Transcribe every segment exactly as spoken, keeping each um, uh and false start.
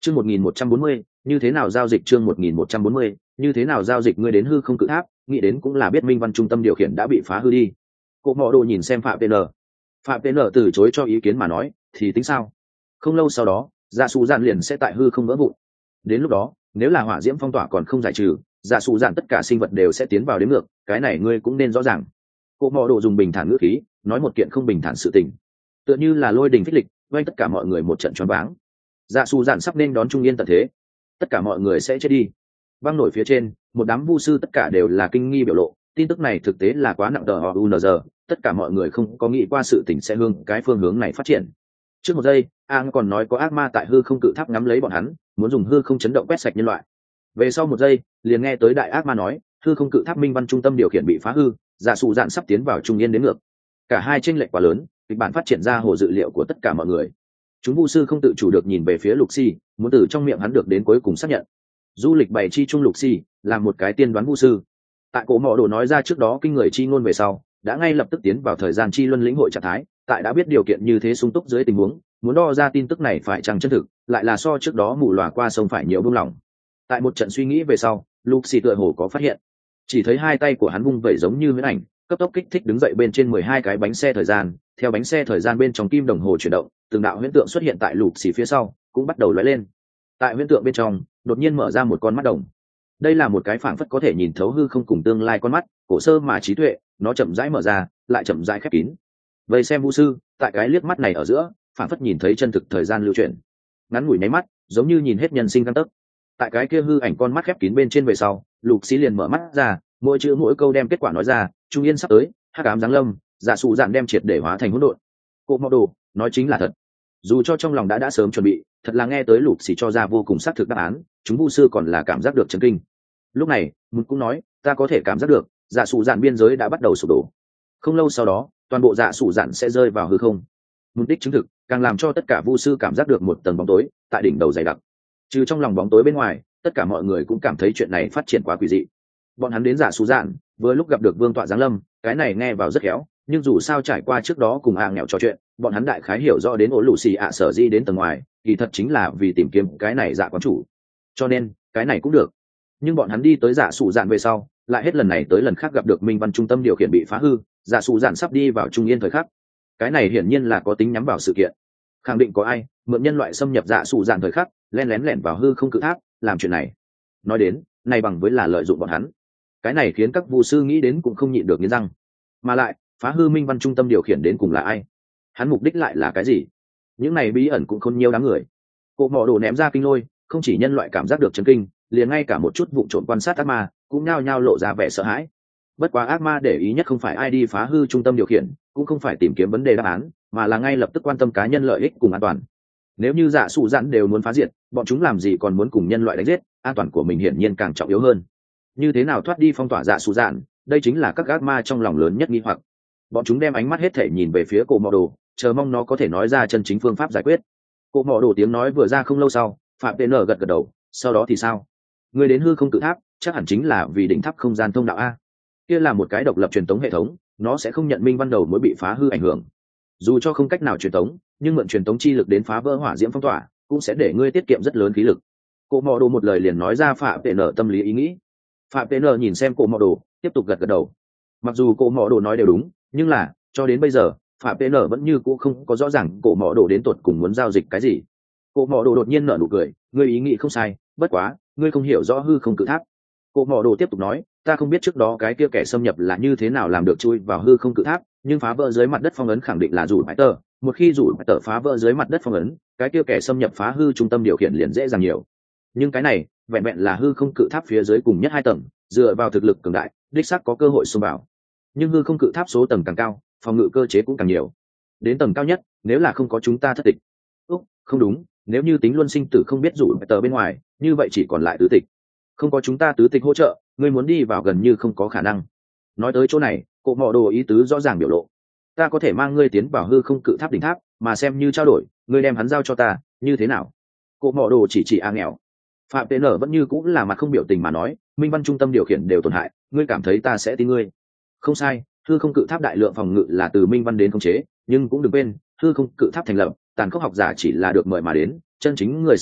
chương một nghìn một trăm bốn mươi như thế nào giao dịch chương một nghìn một trăm bốn mươi như thế nào giao dịch ngươi đến hư không cự tháp, nghĩ đến cũng là biết minh văn trung tâm điều khiển đã bị phá hư đi. Cổ mọ đồ nhìn xem phạm pn. Phạm pn từ chối cho ý kiến mà nói thì tính sao. Không lâu sau đó dạ xù dạn liền sẽ tại hư không vỡ vụn. Đến lúc đó nếu là hỏa diễm phong tỏa còn không giải trừ, dạ xù dạn tất cả sinh vật đều sẽ tiến vào đến ngược, cái này ngươi cũng nên rõ ràng. Cổ mọ đồ dùng bình thản ngữ khí nói một kiện không bình thản sự tình, tựa như là lôi đình phích lịch vây tất cả mọi người một trận choáng váng. Dạ xù dạn sắp nên đón trung yên tận thế, tất cả mọi người sẽ chết đi. Băng nổi phía trên một đám vu sư tất cả đều là kinh nghi biểu lộ, tin tức này thực tế là quá nặng tờ o u n g, tất cả mọi người không có nghĩ qua sự tình sẽ hướng cái phương hướng này phát triển. Trước một giây an còn nói có ác ma tại hư không cự tháp ngắm lấy bọn hắn, muốn dùng hư không chấn động quét sạch nhân loại. Về sau một giây liền nghe tới đại ác ma nói hư không cự tháp minh văn trung tâm điều khiển bị phá hư, dạ xù dạn sắp tiến vào trung yên đến ngược. Cả hai chênh lệch quá lớn, kịch bản phát triển ra hồ dự liệu của tất cả mọi người. Chúng vu sư không tự chủ được nhìn về phía lục xì, muốn từ trong miệng hắn được đến cuối cùng xác nhận. Du lịch bảy chi trung lục xì là một cái tiên đoán vu sư. Tại cổ mọ đồ nói ra trước đó kinh người chi ngôn về sau, đã ngay lập tức tiến vào thời gian chi luân lĩnh hội trạng thái. Tại đã biết điều kiện như thế sung túc dưới tình huống, muốn đo ra tin tức này phải chăng chân thực, lại là so trước đó mù lòa qua sông phải nhiều buông lỏng. Tại một trận suy nghĩ về sau, lục xì tựa hồ có phát hiện, chỉ thấy hai tay của hắn vung vẩy giống như huyễn ảnh, cấp tốc kích thích đứng dậy bên trên mười hai cái bánh xe thời gian. Theo bánh xe thời gian bên trong kim đồng hồ chuyển động, từng đạo huyễn tượng xuất hiện tại lục xì phía sau, cũng bắt đầu lóe lên. Tại huyễn tượng bên trong đột nhiên mở ra một con mắt đồng. Đây là một cái phảng phất có thể nhìn thấu hư không cùng tương lai con mắt, cổ sơ mà trí tuệ, nó chậm rãi mở ra lại chậm rãi khép kín. Vậy xem vu sư tại cái liếc mắt này ở giữa phảng phất nhìn thấy chân thực thời gian lưu chuyển, ngắn ngủi nháy mắt giống như nhìn hết nhân sinh căn tấc. Tại cái kia hư ảnh con mắt khép kín bên trên về sau, lục xí liền mở mắt ra, mỗi chữ mỗi câu đem kết quả nói ra. Trung yên sắp tới, hắc ám giáng lâm, dạ sụ dạn đem triệt để hóa thành hỗn độn. Cộ mọ đồ nói chính là thật. Dù cho trong lòng đã đã sớm chuẩn bị, thật là nghe tới lục xì cho ra vô cùng xác thực đáp án, chúng vu sư còn là cảm giác được chấn kinh. Lúc này mục cũng nói ta có thể cảm giác được dạ sụ dạn biên giới đã bắt đầu sụp đổ. Không lâu sau đó toàn bộ dạ sụ dạn sẽ rơi vào hư không. Mục đích chứng thực càng làm cho tất cả vu sư cảm giác được một tầng bóng tối tại đỉnh đầu dày đặc. Trừ trong lòng bóng tối bên ngoài, tất cả mọi người cũng cảm thấy chuyện này phát triển quá quỷ dị. Bọn hắn đến dạ sụ dạn vừa lúc gặp được vương tọa giáng lâm, cái này nghe vào rất khéo, nhưng dù sao trải qua trước đó cùng a nghèo trò chuyện, bọn hắn đại khái hiểu rõ đến ổ lù xì ạ sở di đến tầng ngoài kỳ thật chính là vì tìm kiếm cái này dạ quán chủ, cho nên cái này cũng được. Nhưng bọn hắn đi tới dạ sụ dạn về sau, lại hết lần này tới lần khác gặp được minh văn trung tâm điều khiển bị phá hư, dạ sụ dạn sắp đi vào trung yên thời khắc. Cái này hiển nhiên là có tính nhắm vào sự kiện, khẳng định có ai mượn nhân loại xâm nhập dạ sụ dạn thời khắc, len lén lẻn vào hư không cự tháp làm chuyện này. Nói đến này bằng với là lợi dụng bọn hắn, cái này khiến các vu sư nghĩ đến cũng không nhịn được nghiến răng. Mà lại phá hư minh văn trung tâm điều khiển đến cùng là ai, hắn mục đích lại là cái gì? Những này bí ẩn cũng không nhiều đáng người. Cộ mọ đồ ném ra kinh lôi, không chỉ nhân loại cảm giác được chấn kinh, liền ngay cả một chút vụ trộm quan sát ác ma cũng nhao nhao lộ ra vẻ sợ hãi. Bất quá ác ma để ý nhất không phải ai đi phá hư trung tâm điều khiển, cũng không phải tìm kiếm vấn đề đáp án, mà là ngay lập tức quan tâm cá nhân lợi ích cùng an toàn. Nếu như dạ sụ dạn đều muốn phá diệt, bọn chúng làm gì còn muốn cùng nhân loại đánh giết? An toàn của mình hiển nhiên càng trọng yếu hơn. Như thế nào thoát đi phong tỏa dạ sụ dạn, đây chính là các ác ma trong lòng lớn nhất nghi hoặc. Bọn chúng đem ánh mắt hết thể nhìn về phía cổ mọ đồ, chờ mong nó có thể nói ra chân chính phương pháp giải quyết. Cổ mọ đồ tiếng nói vừa ra không lâu sau, phạm tn gật gật đầu. Sau đó thì sao? Người đến hư không cự tháp chắc hẳn chính là vì đỉnh tháp không gian thông đạo a. Kia là một cái độc lập truyền tống hệ thống, nó sẽ không nhận minh văn đầu mối bị phá hư ảnh hưởng. Dù cho không cách nào truyền tống, nhưng mượn truyền tống chi lực đến phá vỡ hỏa diễm phong tỏa cũng sẽ để ngươi tiết kiệm rất lớn khí lực. Cổ mọ đồ một lời liền nói ra phạm tn tâm lý ý nghĩ. Phạm tn nhìn xem cổ mọ đồ, tiếp tục gật gật đầu. Mặc dù cổ mọ đồ nói đều đúng, nhưng là cho đến bây giờ phạm pn vẫn như cũ không có rõ ràng cổ mọ đồ đến tột cùng muốn giao dịch cái gì. Cổ mọ đồ đột nhiên nở nụ cười, ngươi ý nghĩ không sai, bất quá ngươi không hiểu rõ hư không cự tháp. Cổ mọ đồ tiếp tục nói, ta không biết trước đó cái kia kẻ xâm nhập là như thế nào làm được chui vào hư không cự tháp, nhưng phá vỡ dưới mặt đất phong ấn khẳng định là rủ bãi tờ. Một khi rủ bãi tờ phá vỡ dưới mặt đất phong ấn, cái kia kẻ xâm nhập phá hư trung tâm điều khiển liền dễ dàng nhiều. Nhưng cái này vẹn vẹn là hư không cự tháp phía dưới cùng nhất hai tầng, dựa vào thực lực cường đại đích xác có cơ hội xông vào. Nhưng hư không cự tháp số tầng càng cao, phòng ngự cơ chế cũng càng nhiều. Đến tầng cao nhất, nếu là không có chúng ta thất tịch, úc không đúng, nếu như tính luân sinh tử không biết rủ tờ bên ngoài, như vậy chỉ còn lại tứ tịch. Không có chúng ta tứ tịch hỗ trợ, ngươi muốn đi vào gần như không có khả năng. Nói tới chỗ này, Cổ mọ đồ ý tứ rõ ràng biểu lộ, ta có thể mang ngươi tiến vào hư không cự tháp đỉnh tháp, mà xem như trao đổi, ngươi đem hắn giao cho ta, như thế nào? Cổ mọ đồ chỉ chỉ a nghèo. Phạm tn vẫn như cũng là mặt không biểu tình mà nói, minh văn trung tâm điều khiển đều tổn hại, ngươi cảm thấy ta sẽ tin ngươi? Không sai, hư không cự tháp đại lượng phòng ngự là từ minh văn đến khống chế, nhưng cũng đừng quên hư không cự tháp thành lập, tàn khốc học giả chỉ là được mời mà đến, chân chính người xây dựng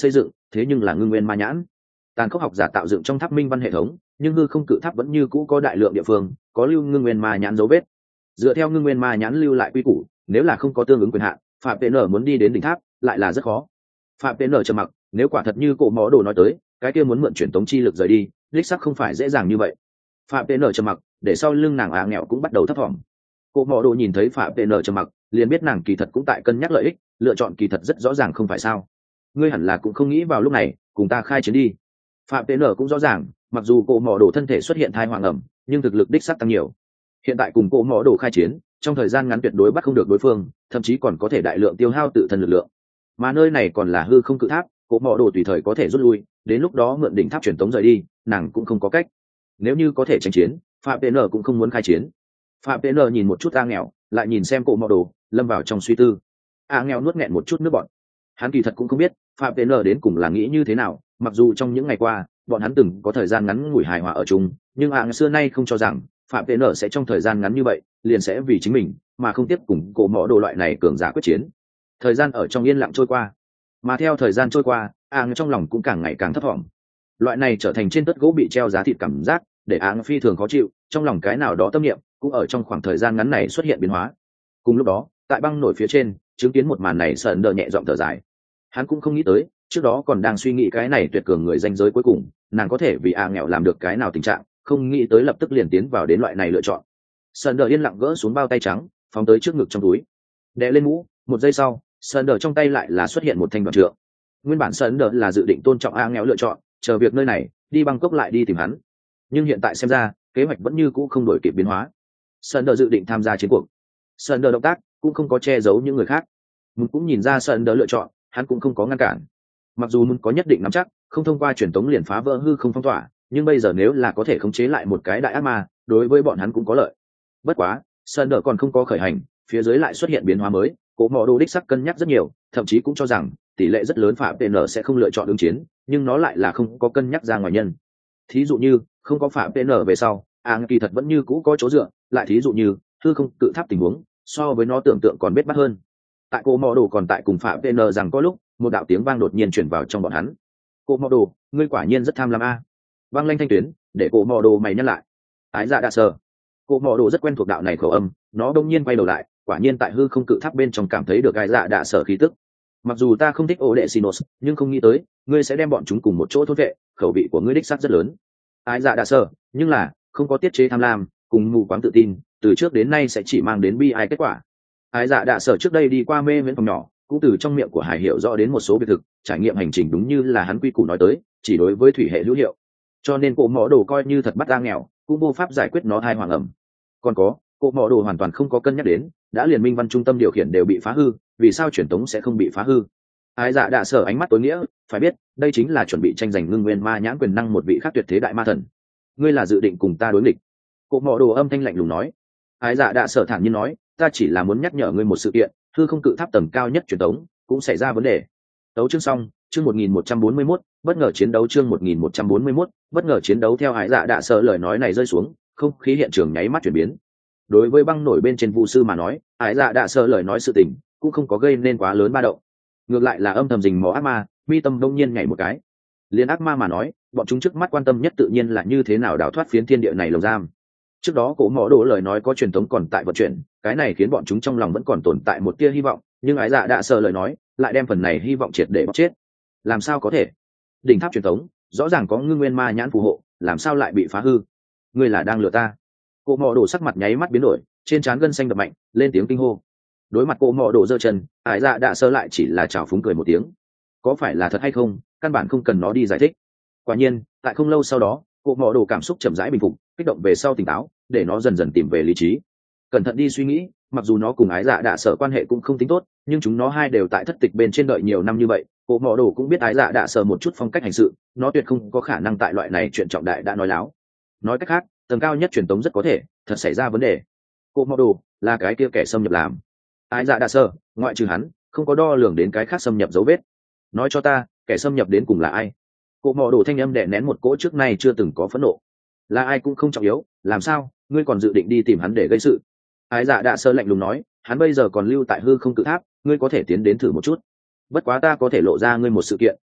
thế nhưng là ngưng nguyên ma nhãn. Tàn khốc học giả tạo dựng trong tháp minh văn hệ thống, nhưng hư không cự tháp vẫn như cũ có đại lượng địa phương có lưu ngưng nguyên ma nhãn dấu vết. Dựa theo ngưng nguyên ma nhãn lưu lại quy củ, nếu là không có tương ứng quyền hạn, phạm pn muốn đi đến đỉnh tháp lại là rất khó. Phạm pn trầm mặc, nếu quả thật như cổ mõ đồ nói tới, cái kia muốn mượn truyền tống chi lực rời đi đích sắc không phải dễ dàng như vậy. Phạm pn trầm mặc, để sau lưng nàng á nghèo cũng bắt đầu thấp thỏm. Cổ mõ đồ nhìn thấy phạm pn trầm mặc, liền biết nàng kỳ thật cũng tại cân nhắc lợi ích, lựa chọn kỳ thật rất rõ ràng không phải sao. Ngươi hẳn là cũng không nghĩ vào lúc này cùng ta khai chiến đi. Phạm pn cũng rõ ràng, mặc dù cổ mõ đồ thân thể xuất hiện thai hoàng ẩm, nhưng thực lực đích sắc tăng nhiều. Hiện tại cùng cổ mõ đồ khai chiến, trong thời gian ngắn tuyệt đối bắt không được đối phương, thậm chí còn có thể đại lượng tiêu hao tự thân lực lượng. Mà nơi này còn là hư không cự tháp, cổ mõ đồ tùy thời có thể rút lui, đến lúc đó mượn đỉnh tháp truyền tống rời đi, nàng cũng không có cách. Nếu như có thể tranh chiến, phạm pn cũng không muốn khai chiến. Phạm pn nhìn một chút a nghèo, lại nhìn xem cổ mõ đồ, lâm vào trong suy tư. A nghèo nuốt nghẹn một chút nước bọt. Hắn kỳ thật cũng không biết phạm pn đến cùng là nghĩ như thế nào, mặc dù trong những ngày qua bọn hắn từng có thời gian ngắn ngủi hài hòa ở chung, nhưng a xưa nay không cho rằng phạm pn sẽ trong thời gian ngắn như vậy liền sẽ vì chính mình mà không tiếp cùng cổ mõ đồ loại này cường giả quyết chiến. Thời gian ở trong yên lặng trôi qua, mà theo thời gian trôi qua, áng trong lòng cũng càng ngày càng thấp thỏm. Loại này trở thành trên tất gỗ bị treo giá thịt cảm giác để áng phi thường khó chịu, trong lòng cái nào đó tâm niệm cũng ở trong khoảng thời gian ngắn này xuất hiện biến hóa. Cùng lúc đó, tại băng nổi phía trên chứng kiến một màn này, sờn đờ nhẹ giọng thở dài. Hắn cũng không nghĩ tới, trước đó còn đang suy nghĩ cái này tuyệt cường người danh giới cuối cùng nàng có thể vì a nghèo làm được cái nào tình trạng, không nghĩ tới lập tức liền tiến vào đến loại này lựa chọn. Sờn đờ yên lặng gỡ xuống bao tay trắng, phóng tới trước ngực trong túi, đè lên mũ. Một giây sau, Sơn đờ trong tay lại là xuất hiện một thanh đoạn trượng. Nguyên bản Sơn đờ là dự định tôn trọng a nghèo lựa chọn, chờ việc nơi này đi Bangkok lại đi tìm hắn, nhưng hiện tại xem ra kế hoạch vẫn như cũ không đổi kịp biến hóa. Sơn đờ dự định tham gia chiến cuộc. Sơn đờ động tác cũng không có che giấu những người khác, muốn cũng nhìn ra Sơn đờ lựa chọn, hắn cũng không có ngăn cản. Mặc dù muốn có nhất định nắm chắc không thông qua truyền tống liền phá vỡ hư không phong tỏa, nhưng bây giờ nếu là có thể khống chế lại một cái đại ác ma, đối với bọn hắn cũng có lợi. Bất quá Sơn đờ còn không có khởi hành, phía dưới lại xuất hiện biến hóa mới. Cổ mõ đồ đích sắc cân nhắc rất nhiều, thậm chí cũng cho rằng tỷ lệ rất lớn phạm pn sẽ không lựa chọn ứng chiến, nhưng nó lại là không có cân nhắc ra ngoài nhân. Thí dụ như không có phạm pn về sau, áng kỳ thật vẫn như cũ có chỗ dựa, lại thí dụ như hư không cự tháp tình huống so với nó tưởng tượng còn biết bắt hơn. Tại cổ mõ đồ còn tại cùng phạm pn rằng có lúc, một đạo tiếng vang đột nhiên chuyển vào trong bọn hắn. Cổ mõ đồ, ngươi quả nhiên rất tham lam a. Vang lanh thanh tuyến để cổ mõ đồ mày nhăn lại. Ái dạ đã sợ. Cổ mõ đồ rất quen thuộc đạo này khẩu âm, nó đông nhiên quay đầu lại, quả nhiên tại hư không cự tháp bên trong cảm thấy được ái dạ đạ sở khí tức. Mặc dù ta không thích ổ đệ Sinos, nhưng không nghĩ tới ngươi sẽ đem bọn chúng cùng một chỗ thôn vệ, khẩu vị của ngươi đích xác rất lớn. Ái dạ đạ sở, nhưng là không có tiết chế tham lam cùng mù quáng tự tin, từ trước đến nay sẽ chỉ mang đến bi ai kết quả. Ái dạ đạ sở trước đây đi qua mê miễn phòng nhỏ, cũng từ trong miệng của Hải hiểu rõ đến một số việc thực, trải nghiệm hành trình đúng như là hắn quy củ nói tới, chỉ đối với thủy hệ hữu hiệu. Cho nên cổ mõ đồ coi như thật bắt ta nghèo, cũng vô pháp giải quyết nó thai hoàng ẩm. Còn có, cổ mõ đồ hoàn toàn không có cân nhắc đến, đã liền minh văn trung tâm điều khiển đều bị phá hư, vì sao truyền tống sẽ không bị phá hư? Ái dạ đạ sở ánh mắt tối nghĩa, phải biết đây chính là chuẩn bị tranh giành ngưng nguyên ma nhãn quyền năng một vị khác tuyệt thế đại ma thần. Ngươi là dự định cùng ta đối nghịch? Cổ mõ đồ âm thanh lạnh lùng nói. Ái dạ đạ sở thản nhiên nói, ta chỉ là muốn nhắc nhở ngươi một sự kiện, hư không cự tháp tầng cao nhất truyền tống cũng xảy ra vấn đề. Tấu chương xong, chương một nghìn một trăm bốn mươi mốt, bất ngờ chiến đấu chương một nghìn một trăm bốn mươi mốt, bất ngờ chiến đấu. Theo Ái dạ đạ sở lời nói này rơi xuống, không khí hiện trường nháy mắt chuyển biến. Đối với băng nổi bên trên vu sư mà nói, Ái dạ đạ sở lời nói sự tình cũng không có gây nên quá lớn ba động, ngược lại là âm thầm rình mò ác ma, mi tâm đông nhiên nhảy một cái. Liên ác ma mà nói, bọn chúng trước mắt quan tâm nhất tự nhiên là như thế nào đào thoát phiến thiên địa này lồng giam. Trước đó cổ mõ đồ lời nói có truyền thống còn tại vận chuyển, cái này khiến bọn chúng trong lòng vẫn còn tồn tại một tia hy vọng, nhưng Ái dạ đạ sở lời nói lại đem phần này hy vọng triệt để bóc chết. Làm sao có thể? Đỉnh tháp truyền thống rõ ràng có ngưng nguyên ma nhãn phù hộ, làm sao lại bị phá hư? Ngươi là đang lừa ta? Cổ mõ đồ sắc mặt nháy mắt biến đổi, trên trán gân xanh đập mạnh, lên tiếng kinh hô. Đối mặt cổ mõ đồ giơ chân, Ái dạ đạ sở lại chỉ là chào phúng cười một tiếng. Có phải là thật hay không, căn bản không cần nó đi giải thích. Quả nhiên, tại không lâu sau đó, cổ mõ đồ cảm xúc chậm rãi bình phục, kích động về sau tỉnh táo, để nó dần dần tìm về lý trí. Cẩn thận đi suy nghĩ, mặc dù nó cùng Ái dạ đạ sở quan hệ cũng không tính tốt, nhưng chúng nó hai đều tại thất tịch bên trên đợi nhiều năm như vậy, cổ mõ đồ cũng biết Ái dạ đạ sở một chút phong cách hành sự, nó tuyệt không có khả năng tại loại này chuyện trọng đại đã nói láo. Nói cách khác, tầng cao nhất truyền tống rất có thể thật xảy ra vấn đề. Cổ mõ đồ là cái kia kẻ xâm nhập làm. Ái dạ đạ sở, ngoại trừ hắn, không có đo lường đến cái khác xâm nhập dấu vết. Nói cho ta, kẻ xâm nhập đến cùng là ai? Cổ mõ đồ thanh âm đè nén một cỗ trước nay chưa từng có phẫn nộ. Là ai cũng không trọng yếu, làm sao ngươi còn dự định đi tìm hắn để gây sự? Ái dạ đạ sở lạnh lùng nói, hắn bây giờ còn lưu tại hư không cự tháp, ngươi có thể tiến đến thử một chút. Bất quá ta có thể lộ ra ngươi một sự kiện,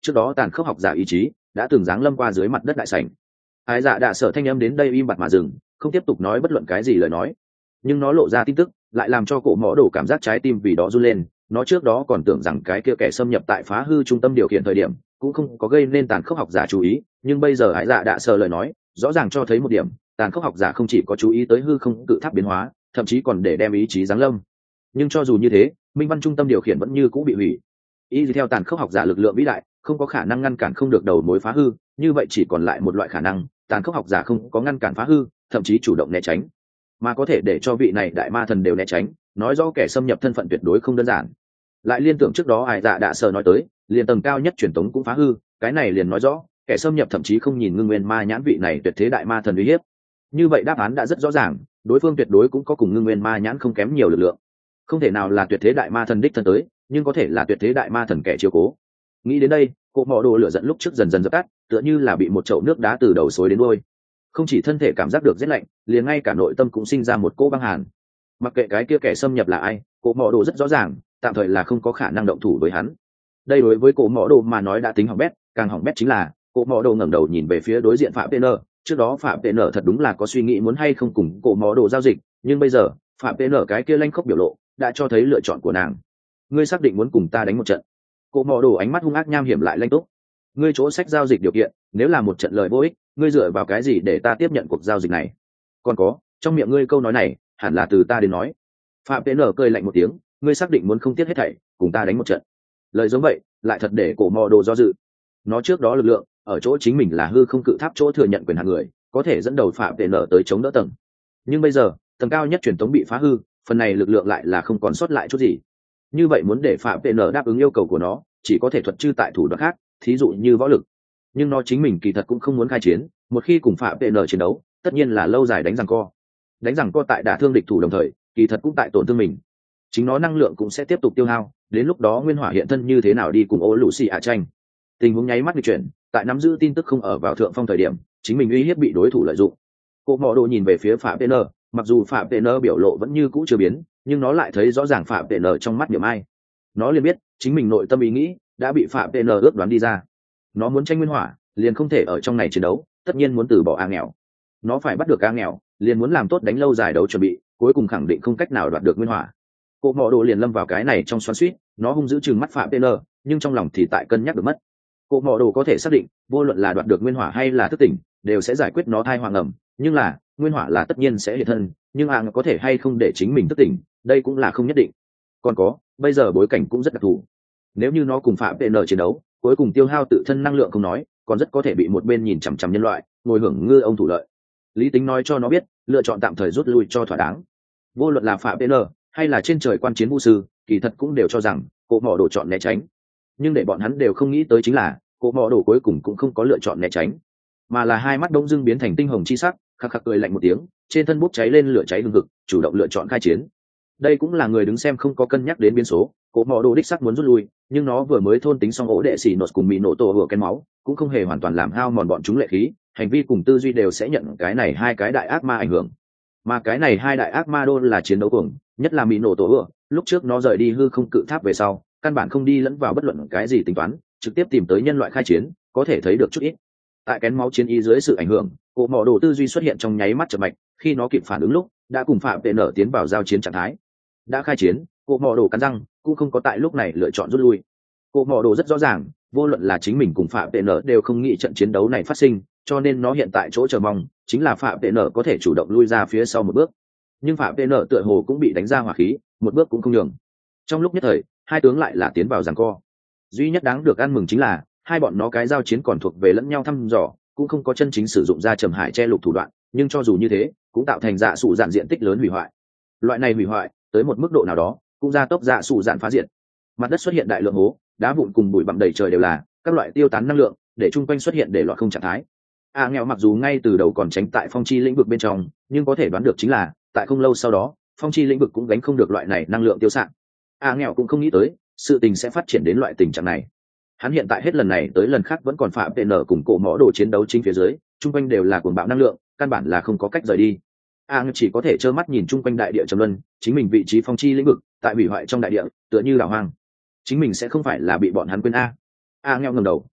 trước đó tàn khốc học giả ý chí đã từng giáng lâm qua dưới mặt đất đại sảnh. Ái dạ đạ sở thanh âm đến đây im bặt mà dừng, không tiếp tục nói bất luận cái gì lời nói, nhưng nó lộ ra tin tức lại làm cho cổ mõ đồ cảm giác trái tim vì đó run lên. Nó trước đó còn tưởng rằng cái kia kẻ xâm nhập tại phá hư trung tâm điều khiển thời điểm cũng không có gây nên tàn khốc học giả chú ý, nhưng bây giờ Ái dạ đạ sở lời nói rõ ràng cho thấy một điểm, tàn khốc học giả không chỉ có chú ý tới hư không cự tháp biến hóa, thậm chí còn để đem ý chí giáng lâm. Nhưng cho dù như thế, minh văn trung tâm điều khiển vẫn như cũ bị hủy. Ý theo tàn khốc học giả lực lượng vĩ đại không có khả năng ngăn cản không được đầu mối phá hư, như vậy chỉ còn lại một loại khả năng, tàn khốc học giả không có ngăn cản phá hư, thậm chí chủ động né tránh, mà có thể để cho vị này đại ma thần đều né tránh, nói rõ kẻ xâm nhập thân phận tuyệt đối không đơn giản. Lại liên tưởng trước đó Ải dạ đạ sở nói tới, liền tầng cao nhất truyền tống cũng phá hư, cái này liền nói rõ kẻ xâm nhập thậm chí không nhìn ngưng nguyên ma nhãn vị này tuyệt thế đại ma thần uy hiếp. Như vậy đáp án đã rất rõ ràng, đối phương tuyệt đối cũng có cùng ngưng nguyên ma nhãn không kém nhiều lực lượng, không thể nào là tuyệt thế đại ma thần đích thân tới, nhưng có thể là tuyệt thế đại ma thần kẻ chiếu cố. Nghĩ đến đây, cỗ mọ đồ lửa giận lúc trước dần dần dập tắt, tựa như là bị một chậu nước đá từ đầu xối đến đuôi. Không chỉ thân thể cảm giác được rét lạnh, liền ngay cả nội tâm cũng sinh ra một cỗ băng hàn. Mặc kệ cái kia kẻ xâm nhập là ai, cỗ mọ đồ rất rõ ràng, tạm thời là không có khả năng động thủ với hắn. Đây đối với cỗ mọ đồ mà nói đã tính hỏng bét, càng hỏng bét chính là cỗ mọ đồ ngẩng đầu nhìn về phía đối diện Phạm pê en. Trước đó Phạm pê en thật đúng là có suy nghĩ muốn hay không cùng cỗ mọ đồ giao dịch, nhưng bây giờ Phạm pê en cái kia lanh khốc biểu lộ đã cho thấy lựa chọn của nàng. Ngươi xác định muốn cùng ta đánh một trận? Cỗ mọ đồ ánh mắt hung ác nham hiểm lại lanh túc. Ngươi chỗ sách giao dịch điều kiện, nếu là một trận lời vô ích, ngươi dựa vào cái gì để ta tiếp nhận cuộc giao dịch này? Còn có, trong miệng ngươi câu nói này hẳn là từ ta đến nói. Phạm pê en cười lạnh một tiếng, ngươi xác định muốn không tiếc hết thảy cùng ta đánh một trận? Lời giống vậy lại thật để cổ mò đồ do dự. Nó trước đó lực lượng ở chỗ chính mình là hư không cự tháp chỗ thừa nhận quyền hạn người, có thể dẫn đầu Phạm pê en tới chống đỡ tầng, nhưng bây giờ tầng cao nhất truyền thống bị phá hư, phần này lực lượng lại là không còn sót lại chút gì. Như vậy muốn để Phạm pê en đáp ứng yêu cầu của nó, chỉ có thể thuật chư tại thủ đoạn khác, thí dụ như võ lực. Nhưng nó chính mình kỳ thật cũng không muốn khai chiến, một khi cùng Phạm pê en chiến đấu tất nhiên là lâu dài đánh giằng co. Đánh giằng co tại đả thương địch thủ đồng thời kỳ thật cũng tại tổn thương mình, chính nó năng lượng cũng sẽ tiếp tục tiêu hao, đến lúc đó nguyên hỏa hiện thân như thế nào đi cùng ô lũ xì ạ tranh. Tình huống nháy mắt nghịch chuyển, tại nắm giữ tin tức không ở vào thượng phong thời điểm, chính mình uy hiếp bị đối thủ lợi dụng. Cô mọ đồ nhìn về phía Phạm pê en, mặc dù Phạm pê en biểu lộ vẫn như cũ chưa biến, nhưng nó lại thấy rõ ràng Phạm pê en trong mắt điểm ai. Nó liền biết chính mình nội tâm ý nghĩ đã bị Phạm pê en ước đoán đi ra. Nó muốn tranh nguyên hỏa liền không thể ở trong này chiến đấu, tất nhiên muốn từ bỏ A nghèo. Nó phải bắt được A nghèo, liền muốn làm tốt đánh lâu dài đấu chuẩn bị, cuối cùng khẳng định không cách nào đoạt được nguyên hỏa. Cô mọ đồ liền lâm vào cái này trong xoắn xuýt, nó hung dữ chừng mắt Phạm pê en, nhưng trong lòng thì tại cân nhắc được mất. Cô mọ đồ có thể xác định, vô luận là đoạt được nguyên hỏa hay là thức tỉnh, đều sẽ giải quyết nó thai hoàng ẩm, nhưng là nguyên hỏa là tất nhiên sẽ hiện thân, nhưng A có thể hay không để chính mình thức tỉnh, đây cũng là không nhất định. Còn có, bây giờ bối cảnh cũng rất đặc thù. Nếu như nó cùng Phạm pê en chiến đấu, cuối cùng tiêu hao tự thân năng lượng không nói, còn rất có thể bị một bên nhìn chằm chằm nhân loại, ngồi hưởng ngư ông thủ lợi. Lý tính nói cho nó biết, lựa chọn tạm thời rút lui cho thỏa đáng. Vô luận là Phạm pê en hay là trên trời quan chiến vũ sư, kỳ thật cũng đều cho rằng cổ mỏ đồ chọn né tránh, nhưng để bọn hắn đều không nghĩ tới chính là cổ mỏ đồ cuối cùng cũng không có lựa chọn né tránh, mà là hai mắt đông dưng biến thành tinh hồng chi sắc, khắc khắc cười lạnh một tiếng, trên thân bốc cháy lên lửa cháy hừng hực, chủ động lựa chọn khai chiến. Đây cũng là người đứng xem không có cân nhắc đến biến số, cổ mỏ đồ đích sắc muốn rút lui, nhưng nó vừa mới thôn tính xong ổ đệ xỉ nốt cùng mỹ nổ tổ hửa cái máu, cũng không hề hoàn toàn làm hao mòn bọn chúng lệ khí, hành vi cùng tư duy đều sẽ nhận cái này hai cái đại ác ma ảnh hưởng. Mà cái này hai đại ác ma đôn là chiến đấu cuồng, nhất là mỹ nổ tổ hửa, lúc trước nó rời đi hư không cự tháp về sau, căn bản không đi lẫn vào bất luận cái gì tính toán, trực tiếp tìm tới nhân loại khai chiến, có thể thấy được chút ít. Tại kén máu chiến ý dưới sự ảnh hưởng, cổ mỏ đồ tư duy xuất hiện trong nháy mắt chậm mạch, khi nó kịp phản ứng lúc đã cùng Phạm pê en tiến vào giao chiến trạng thái. Đã khai chiến, cổ mỏ đồ cắn răng cũng không có tại lúc này lựa chọn rút lui. Cổ mỏ đồ rất rõ ràng, vô luận là chính mình cùng Phạm pê en đều không nghĩ trận chiến đấu này phát sinh, cho nên nó hiện tại chỗ chờ mong chính là Phạm pê en có thể chủ động lui ra phía sau một bước. Nhưng Phạm pê en tựa hồ cũng bị đánh ra hỏa khí, một bước cũng không nhường. Trong lúc nhất thời, hai tướng lại là tiến vào giằng co. Duy nhất đáng được ăn mừng chính là hai bọn nó cái giao chiến còn thuộc về lẫn nhau thăm dò, cũng không có chân chính sử dụng ra trầm hải che lục thủ đoạn, nhưng cho dù như thế cũng tạo thành dạ sụ dạn diện tích lớn hủy hoại. Loại này hủy hoại tới một mức độ nào đó cũng gia tốc dạ sụ dạn phá diện. Mặt đất xuất hiện đại lượng hố, đá vụn cùng bụi bặm đầy trời đều là các loại tiêu tán năng lượng, để chung quanh xuất hiện để loạn không trạng thái. A nghèo mặc dù ngay từ đầu còn tránh tại phong chi lĩnh vực bên trong, nhưng có thể đoán được chính là tại không lâu sau đó phong chi lĩnh vực cũng gánh không được loại này năng lượng tiêu xạ. A nghèo cũng không nghĩ tới sự tình sẽ phát triển đến loại tình trạng này. Hắn hiện tại hết lần này tới lần khác vẫn còn Phạm pê en cùng cổ mỏ đồ chiến đấu chính phía dưới, chung quanh đều là cuồng bạo năng lượng, căn bản là không có cách rời đi. A chỉ có thể trơ mắt nhìn chung quanh đại địa trầm luân, chính mình vị trí phong chi lĩnh vực tại hủy hoại trong đại địa, tựa như đảo hoang. Chính mình sẽ không phải là bị bọn hắn quên a. A nghèo ngẩng đầu,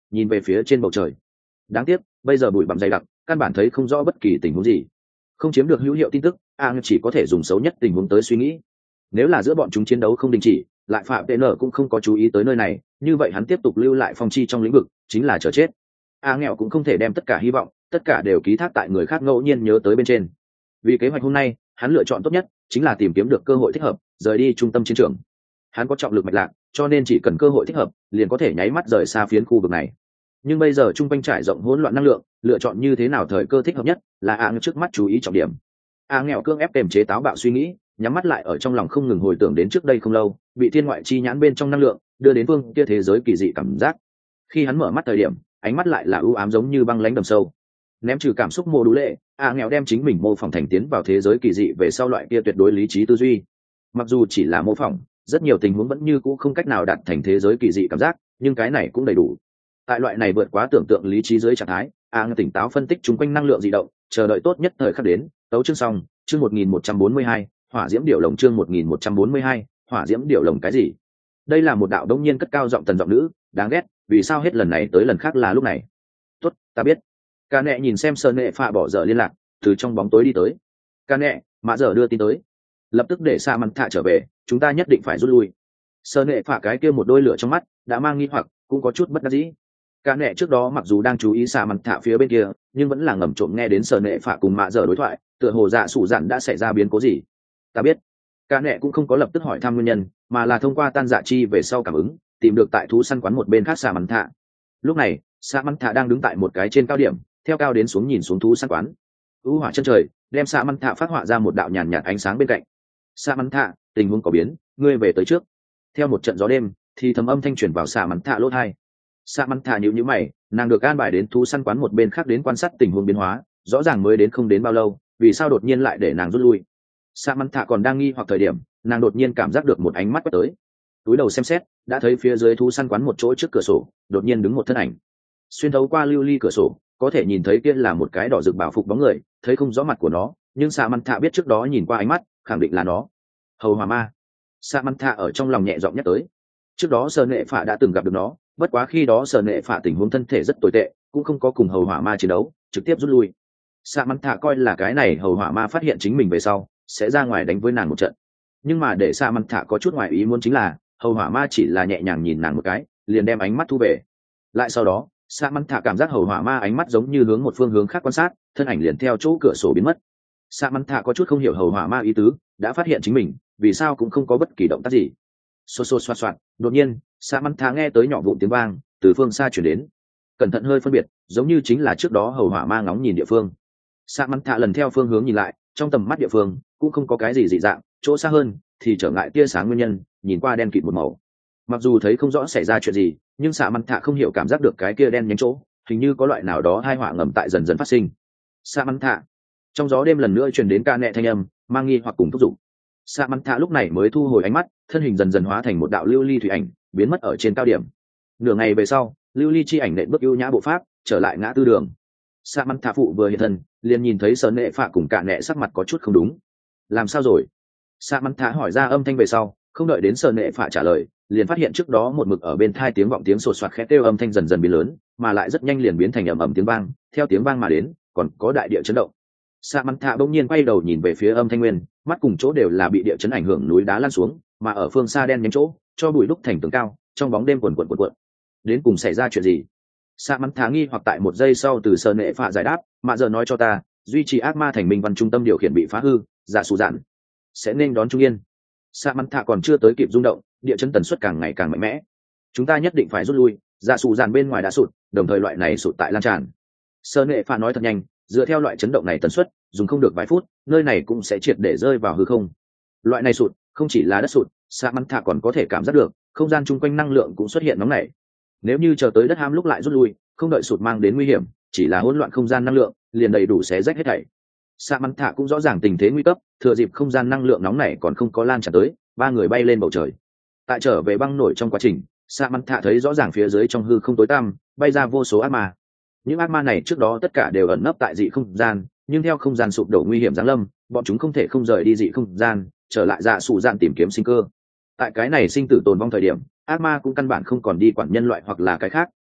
nhìn về phía trên bầu trời. Đáng tiếc bây giờ bụi bặm dày đặc, căn bản thấy không rõ bất kỳ tình huống gì, không chiếm được hữu hiệu tin tức. A chỉ có thể dùng xấu nhất tình huống tới suy nghĩ. Nếu là giữa bọn chúng chiến đấu không đình chỉ, lại phạm tn cũng không có chú ý tới nơi này, như vậy hắn tiếp tục lưu lại phong chi trong lĩnh vực chính là chờ chết. A nghèo cũng không thể đem tất cả hy vọng, tất cả đều ký thác tại người khác ngẫu nhiên nhớ tới bên trên. Vì kế hoạch hôm nay, hắn lựa chọn tốt nhất chính là tìm kiếm được cơ hội thích hợp, rời đi trung tâm chiến trường. Hắn có trọng lực mạch lạc, cho nên chỉ cần cơ hội thích hợp, liền có thể nháy mắt rời xa phiến khu vực này. Nhưng bây giờ trung quanh trải rộng hỗn loạn năng lượng, lựa chọn như thế nào thời cơ thích hợp nhất là A trước mắt chú ý trọng điểm. A nghèo cương ép kềm chế táo bạo suy nghĩ, nhắm mắt lại ở trong lòng không ngừng hồi tưởng đến trước đây không lâu bị thiên ngoại chi nhãn bên trong năng lượng đưa đến vương kia thế giới kỳ dị cảm giác. Khi hắn mở mắt thời điểm, ánh mắt lại là ưu ám giống như băng lãnh đầm sâu. Ném trừ cảm xúc mô đủ lệ, A nghèo đem chính mình mô phỏng thành tiến vào thế giới kỳ dị về sau loại kia tuyệt đối lý trí tư duy. Mặc dù chỉ là mô phỏng, rất nhiều tình huống vẫn như cũ không cách nào đạt thành thế giới kỳ dị cảm giác, nhưng cái này cũng đầy đủ. Tại loại này vượt quá tưởng tượng lý trí dưới trạng thái, A nghèo tỉnh táo phân tích chúng quanh năng lượng dị động, chờ đợi tốt nhất thời khắc đến. Tấu chương xong, chương một nghìn một trăm bốn mươi hai, hỏa diễm điệu lồng chương một nghìn một trăm bốn mươi hai, hỏa diễm điệu lồng cái gì? Đây là một đạo đông nhiên cất cao giọng tần giọng nữ, đáng ghét, vì sao hết lần này tới lần khác là lúc này? Tốt, ta biết. Ca nẹ nhìn xem Sơn Nệ Phạ bỏ dở liên lạc, từ trong bóng tối đi tới. Ca nẹ, mã dở đưa tin tới, lập tức để Sa Măn Thạ trở về, chúng ta nhất định phải rút lui. Sơn Nệ Phạ cái kia một đôi lửa trong mắt đã mang nghi hoặc, cũng có chút bất đắc dĩ. Ca nẹ trước đó mặc dù đang chú ý Sa Măn Thạ phía bên kia, nhưng vẫn là ngầm trộm nghe đến Sơn Nệ Phạ cùng mã dở đối thoại, tựa hồ dạ sủ dặn đã xảy ra biến cố gì. Ta biết. Ca nẹ cũng không có lập tức hỏi thăm nguyên nhân, mà là thông qua tan dạ chi về sau cảm ứng, tìm được tại thú săn quán một bên khác Sa Măn Thạ. Lúc này, Sa Măn Thạ đang đứng tại một cái trên cao điểm, theo cao đến xuống nhìn xuống thú săn quán. U hỏa chân trời đem Sa Măn Thạ phát họa ra một đạo nhàn nhạt ánh sáng bên cạnh. Sa Măn Thạ, tình huống có biến, ngươi về tới trước. Theo một trận gió đêm, thì thầm âm thanh truyền vào Sa Măn Thạ lỗ tai. Sa Măn Thạ nhíu nhíu mày, nàng được an bài đến thú săn quán một bên khác đến quan sát tình huống biến hóa, rõ ràng mới đến không đến bao lâu, vì sao đột nhiên lại để nàng rút lui? Sa Măn Thạ còn đang nghi hoặc thời điểm, nàng đột nhiên cảm giác được một ánh mắt quét tới. Túi đầu xem xét, đã thấy phía dưới thú săn quán một chỗ trước cửa sổ, đột nhiên đứng một thân ảnh. Xuyên thấu qua lưu ly cửa sổ, có thể nhìn thấy kia là một cái đỏ rực bảo phục bóng người, thấy không rõ mặt của nó, nhưng Sa Măn Thạ biết trước đó nhìn qua ánh mắt, khẳng định là nó. Hầu Hỏa Ma. Sa Măn Thạ ở trong lòng nhẹ giọng nhắc tới. Trước đó Sở Nệ Phạ đã từng gặp được nó, bất quá khi đó Sở Nệ Phạ tình huống thân thể rất tồi tệ, cũng không có cùng Hầu Hỏa Ma chiến đấu, trực tiếp rút lui. Sa Măn Thạ coi là cái này Hầu Hỏa Ma phát hiện chính mình về sau, sẽ ra ngoài đánh với nàng một trận. Nhưng mà để Sa Măn Thạ có chút ngoài ý muốn chính là, Hầu Hỏa Ma chỉ là nhẹ nhàng nhìn nàng một cái, liền đem ánh mắt thu về. Lại sau đó, Sa Măn Thạ cảm giác Hầu Hỏa Ma ánh mắt giống như hướng một phương hướng khác quan sát, thân ảnh liền theo chỗ cửa sổ biến mất. Sa Măn Thạ có chút không hiểu Hầu Hỏa Ma ý tứ, đã phát hiện chính mình, vì sao cũng không có bất kỳ động tác gì. Xô xô xoạt xoạt, đột nhiên, Sa Măn Thạ nghe tới nhỏ vụn tiếng vang, từ phương xa truyền đến. Cẩn thận hơi phân biệt, giống như chính là trước đó Hầu Hỏa Ma ngóng nhìn địa phương. Sa Măn Thạ lần theo phương hướng nhìn lại, trong tầm mắt địa phương cũng không có cái gì dị dạng, chỗ xa hơn thì trở ngại tia sáng nguyên nhân, nhìn qua đen kịt một màu. Mặc dù thấy không rõ xảy ra chuyện gì, nhưng Sa Măn Thạ không hiểu cảm giác được cái kia đen nhánh chỗ, hình như có loại nào đó hai họa ngầm tại dần dần phát sinh. Sa Măn Thạ. Trong gió đêm lần nữa truyền đến ca nẹ thanh âm, mang nghi hoặc cùng thúc giục. Sa Măn Thạ lúc này mới thu hồi ánh mắt, thân hình dần dần hóa thành một đạo lưu ly thủy ảnh, biến mất ở trên cao điểm. Nửa ngày về sau, lưu ly chi ảnh nện bước ưu nhã bộ pháp, trở lại ngã tư đường. Sa Măn Thạ phụ vừa hiện thân, liền nhìn thấy Sở Nệ Phạ cùng cả nẹ sắc mặt có chút không đúng. Làm sao rồi? Sa Măn Thạ hỏi ra âm thanh về sau, không đợi đến Sở Nệ Phạ trả lời, liền phát hiện trước đó một mực ở bên thai tiếng vọng tiếng sột soạt khẽ kêu âm thanh dần dần biến lớn, mà lại rất nhanh liền biến thành ầm ầm tiếng vang, theo tiếng vang mà đến, còn có đại địa chấn động. Sa Măn Thạ bỗng nhiên quay đầu nhìn về phía âm thanh nguyên, mắt cùng chỗ đều là bị địa chấn ảnh hưởng núi đá lăn xuống, mà ở phương xa đen nhánh chỗ, cho bụi lúc thành tường cao, trong bóng đêm quần quần quần quần. Đến cùng xảy ra chuyện gì? Sa Măn Thạ nghi hoặc tại một giây sau từ Sở Nệ Phạ giải đáp, mà giờ nói cho ta, duy trì ác ma thành minh văn trung tâm điều khiển bị phá hư, giả sủ dạn sẽ nên đón trung yên. Sa Măn Thạ còn chưa tới kịp rung động, địa chấn tần suất càng ngày càng mạnh mẽ. Chúng ta nhất định phải rút lui, giả sủ dạn bên ngoài đã sụt, đồng thời loại này sụt tại lan tràn. Sở Nệ Phạ nói thật nhanh, dựa theo loại chấn động này tần suất, dùng không được vài phút, nơi này cũng sẽ triệt để rơi vào hư không. Loại này sụt, không chỉ là đất sụt, Sa Măn Thạ còn có thể cảm giác được, không gian chung quanh năng lượng cũng xuất hiện nóng nảy. Nếu như chờ tới đất ham lúc lại rút lui, không đợi sụt mang đến nguy hiểm, chỉ là hỗn loạn không gian năng lượng, liền đầy đủ xé rách hết thảy. Sa Măn Thạ cũng rõ ràng tình thế nguy cấp, thừa dịp không gian năng lượng nóng này còn không có lan tràn tới, ba người bay lên bầu trời. Tại trở về băng nổi trong quá trình, Sa Măn Thạ thấy rõ ràng phía dưới trong hư không tối tăm, bay ra vô số ác ma. Những ác ma này trước đó tất cả đều ẩn nấp tại dị không gian, nhưng theo không gian sụp đổ nguy hiểm giáng lâm, bọn chúng không thể không rời đi dị không gian, trở lại dạ sủ dạn tìm kiếm sinh cơ. Tại cái này sinh tử tồn vong thời điểm, ác ma cũng căn bản không còn đi quản nhân loại hoặc là cái khác,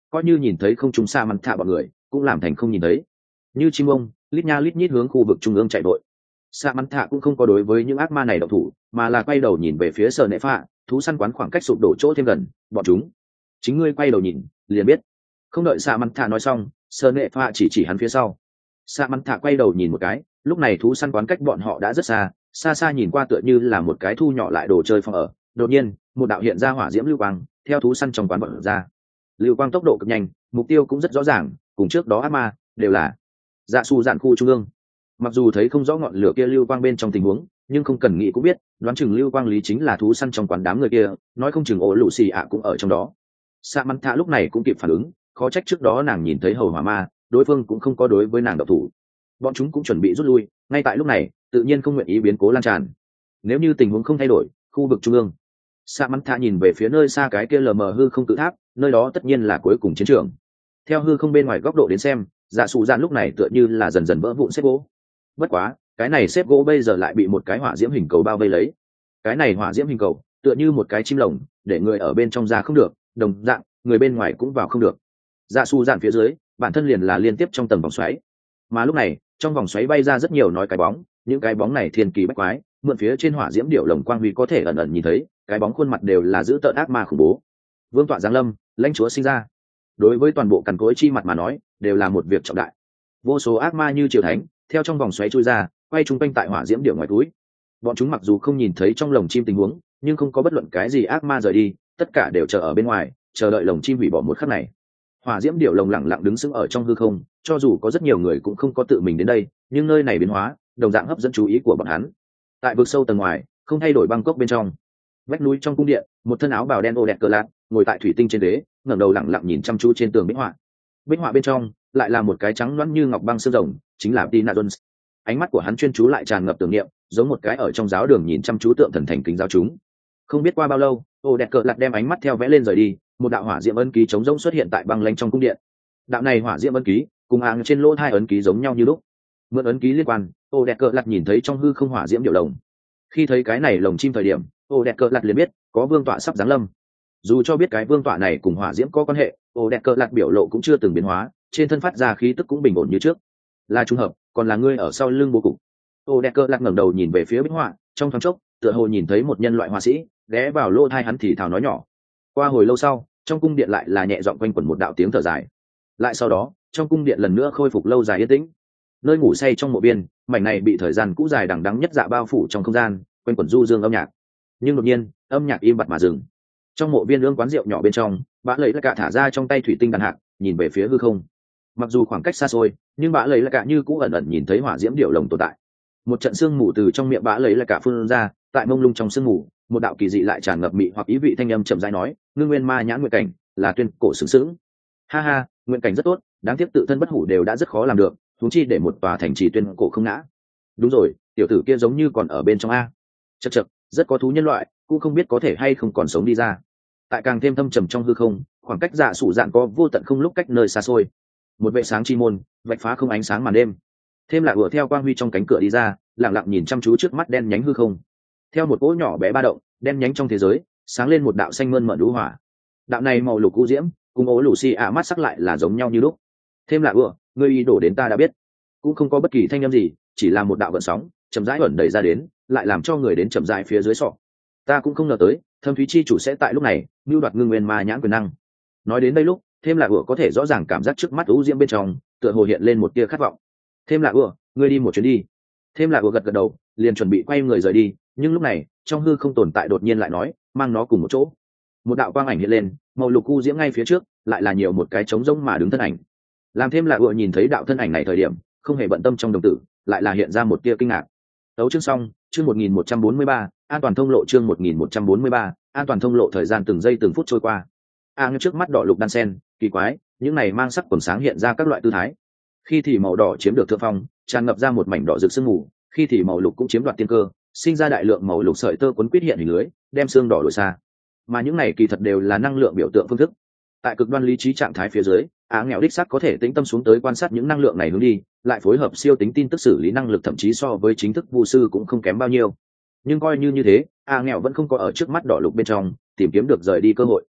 coi như nhìn thấy không trung xa mắn thạ bọn người cũng làm thành không nhìn thấy, như chim ông lít nha lít nhít hướng khu vực trung ương chạy vội. Sa mắn thạ cũng không có đối với những ác ma này động thủ, mà là quay đầu nhìn về phía Sở Nệ Phạ, thú săn quán khoảng cách sụp đổ chỗ thêm gần, bọn chúng. Chính ngươi quay đầu nhìn, liền biết. Không đợi Sa mắn thạ nói xong, Sở Nệ Phạ chỉ chỉ hắn phía sau. Sa mắn thạ quay đầu nhìn một cái, lúc này thú săn quán cách bọn họ đã rất xa, xa xa nhìn qua tựa như là một cái thu nhỏ lại đồ chơi phòng ở. Đột nhiên, một đạo hiện ra hỏa diễm lưu quang, theo thú săn trong quán bật ra. Lưu quang tốc độ cực nhanh, mục tiêu cũng rất rõ ràng, cùng trước đó ác ma đều là dạ su dạn khu trung ương. Mặc dù thấy không rõ ngọn lửa kia lưu quang bên trong tình huống, nhưng không cần nghĩ cũng biết đoán chừng lưu quang lý chính là thú săn trong quán đám người kia, nói không chừng ổ lũ xì ạ cũng ở trong đó. Sa mắn thạ lúc này cũng kịp phản ứng, khó trách trước đó nàng nhìn thấy hầu hỏa ma, đối phương cũng không có đối với nàng độc thủ. Bọn chúng cũng chuẩn bị rút lui, ngay tại lúc này tự nhiên không nguyện ý biến cố lan tràn. Nếu như tình huống không thay đổi, khu vực trung ương. Sa mắn thạ nhìn về phía nơi xa cái kia lờ mờ hư không tự tháp, nơi đó tất nhiên là cuối cùng chiến trường. Theo hư không bên ngoài góc độ đến xem, dạ sụ dạn lúc này tựa như là dần dần vỡ vụn xếp gỗ. Bất quá cái này xếp gỗ bây giờ lại bị một cái hỏa diễm hình cầu bao vây lấy. Cái này hỏa diễm hình cầu tựa như một cái chim lồng, để người ở bên trong ra không được, đồng dạng người bên ngoài cũng vào không được. Dạ sụ dạn phía dưới bản thân liền là liên tiếp trong tầng vòng xoáy, mà lúc này trong vòng xoáy bay ra rất nhiều nói cái bóng, những cái bóng này thiên kỳ bách quái, mượn phía trên hỏa diễm điệu lồng quang huy có thể ẩn ẩn nhìn thấy, cái bóng khuôn mặt đều là dữ tợn ác ma khủng bố. Vương tọa giáng lâm, lãnh chúa sinh ra, đối với toàn bộ cằn cối chi mặt mà nói đều là một việc trọng đại. Vô số ác ma như triều thánh theo trong vòng xoáy chui ra, quay chung quanh tại hỏa diễm điệu ngoài túi. Bọn chúng mặc dù không nhìn thấy trong lồng chim tình huống, nhưng không có bất luận cái gì ác ma rời đi, tất cả đều chờ ở bên ngoài, chờ đợi lồng chim hủy bỏ một khắc này. Hỏa diễm điệu lồng lẳng lặng đứng sững ở trong hư không, cho dù có rất nhiều người cũng không có tự mình đến đây, nhưng nơi này biến hóa đồng dạng hấp dẫn chú ý của bọn hắn. Tại vực sâu tầng ngoài, không thay đổi Bangkok bên trong, vách núi trong cung điện, một thân áo bào đen ô đẹp cờ lạc ngồi tại thủy tinh trên ghế, ngẩng đầu lặng lặng nhìn chăm chú trên tường bích họa. Bích họa bên trong lại là một cái trắng loãng như ngọc băng xương rồng, chính là Tina Jones. Ánh mắt của hắn chuyên chú lại tràn ngập tưởng niệm, giống một cái ở trong giáo đường nhìn chăm chú tượng thần thành kính giáo chúng. Không biết qua bao lâu, ô đẹp cờ lạc đem ánh mắt theo vẽ lên rời đi, một đạo hỏa diễm ấn ký trống rỗng xuất hiện tại băng lanh trong cung điện. Đạo này hỏa diễm ấn ký cùng áng trên lỗ hai ấn ký giống nhau như lúc. Mượn ấn ký liên quan, ô đẹp cờ lạc nhìn thấy trong hư không hỏa diễm điệu lồng. Khi thấy cái này lồng chim thời điểm, ô đẹp cờ lạc liền biết có vương tọa sắp giáng lâm. Dù cho biết cái vương tọa này cùng hỏa diễm có quan hệ, ô đẹp cờ lạc biểu lộ cũng chưa từng biến hóa, trên thân phát ra khí tức cũng bình ổn như trước. Là trùng hợp, còn là ngươi ở sau lưng bố cục. Ô đẹp cờ lạc ngẩng đầu nhìn về phía bích họa, trong thoáng chốc tựa hồ nhìn thấy một nhân loại họa sĩ ghé vào lỗ tai hắn thì thào nói nhỏ. Qua hồi lâu sau, trong cung điện lại là nhẹ giọng quanh quẩn một đạo tiếng thở dài. Lại sau đó, trong cung điện lần nữa khôi phục lâu dài yên tĩnh. Nơi ngủ say trong mộ viên, mảnh này bị thời gian cũ dài đằng đẵng nhất dạ bao phủ trong không gian, quanh quẩn du dương âm nhạc. Nhưng đột nhiên, âm nhạc im bặt mà dừng. Trong mộ viên ương quán rượu nhỏ bên trong, bã lấy là cả thả ra trong tay thủy tinh đàn hạc, nhìn về phía hư không. Mặc dù khoảng cách xa xôi, nhưng bã lấy là cả như cũ ẩn ẩn nhìn thấy hỏa diễm điệu lồng tồn tại. Một trận sương mù từ trong miệng bã lấy là cả phun ra, tại mông lung trong sương mù, một đạo kỳ dị lại tràn ngập mị hoặc ý vị thanh âm chậm rãi nói, ngưng nguyên ma nhãn nguyện cảnh, là tuyên cổ sướng sướng. Ha ha, nguyện cảnh rất tốt, đáng tiếc tự thân bất hủ đều đã rất khó làm được, huống chi để một tòa thành trì tuyên cổ không ngã. Đúng rồi, tiểu tử kia giống như còn ở bên trong a. Chậc chậc, rất có thú nhân loại, cũng không biết có thể hay không còn sống đi ra. Tại càng thêm thâm trầm trong hư không, khoảng cách dạ sủ dạn có vô tận không lúc cách nơi xa xôi. Một vệ sáng chi môn vạch phá không ánh sáng màn đêm, thêm là ùa theo quang huy trong cánh cửa đi ra, lặng lặng nhìn chăm chú trước mắt đen nhánh hư không. Theo một cỗ nhỏ bé ba động, đen nhánh trong thế giới sáng lên một đạo xanh mơn mởn lũ hỏa. Đạo này màu lục u diễm cùng ố lù xì ạ mắt sắc lại là giống nhau như lúc. Thêm là ùa, ngươi ý đổ đến ta đã biết. Cũng không có bất kỳ thanh âm gì, chỉ là một đạo gợn sóng chậm rãi ẩn đẩy ra đến, lại làm cho người đến chậm rãi phía dưới sọ. Ta cũng không ngờ tới thâm thúy chi chủ sẽ tại lúc này mưu đoạt ngưng nguyên ma nhãn quyền năng. Nói đến đây lúc, thêm là ùa có thể rõ ràng cảm giác trước mắt u diễm bên trong tựa hồ hiện lên một tia khát vọng. Thêm là ùa, ngươi đi một chuyến đi. Thêm là ùa gật gật đầu, liền chuẩn bị quay người rời đi, nhưng lúc này trong hư không tồn tại đột nhiên lại nói, mang nó cùng một chỗ. Một đạo quang ảnh hiện lên, màu lục u diễm ngay phía trước lại là nhiều một cái trống rỗng mà đứng thân ảnh. Làm thêm là ùa nhìn thấy đạo thân ảnh này thời điểm, không hề bận tâm trong đồng tử lại là hiện ra một tia kinh ngạc. Đấu chương xong, chương một nghìn một trăm bốn mươi ba, an toàn thông lộ chương một nghìn một trăm bốn mươi ba, an toàn thông lộ. Thời gian từng giây từng phút trôi qua. A à, trước mắt đỏ lục đan sen, kỳ quái, những này mang sắc quần sáng hiện ra các loại tư thái. Khi thì màu đỏ chiếm được thượng phong, tràn ngập ra một mảnh đỏ rực sương mù, khi thì màu lục cũng chiếm đoạt tiên cơ, sinh ra đại lượng màu lục sợi tơ cuốn quýt hiện hình lưới, đem xương đỏ đổi xa. Mà những này kỳ thật đều là năng lượng biểu tượng phương thức. Tại cực đoan lý trí trạng thái phía dưới, Á nghèo đích xác có thể tĩnh tâm xuống tới quan sát những năng lượng này hướng đi, lại phối hợp siêu tính tin tức xử lý năng lực thậm chí so với chính thức vu sư cũng không kém bao nhiêu. Nhưng coi như như thế, Á nghèo vẫn không có ở trước mắt đỏ lục bên trong tìm kiếm được rời đi cơ hội.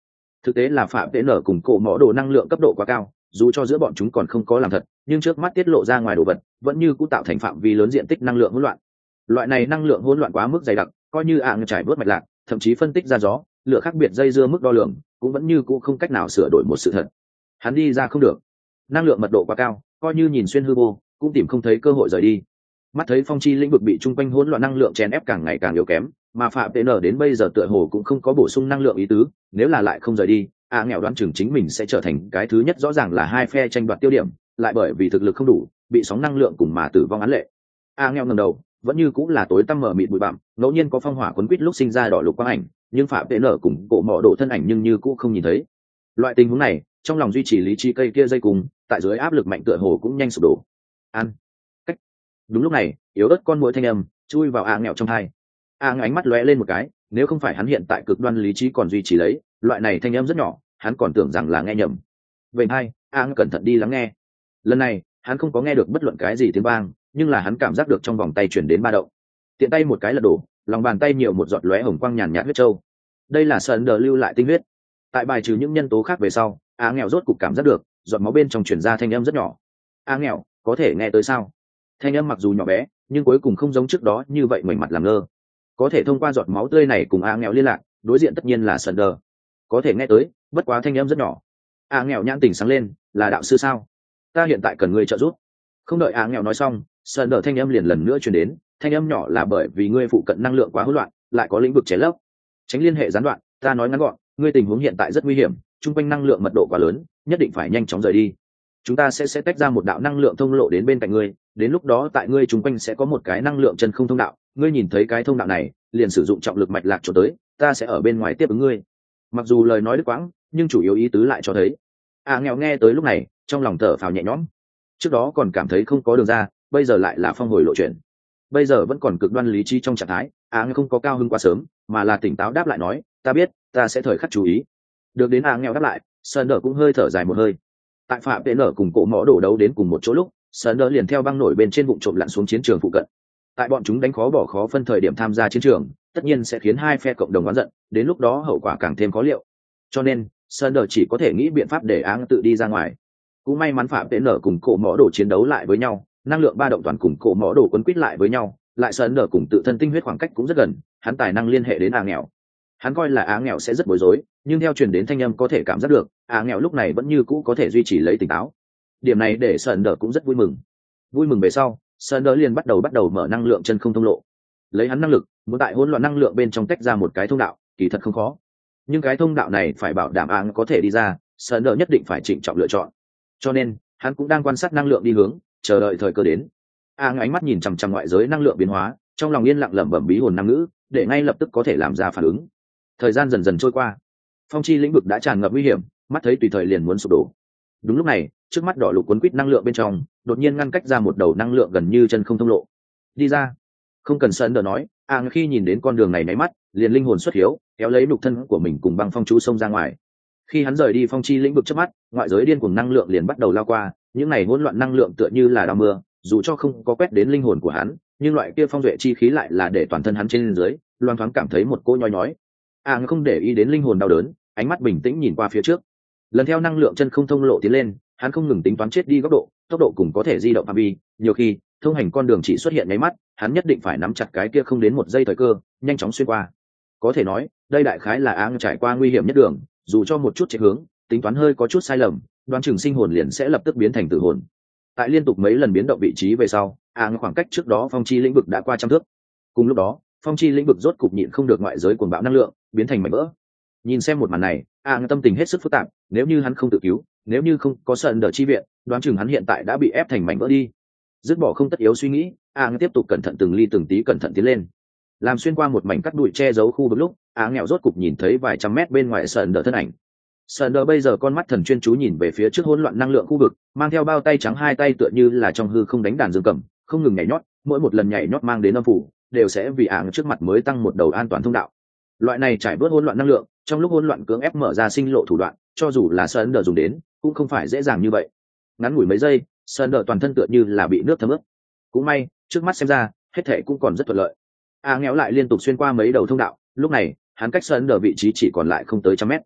Thực tế là phạm tệ nở cùng cổ mỏ đồ năng lượng cấp độ quá cao, dù cho giữa bọn chúng còn không có làm thật, nhưng trước mắt tiết lộ ra ngoài đồ vật vẫn như cũng tạo thành phạm vi lớn diện tích năng lượng hỗn loạn. Loại này năng lượng hỗn loạn quá mức dày đặc, coi như ạng trải bớt mạch lạc, thậm chí phân tích ra gió lửa khác biệt dây dưa mức đo lường, cũng vẫn như cũ không cách nào sửa đổi một sự thật. Hắn đi ra không được, năng lượng mật độ quá cao, coi như nhìn xuyên hư vô cũng tìm không thấy cơ hội rời đi. Mắt thấy phong chi lĩnh vực bị trung quanh hỗn loạn năng lượng chèn ép càng ngày càng yếu kém, mà phạm tn đến bây giờ tựa hồ cũng không có bổ sung năng lượng ý tứ, nếu là lại không rời đi, a nghèo đoán chừng chính mình sẽ trở thành cái thứ nhất, rõ ràng là hai phe tranh đoạt tiêu điểm, lại bởi vì thực lực không đủ bị sóng năng lượng cùng mà tử vong án lệ. A nghèo ngẩng đầu, vẫn như cũng là tối tăm mờ mịt bụi bặm, ngẫu nhiên có phong hỏa cuốn quýt lúc sinh ra đỏ lục quang ảnh, nhưng phạm tn cùng cổ mỏ độ thân ảnh nhưng như cũ không nhìn thấy. Loại tình huống này, trong lòng duy trì lý trí cây kia dây cùng tại dưới áp lực mạnh tựa hồ cũng nhanh sụp đổ. Ăn cách. Đúng lúc này, yếu ớt con muỗi thanh âm chui vào a nghèo trong hai. A nghèo ánh mắt lóe lên một cái, nếu không phải hắn hiện tại cực đoan lý trí còn duy trì lấy, loại này thanh âm rất nhỏ, hắn còn tưởng rằng là nghe nhầm. Vậy hai, a nghèo cẩn thận đi lắng nghe. Lần này, hắn không có nghe được bất luận cái gì tiếng vang, nhưng là hắn cảm giác được trong vòng tay chuyển đến ba động. Tiện tay một cái lật đổ, lòng bàn tay nhiều một giọt lóe hồng quang nhàn nhạt huyết châu. Đây là sơn đờ lưu lại tinh huyết. Tại bài trừ những nhân tố khác về sau, a nghèo rốt cục cảm giác được giọt máu bên trong chuyển ra thanh âm rất nhỏ. A nghèo, có thể nghe tới sao? Thanh âm mặc dù nhỏ bé, nhưng cuối cùng không giống trước đó như vậy ngoảnh mặt làm ngơ. Có thể thông qua giọt máu tươi này cùng a nghèo liên lạc, đối diện tất nhiên là sơn đờ. Có thể nghe tới, bất quá thanh âm rất nhỏ. A nghèo nhãn tỉnh sáng lên, là đạo sư sao? Ta hiện tại cần ngươi trợ giúp. Không đợi a nghèo nói xong, sơn đờ thanh âm liền lần nữa truyền đến. Thanh âm nhỏ là bởi vì ngươi phụ cận năng lượng quá hỗn loạn, lại có lĩnh vực chế lấp, tránh liên hệ gián đoạn. Ta nói ngắn gọn, ngươi tình huống hiện tại rất nguy hiểm, trung quanh năng lượng mật độ quá lớn, nhất định phải nhanh chóng rời đi. Chúng ta sẽ sẽ tách ra một đạo năng lượng thông lộ đến bên cạnh ngươi, đến lúc đó tại ngươi trung quanh sẽ có một cái năng lượng chân không thông đạo, ngươi nhìn thấy cái thông đạo này, liền sử dụng trọng lực mạch lạc chỗ tới, ta sẽ ở bên ngoài tiếp ứng ngươi. Mặc dù lời nói đứt quãng, nhưng chủ yếu ý tứ lại cho thấy. À nghèo nghe tới lúc này, trong lòng thở phào nhẹ nhõm. Trước đó còn cảm thấy không có đường ra, bây giờ lại là phong hồi lộ chuyển. Bây giờ vẫn còn cực đoan lý trí trong trạng thái, à nghèo không có cao hứng quá sớm, mà là tỉnh táo đáp lại nói, ta biết, ta sẽ thời khắc chú ý. Được đến à nghèo đáp lại, sơn đờ cũng hơi thở dài một hơi. Tại phạm tn cùng cổ mõ đổ đấu đến cùng một chỗ lúc, sơn đờ liền theo băng nổi bên trên bụng trộm lặn xuống chiến trường phụ cận. Tại bọn chúng đánh khó bỏ khó phân thời điểm tham gia chiến trường, tất nhiên sẽ khiến hai phe cộng đồng oán giận, đến lúc đó hậu quả càng thêm khó liệu. Cho nên sơn đờ chỉ có thể nghĩ biện pháp để áng tự đi ra ngoài. Cũng may mắn phạm tn cùng cổ mõ đổ chiến đấu lại với nhau, năng lượng ba động toàn cùng cổ mõ đổ quấn quýt lại với nhau, lại sơn đờ cùng tự thân tinh huyết khoảng cách cũng rất gần, hắn tài năng liên hệ đến a nghèo. Hắn coi là á nghèo sẽ rất bối rối, nhưng theo truyền đến thanh âm có thể cảm giác được á nghèo lúc này vẫn như cũ có thể duy trì lấy tỉnh táo. Điểm này để sơn đờ cũng rất vui mừng. Vui mừng về sau, sơn đờ liền bắt đầu bắt đầu mở năng lượng chân không thông lộ. Lấy hắn năng lực, muốn tại hỗn loạn năng lượng bên trong tách ra một cái thông đạo, kỳ thật không khó. Nhưng cái thông đạo này phải bảo đảm á có thể đi ra, sơn đờ nhất định phải trịnh trọng lựa chọn. Cho nên hắn cũng đang quan sát năng lượng đi hướng, chờ đợi thời cơ đến. Á ánh mắt nhìn chằm chằm ngoại giới năng lượng biến hóa, trong lòng yên lặng lẩm bẩm bí hồn nam ngữ, để ngay lập tức có thể làm ra phản ứng. Thời gian dần dần trôi qua, phong chi lĩnh vực đã tràn ngập nguy hiểm, mắt thấy tùy thời liền muốn sụp đổ. Đúng lúc này, trước mắt đỏ lục cuốn quýt năng lượng bên trong đột nhiên ngăn cách ra một đầu năng lượng gần như chân không thông lộ. Đi ra. Không cần sơn đờ nói, a à, khi nhìn đến con đường này máy mắt liền linh hồn xuất hiếu, kéo lấy nhục thân của mình cùng băng phong chú xông ra ngoài. Khi hắn rời đi phong chi lĩnh vực trước mắt, ngoại giới điên cuồng năng lượng liền bắt đầu lao qua, những này hỗn loạn năng lượng tựa như là đao mưa, dù cho không có quét đến linh hồn của hắn, nhưng loại kia phong duệ chi khí lại là để toàn thân hắn trên dưới loang thoáng cảm thấy một cô nhói nhói. A à, không để ý đến linh hồn đau đớn, ánh mắt bình tĩnh nhìn qua phía trước. Lần theo năng lượng chân không thông lộ tiến lên, hắn không ngừng tính toán chết đi góc độ, tốc độ cùng có thể di động phạm vi. Nhiều khi thông hành con đường chỉ xuất hiện nháy mắt, hắn nhất định phải nắm chặt cái kia không đến một giây thời cơ, nhanh chóng xuyên qua. Có thể nói, đây đại khái là áng trải qua nguy hiểm nhất đường, dù cho một chút chạy hướng, tính toán hơi có chút sai lầm, đoán chừng sinh hồn liền sẽ lập tức biến thành tử hồn. Tại liên tục mấy lần biến động vị trí về sau, áng khoảng cách trước đó phong chi lĩnh vực đã qua trăm thước. Cùng lúc đó, phong chi lĩnh vực rốt cục nhịn không được ngoại giới cuồng bạo năng lượng, biến thành mảnh vỡ. Nhìn xem một màn này, áng tâm tình hết sức phức tạp, nếu như hắn không tự cứu, nếu như không có sân đỡ chi viện, đoán chừng hắn hiện tại đã bị ép thành mảnh vỡ đi. Dứt bỏ không tất yếu suy nghĩ, áng tiếp tục cẩn thận từng ly từng tí cẩn thận tiến lên. Làm xuyên qua một mảnh cắt bụi che giấu khu vực lúc, áng nghèo rốt cục nhìn thấy vài trăm mét bên ngoài sân đỡ thân ảnh. Sân đỡ bây giờ con mắt thần chuyên chú nhìn về phía trước hỗn loạn năng lượng khu vực, mang theo bao tay trắng hai tay tựa như là trong hư không đánh đàn dương cầm, không ngừng nhảy nhót, mỗi một lần nhảy nhót mang đến âm phủ, đều sẽ vì áng trước mặt mới tăng một đầu an toàn thông đạo. Loại này trải bớt hỗn loạn năng lượng, trong lúc hỗn loạn cưỡng ép mở ra sinh lộ thủ đoạn, cho dù là sân đỡ dùng đến, cũng không phải dễ dàng như vậy. Ngắn ngủi mấy giây, sân đỡ toàn thân tựa như là bị nước thấm ướt. Cũng may, trước mắt xem ra, hết thảy cũng còn rất thuận lợi. A nghèo lại liên tục xuyên qua mấy đầu thông đạo, lúc này hắn cách sân đỡ vị trí chỉ còn lại không tới trăm mét.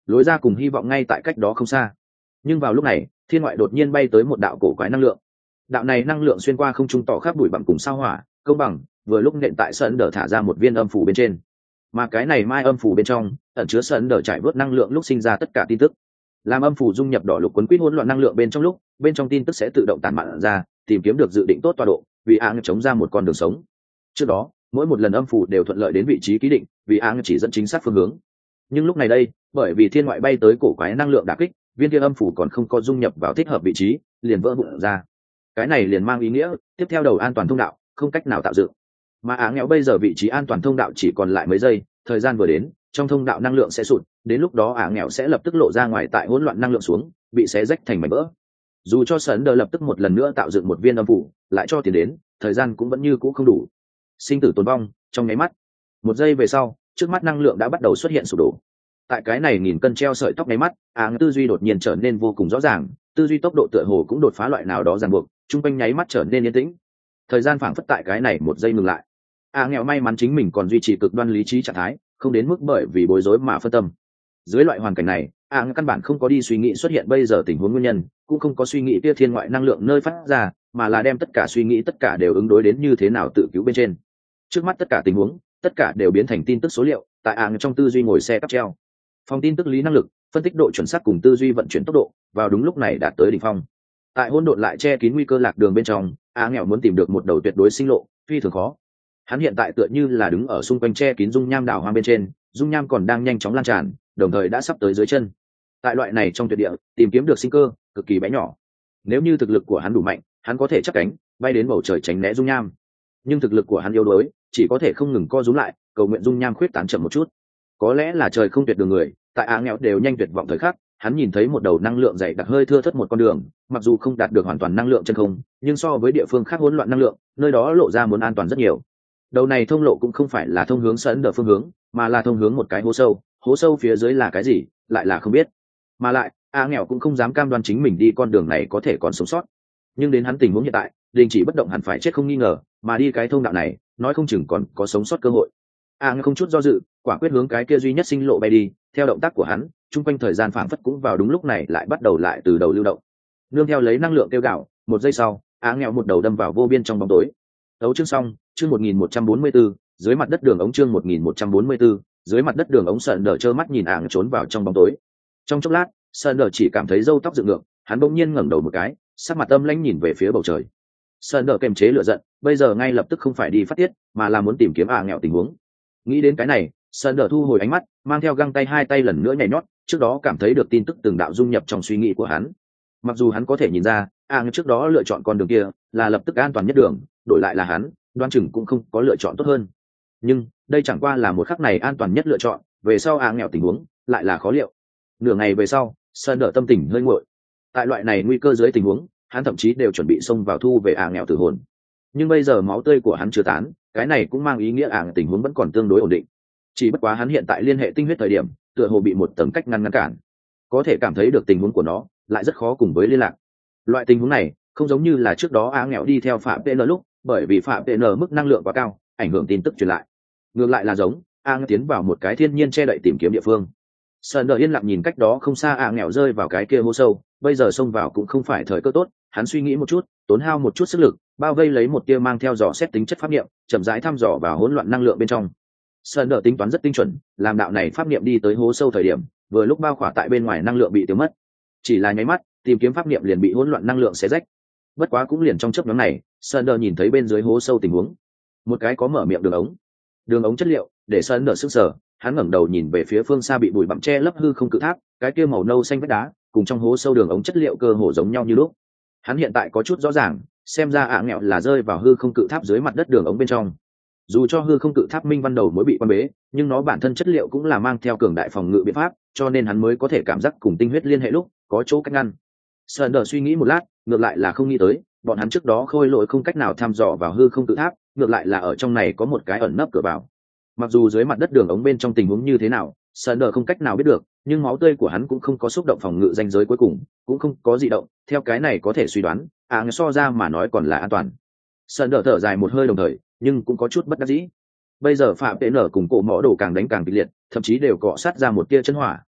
lối ra cùng hy vọng ngay tại cách đó không xa. Nhưng vào lúc này thiên ngoại đột nhiên bay tới một đạo cổ quái năng lượng. Đạo này năng lượng xuyên qua không trung tỏ khắp bụi bặm cùng sao hỏa công bằng, vừa lúc nện tại sân đờ thả ra một viên âm phủ bên trên, mà cái này mai âm phủ bên trong ẩn chứa sân đờ trải vớt năng lượng lúc sinh ra tất cả tin tức. Làm âm phủ dung nhập đỏ lục quấn quýt hỗn loạn năng lượng bên trong lúc, bên trong tin tức sẽ tự động tản mạn ra, tìm kiếm được dự định tốt tọa độ, vì áng chống ra một con đường sống. Trước đó mỗi một lần âm phủ đều thuận lợi đến vị trí ký định, vì áng chỉ dẫn chính xác phương hướng. Nhưng lúc này đây, bởi vì thiên ngoại bay tới cổ quái năng lượng đả kích, viên kia âm phủ còn không có dung nhập vào thích hợp vị trí, liền vỡ vụn ra. Cái này liền mang ý nghĩa tiếp theo đầu an toàn thông đạo không cách nào tạo dựng, mà áng nghèo bây giờ vị trí an toàn thông đạo chỉ còn lại mấy giây, thời gian vừa đến trong thông đạo năng lượng sẽ sụt, đến lúc đó áng nghèo sẽ lập tức lộ ra ngoài tại hỗn loạn năng lượng xuống, bị xé rách thành mảnh vỡ. Dù cho sấn đờ lập tức một lần nữa tạo dựng một viên âm phủ lại cho tiền đến, thời gian cũng vẫn như cũ không đủ. Sinh tử tồn vong trong nháy mắt, một giây về sau trước mắt năng lượng đã bắt đầu xuất hiện sụp đổ. Tại cái này nghìn cân treo sợi tóc nháy mắt, áng tư duy đột nhiên trở nên vô cùng rõ ràng, tư duy tốc độ tựa hồ cũng đột phá loại nào đó ràng buộc, trung quanh nháy mắt trở nên yên tĩnh. Thời gian phảng phất tại cái này một giây ngừng lại. áng nghèo may mắn chính mình còn duy trì cực đoan lý trí trạng thái, không đến mức bởi vì bối rối mà phân tâm. Dưới loại hoàn cảnh này, áng căn bản không có đi suy nghĩ xuất hiện bây giờ tình huống nguyên nhân, cũng không có suy nghĩ kia thiên ngoại năng lượng nơi phát ra, mà là đem tất cả suy nghĩ tất cả đều ứng đối đến như thế nào tự cứu bên trên. Trước mắt tất cả tình huống tất cả đều biến thành tin tức số liệu, tại áng trong tư duy ngồi xe cắp treo. Phòng tin tức lý năng lực, phân tích độ chuẩn xác cùng tư duy vận chuyển tốc độ vào đúng lúc này đạt tới đỉnh phong. Tại hỗn độn lại che kín nguy cơ lạc đường bên trong, áng nghèo muốn tìm được một đầu tuyệt đối sinh lộ phi thường khó. Hắn hiện tại tựa như là đứng ở xung quanh che kín dung nham đảo hoang bên trên, dung nham còn đang nhanh chóng lan tràn, đồng thời đã sắp tới dưới chân. Tại loại này trong tuyệt địa, tìm kiếm được sinh cơ cực kỳ bé nhỏ. Nếu như thực lực của hắn đủ mạnh, hắn có thể chắp cánh bay đến bầu trời tránh né dung nham. Nhưng thực lực của hắn yếu đuối, chỉ có thể không ngừng co rúm lại, cầu nguyện dung nham khuyết tán chậm một chút. Có lẽ là trời không tuyệt đường người, tại áng nghèo đều nhanh tuyệt vọng thời khắc, hắn nhìn thấy một đầu năng lượng dày đặc hơi thưa thớt một con đường, mặc dù không đạt được hoàn toàn năng lượng chân không, nhưng so với địa phương khác hỗn loạn năng lượng, nơi đó lộ ra muốn an toàn rất nhiều. Đầu này thông lộ cũng không phải là thông hướng sân đờ phương hướng, mà là thông hướng một cái hố sâu, hố sâu phía dưới là cái gì, lại là không biết. Mà lại, áng nghèo cũng không dám cam đoan chính mình đi con đường này có thể còn sống sót. Nhưng đến hắn tình huống hiện tại, đình chỉ bất động hẳn phải chết không nghi ngờ, mà đi cái thông đạo này, nói không chừng còn có sống sót cơ hội. áng không chút do dự, quả quyết hướng cái kia duy nhất sinh lộ bay đi. Theo động tác của hắn, chung quanh thời gian phảng phất cũng vào đúng lúc này lại bắt đầu lại từ đầu lưu động. Nương theo lấy năng lượng kêu gạo, một giây sau, áng nghèo một đầu đâm vào vô biên trong bóng tối. Đấu chương xong, chương một nghìn một trăm bốn mươi bốn, dưới mặt đất đường ống chương một nghìn một trăm bốn mươi bốn, dưới mặt đất đường ống sợn đờ trơ mắt nhìn áng trốn vào trong bóng tối. Trong chốc lát, sợn đờ chỉ cảm thấy râu tóc dựng ngược, hắn bỗng nhiên ngẩng đầu một cái, sắc mặt âm lãnh nhìn về phía bầu trời. Sợn đờ kiềm chế lửa giận, bây giờ ngay lập tức không phải đi phát tiết, mà là muốn tìm kiếm áng nghèo tình huống. Nghĩ đến cái này, sợn đờ thu hồi ánh mắt, mang theo găng tay hai tay lần nữa nhảy nhót, trước đó cảm thấy được tin tức từng đạo dung nhập trong suy nghĩ của hắn. Mặc dù hắn có thể nhìn ra, áng trước đó lựa chọn con đường kia là lập tức an toàn nhất đường, đổi lại là hắn, đoán chừng cũng không có lựa chọn tốt hơn. Nhưng đây chẳng qua là một khắc này an toàn nhất lựa chọn, về sau áng nghèo tình huống lại là khó liệu. Nửa ngày về sau, sợn đờ tâm tình hơi nguội. Tại loại này nguy cơ dưới tình huống, hắn thậm chí đều chuẩn bị xông vào thu về áng nghèo tử hồn. Nhưng bây giờ máu tươi của hắn chưa tán, cái này cũng mang ý nghĩa áng tình huống vẫn còn tương đối ổn định. Chỉ bất quá hắn hiện tại liên hệ tinh huyết thời điểm, tựa hồ bị một tầng cách ngăn ngăn cản, có thể cảm thấy được tình huống của nó lại rất khó cùng với liên lạc. Loại tình huống này không giống như là trước đó áng nghèo đi theo phạm pê en lúc, bởi vì phạm pê en mức năng lượng quá cao, ảnh hưởng tin tức truyền lại. Ngược lại là giống áng tiến vào một cái thiên nhiên che đậy tìm kiếm địa phương. Sợn đờ yên lặng nhìn cách đó không xa áng nghèo rơi vào cái kia hố sâu, bây giờ xông vào cũng không phải thời cơ tốt. Hắn suy nghĩ một chút, tốn hao một chút sức lực, bao vây lấy một tia mang theo dò xét tính chất pháp niệm, chậm rãi thăm dò vào hỗn loạn năng lượng bên trong. Sợn đờ tính toán rất tinh chuẩn, làm đạo này pháp niệm đi tới hố sâu thời điểm, vừa lúc bao khỏa tại bên ngoài năng lượng bị tiêu mất. Chỉ là nháy mắt, tìm kiếm pháp niệm liền bị hỗn loạn năng lượng xé rách. Bất quá cũng liền trong chớp nhoáng này, Sợn đờ nhìn thấy bên dưới hố sâu tình huống. Một cái có mở miệng đường ống. Đường ống chất liệu, để Sợn đờ sững sờ, hắn ngẩng đầu nhìn về phía phương xa bị bụi bặm che lấp hư không cự tháp, cái kia màu nâu xanh vách đá, cùng trong hố sâu đường ống chất liệu cơ hồ giống nhau như lúc. Hắn hiện tại có chút rõ ràng, xem ra ạng nghèo là rơi vào hư không cự tháp dưới mặt đất đường ống bên trong. Dù cho hư không cự tháp minh văn đầu mới bị quan bế, nhưng nó bản thân chất liệu cũng là mang theo cường đại phòng ngự biện pháp, cho nên hắn mới có thể cảm giác cùng tinh huyết liên hệ lúc có chỗ cách ngăn. Sợn đờ suy nghĩ một lát, ngược lại là không nghĩ tới, bọn hắn trước đó khôi lỗi không cách nào thăm dò vào hư không cự tháp, ngược lại là ở trong này có một cái ẩn nấp cửa vào. Mặc dù dưới mặt đất đường ống bên trong tình huống như thế nào, Sợn đờ không cách nào biết được, nhưng máu tươi của hắn cũng không có xúc động phòng ngự ranh giới cuối cùng, cũng không có dị động, theo cái này có thể suy đoán, ạng so ra mà nói còn là an toàn. Sợn đờ thở dài một hơi đồng thời, nhưng cũng có chút bất đắc dĩ. Bây giờ phạm tệ nở cùng cổ mõ đồ càng đánh càng kịch liệt, thậm chí đều cọ sát ra một tia chân hỏa,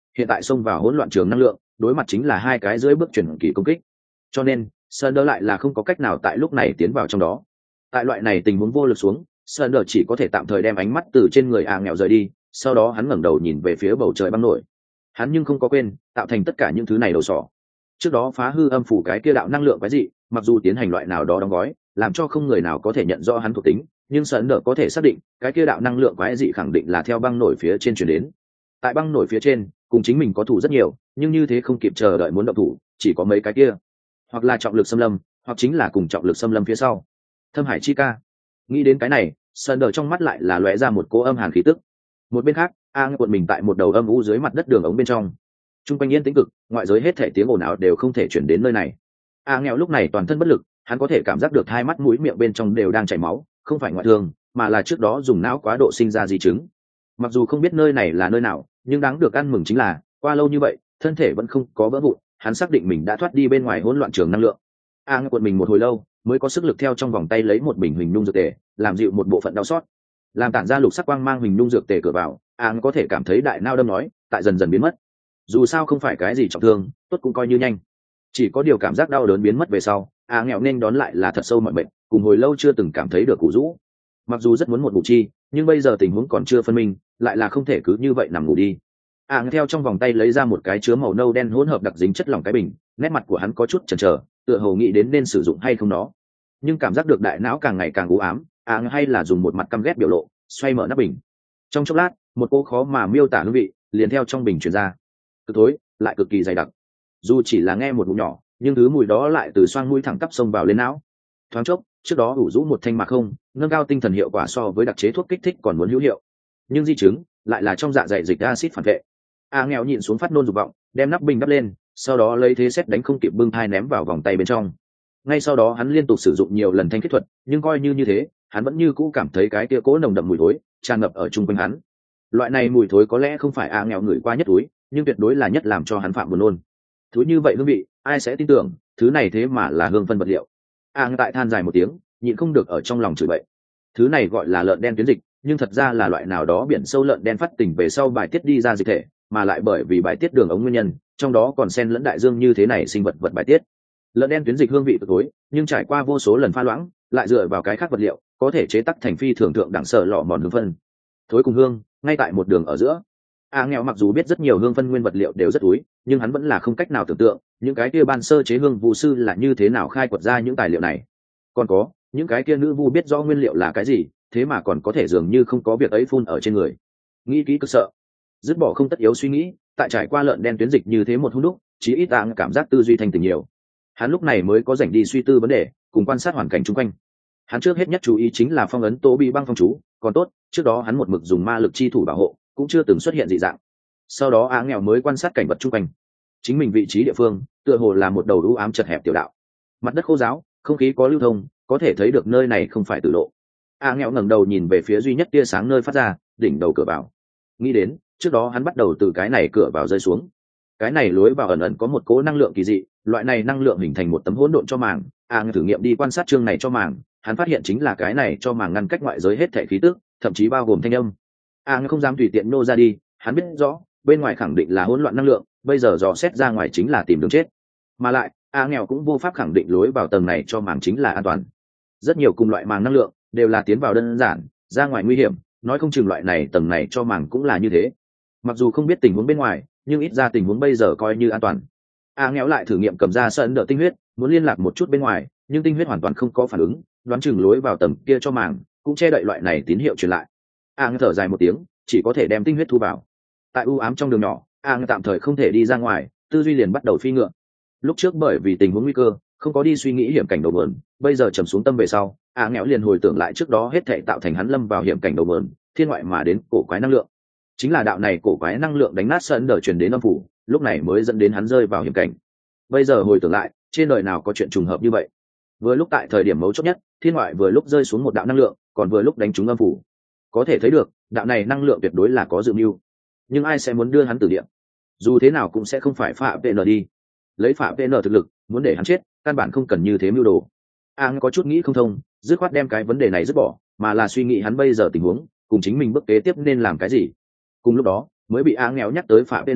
hiện tại xông vào hỗn loạn trường năng lượng, đối mặt chính là hai cái dưới bước chuyển kỳ công kích, cho nên Sunder lại là không có cách nào tại lúc này tiến vào trong đó. Tại loại này tình huống vô lực xuống, Sunder chỉ có thể tạm thời đem ánh mắt từ trên người A nghèo rời đi, sau đó hắn ngẩng đầu nhìn về phía bầu trời băng nổi. Hắn nhưng không có quên tạo thành tất cả những thứ này đầu sỏ. Trước đó phá hư âm phủ cái kia đạo năng lượng cái gì, mặc dù tiến hành loại nào đó đóng gói, làm cho không người nào có thể nhận rõ hắn thuộc tính, nhưng Sunder có thể xác định cái kia đạo năng lượng quái dị khẳng định là theo băng nổi phía trên truyền đến. Tại băng nổi phía trên, cùng chính mình có thủ rất nhiều, nhưng như thế không kịp chờ đợi muốn động thủ, chỉ có mấy cái kia, hoặc là trọng lực xâm lâm, hoặc chính là cùng trọng lực xâm lâm phía sau. Thâm Hải chi ca. Nghĩ đến cái này, Sunder trong mắt lại là lóe ra một cỗ âm hàn khí tức. Một bên khác, A cuộn mình tại một đầu âm u dưới mặt đất đường ống bên trong. Trung quanh yên tĩnh cực, ngoại giới hết thể tiếng ồn ào đều không thể chuyển đến nơi này. A nghèo lúc này toàn thân bất lực, hắn có thể cảm giác được hai mắt mũi miệng bên trong đều đang chảy máu, không phải ngoại thương, mà là trước đó dùng não quá độ sinh ra di chứng. Mặc dù không biết nơi này là nơi nào, nhưng đáng được ăn mừng chính là qua lâu như vậy, thân thể vẫn không có vỡ vụn, hắn xác định mình đã thoát đi bên ngoài hỗn loạn trường năng lượng. A cuộn mình một hồi lâu, mới có sức lực theo trong vòng tay lấy một bình huỳnh nung dược tề, làm dịu một bộ phận đau xót, làm tản ra lục sắc quang mang huỳnh nung dược tề cửa vào. A có thể cảm thấy đại nao đâm nói tại dần dần biến mất. Dù sao không phải cái gì trọng thương, tốt cũng coi như nhanh. Chỉ có điều cảm giác đau đớn biến mất về sau, A nghèo nên đón lại là thật sâu mọi bệnh, cùng hồi lâu chưa từng cảm thấy được củ rũ. Mặc dù rất muốn một ngủ chi, nhưng bây giờ tình huống còn chưa phân minh, lại là không thể cứ như vậy nằm ngủ đi. A theo trong vòng tay lấy ra một cái chứa màu nâu đen hỗn hợp đặc dính chất lỏng cái bình, nét mặt của hắn có chút chần chờ, tựa hồ nghĩ đến nên sử dụng hay không nó. Nhưng cảm giác được đại não càng ngày càng u ám, A hay là dùng một mặt căm ghét biểu lộ, xoay mở nắp bình. Trong chốc lát, một cô khó mà miêu tả hương vị liền theo trong bình truyền ra, cực thối lại cực kỳ dày đặc. Dù chỉ là nghe một ngụm nhỏ, nhưng thứ mùi đó lại từ xoang mũi thẳng tắp xông vào lên não. Thoáng chốc, trước đó ủ rũ một thanh mạc không nâng cao tinh thần hiệu quả so với đặc chế thuốc kích thích còn muốn hữu hiệu, nhưng di chứng lại là trong dạ dày dịch acid phản vệ. A nghèo nhịn xuống phát nôn dục vọng, đem nắp bình đắp lên, sau đó lấy thế xét đánh không kịp bưng thai ném vào vòng tay bên trong. Ngay sau đó hắn liên tục sử dụng nhiều lần thanh kết thuật, nhưng coi như như thế, hắn vẫn như cũ cảm thấy cái kia cố nồng đậm mùi thối tràn ngập ở chung quanh hắn. Loại này mùi thối có lẽ không phải A nghèo ngửi qua nhất túi, nhưng tuyệt đối là nhất làm cho hắn phạm buồn nôn. Thối như vậy hương vị, ai sẽ tin tưởng thứ này thế mà là hương phân vật liệu. A tại than dài một tiếng, nhịn không được ở trong lòng chửi bậy. Thứ này gọi là lợn đen tuyến dịch, nhưng thật ra là loại nào đó biển sâu lợn đen phát tỉnh về sau bài tiết đi ra dịch thể, mà lại bởi vì bài tiết đường ống nguyên nhân, trong đó còn xen lẫn đại dương như thế này sinh vật vật bài tiết. Lợn đen tuyến dịch hương vị cực tối, nhưng trải qua vô số lần pha loãng, lại dựa vào cái khác vật liệu, có thể chế tác thành phi thường thượng đẳng sở lọ mòn hương phân. Thối cùng hương, ngay tại một đường ở giữa. A nghèo mặc dù biết rất nhiều hương phân nguyên vật liệu đều rất túi, nhưng hắn vẫn là không cách nào tưởng tượng những cái kia ban sơ chế hương vu sư là như thế nào khai quật ra những tài liệu này. Còn có những cái kia nữ vu biết rõ nguyên liệu là cái gì, thế mà còn có thể dường như không có việc ấy phun ở trên người. Nghĩ kỹ cực sợ, dứt bỏ không tất yếu suy nghĩ, tại trải qua lợn đen tuyến dịch như thế một hung đúc, chí ít A cảm giác tư duy thành tình nhiều. Hắn lúc này mới có rảnh đi suy tư vấn đề, cùng quan sát hoàn cảnh xung quanh. Hắn trước hết nhất chú ý chính là phong ấn Tô Bị băng phong chú, còn tốt, trước đó hắn một mực dùng ma lực chi thủ bảo hộ, cũng chưa từng xuất hiện dị dạng. Sau đó Á nghèo mới quan sát cảnh vật xung quanh. Chính mình vị trí địa phương, tựa hồ là một đầu u ám chật hẹp tiểu đạo. Mặt đất khô ráo, không khí có lưu thông, có thể thấy được nơi này không phải tử lộ. Á nghèo ngẩng đầu nhìn về phía duy nhất tia sáng nơi phát ra, đỉnh đầu cửa vào. Nghĩ đến, trước đó hắn bắt đầu từ cái này cửa vào rơi xuống. Cái này lối vào ẩn ẩn có một cỗ năng lượng kỳ dị, loại này năng lượng hình thành một tấm hỗn độn cho màng. Á nghèo thử nghiệm đi quan sát chương này cho màng, hắn phát hiện chính là cái này cho màng ngăn cách ngoại giới hết thảy khí tức, thậm chí bao gồm thanh âm. Á nghèo không dám tùy tiện nô ra đi, hắn biết rõ bên ngoài khẳng định là hỗn loạn năng lượng, bây giờ dò xét ra ngoài chính là tìm đường chết. Mà lại A nghèo cũng vô pháp khẳng định lối vào tầng này cho màng chính là an toàn. Rất nhiều cùng loại màng năng lượng đều là tiến vào đơn giản, ra ngoài nguy hiểm, nói không chừng loại này tầng này cho màng cũng là như thế. Mặc dù không biết tình huống bên ngoài, nhưng ít ra tình huống bây giờ coi như an toàn. A nghèo lại thử nghiệm cầm ra sân đỡ tinh huyết, muốn liên lạc một chút bên ngoài, nhưng tinh huyết hoàn toàn không có phản ứng, đoán chừng lối vào tầng kia cho màng cũng che đậy loại này tín hiệu truyền lại. A nghèo thở dài một tiếng, chỉ có thể đem tinh huyết thu vào. Tại u ám trong đường nhỏ, A tạm thời không thể đi ra ngoài, tư duy liền bắt đầu phi ngựa. Lúc trước bởi vì tình huống nguy cơ, không có đi suy nghĩ hiểm cảnh đầu mượn, bây giờ trầm xuống tâm về sau, A nghèo liền hồi tưởng lại trước đó hết thảy tạo thành hắn lâm vào hiểm cảnh đầu mượn, thiên ngoại mà đến cổ quái năng lượng. Chính là đạo này cổ quái năng lượng đánh nát sân đỡ truyền đến âm phủ, lúc này mới dẫn đến hắn rơi vào hiểm cảnh. Bây giờ hồi tưởng lại, trên đời nào có chuyện trùng hợp như vậy? Vừa lúc tại thời điểm mấu chốt nhất, thiên ngoại vừa lúc rơi xuống một đạo năng lượng, còn vừa lúc đánh trúng âm phủ. Có thể thấy được, đạo này năng lượng tuyệt đối là có dự mưu. Nhưng ai sẽ muốn đưa hắn tử địa? Dù thế nào cũng sẽ không phải Phạm vê en đi. Lấy Phạm vê en thực lực, muốn để hắn chết, căn bản không cần như thế mưu đồ. Ang có chút nghĩ không thông, dứt khoát đem cái vấn đề này dứt bỏ, mà là suy nghĩ hắn bây giờ tình huống, cùng chính mình bước kế tiếp nên làm cái gì. Cùng lúc đó, mới bị Ang nghèo nhắc tới Phạm vê en,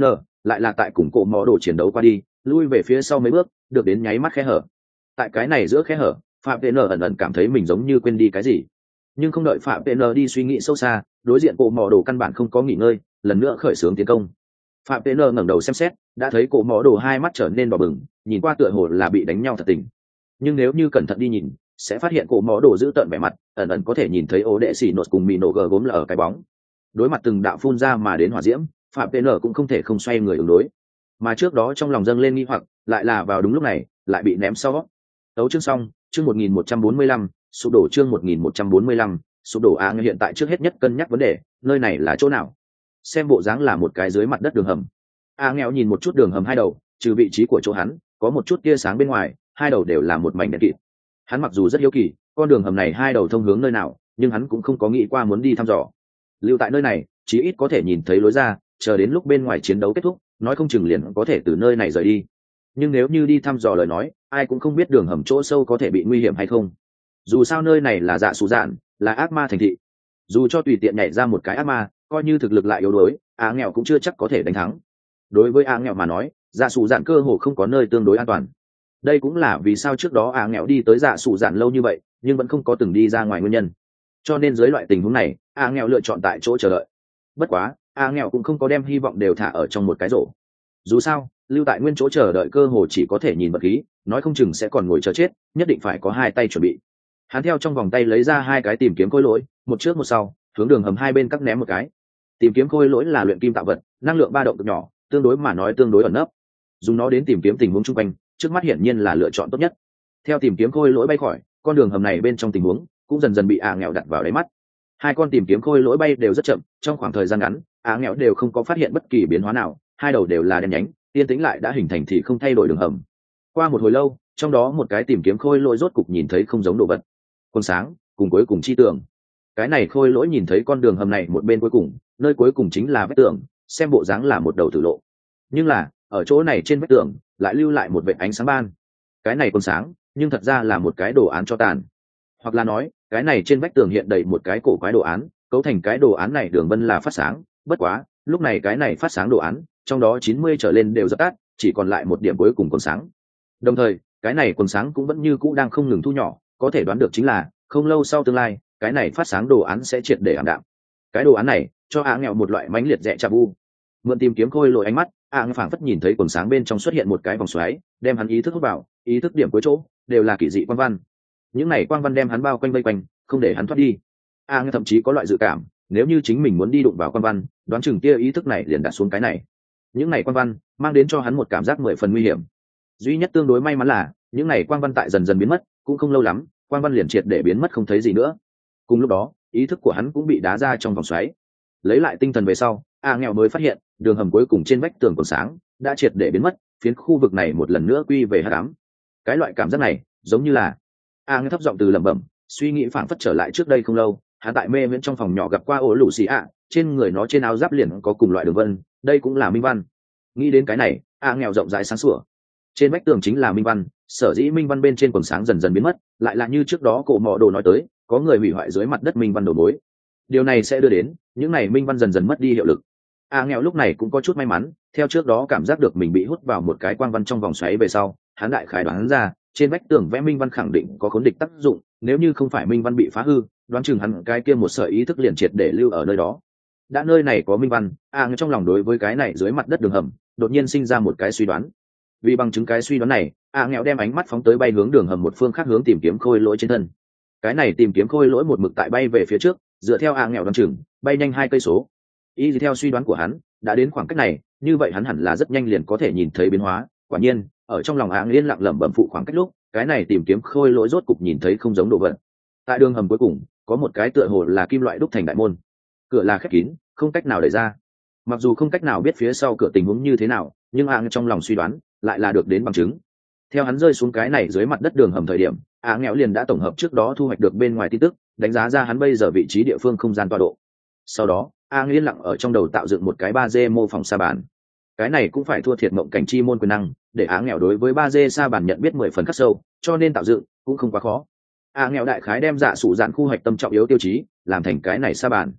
lại là tại cùng cổ mỏ đồ chiến đấu qua đi lui về phía sau mấy bước được đến nháy mắt khe hở. Tại cái này giữa khe hở, phạm vn ẩn ẩn cảm thấy mình giống như quên đi cái gì, nhưng không đợi phạm vn đi suy nghĩ sâu xa, đối diện cổ mỏ đồ căn bản không có nghỉ ngơi, lần nữa khởi xướng tiến công. Phạm vn ngẩng đầu xem xét, đã thấy cổ mỏ đồ hai mắt trở nên đỏ bừng, nhìn qua tựa hồ là bị đánh nhau thật tình. Nhưng nếu như cẩn thận đi nhìn, sẽ phát hiện cổ mỏ đồ giữ tợn vẻ mặt, ẩn ẩn có thể nhìn thấy ố đệ xỉ nột cùng mì nổ gờ gốm là ở cái bóng. Đối mặt từng đạo phun ra mà đến hỏa diễm, phạm vn cũng không thể không xoay người ứng đối, mà trước đó trong lòng dâng lên nghi hoặc lại là vào đúng lúc này lại bị ném sau. Tấu chương xong, chương một nghìn một trăm bốn mươi lăm, sụp đổ chương một nghìn một trăm bốn mươi lăm, sụp đổ. A Nghèo hiện tại trước hết nhất cân nhắc vấn đề, nơi này là chỗ nào? Xem bộ dáng là một cái dưới mặt đất đường hầm. A Nghèo nhìn một chút đường hầm hai đầu, trừ vị trí của chỗ hắn, có một chút tia sáng bên ngoài, hai đầu đều là một mảnh đen kịt. Hắn mặc dù rất hiếu kỳ, con đường hầm này hai đầu thông hướng nơi nào, nhưng hắn cũng không có nghĩ qua muốn đi thăm dò. Lưu tại nơi này, chí ít có thể nhìn thấy lối ra, chờ đến lúc bên ngoài chiến đấu kết thúc, nói không chừng liền có thể từ nơi này rời đi. Nhưng nếu như đi thăm dò lời nói, ai cũng không biết đường hầm chỗ sâu có thể bị nguy hiểm hay không. Dù sao nơi này là dạ sủ dạn, là ác ma thành thị, dù cho tùy tiện nhảy ra một cái ác ma, coi như thực lực lại yếu đuối, A Nghèo cũng chưa chắc có thể đánh thắng. Đối với A Nghèo mà nói, dạ sủ dạn cơ hồ không có nơi tương đối an toàn. Đây cũng là vì sao trước đó A Nghèo đi tới dạ sủ dạn lâu như vậy, nhưng vẫn không có từng đi ra ngoài nguyên nhân. Cho nên dưới loại tình huống này, A Nghèo lựa chọn tại chỗ chờ đợi. Bất quá, A Nghèo cũng không có đem hy vọng đều thả ở trong một cái rổ. Dù sao, lưu tại nguyên chỗ chờ đợi cơ hồ chỉ có thể nhìn vật khí, nói không chừng sẽ còn ngồi chờ chết, nhất định phải có hai tay chuẩn bị. Hắn theo trong vòng tay lấy ra hai cái tìm kiếm khôi lỗi, một trước một sau, hướng đường hầm hai bên cắt ném một cái. Tìm kiếm khôi lỗi là luyện kim tạo vật, năng lượng ba động cực nhỏ, tương đối mà nói tương đối ẩn nấp. Dùng nó đến tìm kiếm tình huống xung quanh, trước mắt hiển nhiên là lựa chọn tốt nhất. Theo tìm kiếm khôi lỗi bay khỏi, con đường hầm này bên trong tình huống cũng dần dần bị A Nghèo đặt vào đáy mắt. Hai con tìm kiếm khôi lỗi bay đều rất chậm, trong khoảng thời gian ngắn, A Nghèo đều không có phát hiện bất kỳ biến hóa nào, hai đầu đều là đen nhánh, yên tĩnh lại đã hình thành thì không thay đổi đường hầm. Qua một hồi lâu, trong đó một cái tìm kiếm khôi lỗi rốt cục nhìn thấy không giống đồ vật, quần sáng cùng cuối cùng chi tường. Cái này khôi lỗi nhìn thấy con đường hầm này một bên cuối cùng, nơi cuối cùng chính là vách tường, xem bộ dáng là một đầu tử lộ. Nhưng là ở chỗ này trên vách tường lại lưu lại một vệt ánh sáng ban. Cái này quần sáng, nhưng thật ra là một cái đồ án cho tàn, hoặc là nói cái này trên vách tường hiện đầy một cái cổ quái đồ án, cấu thành cái đồ án này đường vân là phát sáng. Bất quá lúc này cái này phát sáng đồ án trong đó chín mươi trở lên đều dập tắt, chỉ còn lại một điểm cuối cùng còn sáng. Đồng thời cái này quần sáng cũng vẫn như cũ đang không ngừng thu nhỏ, có thể đoán được chính là không lâu sau tương lai cái này phát sáng đồ án sẽ triệt để ảm đạm. Cái đồ án này cho A Nghèo một loại mãnh liệt rẽ chà vu. Mượn tìm kiếm khôi lỗi ánh mắt, A Nghèo phảng phất nhìn thấy quần sáng bên trong xuất hiện một cái vòng xoáy, đem hắn ý thức hút vào, ý thức điểm cuối chỗ đều là kỳ dị quang văn. Những này quang văn đem hắn bao quanh vây quanh, không để hắn thoát đi. A Nghèo thậm chí có loại dự cảm, nếu như chính mình muốn đi đụng vào quang văn, đoán chừng kia ý thức này liền đặt xuống cái này. Những này quang văn mang đến cho hắn một cảm giác mười phần nguy hiểm. Duy nhất tương đối may mắn là những này quang văn tại dần dần biến mất, cũng không lâu lắm quang văn liền triệt để biến mất không thấy gì nữa. Cùng lúc đó ý thức của hắn cũng bị đá ra trong vòng xoáy. Lấy lại tinh thần về sau, A Nghèo mới phát hiện đường hầm cuối cùng trên vách tường còn sáng đã triệt để biến mất, phiến khu vực này một lần nữa quy về hắc ám. Cái loại cảm giác này giống như là A Nghèo thấp giọng từ lẩm bẩm, suy nghĩ phảng phất trở lại trước đây không lâu, hắn tại mê viễn trong phòng nhỏ gặp qua ổ lũ xì ạ, trên người nó trên áo giáp liền có cùng loại đường vân, đây cũng là minh văn. Nghĩ đến cái này, A Nghèo rộng rãi sáng sủa. Trên vách tường chính là minh văn, sở dĩ minh văn bên trên quần sáng dần dần biến mất, lại là như trước đó cổ mọ đồ nói tới, có người hủy hoại dưới mặt đất minh văn đầu mối. Điều này sẽ đưa đến những này minh văn dần dần mất đi hiệu lực. A Nghèo lúc này cũng có chút may mắn, theo trước đó cảm giác được mình bị hút vào một cái quang văn trong vòng xoáy về sau, hắn đại khái đoán ra, trên vách tường vẽ minh văn khẳng định có khốn địch tác dụng, nếu như không phải minh văn bị phá hư, đoán chừng hắn cái kia một sợi ý thức liền triệt để lưu ở nơi đó. Đã nơi này có minh văn, A Nghèo trong lòng đối với cái này dưới mặt đất đường hầm đột nhiên sinh ra một cái suy đoán. Vì bằng chứng cái suy đoán này, A Nghèo đem ánh mắt phóng tới bay hướng đường hầm một phương khác hướng tìm kiếm khôi lỗi trên thân. Cái này tìm kiếm khôi lỗi một mực tại bay về phía trước, dựa theo A Nghèo đoán chừng, bay nhanh hai cây số. Y theo suy đoán của hắn, đã đến khoảng cách này, như vậy hắn hẳn là rất nhanh liền có thể nhìn thấy biến hóa. Quả nhiên, ở trong lòng A Nghèo yên lặng lẩm bẩm phụ khoảng cách lúc, cái này tìm kiếm khôi lỗi rốt cục nhìn thấy không giống đồ vật. Tại đường hầm cuối cùng, có một cái tựa hồ là kim loại đúc thành đại môn. Cửa là khép kín, không cách nào đẩy ra. Mặc dù không cách nào biết phía sau cửa tình huống như thế nào, nhưng A Nghèo trong lòng suy đoán lại là được đến bằng chứng. Theo hắn rơi xuống cái này dưới mặt đất đường hầm thời điểm, A Nghèo liền đã tổng hợp trước đó thu hoạch được bên ngoài tin tức, đánh giá ra hắn bây giờ vị trí địa phương không gian tọa độ. Sau đó, A Nghèo yên lặng ở trong đầu tạo dựng một cái ba D mô phỏng sa bàn. Cái này cũng phải thua thiệt mộng cảnh chi môn quyền năng, để A Nghèo đối với ba D sa bàn nhận biết mười phần khắc sâu, cho nên tạo dựng cũng không quá khó. A Nghèo đại khái đem dạ sủ dạn khu hoạch tâm trọng yếu tiêu chí làm thành cái này sa bàn.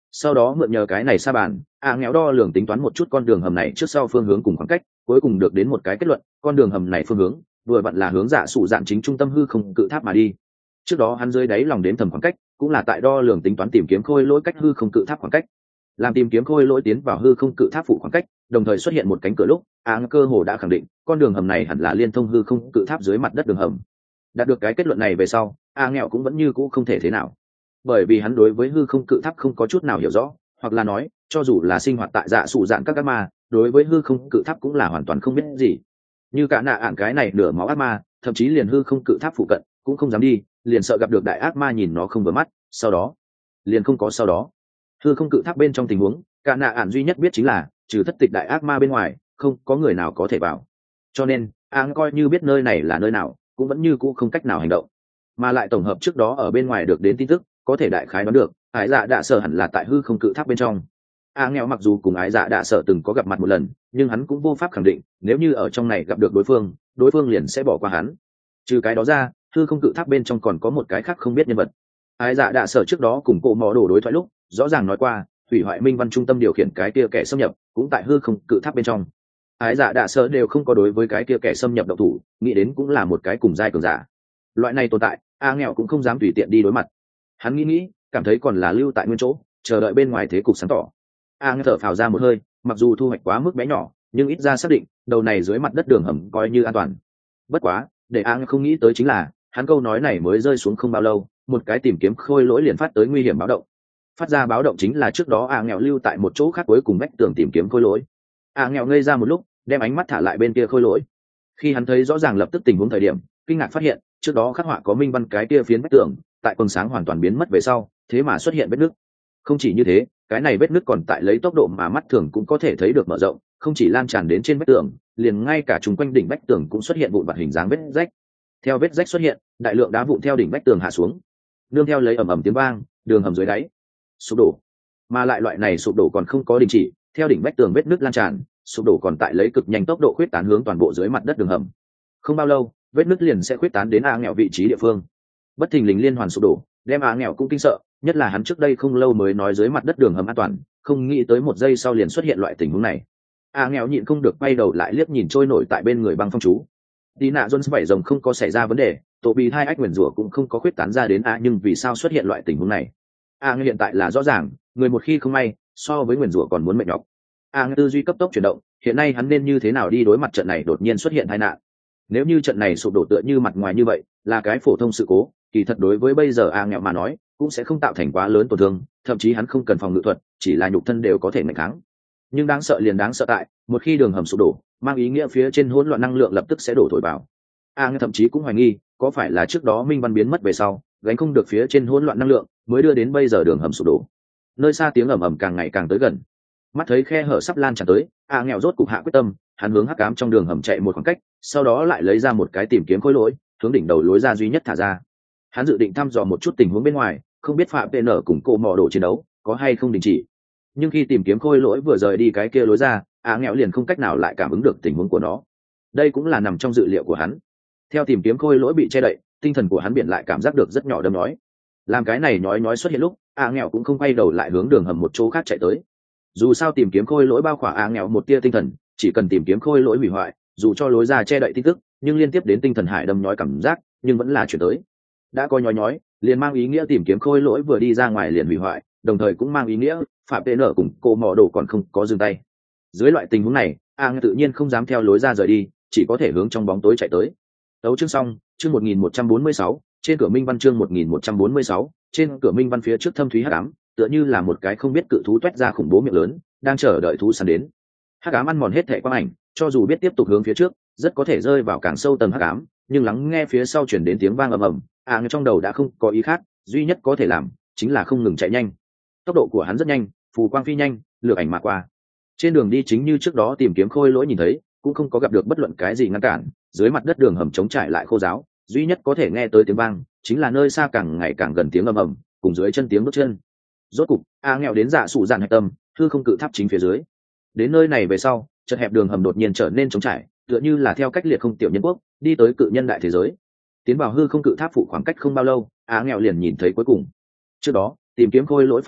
sau đó mượn nhờ cái này sa bàn a nghèo đo lường tính toán một chút con đường hầm này trước sau phương hướng cùng khoảng cách, cuối cùng được đến một cái kết luận, con đường hầm này phương hướng vừa vặn là hướng dạ sụ dạn chính trung tâm hư không cự tháp mà đi. Trước đó hắn dưới đáy lòng đến thầm khoảng cách cũng là tại đo lường tính toán tìm kiếm khôi lỗi cách hư không cự tháp khoảng cách, làm tìm kiếm khôi lỗi tiến vào hư không cự tháp phụ khoảng cách đồng thời xuất hiện một cánh cửa lúc a cơ hồ đã khẳng định con đường hầm này hẳn là liên thông hư không cự tháp dưới mặt đất đường hầm. Đạt được cái kết luận này về sau, a nghèo cũng vẫn như cũ không thể thế nào, bởi vì hắn đối với hư không cự tháp không có chút nào hiểu rõ, hoặc là nói cho dù là sinh hoạt tại dạ sụ dạn các ác ma đối với hư không cự tháp cũng là hoàn toàn không biết gì. Như cả nạ ạn cái này nửa máu ác ma thậm chí liền hư không cự tháp phụ cận cũng không dám đi, liền sợ gặp được đại ác ma nhìn nó không vừa mắt, sau đó liền không có sau đó. Hư không cự tháp bên trong tình huống cả nạ ạn duy nhất biết chính là trừ thất tịch đại ác ma bên ngoài không có người nào có thể vào, cho nên áng coi như biết nơi này là nơi nào cũng vẫn như cũ không cách nào hành động. Mà lại tổng hợp trước đó ở bên ngoài được đến tin tức có thể đại khái đoán được ái dạ đạ sở hẳn là tại hư không cự tháp bên trong. a nghèo mặc dù cùng ái dạ đạ sở từng có gặp mặt một lần, nhưng hắn cũng vô pháp khẳng định nếu như ở trong này gặp được đối phương đối phương liền sẽ bỏ qua hắn. Trừ cái đó ra, hư không cự tháp bên trong còn có một cái khác không biết nhân vật. Ái dạ đạ sở trước đó cùng cộ mò đồ đối thoại lúc rõ ràng nói qua hủy hoại minh văn trung tâm điều khiển cái kia kẻ xâm nhập cũng tại hư không cự tháp bên trong. Ái dạ đạ sở đều không có đối với cái kia kẻ xâm nhập độc thủ, nghĩ đến cũng là một cái cùng giai cường giả. Loại này tồn tại a nghèo cũng không dám tùy tiện đi đối mặt. Hắn nghĩ nghĩ cảm thấy còn là lưu tại nguyên chỗ chờ đợi bên ngoài thế cục sáng tỏ. a nghèo thở phào ra một hơi, mặc dù thu hoạch quá mức bé nhỏ nhưng ít ra xác định đầu này dưới mặt đất đường hầm coi như an toàn. Bất quá để a nghèo không nghĩ tới chính là hắn câu nói này mới rơi xuống không bao lâu, một cái tìm kiếm khôi lỗi liền phát tới nguy hiểm báo động. Phát ra báo động chính là trước đó a nghèo lưu tại một chỗ khác cuối cùng vách tường tìm kiếm khôi lỗi. a nghèo ngây ra một lúc, đem ánh mắt thả lại bên kia khôi lỗi. Khi hắn thấy rõ ràng lập tức tình huống thời điểm, kinh ngạc phát hiện trước đó khắc họa có minh văn cái kia phiến vách tường tại quầng sáng hoàn toàn biến mất về sau thế mà xuất hiện vết nứt. Không chỉ như thế, cái này vết nứt còn tại lấy tốc độ mà mắt thường cũng có thể thấy được mở rộng, không chỉ lan tràn đến trên vách tường, liền ngay cả chung quanh đỉnh vách tường cũng xuất hiện vụn vặt hình dáng vết rách. Theo vết rách xuất hiện, đại lượng đá vụn theo đỉnh vách tường hạ xuống, nương theo lấy ầm ầm tiếng vang, đường hầm dưới đáy sụp đổ. Mà lại loại này sụp đổ còn không có đình chỉ, theo đỉnh vách tường vết nứt lan tràn, sụp đổ còn tại lấy cực nhanh tốc độ khuyết tán hướng toàn bộ dưới mặt đất đường hầm. Không bao lâu, vết nứt liền sẽ khuyết tán đến a nghèo vị trí địa phương. Bất thình lình liên hoàn sụp đổ, đem a nghèo cũng kinh sợ, nhất là hắn trước đây không lâu mới nói dưới mặt đất đường hầm an toàn, không nghĩ tới một giây sau liền xuất hiện loại tình huống này. a nghèo nhịn không được quay đầu lại liếc nhìn trôi nổi tại bên người băng phong chú. Tí nạ Jones vảy rồng không có xảy ra vấn đề, tổ bì hai ách nguyền rủa cũng không có khuyết tán ra đến a, nhưng vì sao xuất hiện loại tình huống này? A à, hiện tại là rõ ràng, người một khi không may, so với nguyền rủa còn muốn mệt nhọc. A à, tư duy cấp tốc chuyển động, hiện nay hắn nên như thế nào đi đối mặt trận này đột nhiên xuất hiện tai nạn? Nếu như trận này sụp đổ tựa như mặt ngoài như vậy, là cái phổ thông sự cố, kỳ thật đối với bây giờ A nghèo mà nói, cũng sẽ không tạo thành quá lớn tổn thương, thậm chí hắn không cần phòng ngự thuật, chỉ là nhục thân đều có thể mạnh kháng. Nhưng đáng sợ liền đáng sợ tại, một khi đường hầm sụp đổ, mang ý nghĩa phía trên hỗn loạn năng lượng lập tức sẽ đổ thổi vào. A à, thậm chí cũng hoài nghi có phải là trước đó minh văn biến mất về sau gánh không được phía trên hỗn loạn năng lượng mới đưa đến bây giờ đường hầm sụp đổ. Nơi xa tiếng ầm ầm càng ngày càng tới gần, mắt thấy khe hở sắp lan tràn tới, A à, nghèo rốt cục hạ quyết tâm, hắn hướng hắc ám trong đường hầm chạy một khoảng cách, sau đó lại lấy ra một cái tìm kiếm khối lỗi, hướng đỉnh đầu lối ra duy nhất thả ra. Hắn dự định thăm dò một chút tình huống bên ngoài, không biết phạm pê en cùng cô mò đồ chiến đấu có hay không đình chỉ. Nhưng khi tìm kiếm khôi lỗi vừa rời đi cái kia lối ra, A à, nghèo liền không cách nào lại cảm ứng được tình huống của nó. Đây cũng là nằm trong dự liệu của hắn. Theo tìm kiếm khôi lỗi bị che đậy, tinh thần của hắn biển lại cảm giác được rất nhỏ đâm nói. Làm cái này nhói nhói xuất hiện lúc, A nghèo cũng không quay đầu lại hướng đường hầm một chỗ khác chạy tới. Dù sao tìm kiếm khôi lỗi bao khỏa A nghèo một tia tinh thần, chỉ cần tìm kiếm khôi lỗi hủy hoại, dù cho lối ra che đậy tin tức, nhưng liên tiếp đến tinh thần hải đâm nhói cảm giác, nhưng vẫn là chuyển tới. Đã có nhói nhói, liền mang ý nghĩa tìm kiếm khôi lỗi vừa đi ra ngoài liền hủy hoại, đồng thời cũng mang ý nghĩa phạm pê en cùng cô mò đồ còn không có dừng tay. Dưới loại tình huống này, A nghèo tự nhiên không dám theo lối ra rời đi, chỉ có thể hướng trong bóng tối chạy tới. Tấu chương xong, chương một nghìn một trăm bốn mươi sáu, trên cửa minh văn chương một nghìn một trăm bốn mươi sáu, trên cửa minh văn phía trước thâm thúy hắc ám, tựa như là một cái không biết cự thú toét ra khủng bố miệng lớn, đang chờ đợi thú săn đến. Hắc ám ăn mòn hết thảy quang ảnh, cho dù biết tiếp tục hướng phía trước, rất có thể rơi vào càng sâu tầng hắc ám, nhưng lắng nghe phía sau truyền đến tiếng vang ầm ầm, à trong đầu đã không có ý khác, duy nhất có thể làm chính là không ngừng chạy nhanh. Tốc độ của hắn rất nhanh, phù quang phi nhanh, lược ảnh mà qua. Trên đường đi chính như trước đó tìm kiếm khôi lỗi nhìn thấy, cũng không có gặp được bất luận cái gì ngăn cản, dưới mặt đất đường hầm trống trải lại khô ráo, duy nhất có thể nghe tới tiếng vang chính là nơi xa càng ngày càng gần tiếng ầm ầm, cùng dưới chân tiếng bước chân. Rốt cục, A nghèo đến dạ sụ dạn hạch tâm, hư không cự tháp chính phía dưới. Đến nơi này về sau, chật hẹp đường hầm đột nhiên trở nên trống trải, tựa như là theo cách liệt không tiểu nhân quốc, đi tới cự nhân đại thế giới. Tiến vào hư không cự tháp phụ khoảng cách không bao lâu, A nghèo liền nhìn thấy cuối cùng. Trước đó, tìm kiếm khôi lỗi phản hồi,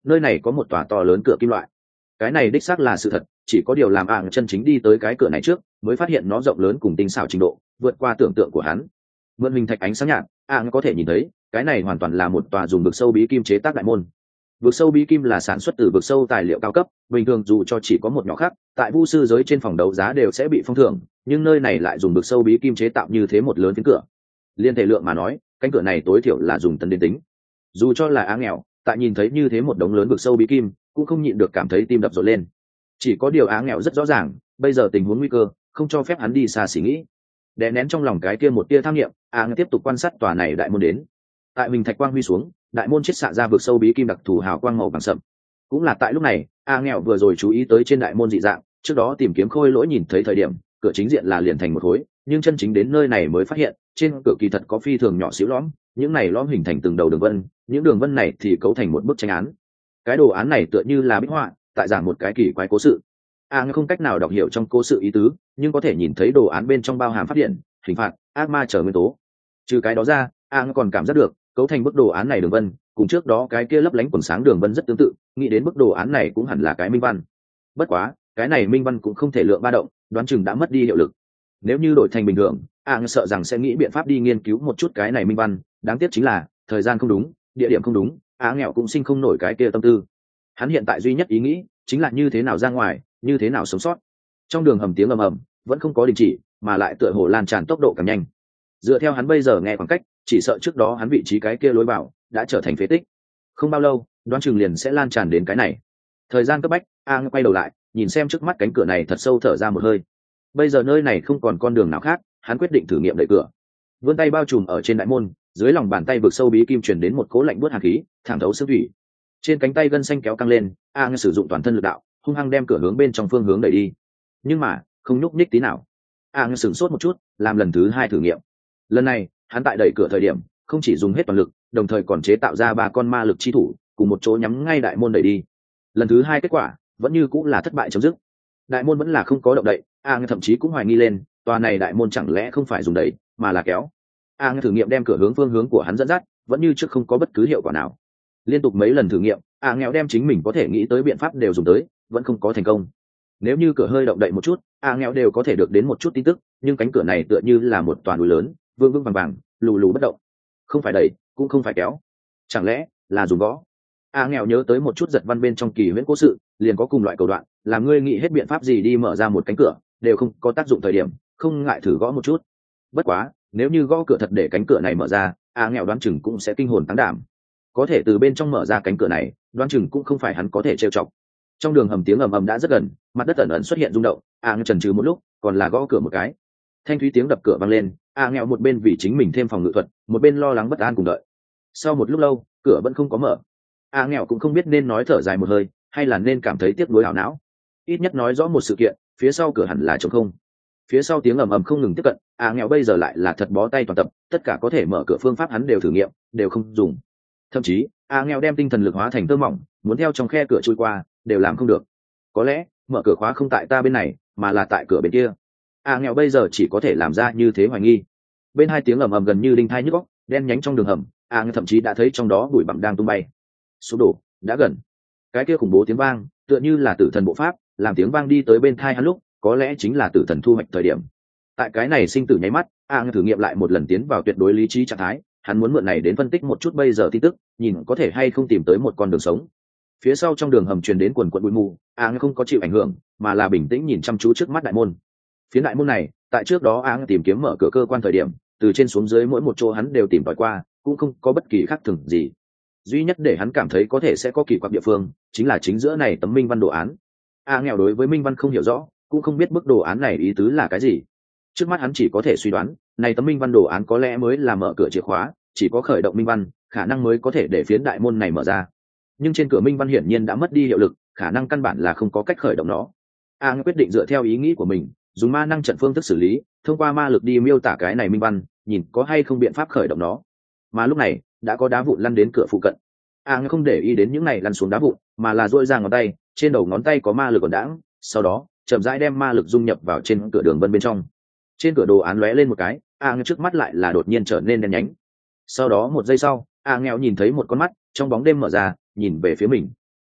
nơi này có một tòa to lớn cửa kim loại. Cái này đích xác là sự thật, chỉ có điều làm ạng chân chính đi tới cái cửa này trước mới phát hiện nó rộng lớn cùng tinh xảo trình độ vượt qua tưởng tượng của hắn. Mượn hình thạch ánh sáng nhạt, ạng có thể nhìn thấy cái này hoàn toàn là một tòa dùng vực sâu bí kim chế tác đại môn. Vực sâu bí kim là sản xuất từ vực sâu tài liệu cao cấp, bình thường dù cho chỉ có một nhỏ khác tại vu sư giới trên phòng đấu giá đều sẽ bị phong thưởng, nhưng nơi này lại dùng vực sâu bí kim chế tạo như thế một lớn phiến cửa. Liên thể lượng mà nói, cánh cửa này tối thiểu là dùng tấn đến tính. Dù cho là á nghèo, tại nhìn thấy như thế một đống lớn vực sâu bí kim cũng không nhịn được cảm thấy tim đập rộn lên. Chỉ có điều á nghèo rất rõ ràng, bây giờ tình huống nguy cơ không cho phép hắn đi xa xỉ nghĩ. Đè nén trong lòng cái kia một tia tham nghiệm, á nghèo tiếp tục quan sát tòa này đại môn đến. Tại mình thạch quang huy xuống, đại môn chiết xạ ra vực sâu bí kim đặc thù hào quang màu vàng sậm. Cũng là tại lúc này, a nghèo vừa rồi chú ý tới trên đại môn dị dạng, trước đó tìm kiếm khôi lỗi nhìn thấy thời điểm cửa chính diện là liền thành một khối, nhưng chân chính đến nơi này mới phát hiện trên cửa kỳ thật có phi thường nhỏ xíu lõm, những này lõm hình thành từng đầu đường vân, những đường vân này thì cấu thành một bức tranh án. Cái đồ án này tựa như là bích họa, tại giảng một cái kỳ quái cố sự. a nghèo không cách nào đọc hiểu trong cố sự ý tứ, nhưng có thể nhìn thấy đồ án bên trong bao hàm pháp điện, hình phạt, ác ma chờ nguyên tố. Trừ cái đó ra, a nghèo còn cảm giác được cấu thành bức đồ án này đường vân cùng trước đó cái kia lấp lánh quần sáng đường vân rất tương tự, nghĩ đến bức đồ án này cũng hẳn là cái minh văn. Bất quá cái này minh văn cũng không thể lượng ba động, đoán chừng đã mất đi hiệu lực. Nếu như đổi thành bình thường, a sợ rằng sẽ nghĩ biện pháp đi nghiên cứu một chút cái này minh văn, đáng tiếc chính là thời gian không đúng, địa điểm không đúng, a nghèo cũng sinh không nổi cái kia tâm tư. Hắn hiện tại duy nhất ý nghĩ chính là như thế nào ra ngoài, như thế nào sống sót. Trong đường hầm tiếng ầm ầm vẫn không có đình chỉ, mà lại tựa hồ lan tràn tốc độ càng nhanh. Dựa theo hắn bây giờ nghe khoảng cách, chỉ sợ trước đó hắn vị trí cái kia lối vào đã trở thành phế tích, không bao lâu đoán chừng liền sẽ lan tràn đến cái này. Thời gian cấp bách, a quay đầu lại nhìn xem trước mắt cánh cửa này, thật sâu thở ra một hơi. Bây giờ nơi này không còn con đường nào khác, hắn quyết định thử nghiệm đẩy cửa. Vươn tay bao trùm ở trên đại môn, dưới lòng bàn tay vực sâu bí kim truyền đến một cỗ lạnh buốt hàn khí thẳng thấu xương thủy. Trên cánh tay gân xanh kéo căng lên, a sử dụng toàn thân lực đạo hung hăng đem cửa hướng bên trong phương hướng đẩy đi, nhưng mà không nhúc nhích tí nào. a sửng sốt một chút, làm lần thứ hai thử nghiệm. Lần này hắn tại đẩy cửa thời điểm không chỉ dùng hết toàn lực, đồng thời còn chế tạo ra ba con ma lực chi thủ cùng một chỗ nhắm ngay đại môn đẩy đi. Lần thứ hai kết quả vẫn như cũng là thất bại chấm dứt, đại môn vẫn là không có động đậy. a thậm chí cũng hoài nghi lên tòa này đại môn chẳng lẽ không phải dùng đẩy mà là kéo. a thử nghiệm đem cửa hướng phương hướng của hắn dẫn dắt, vẫn như trước không có bất cứ hiệu quả nào. Liên tục mấy lần thử nghiệm, a nghèo đem chính mình có thể nghĩ tới biện pháp đều dùng tới, vẫn không có thành công. Nếu như cửa hơi động đậy một chút, a nghèo đều có thể được đến một chút tin tức, nhưng cánh cửa này tựa như là một toàn núi lớn, vương vương vàng vàng, lù lù bất động, không phải đẩy cũng không phải kéo, chẳng lẽ là dùng gõ. a nghèo nhớ tới một chút giật văn bên trong kỳ huyễn cố sự, liền có cùng loại cầu đoạn, là ngươi nghĩ hết biện pháp gì đi mở ra một cánh cửa đều không có tác dụng thời điểm, không ngại thử gõ một chút. Bất quá nếu như gõ cửa thật để cánh cửa này mở ra, a nghèo đoán chừng cũng sẽ kinh hồn táng đảm. Có thể từ bên trong mở ra cánh cửa này, đoán chừng cũng không phải hắn có thể trêu chọc. Trong đường hầm tiếng ầm ầm đã rất gần, mặt đất ẩn ẩn xuất hiện rung động, a nghèo chần chừ một lúc, còn là gõ cửa một cái. Thanh thúy tiếng đập cửa vang lên, a nghèo một bên vì chính mình thêm phòng ngự thuật, một bên lo lắng bất an cùng đợi. Sau một lúc lâu, cửa vẫn không có mở. a nghèo cũng không biết nên nói thở dài một hơi hay là nên cảm thấy tiếc nuối ảo não. Ít nhất nói rõ một sự kiện, phía sau cửa hẳn là trống không. Phía sau tiếng ầm ầm không ngừng tiếp cận, a nghèo bây giờ lại là thật bó tay toàn tập, tất cả có thể mở cửa phương pháp hắn đều thử nghiệm, đều không dùng. Thậm chí a nghèo đem tinh thần lực hóa thành tơ mỏng, muốn theo trong khe cửa chui qua đều làm không được. Có lẽ mở cửa khóa không tại ta bên này, mà là tại cửa bên kia. a nghèo bây giờ chỉ có thể làm ra như thế hoài nghi. Bên hai tiếng ầm ầm gần như đinh thai nhức óc, đen nhánh trong đường hầm, a nghèo thậm chí đã thấy trong đó bụi bặm đang tung bay. Sụp đổ đã gần. Cái kia khủng bố tiếng vang tựa như là tử thần bộ pháp, làm tiếng vang đi tới bên thai hắn lúc có lẽ chính là tử thần thu hoạch thời điểm. Tại cái này sinh tử nháy mắt, a nghèo thử nghiệm lại một lần tiến vào tuyệt đối lý trí trạng thái, hắn muốn mượn này đến phân tích một chút bây giờ tin tức, nhìn có thể hay không tìm tới một con đường sống. Phía sau trong đường hầm truyền đến quần quần bụi mù, a không có chịu ảnh hưởng, mà là bình tĩnh nhìn chăm chú trước mắt đại môn. Phía đại môn này tại trước đó a tìm kiếm mở cửa cơ quan thời điểm, từ trên xuống dưới mỗi một chỗ hắn đều tìm tòi qua, cũng không có bất kỳ khác thường gì. Duy nhất để hắn cảm thấy có thể sẽ có kỳ quặc địa phương chính là chính giữa này tấm minh văn đồ án. a nghèo đối với minh văn không hiểu rõ, cũng không biết bức đồ án này ý tứ là cái gì. Trước mắt hắn chỉ có thể suy đoán này tấm minh văn đồ án có lẽ mới là mở cửa chìa khóa, chỉ có khởi động minh văn khả năng mới có thể để phiến đại môn này mở ra. Nhưng trên cửa minh văn hiển nhiên đã mất đi hiệu lực, khả năng căn bản là không có cách khởi động nó. a quyết định dựa theo ý nghĩ của mình, dùng ma năng trận phương thức xử lý, thông qua ma lực đi miêu tả cái này minh văn, nhìn có hay không biện pháp khởi động nó. Mà lúc này đã có đá vụn lăn đến cửa phụ cận. a không để ý đến những này lăn xuống đá vụn, mà là duỗi ra ngón tay, trên đầu ngón tay có ma lực còn đãng, sau đó chậm rãi đem ma lực dung nhập vào trên cửa đường vân bên trong. Trên cửa đồ án lóe lên một cái, a trước mắt lại là đột nhiên trở nên đen nhánh. Sau đó một giây sau, a nghèo nhìn thấy một con mắt trong bóng đêm mở ra, nhìn về phía mình.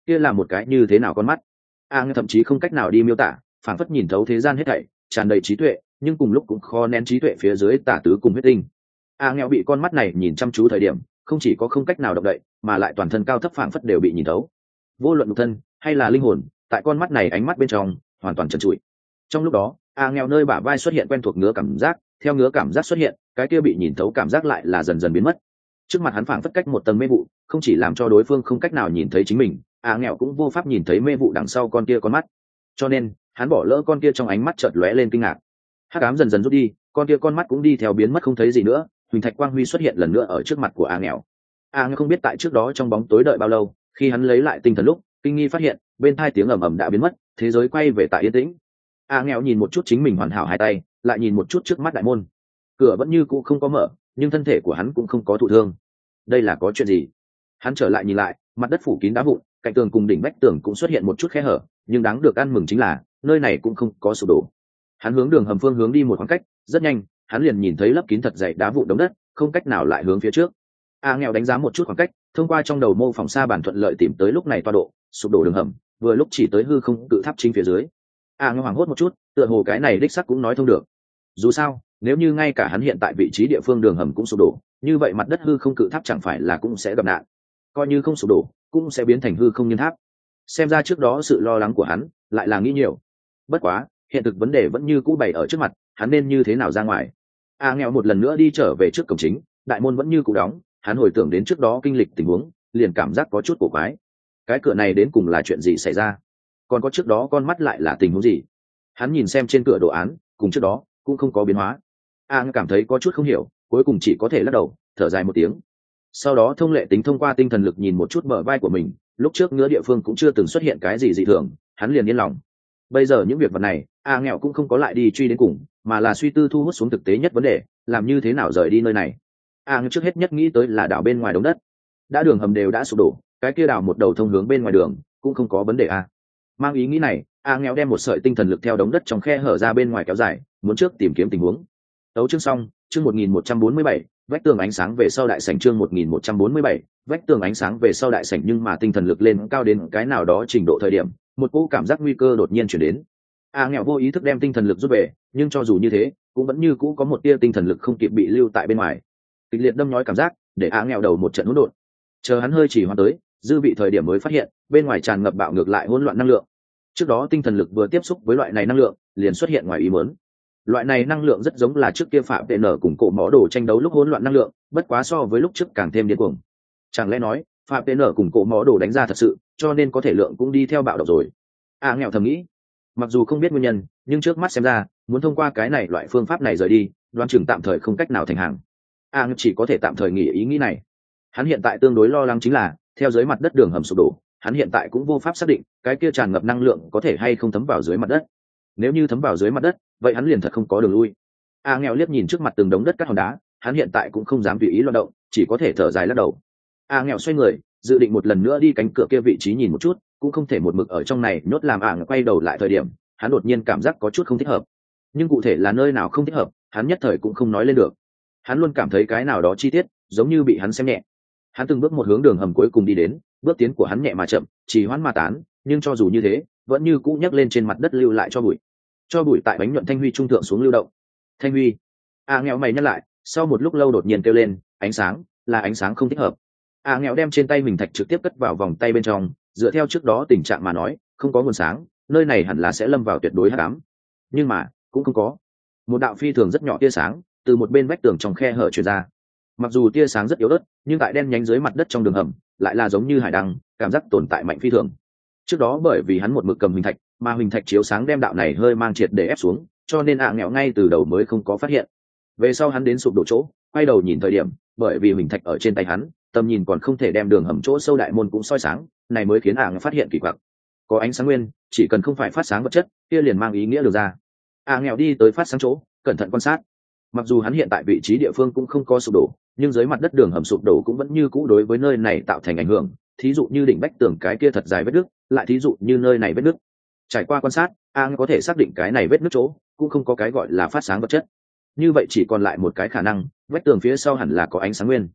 kia là một cái như thế nào con mắt? A nghe thậm chí không cách nào đi miêu tả, phảng phất nhìn thấu thế gian hết thảy, tràn đầy trí tuệ, nhưng cùng lúc cũng khó nén trí tuệ phía dưới tả tứ cùng huyết tinh. A nghèo bị con mắt này nhìn chăm chú thời điểm, không chỉ có không cách nào động đậy, mà lại toàn thân cao thấp phảng phất đều bị nhìn thấu. Vô luận nhục thân hay là linh hồn, tại con mắt này ánh mắt bên trong hoàn toàn trần trụi. Trong lúc đó, A nghèo nơi bả vai xuất hiện quen thuộc ngứa cảm giác, theo ngứa cảm giác xuất hiện, cái kia bị nhìn thấu cảm giác lại là dần dần biến mất. Trước mặt hắn phảng phất cách một tầng mê vụ, không chỉ làm cho đối phương không cách nào nhìn thấy chính mình, A nghèo cũng vô pháp nhìn thấy mê vụ đằng sau con kia con mắt. Cho nên, hắn bỏ lỡ con kia trong ánh mắt chợt lóe lên kinh ngạc. Hắc ám dần dần rút đi, con kia con mắt cũng đi theo biến mất không thấy gì nữa, huỳnh thạch quang huy xuất hiện lần nữa ở trước mặt của A nghèo. A nghèo không biết tại trước đó trong bóng tối đợi bao lâu, khi hắn lấy lại tinh thần lúc, kinh nghi phát hiện, bên tai tiếng ầm ầm đã biến mất, thế giới quay về tại yên tĩnh. A nghèo nhìn một chút chính mình hoàn hảo hai tay, lại nhìn một chút trước mắt đại môn. Cửa vẫn như cũ không có mở, nhưng thân thể của hắn cũng không có thụ thương. Đây là có chuyện gì? Hắn trở lại nhìn lại, mặt đất phủ kín đá vụn, cạnh tường cùng đỉnh vách tường cũng xuất hiện một chút khe hở, nhưng đáng được ăn mừng chính là nơi này cũng không có sụp đổ. Hắn hướng đường hầm phương hướng đi một khoảng cách, rất nhanh, hắn liền nhìn thấy lấp kín thật dày đá vụn đống đất, không cách nào lại hướng phía trước. A nghèo đánh giá một chút khoảng cách, thông qua trong đầu mô phỏng xa bản thuận lợi tìm tới lúc này toa độ, sụp đổ đường hầm, vừa lúc chỉ tới hư không cự tháp chính phía dưới. A nghèo hoảng hốt một chút, tựa hồ cái này đích xác cũng nói thông được. Dù sao, nếu như ngay cả hắn hiện tại vị trí địa phương đường hầm cũng sụp đổ, như vậy mặt đất hư không cự tháp chẳng phải là cũng sẽ gặp nạn. Coi như không sụp đổ, cũng sẽ biến thành hư không nhân tháp. Xem ra trước đó sự lo lắng của hắn lại là nghĩ nhiều. Bất quá, hiện thực vấn đề vẫn như cũ bày ở trước mặt, hắn nên như thế nào ra ngoài? A nghèo một lần nữa đi trở về trước cổng chính, đại môn vẫn như cũ đóng, hắn hồi tưởng đến trước đó kinh lịch tình huống, liền cảm giác có chút cổ quái. Cái cửa này đến cùng là chuyện gì xảy ra? Còn có trước đó con mắt lại là tình huống gì? Hắn nhìn xem trên cửa đồ án, cùng trước đó cũng không có biến hóa. A cảm thấy có chút không hiểu, cuối cùng chỉ có thể lắc đầu, thở dài một tiếng. Sau đó thông lệ tính thông qua tinh thần lực nhìn một chút bờ vai của mình, lúc trước ngứa địa phương cũng chưa từng xuất hiện cái gì dị thường, hắn liền yên lòng. Bây giờ những việc vật này, A nghèo cũng không có lại đi truy đến cùng, mà là suy tư thu hút xuống thực tế nhất vấn đề, làm như thế nào rời đi nơi này. A nghèo trước hết nhất nghĩ tới là đảo bên ngoài đống đất. Đã đường hầm đều đã sụp đổ, cái kia đảo một đầu thông hướng bên ngoài đường, cũng không có vấn đề a. Mang ý nghĩ này, A nghèo đem một sợi tinh thần lực theo đống đất trong khe hở ra bên ngoài kéo dài, muốn trước tìm kiếm tình huống. Tấu chương xong, chương một nghìn một trăm bốn mươi bảy, vách tường ánh sáng về sau đại sảnh chương một nghìn một trăm bốn mươi bảy, vách tường ánh sáng về sau đại sảnh nhưng mà tinh thần lực lên cao đến cái nào đó trình độ thời điểm, một cỗ cảm giác nguy cơ đột nhiên chuyển đến. A nghèo vô ý thức đem tinh thần lực rút về, nhưng cho dù như thế, cũng vẫn như cũ có một tia tinh thần lực không kịp bị lưu tại bên ngoài. Kịch liệt đâm nhói cảm giác, để A nghèo đầu một trận hỗn độn. Chờ hắn hơi chỉ hoãn tới, dư vị thời điểm mới phát hiện, bên ngoài tràn ngập bạo ngược lại hỗn loạn năng lượng. Trước đó tinh thần lực vừa tiếp xúc với loại này năng lượng, liền xuất hiện ngoài ý muốn. Loại này năng lượng rất giống là trước kia Phạm Tệ Nở cùng cổ mõ đồ tranh đấu lúc hỗn loạn năng lượng, bất quá so với lúc trước càng thêm điên cuồng. Chẳng lẽ nói, Phạm Tệ Nở cùng cổ mõ đồ đánh ra thật sự, cho nên có thể lượng cũng đi theo bạo động rồi. A nghèo thầm nghĩ, mặc dù không biết nguyên nhân, nhưng trước mắt xem ra, muốn thông qua cái này loại phương pháp này rời đi, đoán chừng tạm thời không cách nào thành hàng. A nghèo chỉ có thể tạm thời nghỉ ý nghĩ này. Hắn hiện tại tương đối lo lắng chính là, theo dưới mặt đất đường hầm sụp đổ, hắn hiện tại cũng vô pháp xác định, cái kia tràn ngập năng lượng có thể hay không thấm vào dưới mặt đất. Nếu như thấm vào dưới mặt đất, vậy hắn liền thật không có đường lui. A nghèo liếc nhìn trước mặt từng đống đất các hòn đá, hắn hiện tại cũng không dám tùy ý loạn động, chỉ có thể thở dài lắc đầu. A nghèo xoay người, dự định một lần nữa đi cánh cửa kia vị trí nhìn một chút, cũng không thể một mực ở trong này nhốt làm ảng quay đầu lại thời điểm, hắn đột nhiên cảm giác có chút không thích hợp. Nhưng cụ thể là nơi nào không thích hợp, hắn nhất thời cũng không nói lên được. Hắn luôn cảm thấy cái nào đó chi tiết, giống như bị hắn xem nhẹ. Hắn từng bước một hướng đường hầm cuối cùng đi đến, bước tiến của hắn nhẹ mà chậm, chỉ hoãn mà tán, nhưng cho dù như thế, vẫn như cũ nhấc lên trên mặt đất lưu lại cho bụi. Cho bụi tại bánh nhuận thanh huy trung thượng xuống lưu động. Thanh huy. A nghèo mày nhắc lại, sau một lúc lâu đột nhiên kêu lên, ánh sáng, là ánh sáng không thích hợp. A nghèo đem trên tay mình thạch trực tiếp cất vào vòng tay bên trong, dựa theo trước đó tình trạng mà nói, không có nguồn sáng, nơi này hẳn là sẽ lâm vào tuyệt đối hắc ám. Nhưng mà, cũng không có. Một đạo phi thường rất nhỏ tia sáng, từ một bên vách tường trong khe hở truyền ra. Mặc dù tia sáng rất yếu ớt, nhưng tại đen nhánh dưới mặt đất trong đường hầm, lại là giống như hải đăng, cảm giác tồn tại mạnh phi thường. Trước đó bởi vì hắn một mực cầm huỳnh thạch, mà huỳnh thạch chiếu sáng đem đạo này hơi mang triệt để ép xuống, cho nên ạ nghèo ngay từ đầu mới không có phát hiện. Về sau hắn đến sụp đổ chỗ, quay đầu nhìn thời điểm, bởi vì huỳnh thạch ở trên tay hắn, tầm nhìn còn không thể đem đường hầm chỗ sâu đại môn cũng soi sáng, này mới khiến ạ nghèo phát hiện kỳ quặc. Có ánh sáng nguyên, chỉ cần không phải phát sáng vật chất, kia liền mang ý nghĩa được ra. ạ nghèo đi tới phát sáng chỗ, cẩn thận quan sát. Mặc dù hắn hiện tại vị trí địa phương cũng không có sụp đổ, nhưng dưới mặt đất đường hầm sụp đổ cũng vẫn như cũ đối với nơi này tạo thành ảnh hưởng, thí dụ như đỉnh vách tường cái kia thật dài vết nứt, lại thí dụ như nơi này vết nứt. Trải qua quan sát, Ang có thể xác định cái này vết nứt chỗ cũng không có cái gọi là phát sáng vật chất. Như vậy chỉ còn lại một cái khả năng, vách tường phía sau hẳn là có ánh sáng nguyên.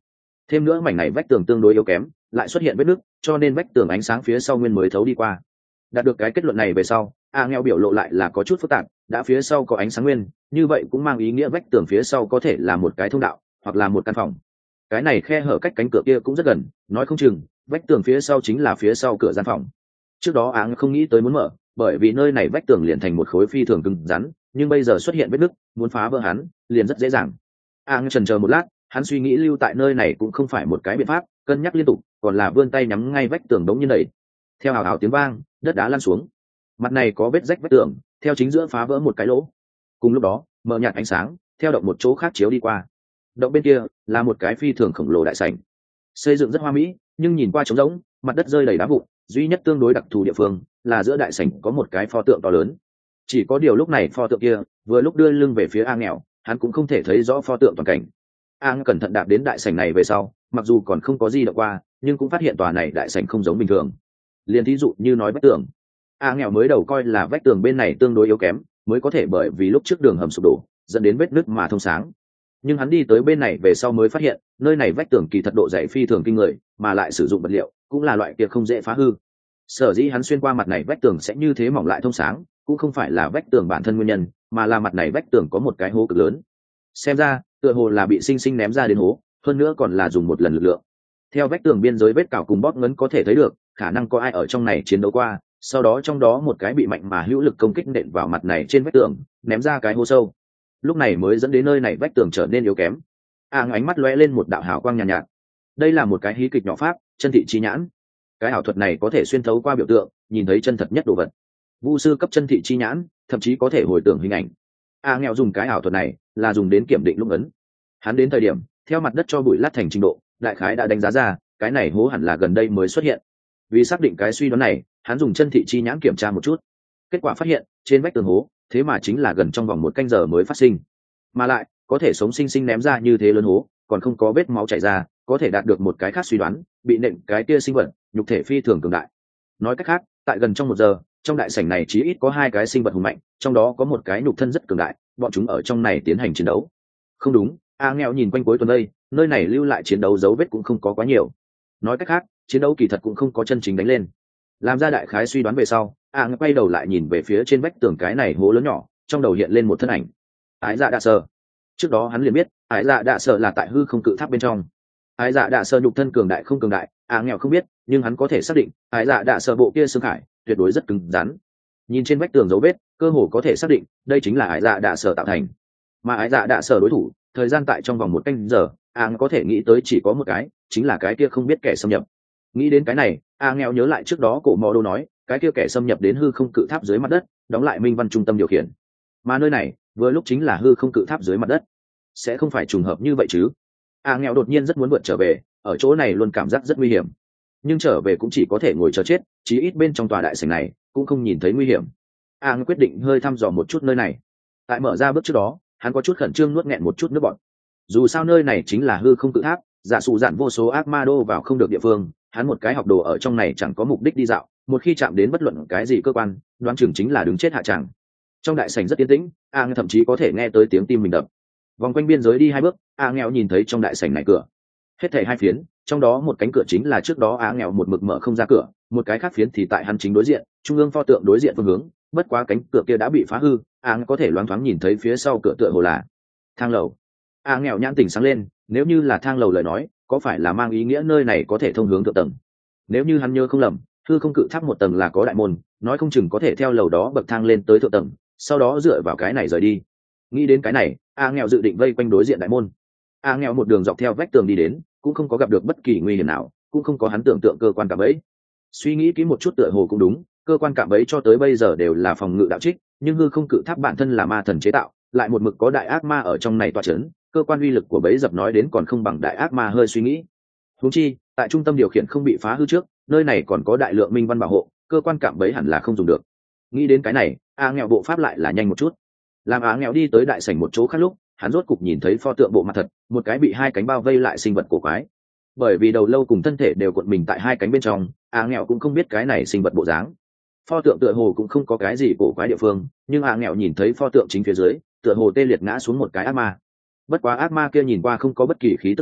thêm nữa mảnh này vách tường tương đối yếu kém, lại xuất hiện vết nứt, cho nên vách tường ánh sáng phía sau nguyên mới thấu đi qua. Đạt được cái kết luận này về sau, a nghèo biểu lộ lại là có chút phức tạp, đã phía sau có ánh sáng nguyên, như vậy cũng mang ý nghĩa vách tường phía sau có thể là một cái thông đạo hoặc là một căn phòng. Cái này khe hở cách cánh cửa kia cũng rất gần, nói không chừng vách tường phía sau chính là phía sau cửa gian phòng. Trước đó áng không nghĩ tới muốn mở, bởi vì nơi này vách tường liền thành một khối phi thường cứng rắn, nhưng bây giờ xuất hiện vết nứt, muốn phá vỡ hắn liền rất dễ dàng. Áng chần chờ một lát, hắn suy nghĩ lưu tại nơi này cũng không phải một cái biện pháp, cân nhắc liên tục, còn là vươn tay nhắm ngay vách tường đống như đẩy. Theo hào hào tiếng vang, đất đá lăn xuống, mặt này có vết rách vách tường, theo chính giữa phá vỡ một cái lỗ. Cùng lúc đó, mở nhạt ánh sáng, theo động một chỗ khác chiếu đi qua. Động bên kia là một cái phi thường khổng lồ đại sảnh, xây dựng rất hoa mỹ, nhưng nhìn qua trống rỗng, mặt đất rơi đầy đá vụn, duy nhất tương đối đặc thù địa phương là giữa đại sảnh có một cái pho tượng to lớn. Chỉ có điều lúc này pho tượng kia vừa lúc đưa lưng về phía A nghèo, hắn cũng không thể thấy rõ pho tượng toàn cảnh. A cẩn thận đạp đến đại sảnh này về sau, mặc dù còn không có gì động qua, nhưng cũng phát hiện tòa này đại sảnh không giống bình thường. Liên thí dụ như nói vách tường, A nghèo mới đầu coi là vách tường bên này tương đối yếu kém, mới có thể bởi vì lúc trước đường hầm sụp đổ dẫn đến vết nứt mà thông sáng. Nhưng hắn đi tới bên này về sau mới phát hiện nơi này vách tường kỳ thật độ dày phi thường kinh người, mà lại sử dụng vật liệu cũng là loại kia không dễ phá hư. Sở dĩ hắn xuyên qua mặt này vách tường sẽ như thế mỏng lại thông sáng, cũng không phải là vách tường bản thân nguyên nhân, mà là mặt này vách tường có một cái hố cực lớn. Xem ra tựa hồ là bị sinh sinh ném ra đến hố, hơn nữa còn là dùng một lần lực lượng. Theo vách tường biên giới vết cào cùng bóp ngấn có thể thấy được, khả năng có ai ở trong này chiến đấu qua, sau đó trong đó một cái bị mạnh mà hữu lực công kích nện vào mặt này trên vách tường, ném ra cái hố sâu. Lúc này mới dẫn đến nơi này vách tường trở nên yếu kém. A ánh mắt lóe lên một đạo hào quang nhàn nhạt, nhạt. Đây là một cái hí kịch nhỏ pháp, chân thị chi nhãn. Cái ảo thuật này có thể xuyên thấu qua biểu tượng, nhìn thấy chân thật nhất đồ vật. Vu sư cấp chân thị chi nhãn, thậm chí có thể hồi tưởng hình ảnh. A nghèo dùng cái ảo thuật này là dùng đến kiểm định lúc ấn. Hắn đến thời điểm theo mặt đất cho bụi lát thành trình độ, đại khái đã đánh giá ra cái này hố hẳn là gần đây mới xuất hiện. Vì xác định cái suy đoán này, hắn dùng chân thị chi nhãn kiểm tra một chút. Kết quả phát hiện trên vách tường hố thế mà chính là gần trong vòng một canh giờ mới phát sinh, mà lại có thể sống sinh sinh ném ra như thế lớn hố, còn không có vết máu chảy ra, có thể đạt được một cái khác suy đoán, bị nện cái kia sinh vật nhục thể phi thường cường đại. Nói cách khác, tại gần trong một giờ, trong đại sảnh này chí ít có hai cái sinh vật hùng mạnh, trong đó có một cái nhục thân rất cường đại, bọn chúng ở trong này tiến hành chiến đấu. Không đúng, A nghèo nhìn quanh cuối tuần đây, nơi này lưu lại chiến đấu dấu vết cũng không có quá nhiều. Nói cách khác, chiến đấu kỳ thật cũng không có chân chính đánh lên. Làm ra đại khái suy đoán về sau, A nghèo quay đầu lại nhìn về phía trên vách tường cái này hố lớn nhỏ, trong đầu hiện lên một thân ảnh. Ái Dạ Đạ Sở. Trước đó hắn liền biết Ái Dạ Đạ Sở là tại hư không cự tháp bên trong. Ái Dạ Đạ Sở nhục thân cường đại không cường đại, A nghèo không biết, nhưng hắn có thể xác định Ái Dạ Đạ Sở bộ kia xương khải tuyệt đối rất cứng rắn. Nhìn trên vách tường dấu vết, cơ hồ có thể xác định đây chính là Ái Dạ Đạ Sở tạo thành. Mà Ái Dạ Đạ Sở đối thủ, thời gian tại trong vòng một canh giờ, A có thể nghĩ tới chỉ có một cái, chính là cái kia không biết kẻ xâm nhập. Nghĩ đến cái này, A nghèo nhớ lại trước đó cổ mò đô nói, cái kia kẻ xâm nhập đến hư không cự tháp dưới mặt đất, đóng lại minh văn trung tâm điều khiển. Mà nơi này vừa lúc chính là hư không cự tháp dưới mặt đất, sẽ không phải trùng hợp như vậy chứ? A nghèo đột nhiên rất muốn vượt trở về, ở chỗ này luôn cảm giác rất nguy hiểm, nhưng trở về cũng chỉ có thể ngồi chờ chết, chí ít bên trong tòa đại sảnh này cũng không nhìn thấy nguy hiểm. A quyết định hơi thăm dò một chút nơi này. Tại mở ra bước trước đó, hắn có chút khẩn trương nuốt nghẹn một chút nước bọt. Dù sao nơi này chính là hư không cự tháp, giả sụ dạn vô số ác ma đô vào không được địa phương, hắn một cái học đồ ở trong này chẳng có mục đích đi dạo, một khi chạm đến bất luận cái gì cơ quan, đoán chừng chính là đứng chết hạ tràng. Trong đại sảnh rất yên tĩnh, A thậm chí có thể nghe tới tiếng tim mình đập. Vòng quanh biên giới đi hai bước, A nghèo nhìn thấy trong đại sảnh này cửa, hết thảy hai phiến, trong đó một cánh cửa chính là trước đó A nghèo một mực mở không ra cửa, một cái khác phiến thì tại hắn chính đối diện, trung ương pho tượng đối diện phương hướng, bất quá cánh cửa kia đã bị phá hư, A có thể loáng thoáng nhìn thấy phía sau cửa tựa hồ là thang lầu. A nghèo nhãn tỉnh sáng lên, nếu như là thang lầu lời nói, có phải là mang ý nghĩa nơi này có thể thông hướng thượng tầng? Nếu như hắn nhớ không lầm, hư không cự tháp một tầng là có đại môn, nói không chừng có thể theo lầu đó bậc thang lên tới thượng tầng, sau đó dựa vào cái này rời đi. Nghĩ đến cái này, A nghèo dự định vây quanh đối diện đại môn. A nghèo một đường dọc theo vách tường đi đến, cũng không có gặp được bất kỳ nguy hiểm nào, cũng không có hắn tưởng tượng cơ quan cạm bẫy. Suy nghĩ kỹ một chút tựa hồ cũng đúng, cơ quan cạm bẫy cho tới bây giờ đều là phòng ngự đạo trích, nhưng hư không cự tháp bản thân là ma thần chế tạo, lại một mực có đại ác ma ở trong này tọa chấn, cơ quan uy lực của bẫy dập nói đến còn không bằng đại ác ma hơi suy nghĩ. Huống chi, tại trung tâm điều khiển không bị phá hư trước, nơi này còn có đại lượng minh văn bảo hộ, cơ quan cạm bẫy hẳn là không dùng được. Nghĩ đến cái này, A nghèo bộ pháp lại là nhanh một chút. Làm A nghèo đi tới đại sảnh một chỗ khác lúc, hắn rốt cục nhìn thấy pho tượng bộ mặt thật, một cái bị hai cánh bao vây lại sinh vật cổ quái. Bởi vì đầu lâu cùng thân thể đều cuộn mình tại hai cánh bên trong, A nghèo cũng không biết cái này sinh vật bộ dáng. Pho tượng tựa hồ cũng không có cái gì cổ quái địa phương, nhưng A nghèo nhìn thấy pho tượng chính phía dưới, tựa hồ tê liệt ngã xuống một cái ác ma. Bất quá ác ma kia nhìn qua không có bất kỳ khí tức gì,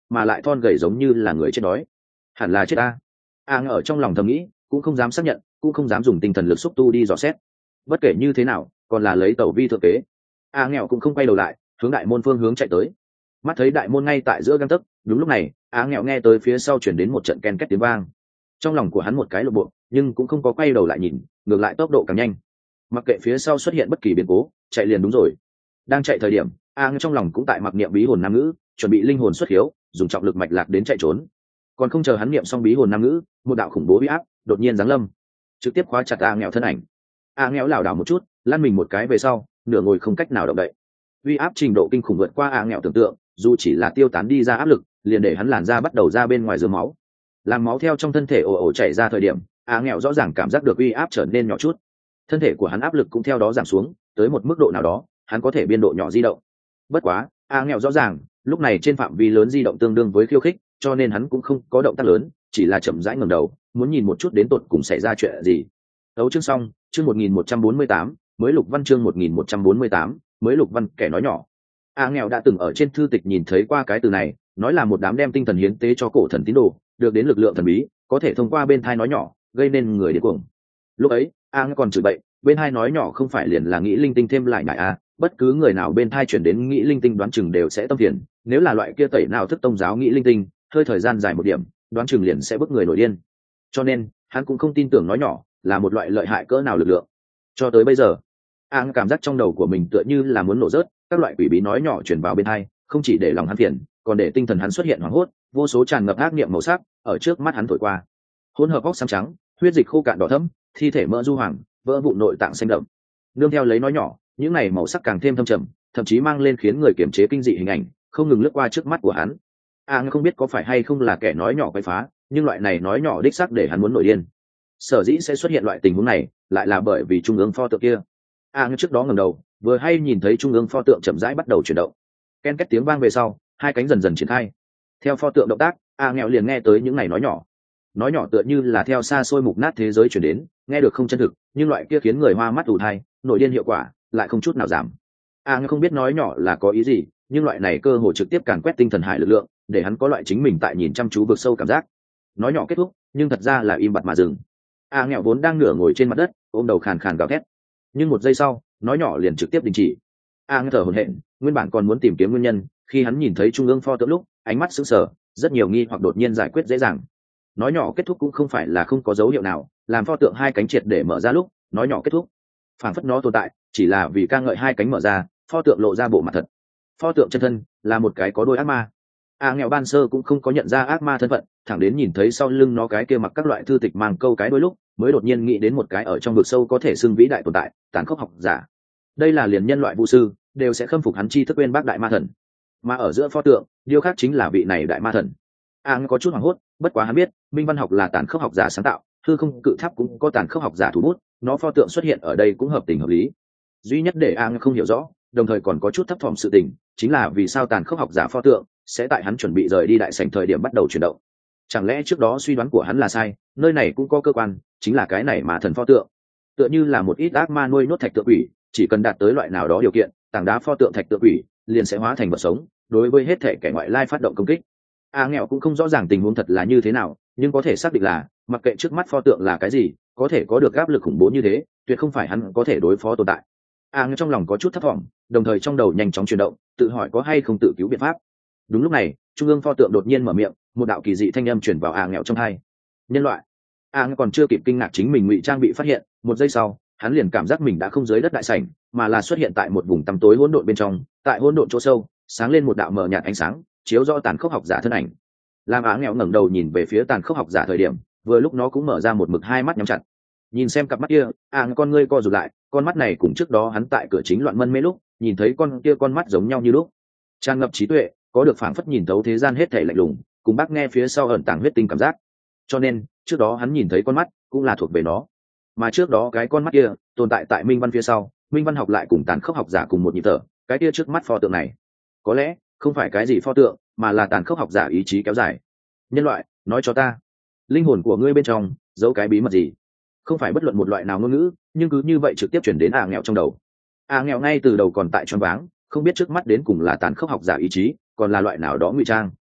mà lại thon gầy giống như là người chết đói. Hẳn là chết ta. A ở trong lòng thầm nghĩ, cũng không dám xác nhận, cũng không dám dùng tinh thần lực xúc tu đi dò xét. Bất kể như thế nào, còn là lấy tẩu vi thượng kế. A nghèo cũng không quay đầu lại, hướng đại môn phương hướng chạy tới. Mắt thấy đại môn ngay tại giữa gang tấc, đúng lúc này, A nghèo nghe tới phía sau chuyển đến một trận ken két tiếng vang. Trong lòng của hắn một cái lộ bộ, nhưng cũng không có quay đầu lại nhìn, ngược lại tốc độ càng nhanh. Mặc kệ phía sau xuất hiện bất kỳ biến cố, chạy liền đúng rồi. Đang chạy thời điểm, A trong lòng cũng tại mặc niệm bí hồn nam ngữ, chuẩn bị linh hồn xuất hiếu, dùng trọng lực mạch lạc đến chạy trốn. Còn không chờ hắn niệm xong bí hồn nam ngữ, một đạo khủng bố uy áp đột nhiên giáng lâm, trực tiếp khóa chặt A nghèo thân ảnh. A nghèo lảo đảo một chút, lăn mình một cái về sau, nửa ngồi không cách nào động đậy. Uy áp trình độ kinh khủng vượt qua A nghèo tưởng tượng, dù chỉ là tiêu tán đi ra áp lực, liền để hắn làn da bắt đầu ra bên ngoài rớm máu. Làm máu theo trong thân thể ồ ồ chảy ra thời điểm, A nghèo rõ ràng cảm giác được uy áp trở nên nhỏ chút. Thân thể của hắn áp lực cũng theo đó giảm xuống, tới một mức độ nào đó, hắn có thể biên độ nhỏ di động. Bất quá, A nghèo rõ ràng, lúc này trên phạm vi lớn di động tương đương với khiêu khích, cho nên hắn cũng không có động tác lớn, chỉ là chậm rãi ngẩng đầu, muốn nhìn một chút đến tột cùng xảy ra chuyện gì. Tấu chương xong, chương một nghìn một trăm bốn mươi tám, mới lục văn chương một nghìn một trăm bốn mươi tám, mới lục văn kẻ nói nhỏ. A nghèo đã từng ở trên thư tịch nhìn thấy qua cái từ này, nói là một đám đem tinh thần hiến tế cho cổ thần tín đồ, được đến lực lượng thần bí, có thể thông qua bên thai nói nhỏ, gây nên người điên cuồng. Lúc ấy, A nghèo còn chửi bậy, bên thai nói nhỏ không phải liền là nghĩ linh tinh thêm lại ngại a, bất cứ người nào bên thai chuyển đến nghĩ linh tinh đoán chừng đều sẽ tâm phiền, nếu là loại kia tẩy nào thức tông giáo nghĩ linh tinh, hơi thời gian dài một điểm, đoán chừng liền sẽ bức người nổi điên. Cho nên, hắn cũng không tin tưởng nói nhỏ là một loại lợi hại cỡ nào lực lượng. Cho tới bây giờ, Ang cảm giác trong đầu của mình tựa như là muốn nổ rớt, các loại quỷ bí nói nhỏ truyền vào bên tai, không chỉ để lòng hắn phiền, còn để tinh thần hắn xuất hiện hoảng hốt, vô số tràn ngập ác niệm màu sắc ở trước mắt hắn thổi qua. Hỗn hợp óc xám trắng, huyết dịch khô cạn đỏ thẫm, thi thể mỡ du hoàng, vỡ vụn nội tạng xanh đậm. Nương theo lấy nói nhỏ, những này màu sắc càng thêm thâm trầm, thậm chí mang lên khiến người kiềm chế kinh dị hình ảnh, không ngừng lướt qua trước mắt của hắn. Ang không biết có phải hay không là kẻ nói nhỏ quấy phá, nhưng loại này nói nhỏ đích xác để hắn muốn nổi điên. Sở dĩ sẽ xuất hiện loại tình huống này, lại là bởi vì trung ương pho tượng kia. Ang trước đó ngẩng đầu, vừa hay nhìn thấy trung ương pho tượng chậm rãi bắt đầu chuyển động. Ken két tiếng vang về sau, hai cánh dần dần triển khai. Theo pho tượng động tác, A nghèo liền nghe tới những này nói nhỏ. Nói nhỏ tựa như là theo xa xôi mục nát thế giới chuyển đến, nghe được không chân thực, nhưng loại kia khiến người hoa mắt ù tai, nổi điên hiệu quả lại không chút nào giảm. A nghèo không biết nói nhỏ là có ý gì, nhưng loại này cơ hồ trực tiếp càn quét tinh thần hải lực lượng, để hắn có loại chính mình tại nhìn chăm chú vực sâu cảm giác. Nói nhỏ kết thúc, nhưng thật ra là im bặt mà dừng. A nghèo vốn đang nửa ngồi trên mặt đất, ôm đầu khàn khàn gào thét, nhưng một giây sau, nói nhỏ liền trực tiếp đình chỉ. A nghèo thở hổn hển, nguyên bản còn muốn tìm kiếm nguyên nhân, khi hắn nhìn thấy trung ương pho tượng lúc, ánh mắt sững sờ, rất nhiều nghi hoặc đột nhiên giải quyết dễ dàng. Nói nhỏ kết thúc cũng không phải là không có dấu hiệu nào, làm pho tượng hai cánh triệt để mở ra lúc, nói nhỏ kết thúc. Phản phất nó tồn tại, chỉ là vì ca ngợi hai cánh mở ra, pho tượng lộ ra bộ mặt thật. Pho tượng chân thân là một cái có đôi ác ma. A nghèo ban sơ cũng không có nhận ra ác ma thân phận, thẳng đến nhìn thấy sau lưng nó cái kia mặc các loại thư tịch mang câu cái đôi lúc, mới đột nhiên nghĩ đến một cái ở trong vực sâu có thể xưng vĩ đại tồn tại, tàn khốc học giả. Đây là liền nhân loại vũ sư đều sẽ khâm phục hắn chi thức bên bác đại ma thần, mà ở giữa pho tượng điêu khắc chính là vị này đại ma thần. A có chút hoảng hốt, bất quá hắn biết minh văn học là tàn khốc học giả sáng tạo, hư không cự tháp cũng có tàn khốc học giả thủ bút, nó pho tượng xuất hiện ở đây cũng hợp tình hợp lý. Duy nhất để A không hiểu rõ, đồng thời còn có chút thấp thỏm sự tình, chính là vì sao tàn khốc học giả pho tượng sẽ tại hắn chuẩn bị rời đi đại sảnh thời điểm bắt đầu chuyển động. Chẳng lẽ trước đó suy đoán của hắn là sai, nơi này cũng có cơ quan, chính là cái này mà thần pho tượng tựa như là một ít ác ma nuôi nốt thạch tượng quỷ, chỉ cần đạt tới loại nào đó điều kiện, tảng đá pho tượng thạch tượng quỷ liền sẽ hóa thành vật sống, đối với hết thể kẻ ngoại lai phát động công kích. A nghèo cũng không rõ ràng tình huống thật là như thế nào, nhưng có thể xác định là mặc kệ trước mắt pho tượng là cái gì, có thể có được áp lực khủng bố như thế, tuyệt không phải hắn có thể đối phó tồn tại. A nghèo trong lòng có chút thất vọng, đồng thời trong đầu nhanh chóng chuyển động, tự hỏi có hay không tự cứu biện pháp. Đúng lúc này, trung ương pho tượng đột nhiên mở miệng, một đạo kỳ dị thanh âm truyền vào A nghèo trong tai. Nhân loại. A nghèo còn chưa kịp kinh ngạc chính mình ngụy trang bị phát hiện, một giây sau, hắn liền cảm giác mình đã không dưới đất đại sảnh, mà là xuất hiện tại một vùng tăm tối hỗn độn bên trong. Tại hỗn độn chỗ sâu, sáng lên một đạo mờ nhạt ánh sáng, chiếu rõ tàn khốc học giả thân ảnh. Làm Á nghèo ngẩng đầu nhìn về phía tàn khốc học giả thời điểm, vừa lúc nó cũng mở ra một mực hai mắt nhắm chặt. Nhìn xem cặp mắt kia, à con ngươi co rụt lại, con mắt này cùng trước đó hắn tại cửa chính loạn mân mê lúc nhìn thấy con kia con mắt giống nhau như lúc, tràn ngập trí tuệ, có được phảng phất nhìn thấu thế gian hết thảy lạnh lùng, cùng bác nghe phía sau ẩn tàng huyết tinh cảm giác. Cho nên trước đó hắn nhìn thấy con mắt cũng là thuộc về nó, mà trước đó cái con mắt kia tồn tại tại minh văn phía sau, minh văn học lại cùng tàn khốc học giả cùng một nhịp thở. Cái kia trước mắt pho tượng này có lẽ không phải cái gì pho tượng, mà là tàn khốc học giả ý chí kéo dài. Nhân loại, nói cho ta, linh hồn của ngươi bên trong giấu cái bí mật gì? Không phải bất luận một loại nào ngôn ngữ, nhưng cứ như vậy trực tiếp chuyển đến à nghèo trong đầu. À nghèo ngay từ đầu còn tại choáng váng, không biết trước mắt đến cùng là tàn khốc học giả ý chí, còn là loại nào đó ngụy trang.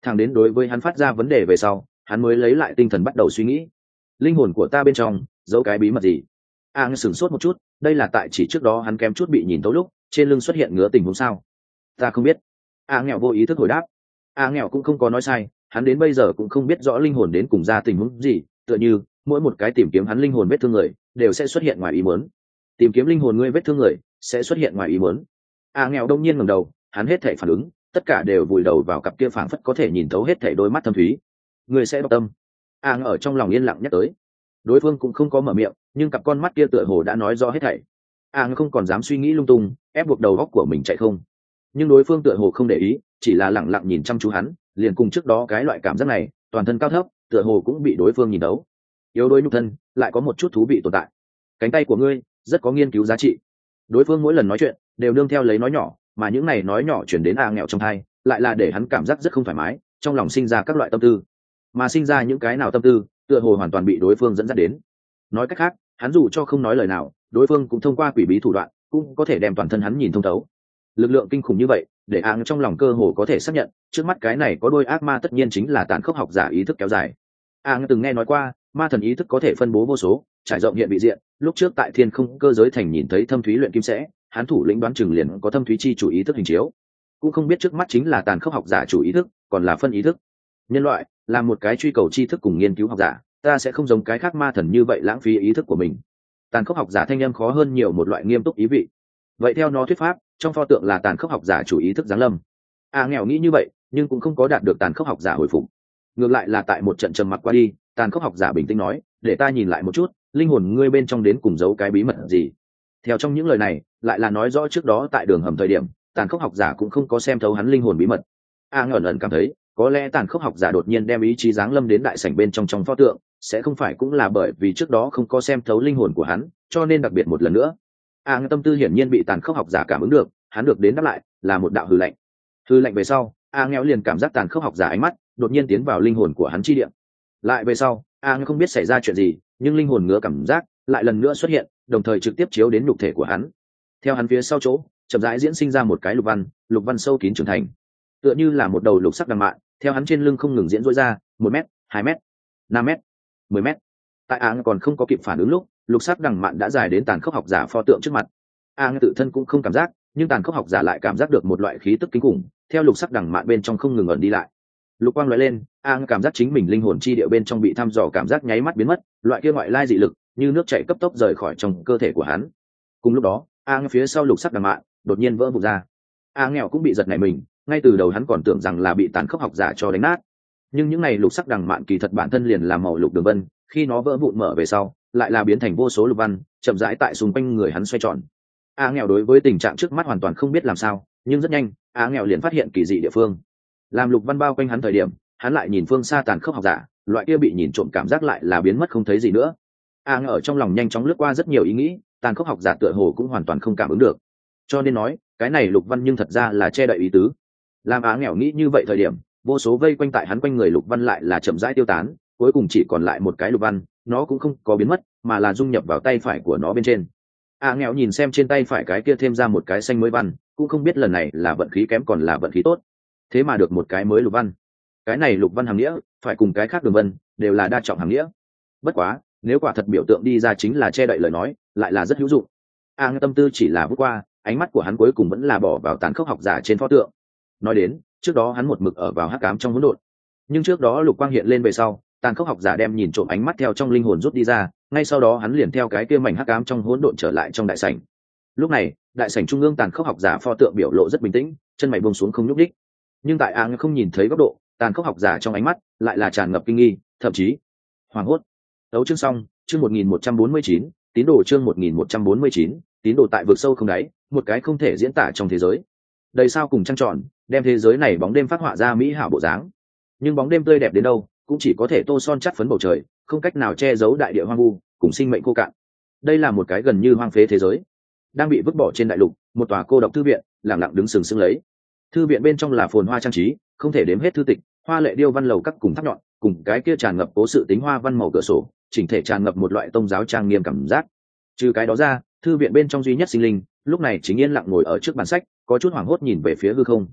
thẳng đến đối với hắn phát ra vấn đề về sau hắn mới lấy lại tinh thần bắt đầu suy nghĩ. Linh hồn của ta bên trong giấu cái bí mật gì? a sửng sốt một chút, đây là tại chỉ trước đó hắn kém chút bị nhìn thấu lúc trên lưng xuất hiện ngứa tình huống sao? Ta không biết. a nghèo vô ý thức hồi đáp. a nghèo cũng không có nói sai, hắn đến bây giờ cũng không biết rõ linh hồn đến cùng ra tình huống gì, tựa như mỗi một cái tìm kiếm hắn linh hồn vết thương người đều sẽ xuất hiện ngoài ý muốn. Tìm kiếm linh hồn ngươi vết thương người sẽ xuất hiện ngoài ý muốn. a nghèo đông nhiên ngẩng đầu, hắn hết thảy phản ứng tất cả đều vùi đầu vào cặp kia phảng phất có thể nhìn thấu hết thảy đôi mắt thâm thúy. Ngươi sẽ đọc tâm. a ở trong lòng yên lặng nhắc tới. Đối phương cũng không có mở miệng, nhưng cặp con mắt kia tựa hồ đã nói rõ hết thảy. a không còn dám suy nghĩ lung tung, ép buộc đầu óc của mình chạy không. Nhưng đối phương tựa hồ không để ý, chỉ là lặng lặng nhìn chăm chú hắn, liền cùng trước đó cái loại cảm giác này, toàn thân cao thấp, tựa hồ cũng bị đối phương nhìn đấu. Yếu đuối nhục thân, lại có một chút thú vị tồn tại. Cánh tay của ngươi rất có nghiên cứu giá trị. Đối phương mỗi lần nói chuyện đều nương theo lấy nói nhỏ, mà những này nói nhỏ chuyển đến a nghèo trong tai, lại là để hắn cảm giác rất không thoải mái, trong lòng sinh ra các loại tâm tư. Mà sinh ra những cái nào tâm tư, tựa hồ hoàn toàn bị đối phương dẫn dắt đến. Nói cách khác, hắn dù cho không nói lời nào, đối phương cũng thông qua quỷ bí thủ đoạn, cũng có thể đem toàn thân hắn nhìn thông thấu. Lực lượng kinh khủng như vậy, để áng trong lòng cơ hồ có thể xác nhận, trước mắt cái này có đôi ác ma tất nhiên chính là tàn khốc học giả ý thức kéo dài. Áng từng nghe nói qua, ma thần ý thức có thể phân bố vô số, trải rộng hiện vị diện, lúc trước tại thiên không cơ giới thành nhìn thấy thâm thúy luyện kim sẽ, hắn thủ lĩnh đoán chừng liền có thâm thúy chi chủ ý thức hình chiếu. Cũng không biết trước mắt chính là tàn khốc học giả chủ ý thức, còn là phân ý thức. Nhân loại là một cái truy cầu tri thức cùng nghiên cứu học giả, ta sẽ không giống cái khác ma thần như vậy lãng phí ý thức của mình. Tàn khốc học giả thanh âm khó hơn nhiều một loại nghiêm túc ý vị. Vậy theo nó thuyết pháp, trong pho tượng là tàn khốc học giả chủ ý thức giáng lâm. a nghèo nghĩ như vậy, nhưng cũng không có đạt được tàn khốc học giả hồi phục. Ngược lại là tại một trận trầm mặc qua đi, tàn khốc học giả bình tĩnh nói, để ta nhìn lại một chút, linh hồn ngươi bên trong đến cùng giấu cái bí mật gì. Theo trong những lời này, lại là nói rõ trước đó tại đường hầm thời điểm, tàn khốc học giả cũng không có xem thấu hắn linh hồn bí mật. a ngẩn ẩn cảm thấy, có lẽ tàn khốc học giả đột nhiên đem ý chí giáng lâm đến đại sảnh bên trong trong pho tượng, sẽ không phải cũng là bởi vì trước đó không có xem thấu linh hồn của hắn, cho nên đặc biệt một lần nữa. a tâm tư hiển nhiên bị tàn khốc học giả cảm ứng được, hắn được đến đáp lại là một đạo hư lệnh. Hư lệnh về sau, a nghèo liền cảm giác tàn khốc học giả ánh mắt đột nhiên tiến vào linh hồn của hắn chi địa. Lại về sau, a không biết xảy ra chuyện gì, nhưng linh hồn ngứa cảm giác lại lần nữa xuất hiện, đồng thời trực tiếp chiếu đến nhục thể của hắn. Theo hắn phía sau chỗ, chậm rãi diễn sinh ra một cái lục văn, lục văn sâu kín trưởng thành, tựa như là một đầu lục sắc đằng mạn, theo hắn trên lưng không ngừng diễn rỗi ra, một mét, hai mét, năm mét, mười mét. Tại a còn không có kịp phản ứng lúc, lục sắc đằng mạn đã dài đến tàn khốc học giả pho tượng trước mặt. a tự thân cũng không cảm giác, nhưng tàn khốc học giả lại cảm giác được một loại khí tức kinh khủng theo lục sắc đằng mạn bên trong không ngừng ẩn đi lại. Lục quang lóe lên, a cảm giác chính mình linh hồn chi địa bên trong bị thăm dò, cảm giác nháy mắt biến mất, loại kia ngoại lai dị lực như nước chảy cấp tốc rời khỏi trong cơ thể của hắn. Cùng lúc đó, a phía sau lục sắc đằng mạn đột nhiên vỡ vụn ra. a nghèo cũng bị giật nảy mình, ngay từ đầu hắn còn tưởng rằng là bị tàn khốc học giả cho đánh nát, nhưng những này lục sắc đằng mạn kỳ thật bản thân liền là màu lục đường vân, khi nó vỡ vụn mở về sau lại là biến thành vô số lục văn chậm rãi tại xung quanh người hắn xoay tròn. a nghèo đối với tình trạng trước mắt hoàn toàn không biết làm sao, nhưng rất nhanh a nghèo liền phát hiện kỳ dị địa phương. Làm lục văn bao quanh hắn thời điểm, hắn lại nhìn phương xa tàn khốc học giả, loại kia bị nhìn trộm cảm giác lại là biến mất không thấy gì nữa. a nghèo ở trong lòng nhanh chóng lướt qua rất nhiều ý nghĩ, tàn khốc học giả tựa hồ cũng hoàn toàn không cảm ứng được, cho nên nói cái này lục văn nhưng thật ra là che đậy ý tứ. Làm a nghèo nghĩ như vậy thời điểm, vô số vây quanh tại hắn quanh người lục văn lại là chậm rãi tiêu tán, cuối cùng chỉ còn lại một cái lục văn, nó cũng không có biến mất mà là dung nhập vào tay phải của nó bên trên. a nghèo nhìn xem trên tay phải cái kia thêm ra một cái xanh mới văn, cũng không biết lần này là vận khí kém còn là vận khí tốt, thế mà được một cái mới lục văn. Cái này lục văn hàm nghĩa phải cùng cái khác đường vân đều là đa trọng hàm nghĩa, bất quá nếu quả thật biểu tượng đi ra chính là che đậy lời nói, lại là rất hữu dụng. a nghe tâm tư chỉ là vút qua, ánh mắt của hắn cuối cùng vẫn là bỏ vào tàn khốc học giả trên pho tượng. Nói đến trước đó hắn một mực ở vào hắc ám trong hỗn độn, nhưng trước đó lục quang hiện lên về sau, tàn khốc học giả đem nhìn trộm ánh mắt theo trong linh hồn rút đi ra, ngay sau đó hắn liền theo cái kia mảnh hắc ám trong hỗn độn trở lại trong đại sảnh. Lúc này đại sảnh trung ương tàn khốc học giả pho tượng biểu lộ rất bình tĩnh, chân mày buông xuống không nhúc nhích, nhưng tại a không nhìn thấy góc độ, tàn khốc học giả trong ánh mắt lại là tràn ngập kinh nghi, thậm chí hoảng hốt. Đấu chương xong, chương một nghìn một trăm bốn mươi chín, tín đồ chương một nghìn một trăm bốn mươi chín, tín đồ tại vực sâu không đáy, một cái không thể diễn tả trong thế giới. Đầy sao cùng trăng tròn, đem thế giới này bóng đêm phát họa ra mỹ hảo bộ dáng. Nhưng bóng đêm tươi đẹp đến đâu, cũng chỉ có thể tô son chắt phấn bầu trời, không cách nào che giấu đại địa hoang vu, cùng sinh mệnh khô cạn. Đây là một cái gần như hoang phế thế giới, đang bị vứt bỏ trên đại lục, một tòa cô độc thư viện, lặng lặng đứng sừng sững lấy. Thư viện bên trong là phồn hoa trang trí, không thể đếm hết thư tịch, hoa lệ điêu văn lầu các cùng tháp nhọn, cùng cái kia tràn ngập cố sự tính hoa văn màu cửa sổ, chỉnh thể tràn ngập một loại tông giáo trang nghiêm cảm giác. Trừ cái đó ra, thư viện bên trong duy nhất sinh linh lúc này chính yên lặng ngồi ở trước bàn sách, có chút hoảng hốt nhìn về phía hư không.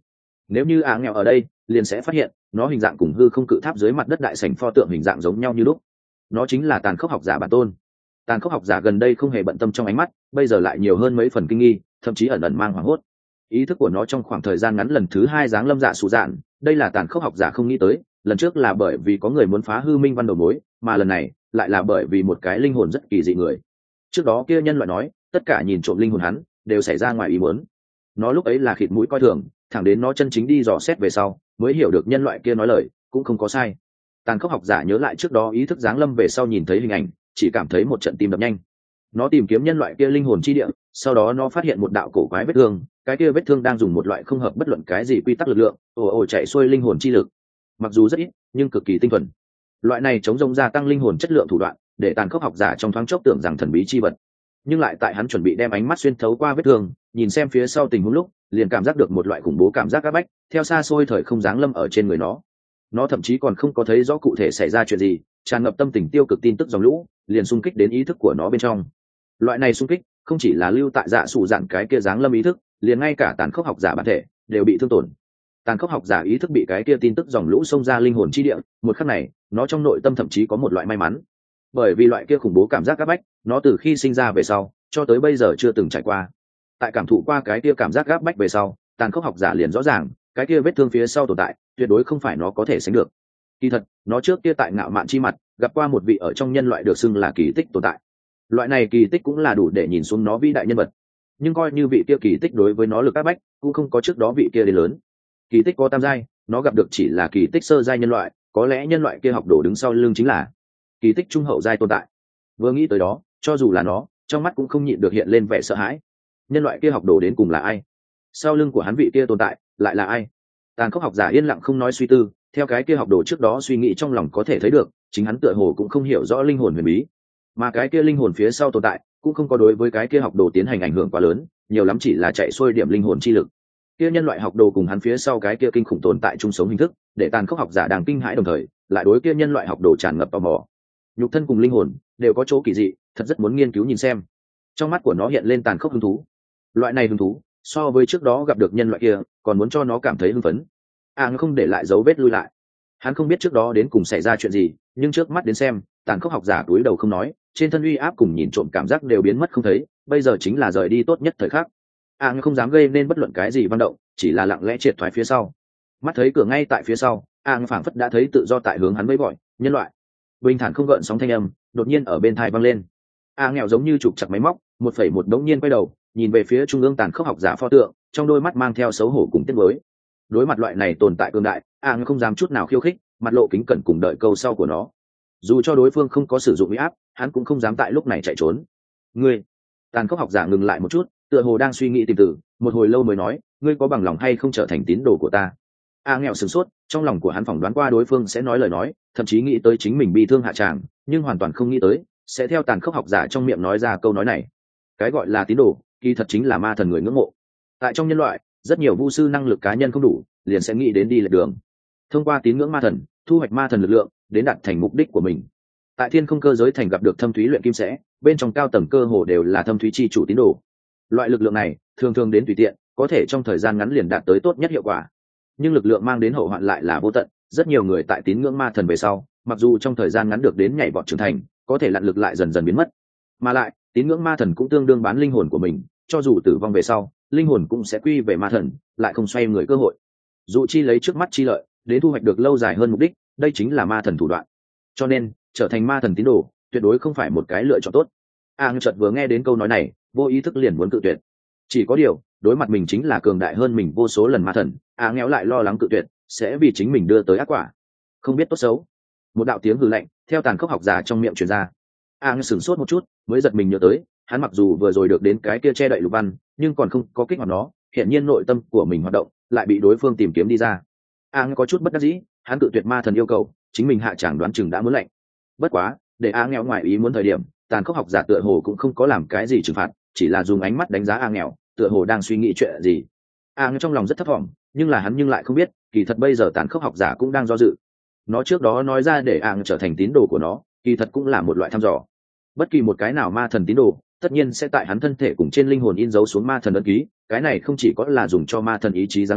Nếu như ả nghèo ở đây liền sẽ phát hiện nó hình dạng cùng hư không cự tháp dưới mặt đất đại sảnh pho tượng hình dạng giống nhau như lúc. Nó chính là tàn khốc học giả bản tôn. Tàn khốc học giả gần đây không hề bận tâm trong ánh mắt, bây giờ lại nhiều hơn mấy phần kinh nghi, thậm chí ẩn ẩn mang hoảng hốt. Ý thức của nó trong khoảng thời gian ngắn lần thứ hai giáng lâm dạ sụ dạn, đây là tàn khốc học giả không nghĩ tới. Lần trước là bởi vì có người muốn phá hư minh văn đầu mối, mà lần này lại là bởi vì một cái linh hồn rất kỳ dị người. Trước đó kia nhân loại nói tất cả nhìn trộm linh hồn hắn đều xảy ra ngoài ý muốn. Nó lúc ấy là khịt mũi coi thường, thẳng đến nó chân chính đi dò xét về sau mới hiểu được nhân loại kia nói lời cũng không có sai. Tàn khốc học giả nhớ lại trước đó ý thức giáng lâm về sau nhìn thấy hình ảnh, chỉ cảm thấy một trận tim đập nhanh. Nó tìm kiếm nhân loại kia linh hồn chi địa, sau đó nó phát hiện một đạo cổ quái vết thương, cái kia vết thương đang dùng một loại không hợp bất luận cái gì quy tắc lực lượng ồ ồ chạy xuôi linh hồn chi lực, mặc dù rất ít nhưng cực kỳ tinh thuần. Loại này chống rông gia tăng linh hồn chất lượng thủ đoạn để tàn khốc học giả trong thoáng chốc tưởng rằng thần bí chi vật, nhưng lại tại hắn chuẩn bị đem ánh mắt xuyên thấu qua vết thương nhìn xem phía sau tình huống lúc liền cảm giác được một loại khủng bố cảm giác áp bách theo xa xôi thời không giáng lâm ở trên người nó. Nó thậm chí còn không có thấy rõ cụ thể xảy ra chuyện gì, tràn ngập tâm tình tiêu cực tin tức dòng lũ liền xung kích đến ý thức của nó bên trong. Loại này xung kích không chỉ là lưu tại dạ sụ dạn cái kia giáng lâm ý thức, liền ngay cả tàn khốc học giả bản thể đều bị thương tổn. Tàn khốc học giả ý thức bị cái kia tin tức dòng lũ xông ra linh hồn chi địa, một khắc này nó trong nội tâm thậm chí có một loại may mắn, bởi vì loại kia khủng bố cảm giác áp bách nó từ khi sinh ra về sau cho tới bây giờ chưa từng trải qua. Tại cảm thụ qua cái kia cảm giác áp bách về sau, tàn khốc học giả liền rõ ràng cái kia vết thương phía sau tồn tại tuyệt đối không phải nó có thể sánh được. Kỳ thật nó trước kia tại ngạo mạn chi mặt gặp qua một vị ở trong nhân loại được xưng là kỳ tích tồn tại, loại này kỳ tích cũng là đủ để nhìn xuống nó vĩ đại nhân vật, nhưng coi như vị kia kỳ tích đối với nó lực áp bách cũng không có trước đó vị kia đến lớn. Kỳ tích có tam giai, nó gặp được chỉ là kỳ tích sơ giai nhân loại, có lẽ nhân loại kia học đồ đứng sau lưng chính là kỳ tích trung hậu giai tồn tại. Vừa nghĩ tới đó, cho dù là nó trong mắt cũng không nhịn được hiện lên vẻ sợ hãi. Nhân loại kia học đồ đến cùng là ai? Sau lưng của hắn vị kia tồn tại lại là ai? Tàn khốc học giả yên lặng không nói suy tư, theo cái kia học đồ trước đó suy nghĩ trong lòng có thể thấy được, chính hắn tựa hồ cũng không hiểu rõ linh hồn huyền bí, mà cái kia linh hồn phía sau tồn tại cũng không có đối với cái kia học đồ tiến hành ảnh hưởng quá lớn, nhiều lắm chỉ là chạy xuôi điểm linh hồn chi lực. Kia nhân loại học đồ cùng hắn phía sau cái kia kinh khủng tồn tại chung sống hình thức, để tàn khốc học giả đang kinh hãi đồng thời lại đối kia nhân loại học đồ tràn ngập tò mò. Nhục thân cùng linh hồn đều có chỗ kỳ dị, thật rất muốn nghiên cứu nhìn xem. Trong mắt của nó hiện lên tàn khốc hứng thú. Loại này hứng thú so với trước đó gặp được nhân loại kia còn muốn cho nó cảm thấy hưng phấn. À, không để lại dấu vết lui lại. Hắn không biết trước đó đến cùng xảy ra chuyện gì, nhưng trước mắt đến xem, tàn khốc học giả túi đầu không nói, trên thân uy áp cùng nhìn trộm cảm giác đều biến mất không thấy, bây giờ chính là rời đi tốt nhất thời khắc. À, không dám gây nên bất luận cái gì văn động, chỉ là lặng lẽ triệt thoái phía sau. Mắt thấy cửa ngay tại phía sau, À phảng phất đã thấy tự do tại hướng hắn với gọi, nhân loại. Bình thản không gợn sóng thanh âm, đột nhiên ở bên tai vang lên. À nghèo giống như trục chặt máy móc, một phẩy một đống nhiên quay đầu, nhìn về phía trung ương tàn khốc học giả pho tượng, trong đôi mắt mang theo xấu hổ cùng tiếc nuối. Đối mặt loại này tồn tại cương đại, À không dám chút nào khiêu khích, mặt lộ kính cẩn cùng đợi câu sau của nó. Dù cho đối phương không có sử dụng uy áp, hắn cũng không dám tại lúc này chạy trốn. Ngươi, tàn khốc học giả ngừng lại một chút, tựa hồ đang suy nghĩ tìm từ, một hồi lâu mới nói, ngươi có bằng lòng hay không trở thành tín đồ của ta? A nghèo sửng sốt, trong lòng của hắn phỏng đoán qua đối phương sẽ nói lời nói, thậm chí nghĩ tới chính mình bị thương hạ tràng, nhưng hoàn toàn không nghĩ tới sẽ theo tàn khốc học giả trong miệng nói ra câu nói này. Cái gọi là tín đồ, kỳ thật chính là ma thần người ngưỡng mộ. Tại trong nhân loại, rất nhiều vu sư năng lực cá nhân không đủ, liền sẽ nghĩ đến đi lệch đường, thông qua tín ngưỡng ma thần, thu hoạch ma thần lực lượng, đến đạt thành mục đích của mình. Tại thiên không cơ giới thành gặp được thâm thúy luyện kim sẽ, bên trong cao tầng cơ hồ đều là thâm thúy chi chủ tín đồ. Loại lực lượng này thường thường đến tùy tiện, có thể trong thời gian ngắn liền đạt tới tốt nhất hiệu quả, nhưng lực lượng mang đến hậu hoạn lại là vô tận. Rất nhiều người tại tín ngưỡng ma thần về sau, mặc dù trong thời gian ngắn được đến nhảy vọt trưởng thành, có thể lặn lực lại dần dần biến mất. Mà lại tín ngưỡng ma thần cũng tương đương bán linh hồn của mình, cho dù tử vong về sau, linh hồn cũng sẽ quy về ma thần, lại không xoay người cơ hội. Dù chi lấy trước mắt chi lợi đến thu hoạch được lâu dài hơn mục đích, đây chính là ma thần thủ đoạn. Cho nên trở thành ma thần tín đồ tuyệt đối không phải một cái lựa chọn tốt. A chợt vừa nghe đến câu nói này, vô ý thức liền muốn cự tuyệt. Chỉ có điều đối mặt mình chính là cường đại hơn mình vô số lần ma thần, A nghèo lại lo lắng cự tuyệt sẽ vì chính mình đưa tới ác quả, không biết tốt xấu. Một đạo tiếng hừ lạnh theo tàn khốc học giả trong miệng truyền ra. A sửng sốt một chút mới giật mình nhớ tới, hắn mặc dù vừa rồi được đến cái kia che đậy lục văn, nhưng còn không có kích hoạt nó, hiện nhiên nội tâm của mình hoạt động lại bị đối phương tìm kiếm đi ra. A có chút bất đắc dĩ, hắn cự tuyệt ma thần yêu cầu, chính mình hạ chẳng đoán chừng đã muốn lạnh. Bất quá để A nghèo ngoài ý muốn thời điểm, tàn khốc học giả tựa hồ cũng không có làm cái gì trừng phạt, chỉ là dùng ánh mắt đánh giá A nghèo, tựa hồ đang suy nghĩ chuyện gì. A nghèo trong lòng rất thấp vọng, nhưng là hắn nhưng lại không biết, kỳ thật bây giờ tàn khốc học giả cũng đang do dự. Nó trước đó nói ra để A nghèo trở thành tín đồ của nó, kỳ thật cũng là một loại thăm dò. Bất kỳ một cái nào ma thần tín đồ, tất nhiên sẽ tại hắn thân thể cùng trên linh hồn in dấu xuống ma thần ấn ký, cái này không chỉ có là dùng cho ma thần ý chí giáng lâm,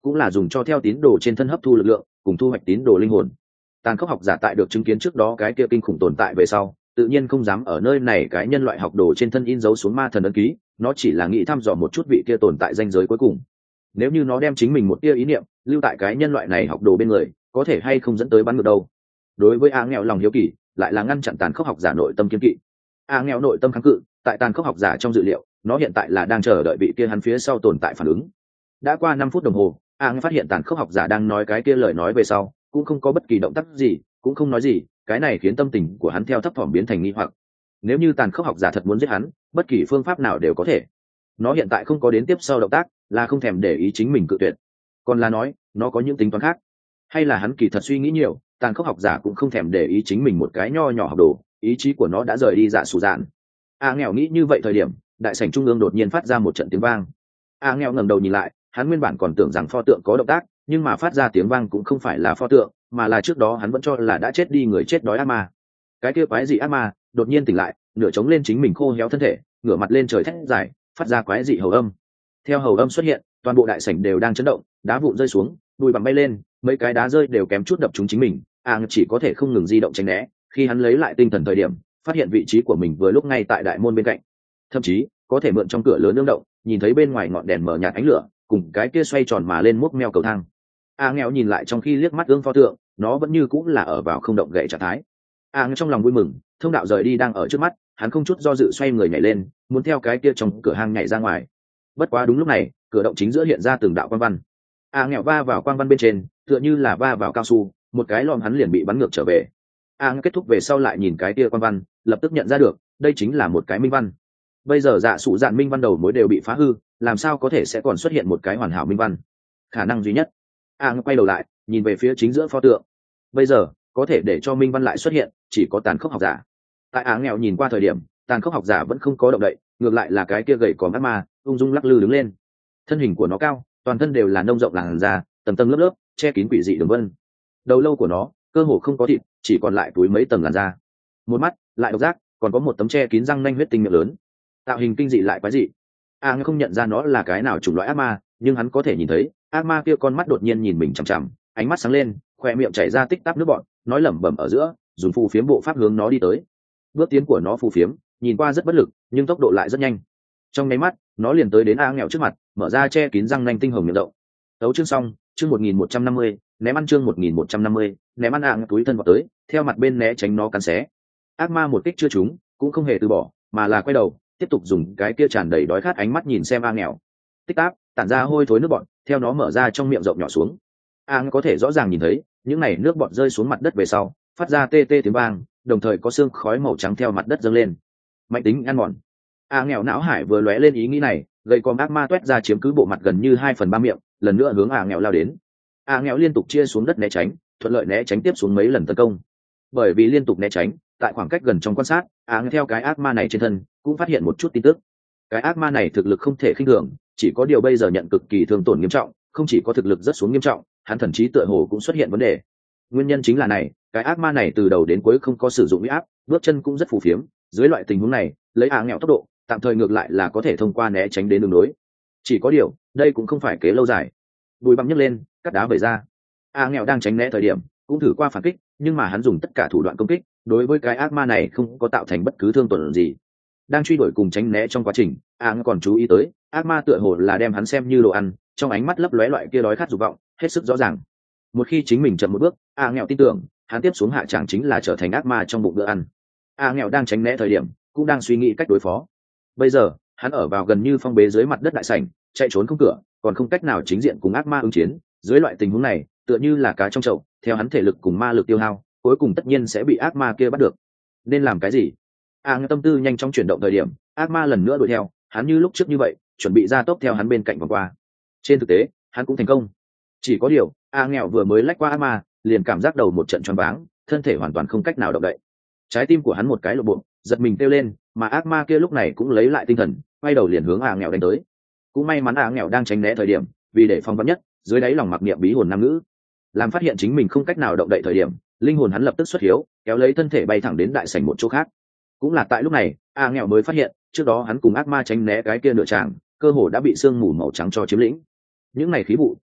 cũng là dùng cho theo tín đồ trên thân hấp thu lực lượng cùng thu hoạch tín đồ linh hồn. Tàn khốc học giả tại được chứng kiến trước đó cái kia kinh khủng tồn tại về sau, tự nhiên không dám ở nơi này cái nhân loại học đồ trên thân in dấu xuống ma thần ấn ký, nó chỉ là nghĩ thăm dò một chút vị kia tồn tại ranh giới cuối cùng. Nếu như nó đem chính mình một tia ý niệm lưu tại cái nhân loại này học đồ bên người, có thể hay không dẫn tới bắn ngược đâu. Đối với a nghèo lòng hiếu kỳ lại là ngăn chặn tàn khốc học giả nội tâm kiên kỵ. a nghèo nội tâm kháng cự, tại tàn khốc học giả trong dự liệu, nó hiện tại là đang chờ đợi vị kia hắn phía sau tồn tại phản ứng. Đã qua năm phút đồng hồ, a nghèo phát hiện tàn khốc học giả đang nói cái kia lời nói về sau, cũng không có bất kỳ động tác gì, cũng không nói gì, cái này khiến tâm tình của hắn theo thấp thỏm biến thành nghi hoặc. Nếu như tàn khốc học giả thật muốn giết hắn, bất kỳ phương pháp nào đều có thể. Nó hiện tại không có đến tiếp sau động tác, là không thèm để ý chính mình cự tuyệt, còn là nói nó có những tính toán khác, hay là hắn kỳ thật suy nghĩ nhiều, tàn khốc học giả cũng không thèm để ý chính mình một cái nho nhỏ học đồ, ý chí của nó đã rời đi dạ sủ dạn. A nghèo nghĩ như vậy thời điểm, đại sảnh trung ương đột nhiên phát ra một trận tiếng vang. A nghèo ngẩng đầu nhìn lại, hắn nguyên bản còn tưởng rằng pho tượng có động tác, nhưng mà phát ra tiếng vang cũng không phải là pho tượng, mà là trước đó hắn vẫn cho là đã chết đi người chết đói ác ma. Cái kia quái dị ác ma đột nhiên tỉnh lại, nửa chống lên chính mình khô héo thân thể, ngửa mặt lên trời thét dài, phát ra quái dị hầu âm. Theo hầu âm xuất hiện, toàn bộ đại sảnh đều đang chấn động, đá vụn rơi xuống, bụi bặm bay lên, mấy cái đá rơi đều kém chút đập trúng chính mình. A chỉ có thể không ngừng di động tránh né. Khi hắn lấy lại tinh thần thời điểm, phát hiện vị trí của mình vừa lúc ngay tại đại môn bên cạnh, thậm chí có thể mượn trong cửa lớn nương động, nhìn thấy bên ngoài ngọn đèn mở nhạt ánh lửa, cùng cái kia xoay tròn mà lên múc meo cầu thang. A nghèo nhìn lại trong khi liếc mắt ương pho tượng, nó vẫn như cũng là ở vào không động gậy trạng thái. A trong lòng vui mừng, thông đạo rời đi đang ở trước mắt, hắn không chút do dự xoay người nhảy lên, muốn theo cái kia trong cửa hang nhảy ra ngoài. Bất quá đúng lúc này, cửa động chính giữa hiện ra từng đạo quang văn. A nghèo va vào quang văn bên trên, tựa như là va vào cao su, một cái lom hắn liền bị bắn ngược trở về. A kết thúc về sau lại nhìn cái kia quang văn, lập tức nhận ra được, đây chính là một cái minh văn. Bây giờ dạ sủ dạn minh văn đầu mối đều bị phá hư, làm sao có thể sẽ còn xuất hiện một cái hoàn hảo minh văn? Khả năng duy nhất. A quay đầu lại, nhìn về phía chính giữa pho tượng. Bây giờ có thể để cho minh văn lại xuất hiện, chỉ có tàn khốc học giả. Tại A nghèo nhìn qua thời điểm, tàn khốc học giả vẫn không có động đậy, ngược lại là cái kia gầy còm ác ma ung dung lắc lư đứng lên. Thân hình của nó cao, toàn thân đều là nông rộng làn da, tầng tầng lớp lớp che kín quỷ dị đường vân. Đầu lâu của nó cơ hồ không có thịt, chỉ còn lại túi mấy tầng làn da. Một mắt lại độc giác, còn có một tấm che kín răng nanh huyết tinh miệng lớn, tạo hình kinh dị lại quái dị. A không nhận ra nó là cái nào chủng loại ác ma, nhưng hắn có thể nhìn thấy ác ma kia con mắt đột nhiên nhìn mình chằm chằm, ánh mắt sáng lên, khoe miệng chảy ra tích tắc nước bọt, nói lẩm bẩm ở giữa, dùng phù phiếm bộ pháp hướng nó đi tới. Bước tiến của nó phù phiếm, nhìn qua rất bất lực, nhưng tốc độ lại rất nhanh. Trong nháy mắt, nó liền tới đến A nghèo trước mặt, mở ra che kín răng nanh tinh hồng miệng rộng. Tấu chương xong, chương một nghìn một trăm năm mươi, ném ăn chương một nghìn một trăm năm mươi, ném ăn A túi thân vào tới, theo mặt bên né tránh nó cắn xé. Ác ma một kích chưa trúng, cũng không hề từ bỏ, mà là quay đầu, tiếp tục dùng cái kia tràn đầy đói khát ánh mắt nhìn xem A nghèo. Tích tắc, tản ra hôi thối nước bọt, theo nó mở ra trong miệng rộng nhỏ xuống. A có thể rõ ràng nhìn thấy, những này nước bọt rơi xuống mặt đất về sau, phát ra tê tê tiếng vang, đồng thời có xương khói màu trắng theo mặt đất dâng lên. Mạnh tính ăn mòn. A nghèo não hải vừa lóe lên ý nghĩ này, gầy còm ác ma toét ra chiếm cứ bộ mặt gần như hai phần ba miệng, lần nữa hướng A nghèo lao đến. A nghèo liên tục chia xuống đất né tránh, thuận lợi né tránh tiếp xuống mấy lần tấn công. Bởi vì liên tục né tránh, tại khoảng cách gần trong quan sát, A nghèo theo cái ác ma này trên thân cũng phát hiện một chút tin tức. Cái ác ma này thực lực không thể khinh thường, chỉ có điều bây giờ nhận cực kỳ thương tổn nghiêm trọng, không chỉ có thực lực rất xuống nghiêm trọng, hắn thậm chí tựa hồ cũng xuất hiện vấn đề. Nguyên nhân chính là này, cái ác ma này từ đầu đến cuối không có sử dụng uy áp, bước chân cũng rất phù phiếm. Dưới loại tình huống này, lấy A nghèo tốc độ, tạm thời ngược lại là có thể thông qua né tránh đến đường đối. Chỉ có điều, đây cũng không phải kế lâu dài. Bùi bặm nhấc lên, cắt đá vẩy ra. A nghèo đang tránh né thời điểm, cũng thử qua phản kích, nhưng mà hắn dùng tất cả thủ đoạn công kích, đối với cái ác ma này không có tạo thành bất cứ thương tổn gì. Đang truy đuổi cùng tránh né trong quá trình, A còn chú ý tới, ác ma tựa hồ là đem hắn xem như đồ ăn, trong ánh mắt lấp lóe loại kia đói khát dục vọng, hết sức rõ ràng. Một khi chính mình chậm một bước, A nghèo tin tưởng, hắn tiếp xuống hạ tràng chính là trở thành ác ma trong bụng bữa ăn. A nghèo đang tránh né thời điểm, cũng đang suy nghĩ cách đối phó. Bây giờ, hắn ở vào gần như phong bế dưới mặt đất đại sảnh, chạy trốn không cửa, còn không cách nào chính diện cùng ác ma ứng chiến. Dưới loại tình huống này, tựa như là cá trong chậu, theo hắn thể lực cùng ma lực tiêu hao, cuối cùng tất nhiên sẽ bị ác ma kia bắt được. Nên làm cái gì? A ngư tâm tư nhanh chóng chuyển động thời điểm, ác ma lần nữa đuổi theo, hắn như lúc trước như vậy, chuẩn bị ra tốc theo hắn bên cạnh vòng qua. Trên thực tế, hắn cũng thành công. Chỉ có điều, A nghèo vừa mới lách qua ác ma, liền cảm giác đầu một trận choáng váng, thân thể hoàn toàn không cách nào động đậy. Trái tim của hắn một cái lộ bộ, giật mình kêu lên, mà ác ma kia lúc này cũng lấy lại tinh thần, quay đầu liền hướng A nghèo đánh tới. Cũng may mắn A nghèo đang tránh né thời điểm, vì để phòng vắn nhất, dưới đáy lòng mặc niệm bí hồn nam ngữ, làm phát hiện chính mình không cách nào động đậy thời điểm, linh hồn hắn lập tức xuất hiếu, kéo lấy thân thể bay thẳng đến đại sảnh một chỗ khác. Cũng là tại lúc này, A nghèo mới phát hiện, trước đó hắn cùng ác ma tránh né cái kia nửa tràng, cơ hồ đã bị sương mù màu trắng cho chiếm lĩnh. Những này khí vụ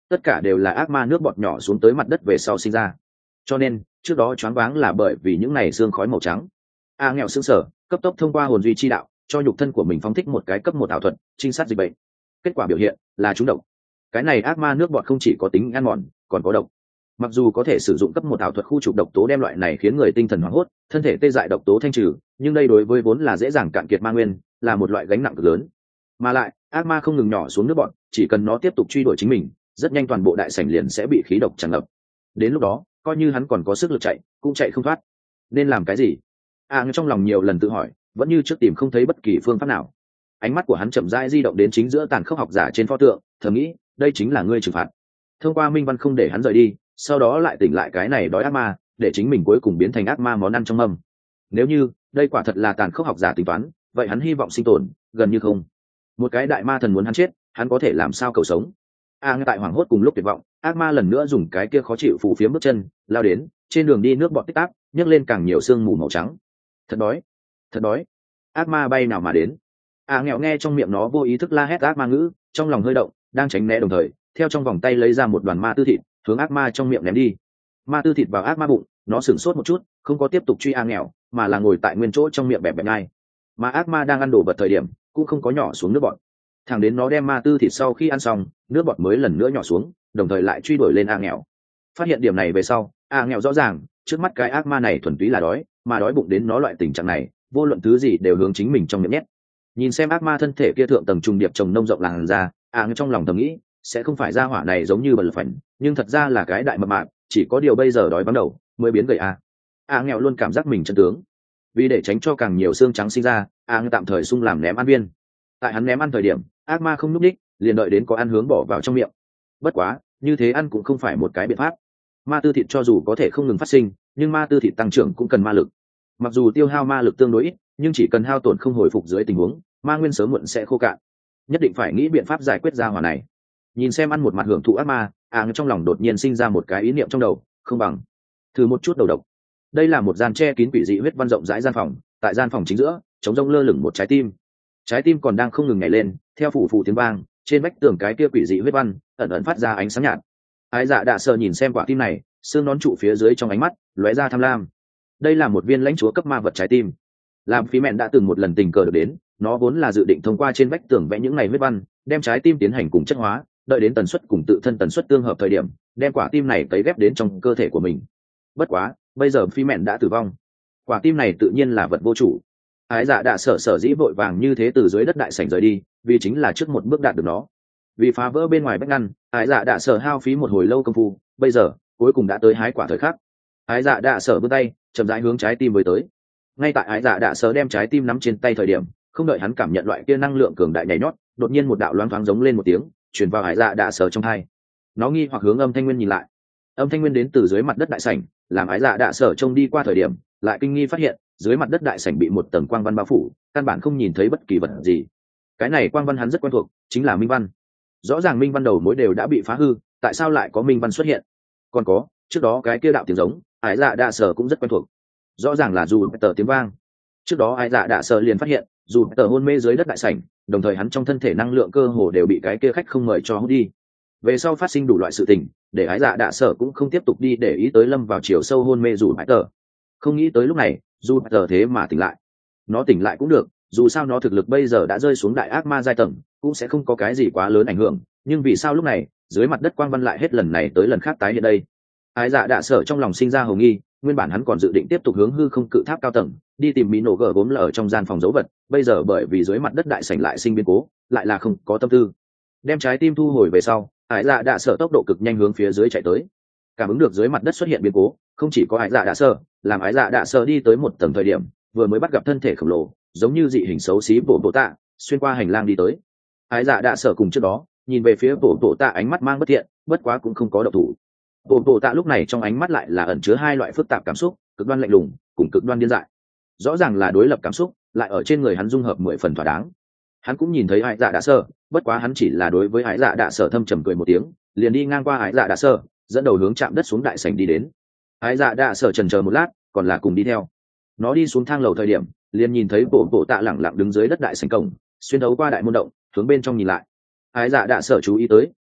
tất cả đều là ác ma nước bọt nhỏ xuống tới mặt đất về sau sinh ra, cho nên trước đó choáng váng là bởi vì những này xương khói màu trắng. A nghèo xương sở cấp tốc thông qua hồn duy chi đạo cho nhục thân của mình phóng thích một cái cấp một ảo thuật trinh sát dịch bệnh. Kết quả biểu hiện là trúng độc. Cái này ác ma nước bọt không chỉ có tính ăn mòn còn có độc. Mặc dù có thể sử dụng cấp một ảo thuật khu trục độc tố đem loại này khiến người tinh thần hoảng hốt, thân thể tê dại độc tố thanh trừ, nhưng đây đối với vốn là dễ dàng cạn kiệt ma nguyên, là một loại gánh nặng cực lớn. Mà lại, ác ma không ngừng nhỏ xuống nước bọt, chỉ cần nó tiếp tục truy đuổi chính mình, rất nhanh toàn bộ đại sảnh liền sẽ bị khí độc tràn ngập. Đến lúc đó, coi như hắn còn có sức lực chạy, cũng chạy không thoát. Nên làm cái gì? À, trong lòng nhiều lần tự hỏi, vẫn như trước tìm không thấy bất kỳ phương pháp nào. Ánh mắt của hắn chậm rãi di động đến chính giữa tàn khốc học giả trên pho tượng, thầm nghĩ, đây chính là ngươi trừng phạt. Thông qua minh văn không để hắn rời đi, sau đó lại tỉnh lại cái này đói ác ma, để chính mình cuối cùng biến thành ác ma món ăn trong mâm. Nếu như đây quả thật là tàn khốc học giả tính toán, vậy hắn hy vọng sinh tồn gần như không. Một cái đại ma thần muốn hắn chết, hắn có thể làm sao cầu sống? A ngay tại hoảng hốt cùng lúc tuyệt vọng, ác ma lần nữa dùng cái kia khó chịu phù phiếm bước chân lao đến, trên đường đi nước bọt tích tắc, nhấc lên càng nhiều sương mù màu trắng. Thật đói, thật đói. Ác ma bay nào mà đến? A nghèo nghe trong miệng nó vô ý thức la hét ác ma ngữ, trong lòng hơi động, đang tránh né đồng thời, theo trong vòng tay lấy ra một đoàn ma tư thịt, hướng ác ma trong miệng ném đi. Ma tư thịt vào ác ma bụng, nó sửng sốt một chút, không có tiếp tục truy A nghèo, mà là ngồi tại nguyên chỗ trong miệng bẹp bẹp ngay. Mà ác ma đang ăn đồ vật thời điểm, cũng không có nhỏ xuống nước bọt. Thẳng đến nó đem ma tư thịt sau khi ăn xong, nước bọt mới lần nữa nhỏ xuống, đồng thời lại truy đuổi lên A nghèo. Phát hiện điểm này về sau, A nghèo rõ ràng, trước mắt cái ác ma này thuần túy là đói, mà đói bụng đến nó loại tình trạng này, vô luận thứ gì đều hướng chính mình trong miệng nhét. Nhìn xem ác ma thân thể kia thượng tầng trùng điệp trồng nông rộng làn ra, A nghèo trong lòng thầm nghĩ, sẽ không phải ra hỏa này giống như bần phảnh, nhưng thật ra là cái đại mập mạp, chỉ có điều bây giờ đói vắng đầu mới biến gầy A. A nghèo luôn cảm giác mình chân tướng. Vì để tránh cho càng nhiều xương trắng sinh ra, A nghèo tạm thời sung làm ném ăn viên. Tại hắn ném ăn thời điểm, ác ma không núp đích, liền đợi đến có ăn hướng bỏ vào trong miệng. Bất quá, như thế ăn cũng không phải một cái biện pháp. Ma tư thịt cho dù có thể không ngừng phát sinh, nhưng ma tư thịt tăng trưởng cũng cần ma lực. Mặc dù tiêu hao ma lực tương đối ít, nhưng chỉ cần hao tổn không hồi phục dưới tình huống, ma nguyên sớm muộn sẽ khô cạn. Nhất định phải nghĩ biện pháp giải quyết ra hỏa này. Nhìn xem ăn một mặt hưởng thụ ác ma, áng trong lòng đột nhiên sinh ra một cái ý niệm trong đầu, không bằng thử một chút đầu độc. Đây là một gian che kín quỷ dị huyết văn rộng rãi gian phòng, tại gian phòng chính giữa, trống rỗng lơ lửng một trái tim. Trái tim còn đang không ngừng nhảy lên, theo phủ phủ tiếng vang, trên vách tường cái kia quỷ dị huyết văn ẩn ẩn phát ra ánh sáng nhạt. Ái Dạ Đạ Sở nhìn xem quả tim này, xương nón trụ phía dưới trong ánh mắt lóe ra tham lam. Đây là một viên lãnh chúa cấp ma vật trái tim. Làm Phí Mẹn đã từng một lần tình cờ được đến, nó vốn là dự định thông qua trên vách tường vẽ những ngày huyết văn, đem trái tim tiến hành cùng chất hóa, đợi đến tần suất cùng tự thân tần suất tương hợp thời điểm, đem quả tim này cấy ghép đến trong cơ thể của mình. Bất quá, bây giờ Phí Mẹn đã tử vong, quả tim này tự nhiên là vật vô chủ. Ái Dạ Đạ Sở sở dĩ vội vàng như thế từ dưới đất đại sảnh rời đi, vì chính là trước một bước đạt được nó. Vì phá vỡ bên ngoài bách ngăn, Ái Dạ Đạ Sở hao phí một hồi lâu công phu, bây giờ cuối cùng đã tới hái quả thời khắc. Ái Dạ Đạ Sở vươn tay, chậm rãi hướng trái tim với tới. Ngay tại Ái Dạ Đạ Sở đem trái tim nắm trên tay thời điểm, không đợi hắn cảm nhận loại kia năng lượng cường đại nhảy nhót, đột nhiên một đạo loáng thoáng giống lên một tiếng, truyền vào Ái Dạ Đạ Sở trong tai. Nó nghi hoặc hướng Âm Thanh Nguyên nhìn lại. Âm Thanh Nguyên đến từ dưới mặt đất đại sảnh, làm Ái Dạ Đạ Sở trông đi qua thời điểm, lại kinh nghi phát hiện dưới mặt đất đại sảnh bị một tầng quang văn bao phủ, căn bản không nhìn thấy bất kỳ vật gì. Cái này quang văn hắn rất quen thuộc, chính là minh văn. Rõ ràng minh văn đầu mối đều đã bị phá hư, tại sao lại có minh văn xuất hiện? Còn có, trước đó cái kia đạo tiếng giống, Ái Dạ Đạ Sở cũng rất quen thuộc. Rõ ràng là dù tờ tiếng vang. Trước đó Ái Dạ Đạ Sở liền phát hiện, dù tờ hôn mê dưới đất đại sảnh, đồng thời hắn trong thân thể năng lượng cơ hồ đều bị cái kia khách không mời cho hút đi. Về sau phát sinh đủ loại sự tình, để Ái Dạ Đạ Sở cũng không tiếp tục đi để ý tới lâm vào chiều sâu hôn mê dù bãi tờ. Không nghĩ tới lúc này, dù bãi tờ thế mà tỉnh lại. Nó tỉnh lại cũng được, dù sao nó thực lực bây giờ đã rơi xuống đại ác ma giai tầng, cũng sẽ không có cái gì quá lớn ảnh hưởng. Nhưng vì sao lúc này, dưới mặt đất quang văn lại hết lần này tới lần khác tái hiện đây? Ái Dạ Đạ Sở trong lòng sinh ra hồng nghi, nguyên bản hắn còn dự định tiếp tục hướng hư không cự tháp cao tầng, đi tìm mỹ nổ gở gốm là ở trong gian phòng dấu vật, bây giờ bởi vì dưới mặt đất đại sảnh lại sinh biến cố, lại là không có tâm tư. Đem trái tim thu hồi về sau, Ái Dạ Đạ Sở tốc độ cực nhanh hướng phía dưới chạy tới. Cảm ứng được dưới mặt đất xuất hiện biến cố, không chỉ có Ái Dạ Đạ Sở, làm Ái Dạ Đạ Sở đi tới một tầng thời điểm, vừa mới bắt gặp thân thể khổng lồ, giống như dị hình xấu xí bộ bộ tạ, xuyên qua hành lang đi tới. Ái Dạ Đạ Sở cùng trước đó, nhìn về phía bộ bộ tạ ánh mắt mang bất thiện, bất quá cũng không có động thủ. Bộ bộ tạ lúc này trong ánh mắt lại là ẩn chứa hai loại phức tạp cảm xúc, cực đoan lạnh lùng, cùng cực đoan điên dại. Rõ ràng là đối lập cảm xúc, lại ở trên người hắn dung hợp mười phần thỏa đáng. Hắn cũng nhìn thấy Ái Dạ Đạ Sở, bất quá hắn chỉ là đối với Ái Dạ Đạ Sở thâm trầm cười một tiếng, liền đi ngang qua Ái Dạ Đạ Sở, dẫn đầu hướng chạm đất xuống đại sảnh đi đến. Ái Dạ Đạ Sở chần chờ một lát, còn là cùng đi theo. Nó đi xuống thang lầu thời điểm, liền nhìn thấy bộ bộ tạ lẳng lặng đứng dưới đất đại sảnh cổng, xuyên thấu qua đại môn động, hướng bên trong nhìn lại. Ái Dạ Đạ Sở chú ý tới,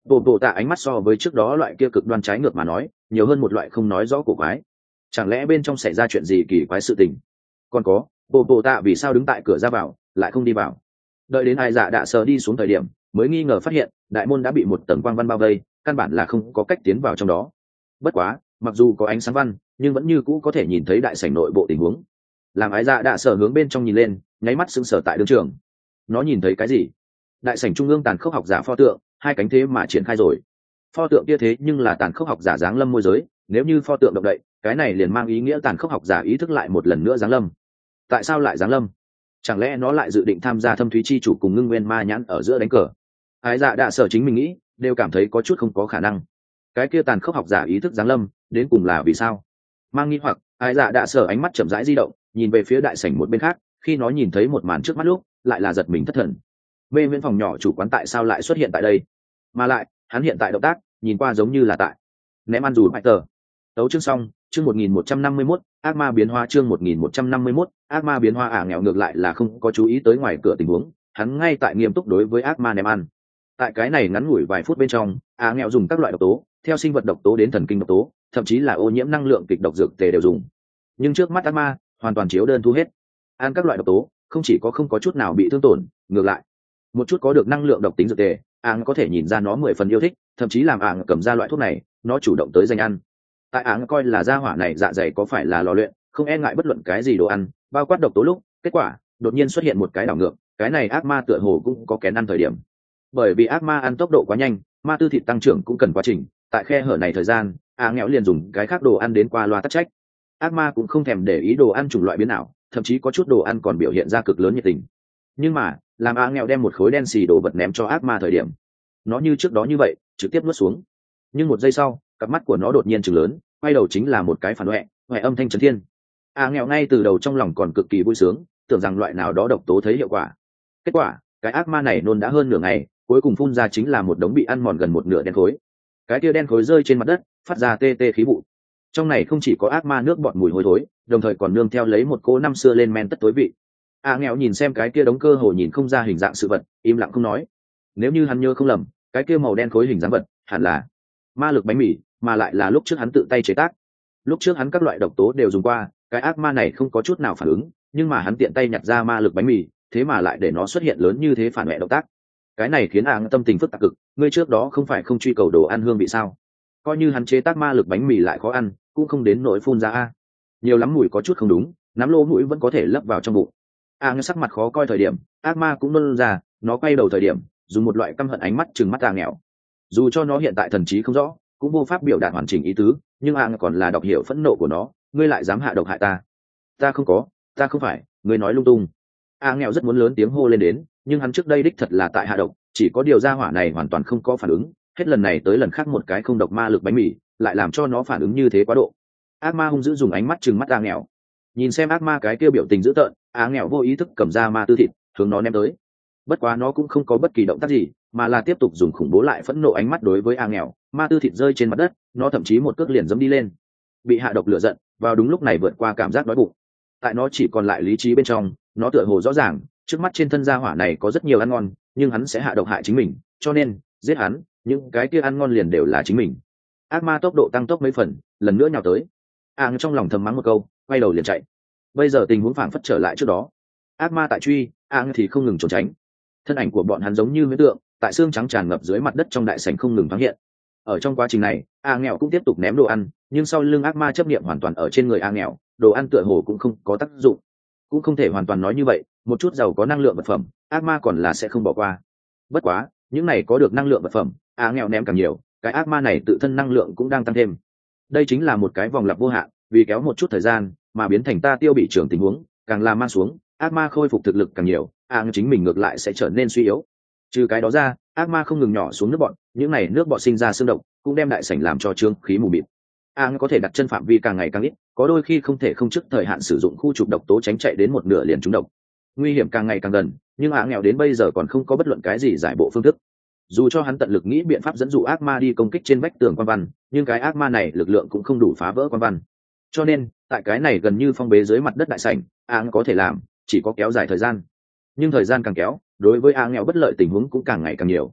bộ bộ tạ ánh mắt so với trước đó loại kia cực đoan trái ngược mà nói nhiều hơn một loại không nói rõ cổ quái. Chẳng lẽ bên trong xảy ra chuyện gì kỳ quái sự tình? Còn có, bộ bộ tạ vì sao đứng tại cửa ra vào lại không đi vào? Đợi đến ai dạ đạ sờ đi xuống thời điểm mới nghi ngờ phát hiện đại môn đã bị một tầng quang văn bao vây, căn bản là không có cách tiến vào trong đó. Bất quá mặc dù có ánh sáng văn nhưng vẫn như cũ có thể nhìn thấy đại sảnh nội bộ tình huống. Làm ái dạ đạ sờ hướng bên trong nhìn lên, nháy mắt sững sờ tại đường trường. Nó nhìn thấy cái gì? Đại sảnh trung ương tàn khốc học giả pho tượng, hai cánh thế mà triển khai rồi. Pho tượng kia thế nhưng là tàn khốc học giả giáng lâm môi giới, nếu như pho tượng động đậy, cái này liền mang ý nghĩa tàn khốc học giả ý thức lại một lần nữa giáng lâm. Tại sao lại giáng lâm? Chẳng lẽ nó lại dự định tham gia thâm thúy chi chủ cùng ngưng nguyên ma nhãn ở giữa đánh cờ? Ái dạ đạ sở chính mình nghĩ đều cảm thấy có chút không có khả năng. Cái kia tàn khốc học giả ý thức giáng lâm đến cùng là vì sao? Mang nghi hoặc, ái dạ đạ sở ánh mắt chậm rãi di động, nhìn về phía đại sảnh một bên khác, khi nó nhìn thấy một màn trước mắt lúc lại là giật mình thất thần. Mê viễn phòng nhỏ chủ quán tại sao lại xuất hiện tại đây? Mà lại hắn hiện tại động tác nhìn qua giống như là tại ném ăn dù bại tờ. Tấu chương xong, chương một nghìn một trăm năm mươi mốt, ác ma biến hóa chương một nghìn một trăm năm mươi mốt, ác ma biến hóa. Ả nghèo ngược lại là không có chú ý tới ngoài cửa tình huống, hắn ngay tại nghiêm túc đối với ác ma ném ăn. Tại cái này ngắn ngủi vài phút bên trong, Ả nghèo dùng các loại độc tố, theo sinh vật độc tố đến thần kinh độc tố, thậm chí là ô nhiễm năng lượng kịch độc dược tề đều dùng. Nhưng trước mắt ác ma hoàn toàn chiếu đơn thu hết. Ăn các loại độc tố, không chỉ có không có chút nào bị thương tổn, ngược lại, một chút có được năng lượng độc tính dược tề, Ả có thể nhìn ra nó mười phần yêu thích, thậm chí làm Ả cầm ra loại thuốc này, nó chủ động tới danh ăn. Tại Áng coi là gia hỏa này dạ dày có phải là lò luyện, không e ngại bất luận cái gì đồ ăn, bao quát độc tố lúc, kết quả đột nhiên xuất hiện một cái đảo ngược, cái này ác ma tựa hồ cũng có kén ăn thời điểm. Bởi vì ác ma ăn tốc độ quá nhanh, ma tư thịt tăng trưởng cũng cần quá trình, tại khe hở này thời gian, Áng nghèo liền dùng cái khác đồ ăn đến qua loa tắc trách. Ác ma cũng không thèm để ý đồ ăn chủng loại biến nào, thậm chí có chút đồ ăn còn biểu hiện ra cực lớn nhiệt tình. Nhưng mà, làm Áng nghèo đem một khối đen xì đồ vật ném cho ác ma thời điểm, nó như trước đó như vậy, trực tiếp nuốt xuống. Nhưng một giây sau, cặp mắt của nó đột nhiên trừng lớn, quay đầu chính là một cái phản huệ huệ âm thanh trấn thiên. A nghèo ngay từ đầu trong lòng còn cực kỳ vui sướng, tưởng rằng loại nào đó độc tố thấy hiệu quả. Kết quả cái ác ma này nôn đã hơn nửa ngày, cuối cùng phun ra chính là một đống bị ăn mòn gần một nửa đen khối. Cái tia đen khối rơi trên mặt đất, phát ra tê tê khí vụ. Trong này không chỉ có ác ma nước bọt mùi hôi thối, đồng thời còn nương theo lấy một cỗ năm xưa lên men tất tối vị. A nghèo nhìn xem cái kia đống cơ hồ nhìn không ra hình dạng sự vật, im lặng không nói. Nếu như hắn nhớ không lầm, cái kia màu đen khối hình dáng vật hẳn là ma lực bánh mì, mà lại là lúc trước hắn tự tay chế tác. Lúc trước hắn các loại độc tố đều dùng qua, cái ác ma này không có chút nào phản ứng, nhưng mà hắn tiện tay nhặt ra ma lực bánh mì, thế mà lại để nó xuất hiện lớn như thế phản mẹ động tác. Cái này khiến Áng tâm tình phức tạp cực, ngươi trước đó không phải không truy cầu đồ ăn hương vị sao? Coi như hắn chế tác ma lực bánh mì lại khó ăn, cũng không đến nỗi phun ra a. Nhiều lắm mùi có chút không đúng, nắm lỗ mũi vẫn có thể lấp vào trong bụng. Áng sắc mặt khó coi thời điểm, ác ma cũng nôn ra, nó quay đầu thời điểm, dùng một loại căm hận ánh mắt trừng mắt Áng nghèo. Dù cho nó hiện tại thần trí không rõ, cũng vô pháp biểu đạt hoàn chỉnh ý tứ, nhưng Áng còn là đọc hiểu phẫn nộ của nó, ngươi lại dám hạ độc hại ta? Ta không có, ta không phải, ngươi nói lung tung. Áng nghèo rất muốn lớn tiếng hô lên đến, nhưng hắn trước đây đích thật là tại hạ độc, chỉ có điều gia hỏa này hoàn toàn không có phản ứng, hết lần này tới lần khác một cái không độc ma lực bánh mì, lại làm cho nó phản ứng như thế quá độ. Ác ma hung dữ dùng ánh mắt trừng mắt Áng nghèo. Nhìn xem ác ma cái kia biểu tình dữ tợn, Áng nghèo vô ý thức cầm ra ma tư thịt, hướng nó ném tới. Bất quá nó cũng không có bất kỳ động tác gì, mà là tiếp tục dùng khủng bố lại phẫn nộ ánh mắt đối với Áng nghèo. Ma tư thịt rơi trên mặt đất, nó thậm chí một cước liền dẫm đi lên. Bị hạ độc lửa giận, vào đúng lúc này vượt qua cảm giác đói bụng. Tại nó chỉ còn lại lý trí bên trong, nó tựa hồ rõ ràng, trước mắt trên thân gia hỏa này có rất nhiều ăn ngon, nhưng hắn sẽ hạ độc hại chính mình, cho nên giết hắn, những cái kia ăn ngon liền đều là chính mình. Ác ma tốc độ tăng tốc mấy phần, lần nữa nhào tới. Áng trong lòng thầm mắng một câu, quay đầu liền chạy. Bây giờ tình huống phảng phất trở lại trước đó. Ác ma tại truy, Áng thì không ngừng trốn tránh. Thân ảnh của bọn hắn giống như huyễn tượng, tại xương trắng tràn ngập dưới mặt đất trong đại sảnh không ngừng thoáng hiện. Ở trong quá trình này, A nghèo cũng tiếp tục ném đồ ăn, nhưng sau lưng ác ma chấp niệm hoàn toàn ở trên người A nghèo, đồ ăn tựa hồ cũng không có tác dụng. Cũng không thể hoàn toàn nói như vậy, một chút giàu có năng lượng vật phẩm, ác ma còn là sẽ không bỏ qua. Bất quá, những này có được năng lượng vật phẩm, A nghèo ném càng nhiều, cái ác ma này tự thân năng lượng cũng đang tăng thêm. Đây chính là một cái vòng lặp vô hạn, vì kéo một chút thời gian mà biến thành ta tiêu bị trưởng tình huống, càng làm mang xuống, ác ma khôi phục thực lực càng nhiều, A chính mình ngược lại sẽ trở nên suy yếu. Trừ cái đó ra, ác ma không ngừng nhỏ xuống nước bọn, những này nước bọn sinh ra xương độc, cũng đem đại sảnh làm cho trương khí mù mịt. Áng có thể đặt chân phạm vi càng ngày càng ít, có đôi khi không thể không trước thời hạn sử dụng khu trục độc tố tránh chạy đến một nửa liền trúng độc. Nguy hiểm càng ngày càng gần, nhưng Áng nghèo đến bây giờ còn không có bất luận cái gì giải bộ phương thức. Dù cho hắn tận lực nghĩ biện pháp dẫn dụ ác ma đi công kích trên vách tường quan văn, nhưng cái ác ma này lực lượng cũng không đủ phá vỡ quan văn. Cho nên, tại cái này gần như phong bế dưới mặt đất đại sảnh, Áng có thể làm chỉ có kéo dài thời gian. Nhưng thời gian càng kéo, đối với Áng nghèo bất lợi tình huống cũng càng ngày càng nhiều.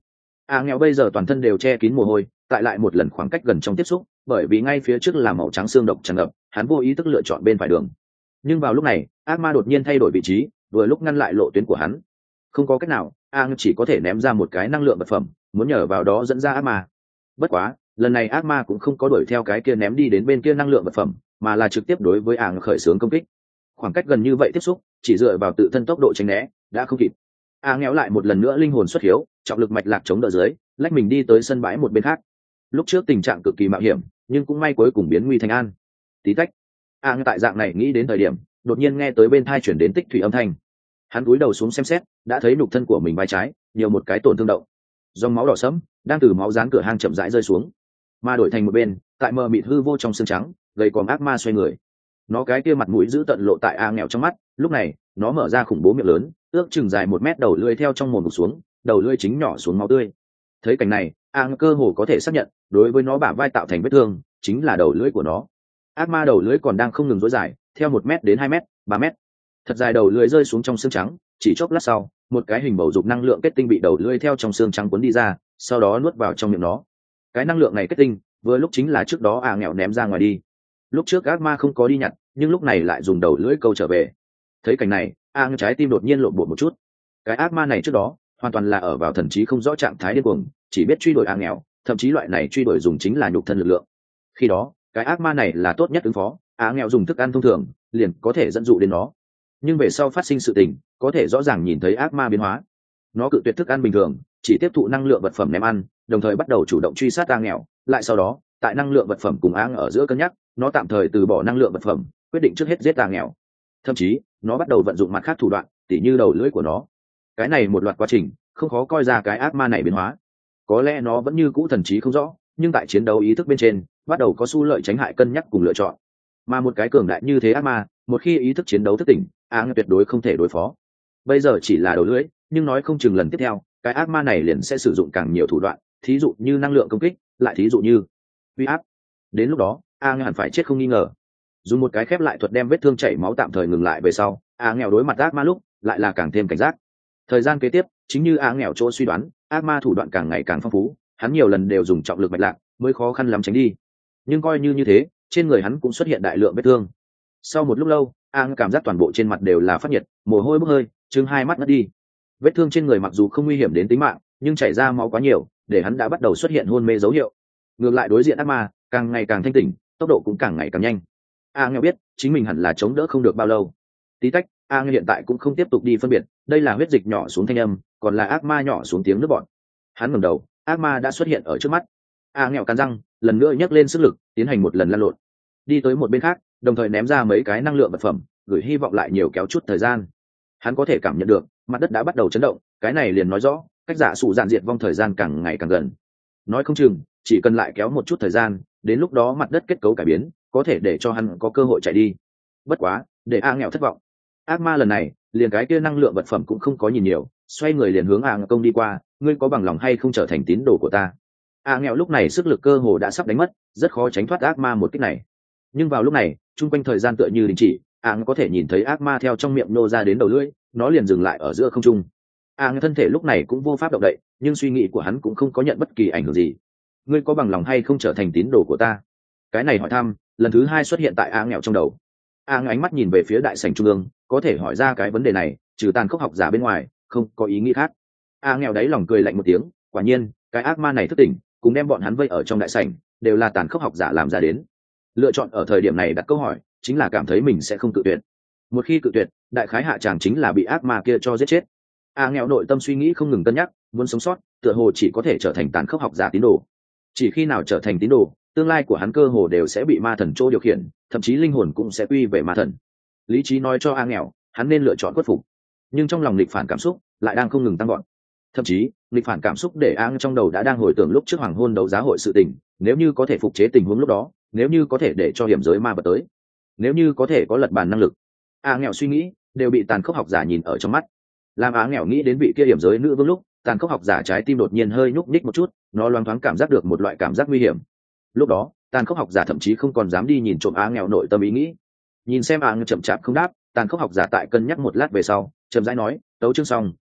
a nghèo bây giờ toàn thân đều che kín mồ hôi, tại lại một lần khoảng cách gần trong tiếp xúc, bởi vì ngay phía trước là màu trắng xương độc tràn ngập, hắn vô ý thức lựa chọn bên phải đường. Nhưng vào lúc này ác ma đột nhiên thay đổi vị trí, vừa lúc ngăn lại lộ tuyến của hắn. Không có cách nào, a nghèo chỉ có thể ném ra một cái năng lượng vật phẩm, muốn nhờ vào đó dẫn ra ác ma. Bất quá lần này ác ma cũng không có đuổi theo cái kia ném đi đến bên kia năng lượng vật phẩm, mà là trực tiếp đối với ảng khởi xướng công kích. Khoảng cách gần như vậy tiếp xúc, chỉ dựa vào tự thân tốc độ tránh né đã không kịp. a nghèo lại một lần nữa linh hồn xuất hiếu, trọng lực mạch lạc chống đỡ dưới, lách mình đi tới sân bãi một bên khác. Lúc trước tình trạng cực kỳ mạo hiểm, nhưng cũng may cuối cùng biến nguy thành an. Tí tách, a nghèo tại dạng này nghĩ đến thời điểm, đột nhiên nghe tới bên tai chuyển đến tích thủy âm thanh. Hắn cúi đầu xuống xem xét, đã thấy nhục thân của mình vai trái nhiều một cái tổn thương động, dòng máu đỏ sẫm đang từ máu dán cửa hang chậm rãi rơi xuống, mà đổi thành một bên, tại mờ mịt hư vô trong xương trắng, gầy còm ác ma xoay người. Nó cái kia mặt mũi giữ tận lộ tại a nghèo trong mắt, lúc này nó mở ra khủng bố miệng lớn, ước chừng dài một mét đầu lưỡi theo trong mồm xuống, đầu lưỡi chính nhỏ xuống máu tươi. Thấy cảnh này, a cơ hồ có thể xác nhận, đối với nó bả vai tạo thành vết thương chính là đầu lưỡi của nó. Ác ma đầu lưỡi còn đang không ngừng rối dài, theo một mét đến hai mét, ba mét, thật dài đầu lưỡi rơi xuống trong xương trắng. Chỉ chốc lát sau, một cái hình bầu dục năng lượng kết tinh bị đầu lưỡi theo trong xương trắng cuốn đi ra, sau đó nuốt vào trong miệng nó. Cái năng lượng này kết tinh vừa lúc chính là trước đó a nghèo ném ra ngoài đi. Lúc trước ác ma không có đi nhặt, nhưng lúc này lại dùng đầu lưỡi câu trở về. Thấy cảnh này, a nghèo trái tim đột nhiên lộn bột một chút. Cái ác ma này trước đó hoàn toàn là ở vào thần trí không rõ trạng thái điên cuồng, chỉ biết truy đuổi a nghèo, thậm chí loại này truy đuổi dùng chính là nhục thân lực lượng. Khi đó cái ác ma này là tốt nhất ứng phó, a nghèo dùng thức ăn thông thường liền có thể dẫn dụ đến nó. Nhưng về sau phát sinh sự tình, có thể rõ ràng nhìn thấy ác ma biến hóa. Nó cự tuyệt thức ăn bình thường, chỉ tiếp thụ năng lượng vật phẩm ném ăn, đồng thời bắt đầu chủ động truy sát a nghèo. Lại sau đó, tại năng lượng vật phẩm cùng a ở giữa cân nhắc, nó tạm thời từ bỏ năng lượng vật phẩm, quyết định trước hết giết a nghèo. Thậm chí nó bắt đầu vận dụng mặt khác thủ đoạn, tỉ như đầu lưỡi của nó. Cái này một loạt quá trình, không khó coi ra cái ác ma này biến hóa. Có lẽ nó vẫn như cũ thần trí không rõ, nhưng tại chiến đấu ý thức bên trên, bắt đầu có xu lợi tránh hại cân nhắc cùng lựa chọn. Mà một cái cường đại như thế ác ma, một khi ý thức chiến đấu thức tỉnh, a tuyệt đối không thể đối phó. Bây giờ chỉ là đầu lưỡi, nhưng nói không chừng lần tiếp theo cái ác ma này liền sẽ sử dụng càng nhiều thủ đoạn, thí dụ như năng lượng công kích, lại thí dụ như uy áp. Đến lúc đó a hẳn phải chết không nghi ngờ. Dùng một cái khép lại thuật đem vết thương chảy máu tạm thời ngừng lại về sau, a nghèo đối mặt ác ma lúc lại là càng thêm cảnh giác. Thời gian kế tiếp chính như a nghèo chỗ suy đoán, ác ma thủ đoạn càng ngày càng phong phú, hắn nhiều lần đều dùng trọng lực mạch lạc mới khó khăn lắm tránh đi. Nhưng coi như như thế, trên người hắn cũng xuất hiện đại lượng vết thương. Sau một lúc lâu, a cảm giác toàn bộ trên mặt đều là phát nhiệt, mồ hôi bốc hơi, chừng hai mắt ngất đi. Vết thương trên người mặc dù không nguy hiểm đến tính mạng, nhưng chảy ra máu quá nhiều, để hắn đã bắt đầu xuất hiện hôn mê dấu hiệu. Ngược lại đối diện ác ma càng ngày càng thanh tỉnh, tốc độ cũng càng ngày càng nhanh. a nghèo biết chính mình hẳn là chống đỡ không được bao lâu. Tí tách, a nghèo hiện tại cũng không tiếp tục đi phân biệt đây là huyết dịch nhỏ xuống thanh âm, còn là ác ma nhỏ xuống tiếng nước bọt. Hắn ngẩng đầu, ác ma đã xuất hiện ở trước mắt. a nghèo cắn răng, lần nữa nhấc lên sức lực, tiến hành một lần lăn lộn, đi tới một bên khác, đồng thời ném ra mấy cái năng lượng vật phẩm, gửi hy vọng lại nhiều kéo chút thời gian. Hắn có thể cảm nhận được mặt đất đã bắt đầu chấn động, cái này liền nói rõ cách giả sụ dạn diệt vong thời gian càng ngày càng gần. Nói không chừng chỉ cần lại kéo một chút thời gian, đến lúc đó mặt đất kết cấu cải biến, có thể để cho hắn có cơ hội chạy đi. Bất quá để a nghèo thất vọng, ác ma lần này liền cái kia năng lượng vật phẩm cũng không có nhìn nhiều, xoay người liền hướng a nghèo công đi qua. Ngươi có bằng lòng hay không trở thành tín đồ của ta? A nghèo lúc này sức lực cơ hồ đã sắp đánh mất, rất khó tránh thoát ác ma một kích này. Nhưng vào lúc này chung quanh thời gian tựa như đình chỉ, a nghèo có thể nhìn thấy ác ma theo trong miệng nô ra đến đầu lưỡi, nó liền dừng lại ở giữa không trung. a nghèo thân thể lúc này cũng vô pháp động đậy, nhưng suy nghĩ của hắn cũng không có nhận bất kỳ ảnh hưởng gì. Ngươi có bằng lòng hay không trở thành tín đồ của ta? Cái này hỏi thăm lần thứ hai xuất hiện tại a nghèo trong đầu. a nghèo ánh mắt nhìn về phía đại sảnh trung ương, có thể hỏi ra cái vấn đề này, trừ tàn khốc học giả bên ngoài không có ý nghĩ khác. a nghèo đáy lòng cười lạnh một tiếng, quả nhiên cái ác ma này thức tỉnh, cùng đem bọn hắn vây ở trong đại sảnh đều là tàn khốc học giả làm ra đến. Lựa chọn ở thời điểm này đặt câu hỏi, chính là cảm thấy mình sẽ không cự tuyệt. Một khi cự tuyệt, đại khái hạ tràng chính là bị ác ma kia cho giết chết. a nghèo nội tâm suy nghĩ không ngừng cân nhắc, muốn sống sót tựa hồ chỉ có thể trở thành tàn khốc học giả tín đồ. Chỉ khi nào trở thành tín đồ, tương lai của hắn cơ hồ đều sẽ bị ma thần chỗ điều khiển, thậm chí linh hồn cũng sẽ quy về ma thần. Lý trí nói cho a nghèo hắn nên lựa chọn khuất phục, nhưng trong lòng nghịch phản cảm xúc lại đang không ngừng tăng gọn. Thậm chí nghịch phản cảm xúc để a trong đầu đã đang hồi tưởng lúc trước hoàng hôn đấu giá hội sự tình, nếu như có thể phục chế tình huống lúc đó, nếu như có thể để cho hiểm giới ma vật tới, nếu như có thể có lật bàn năng lực. a nghèo suy nghĩ đều bị tàn khốc học giả nhìn ở trong mắt. Làm a nghèo nghĩ đến vị kia hiểm giới nữ vương lúc, tàn khốc học giả trái tim đột nhiên hơi nhúc nhích một chút, nó loáng thoáng cảm giác được một loại cảm giác nguy hiểm. Lúc đó tàn khốc học giả thậm chí không còn dám đi nhìn trộm a nghèo nội tâm ý nghĩ. Nhìn xem a nghèo chậm chạp không đáp, tàn khốc học giả tại cân nhắc một lát về sau chậm rãi nói, tấu chương xong,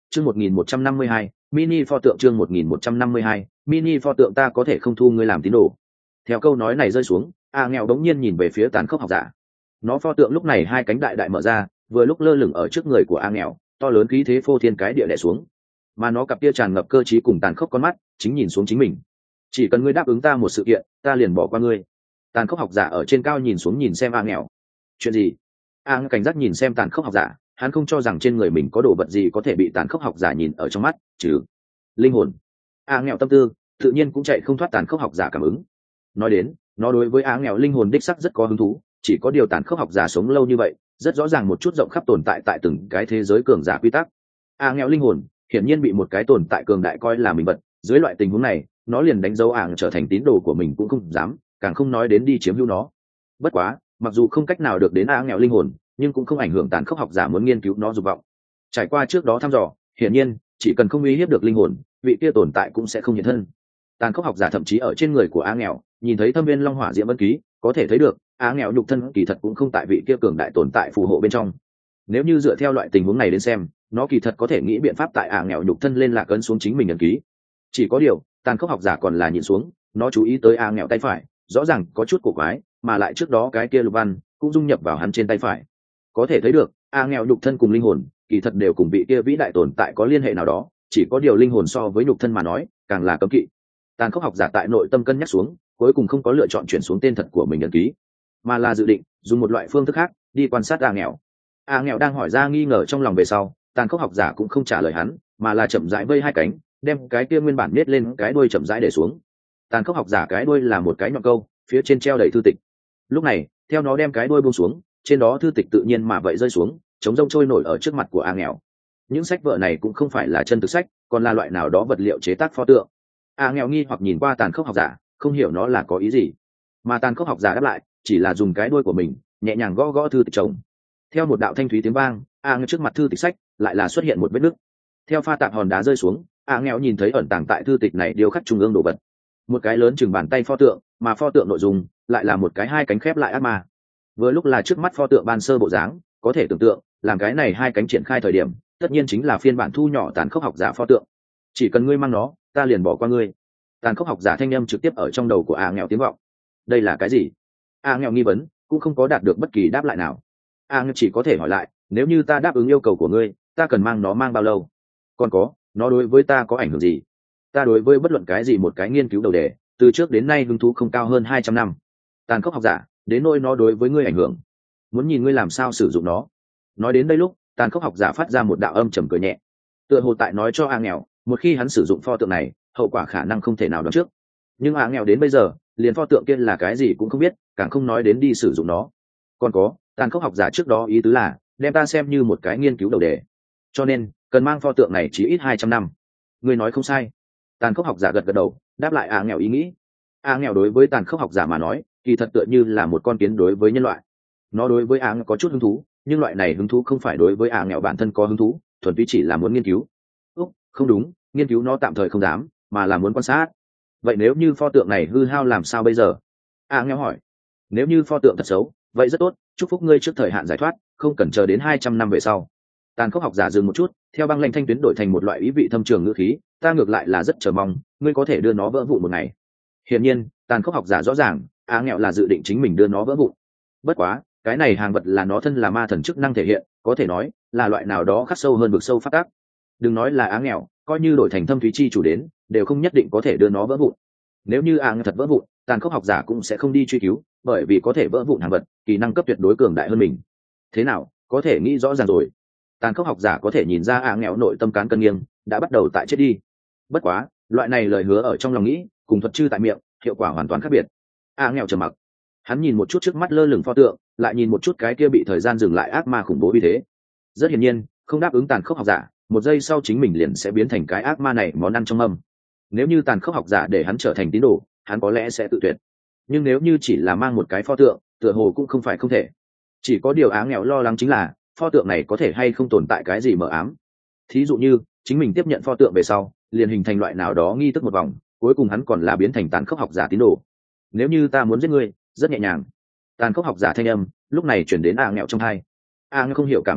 chương một nghìn một trăm năm mươi hai, mini pho tượng chương một nghìn một trăm năm mươi hai, mini pho tượng ta có thể không thu ngươi làm tín đồ. Theo câu nói này rơi xuống, a nghèo đống nhiên nhìn về phía tàn khốc học giả. Nó pho tượng lúc này hai cánh đại đại mở ra, vừa lúc lơ lửng ở trước người của a nghèo, to lớn khí thế phô thiên cái địa đè xuống. Mà nó cặp kia tràn ngập cơ trí cùng tàn khốc con mắt, chính nhìn xuống chính mình. Chỉ cần ngươi đáp ứng ta một sự kiện, ta liền bỏ qua ngươi. Tàn khốc học giả ở trên cao nhìn xuống nhìn xem a nghèo. Chuyện gì? A cảnh giác nhìn xem tàn khốc học giả, hắn không cho rằng trên người mình có đồ vật gì có thể bị tàn khốc học giả nhìn ở trong mắt, chứ linh hồn. A nghèo tâm tư tự nhiên cũng chạy không thoát tàn khốc học giả cảm ứng. Nói đến, nó đối với a nghèo linh hồn đích sắc rất có hứng thú, chỉ có điều tàn khốc học giả sống lâu như vậy, rất rõ ràng một chút rộng khắp tồn tại tại từng cái thế giới cường giả quy tắc. A nghèo linh hồn hiển nhiên bị một cái tồn tại cường đại coi là mình vật, dưới loại tình huống này, nó liền đánh dấu ảng trở thành tín đồ của mình cũng không dám, càng không nói đến đi chiếm hữu nó. Bất quá, mặc dù không cách nào được đến a nghèo linh hồn, nhưng cũng không ảnh hưởng tàn khốc học giả muốn nghiên cứu nó dục vọng. Trải qua trước đó thăm dò, hiển nhiên chỉ cần không uy hiếp được linh hồn, vị kia tồn tại cũng sẽ không hiện thân. Tàn khốc học giả thậm chí ở trên người của a nghèo nhìn thấy thâm viên long hỏa diễm ấn ký, có thể thấy được a nghèo nhục thân kỳ thật cũng không tại vị kia cường đại tồn tại phù hộ bên trong. Nếu như dựa theo loại tình huống này đến xem, nó kỳ thật có thể nghĩ biện pháp tại a nghèo nhục thân lên lạc ấn xuống chính mình ấn ký. Chỉ có điều tàn khốc học giả còn là nhìn xuống, nó chú ý tới a nghèo tay phải rõ ràng có chút cổ quái, mà lại trước đó cái kia lục văn cũng dung nhập vào hắn trên tay phải. Có thể thấy được a nghèo nhục thân cùng linh hồn kỳ thật đều cùng vị kia vĩ đại tồn tại có liên hệ nào đó, chỉ có điều linh hồn so với nhục thân mà nói càng là cấm kỵ. Tàn khốc học giả tại nội tâm cân nhắc xuống, cuối cùng không có lựa chọn chuyển xuống tên thật của mình ấn ký, mà là dự định dùng một loại phương thức khác đi quan sát a nghèo. A nghèo đang hỏi ra nghi ngờ trong lòng về sau, tàn khốc học giả cũng không trả lời hắn, mà là chậm rãi vây hai cánh, đem cái kia nguyên bản nết lên cái đuôi chậm rãi để xuống. Tàn khốc học giả cái đuôi là một cái nhọn câu, phía trên treo đầy thư tịch. Lúc này, theo nó đem cái đuôi buông xuống, trên đó thư tịch tự nhiên mà vậy rơi xuống, chống rông trôi nổi ở trước mặt của a nghèo. Những sách vở này cũng không phải là chân thực sách, còn là loại nào đó vật liệu chế tác pho tượng. A nghèo nghi hoặc nhìn qua tàn khốc học giả, không hiểu nó là có ý gì. Mà tàn khốc học giả đáp lại, chỉ là dùng cái đuôi của mình nhẹ nhàng gõ gõ thư tịch chồng. Theo một đạo thanh thúy tiếng vang, a nghèo trước mặt thư tịch sách lại là xuất hiện một vết nứt. Theo pha tạp hòn đá rơi xuống, a nghèo nhìn thấy ẩn tàng tại thư tịch này điêu khắc trung ương đồ vật, một cái lớn chừng bàn tay pho tượng, mà pho tượng nội dung lại là một cái hai cánh khép lại ác ma. Vừa lúc là trước mắt pho tượng ban sơ bộ dáng, có thể tưởng tượng làm cái này hai cánh triển khai thời điểm, tất nhiên chính là phiên bản thu nhỏ tàn khốc học giả pho tượng. Chỉ cần ngươi mang nó, ta liền bỏ qua ngươi. Tàn khốc học giả thanh âm trực tiếp ở trong đầu của a nghèo tiếng vọng. Đây là cái gì? A nghèo nghi vấn, cũng không có đạt được bất kỳ đáp lại nào. A nghèo chỉ có thể hỏi lại, nếu như ta đáp ứng yêu cầu của ngươi, ta cần mang nó mang bao lâu? Còn có, nó đối với ta có ảnh hưởng gì? Ta đối với bất luận cái gì một cái nghiên cứu đầu đề, từ trước đến nay hứng thú không cao hơn hai trăm năm. Tàn khốc học giả, đến nỗi nó đối với ngươi ảnh hưởng, muốn nhìn ngươi làm sao sử dụng nó. Nói đến đây lúc, tàn khốc học giả phát ra một đạo âm trầm cười nhẹ, tựa hồ tại nói cho a nghèo, một khi hắn sử dụng pho tượng này, hậu quả khả năng không thể nào đoán trước. Nhưng a nghèo đến bây giờ liền pho tượng kia là cái gì cũng không biết, càng không nói đến đi sử dụng nó. Còn có, tàn khốc học giả trước đó ý tứ là đem ta xem như một cái nghiên cứu đầu đề, cho nên cần mang pho tượng này chí ít hai trăm năm. Ngươi nói không sai. Tàn khốc học giả gật gật đầu, đáp lại a nghèo ý nghĩ. A nghèo đối với tàn khốc học giả mà nói, kỳ thật tựa như là một con kiến đối với nhân loại. Nó đối với a nghèo có chút hứng thú, nhưng loại này hứng thú không phải đối với a nghèo bản thân có hứng thú, thuần túy chỉ là muốn nghiên cứu. Úc, không đúng, nghiên cứu nó tạm thời không dám, mà là muốn quan sát. Vậy nếu như pho tượng này hư hao làm sao bây giờ? A nghèo hỏi. Nếu như pho tượng thật xấu, vậy rất tốt, chúc phúc ngươi trước thời hạn giải thoát, không cần chờ đến hai trăm năm về sau. Tàn khốc học giả dừng một chút, theo băng lanh thanh tuyến đổi thành một loại ý vị thâm trường ngữ khí, ta ngược lại là rất chờ mong ngươi có thể đưa nó vỡ vụn một ngày. Hiển nhiên, tàn khốc học giả rõ ràng a nghèo là dự định chính mình đưa nó vỡ vụn. Bất quá, cái này hàng vật là nó thân là ma thần chức năng thể hiện, có thể nói là loại nào đó khắc sâu hơn vực sâu phát tác. Đừng nói là a nghèo, coi như đổi thành thâm thúy chi chủ đến, đều không nhất định có thể đưa nó vỡ vụn. Nếu như a nghèo thật vỡ vụn, tàn khốc học giả cũng sẽ không đi truy cứu, bởi vì có thể vỡ vụn hàng vật, kỹ năng cấp tuyệt đối cường đại hơn mình. Thế nào, có thể nghĩ rõ ràng rồi. Tàn khốc học giả có thể nhìn ra a nghèo nội tâm cán cân nghiêng đã bắt đầu tại chết đi. Bất quá, loại này lời hứa ở trong lòng nghĩ cùng thuật chư tại miệng, hiệu quả hoàn toàn khác biệt. A nghèo trầm mặc, hắn nhìn một chút trước mắt lơ lửng pho tượng, lại nhìn một chút cái kia bị thời gian dừng lại ác ma khủng bố như thế. Rất hiển nhiên, không đáp ứng tàn khốc học giả, một giây sau chính mình liền sẽ biến thành cái ác ma này món ăn trong mâm. Nếu như tàn khốc học giả để hắn trở thành tín đồ, hắn có lẽ sẽ tự tuyệt. Nhưng nếu như chỉ là mang một cái pho tượng, tựa hồ cũng không phải không thể. Chỉ có điều á nghèo lo lắng chính là pho tượng này có thể hay không tồn tại cái gì mờ ám. Thí dụ như chính mình tiếp nhận pho tượng về sau, liền hình thành loại nào đó nghi thức một vòng, cuối cùng hắn còn là biến thành tàn khốc học giả tín đồ. Nếu như ta muốn giết ngươi, rất nhẹ nhàng. Tàn khốc học giả thanh âm lúc này chuyển đến a nghèo trong tai. A nghèo không hiểu cảm giác được,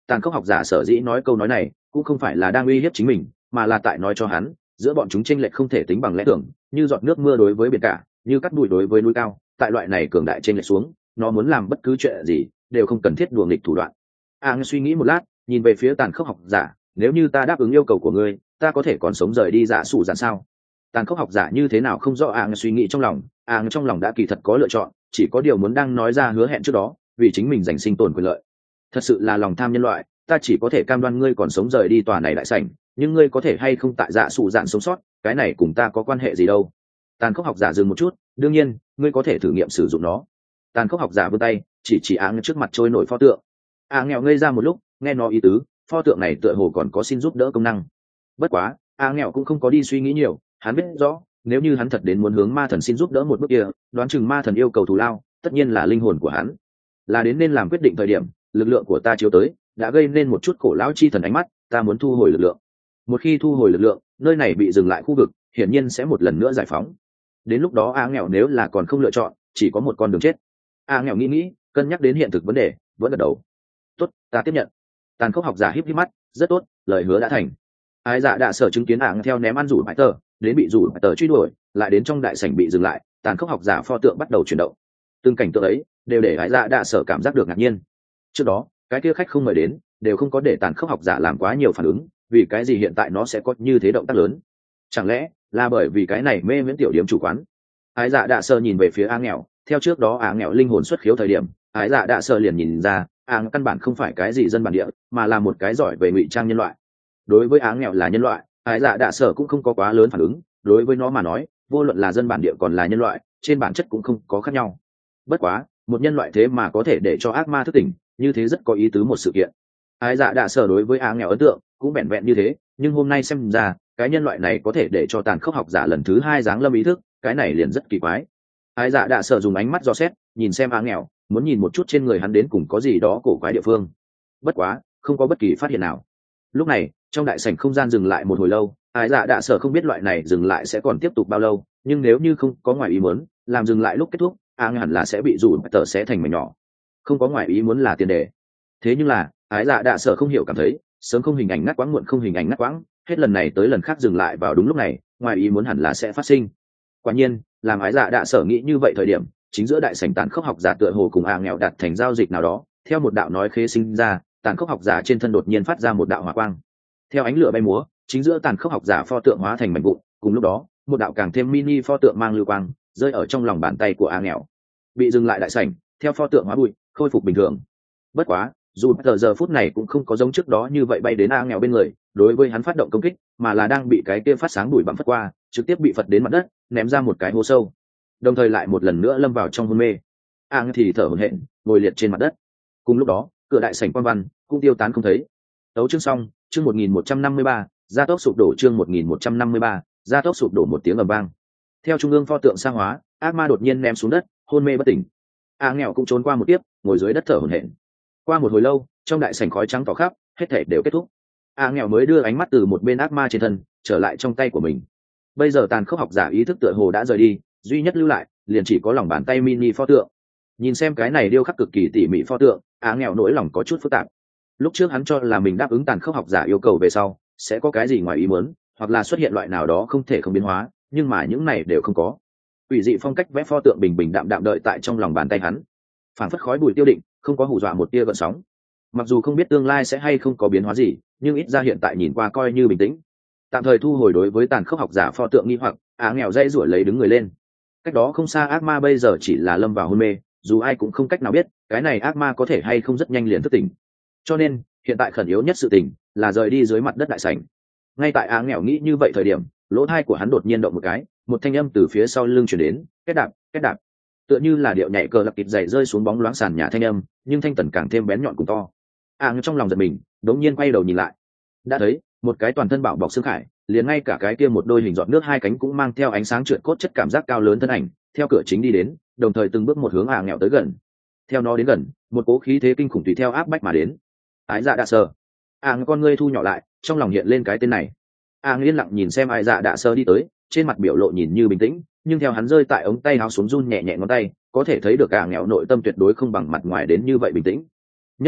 Tàn khốc học giả sở dĩ nói câu nói này cũng không phải là đang uy hiếp chính mình, mà là tại nói cho hắn giữa bọn chúng chênh lệch không thể tính bằng lẽ thường, như giọt nước mưa đối với biển cả, như cắt bụi đối với núi cao. Tại loại này cường đại chênh lệch xuống, nó muốn làm bất cứ chuyện gì đều không cần thiết đùa nghịch thủ đoạn. A suy nghĩ một lát, nhìn về phía tàn khốc học giả, nếu như ta đáp ứng yêu cầu của ngươi, ta có thể còn sống rời đi dạ sủ dạn sao? Tàn khốc học giả như thế nào không rõ A suy nghĩ trong lòng, A trong lòng đã kỳ thật có lựa chọn, chỉ có điều muốn đang nói ra hứa hẹn trước đó, vì chính mình giành sinh tồn quyền lợi. Thật sự là lòng tham nhân loại, ta chỉ có thể cam đoan ngươi còn sống rời đi tòa này đại sảnh, nhưng ngươi có thể hay không tại dạ sủ dạn sống sót, cái này cùng ta có quan hệ gì đâu. Tàn khốc học giả dừng một chút, đương nhiên ngươi có thể thử nghiệm sử dụng nó. Tàn khốc học giả vươn tay chỉ chỉ áng trước mặt trôi nổi pho tượng. A nghèo ngây ra một lúc, nghe nó ý tứ, pho tượng này tựa hồ còn có xin giúp đỡ công năng. Bất quá A nghèo cũng không có đi suy nghĩ nhiều, hắn biết rõ nếu như hắn thật đến muốn hướng ma thần xin giúp đỡ một bước kia, đoán chừng ma thần yêu cầu thù lao tất nhiên là linh hồn của hắn, là đến nên làm quyết định thời điểm. Lực lượng của ta chiếu tới đã gây nên một chút cổ lão chi thần ánh mắt, ta muốn thu hồi lực lượng. Một khi thu hồi lực lượng, nơi này bị dừng lại khu vực hiển nhiên sẽ một lần nữa giải phóng. Đến lúc đó A nghèo nếu là còn không lựa chọn, chỉ có một con đường chết. A nghèo nghĩ nghĩ, cân nhắc đến hiện thực vấn đề, vẫn gật đầu. Tốt, ta tiếp nhận. Tàn khốc học giả híp híp mắt, rất tốt, lời hứa đã thành. Ai dạ đã sở chứng kiến ảng theo ném ăn rủ bại tờ, đến bị rủ bại tờ truy đuổi, lại đến trong đại sảnh bị dừng lại, tàn khốc học giả pho tượng bắt đầu chuyển động. Từng cảnh tượng ấy đều để ai dạ đã sở cảm giác được ngạc nhiên. Trước đó cái kia khách không mời đến đều không có để tàn khốc học giả làm quá nhiều phản ứng, vì cái gì hiện tại nó sẽ có như thế động tác lớn? Chẳng lẽ là bởi vì cái này mê miễn tiểu điểm chủ quán? Ái dạ đạ sơ nhìn về phía A nghèo, theo trước đó A nghèo linh hồn xuất khiếu thời điểm, ái dạ đạ sơ liền nhìn ra A căn bản không phải cái gì dân bản địa, mà là một cái giỏi về ngụy trang nhân loại. Đối với A nghèo là nhân loại, ái dạ đạ sơ cũng không có quá lớn phản ứng, đối với nó mà nói, vô luận là dân bản địa còn là nhân loại, trên bản chất cũng không có khác nhau. Bất quá một nhân loại thế mà có thể để cho ác ma thức tỉnh, như thế rất có ý tứ một sự kiện. Ái dạ đạ sơ đối với A nghèo ấn tượng cũng vẹn vẹn như thế, nhưng hôm nay xem ra cái nhân loại này có thể để cho tàn khốc học giả lần thứ hai giáng lâm ý thức, cái này liền rất kỳ quái. Ái dạ đạ sợ dùng ánh mắt dò xét nhìn xem A nghèo, muốn nhìn một chút trên người hắn đến cùng có gì đó cổ quái địa phương. Bất quá không có bất kỳ phát hiện nào. Lúc này trong đại sảnh không gian dừng lại một hồi lâu, Ái dạ đạ sợ không biết loại này dừng lại sẽ còn tiếp tục bao lâu, nhưng nếu như không có ngoài ý muốn làm dừng lại lúc kết thúc, A nghèo hẳn là sẽ bị rủ tờ xé thành mảnh nhỏ. Không có ngoài ý muốn là tiền đề. Thế nhưng là Ái dạ đạ sợ không hiểu cảm thấy sớm không hình ảnh ngắt quãng, muộn không hình ảnh ngắt quãng, hết lần này tới lần khác dừng lại vào đúng lúc này, ngoài ý muốn hẳn là sẽ phát sinh. Quả nhiên làm ái dạ đạ sở nghĩ như vậy thời điểm, chính giữa đại sảnh tàn khốc học giả tựa hồ cùng A nghèo đặt thành giao dịch nào đó, theo một đạo nói khế sinh ra, tàn khốc học giả trên thân đột nhiên phát ra một đạo hỏa quang. Theo ánh lửa bay múa, chính giữa tàn khốc học giả pho tượng hóa thành mảnh vụn, cùng lúc đó một đạo càng thêm mini pho tượng mang lưu quang rơi ở trong lòng bàn tay của A nghèo. Bị dừng lại đại sảnh, theo pho tượng hóa bụi khôi phục bình thường. Bất quá dù giờ giờ phút này cũng không có giống trước đó như vậy bay đến A nghèo bên người đối với hắn phát động công kích, mà là đang bị cái kia phát sáng bụi bặm phất qua, trực tiếp bị phật đến mặt đất, ném ra một cái hố sâu, đồng thời lại một lần nữa lâm vào trong hôn mê. A nghèo thì thở hổn hển ngồi liệt trên mặt đất. Cùng lúc đó cửa đại sảnh quan văn cũng tiêu tán không thấy. Tấu chương xong, chương một nghìn một trăm năm mươi ba, gia tốc sụp đổ, chương một nghìn một trăm năm mươi ba, gia tốc sụp đổ. Một tiếng ầm vang, theo trung ương pho tượng sa hóa, ác ma đột nhiên ném xuống đất, hôn mê bất tỉnh. A nghèo cũng trốn qua một tiếp, ngồi dưới đất thở hổn hển. Qua một hồi lâu, trong đại sảnh khói trắng tỏ khắp, hết thảy đều kết thúc. A nghèo mới đưa ánh mắt từ một bên ác ma trên thân trở lại trong tay của mình. Bây giờ tàn khốc học giả ý thức tựa hồ đã rời đi, duy nhất lưu lại liền chỉ có lòng bàn tay mini pho tượng. Nhìn xem cái này điêu khắc cực kỳ tỉ mỉ pho tượng, A nghèo nỗi lòng có chút phức tạp. Lúc trước hắn cho là mình đáp ứng tàn khốc học giả yêu cầu về sau sẽ có cái gì ngoài ý muốn, hoặc là xuất hiện loại nào đó không thể không biến hóa, nhưng mà những này đều không có. Ủy dị phong cách vẽ pho tượng bình bình đạm đạm đợi tại trong lòng bàn tay hắn, phảng phất khói bụi tiêu định, không có hù dọa một tia gợn sóng. Mặc dù không biết tương lai sẽ hay không có biến hóa gì, nhưng ít ra hiện tại nhìn qua coi như bình tĩnh. Tạm thời thu hồi đối với tàn khốc học giả pho tượng nghi hoặc, Á nghèo dây rủi lấy đứng người lên. Cách đó không xa ác ma bây giờ chỉ là lâm vào hôn mê, dù ai cũng không cách nào biết cái này ác ma có thể hay không rất nhanh liền thức tỉnh. Cho nên hiện tại khẩn yếu nhất sự tình là rời đi dưới mặt đất đại sảnh. Ngay tại Á nghèo nghĩ như vậy thời điểm, lỗ tai của hắn đột nhiên động một cái, một thanh âm từ phía sau lưng truyền đến, két đạp, két đạp, tựa như là điệu nhảy cờ lạc kịt dày rơi xuống bóng loáng sàn nhà thanh âm, nhưng thanh tần càng thêm bén nhọn cùng to. A à, trong lòng giật mình, đống nhiên quay đầu nhìn lại, đã thấy một cái toàn thân bảo bọc xương khải, liền ngay cả cái kia một đôi hình giọt nước hai cánh cũng mang theo ánh sáng trượt cốt chất cảm giác cao lớn thân ảnh, theo cửa chính đi đến, đồng thời từng bước một hướng A nghèo tới gần. Theo nó đến gần, một cố khí thế kinh khủng tùy theo áp bách mà đến. Ái dạ đạ sơ. A con ngươi thu nhỏ lại, trong lòng hiện lên cái tên này. A yên lặng nhìn xem Ái dạ đạ sơ đi tới, trên mặt biểu lộ nhìn như bình tĩnh, nhưng theo hắn rơi tại ống tay áo xuống run nhẹ nhẹ ngón tay, có thể thấy được A nghèo nội tâm tuyệt đối không bằng mặt ngoài đến như vậy bình tĩnh. Nhất là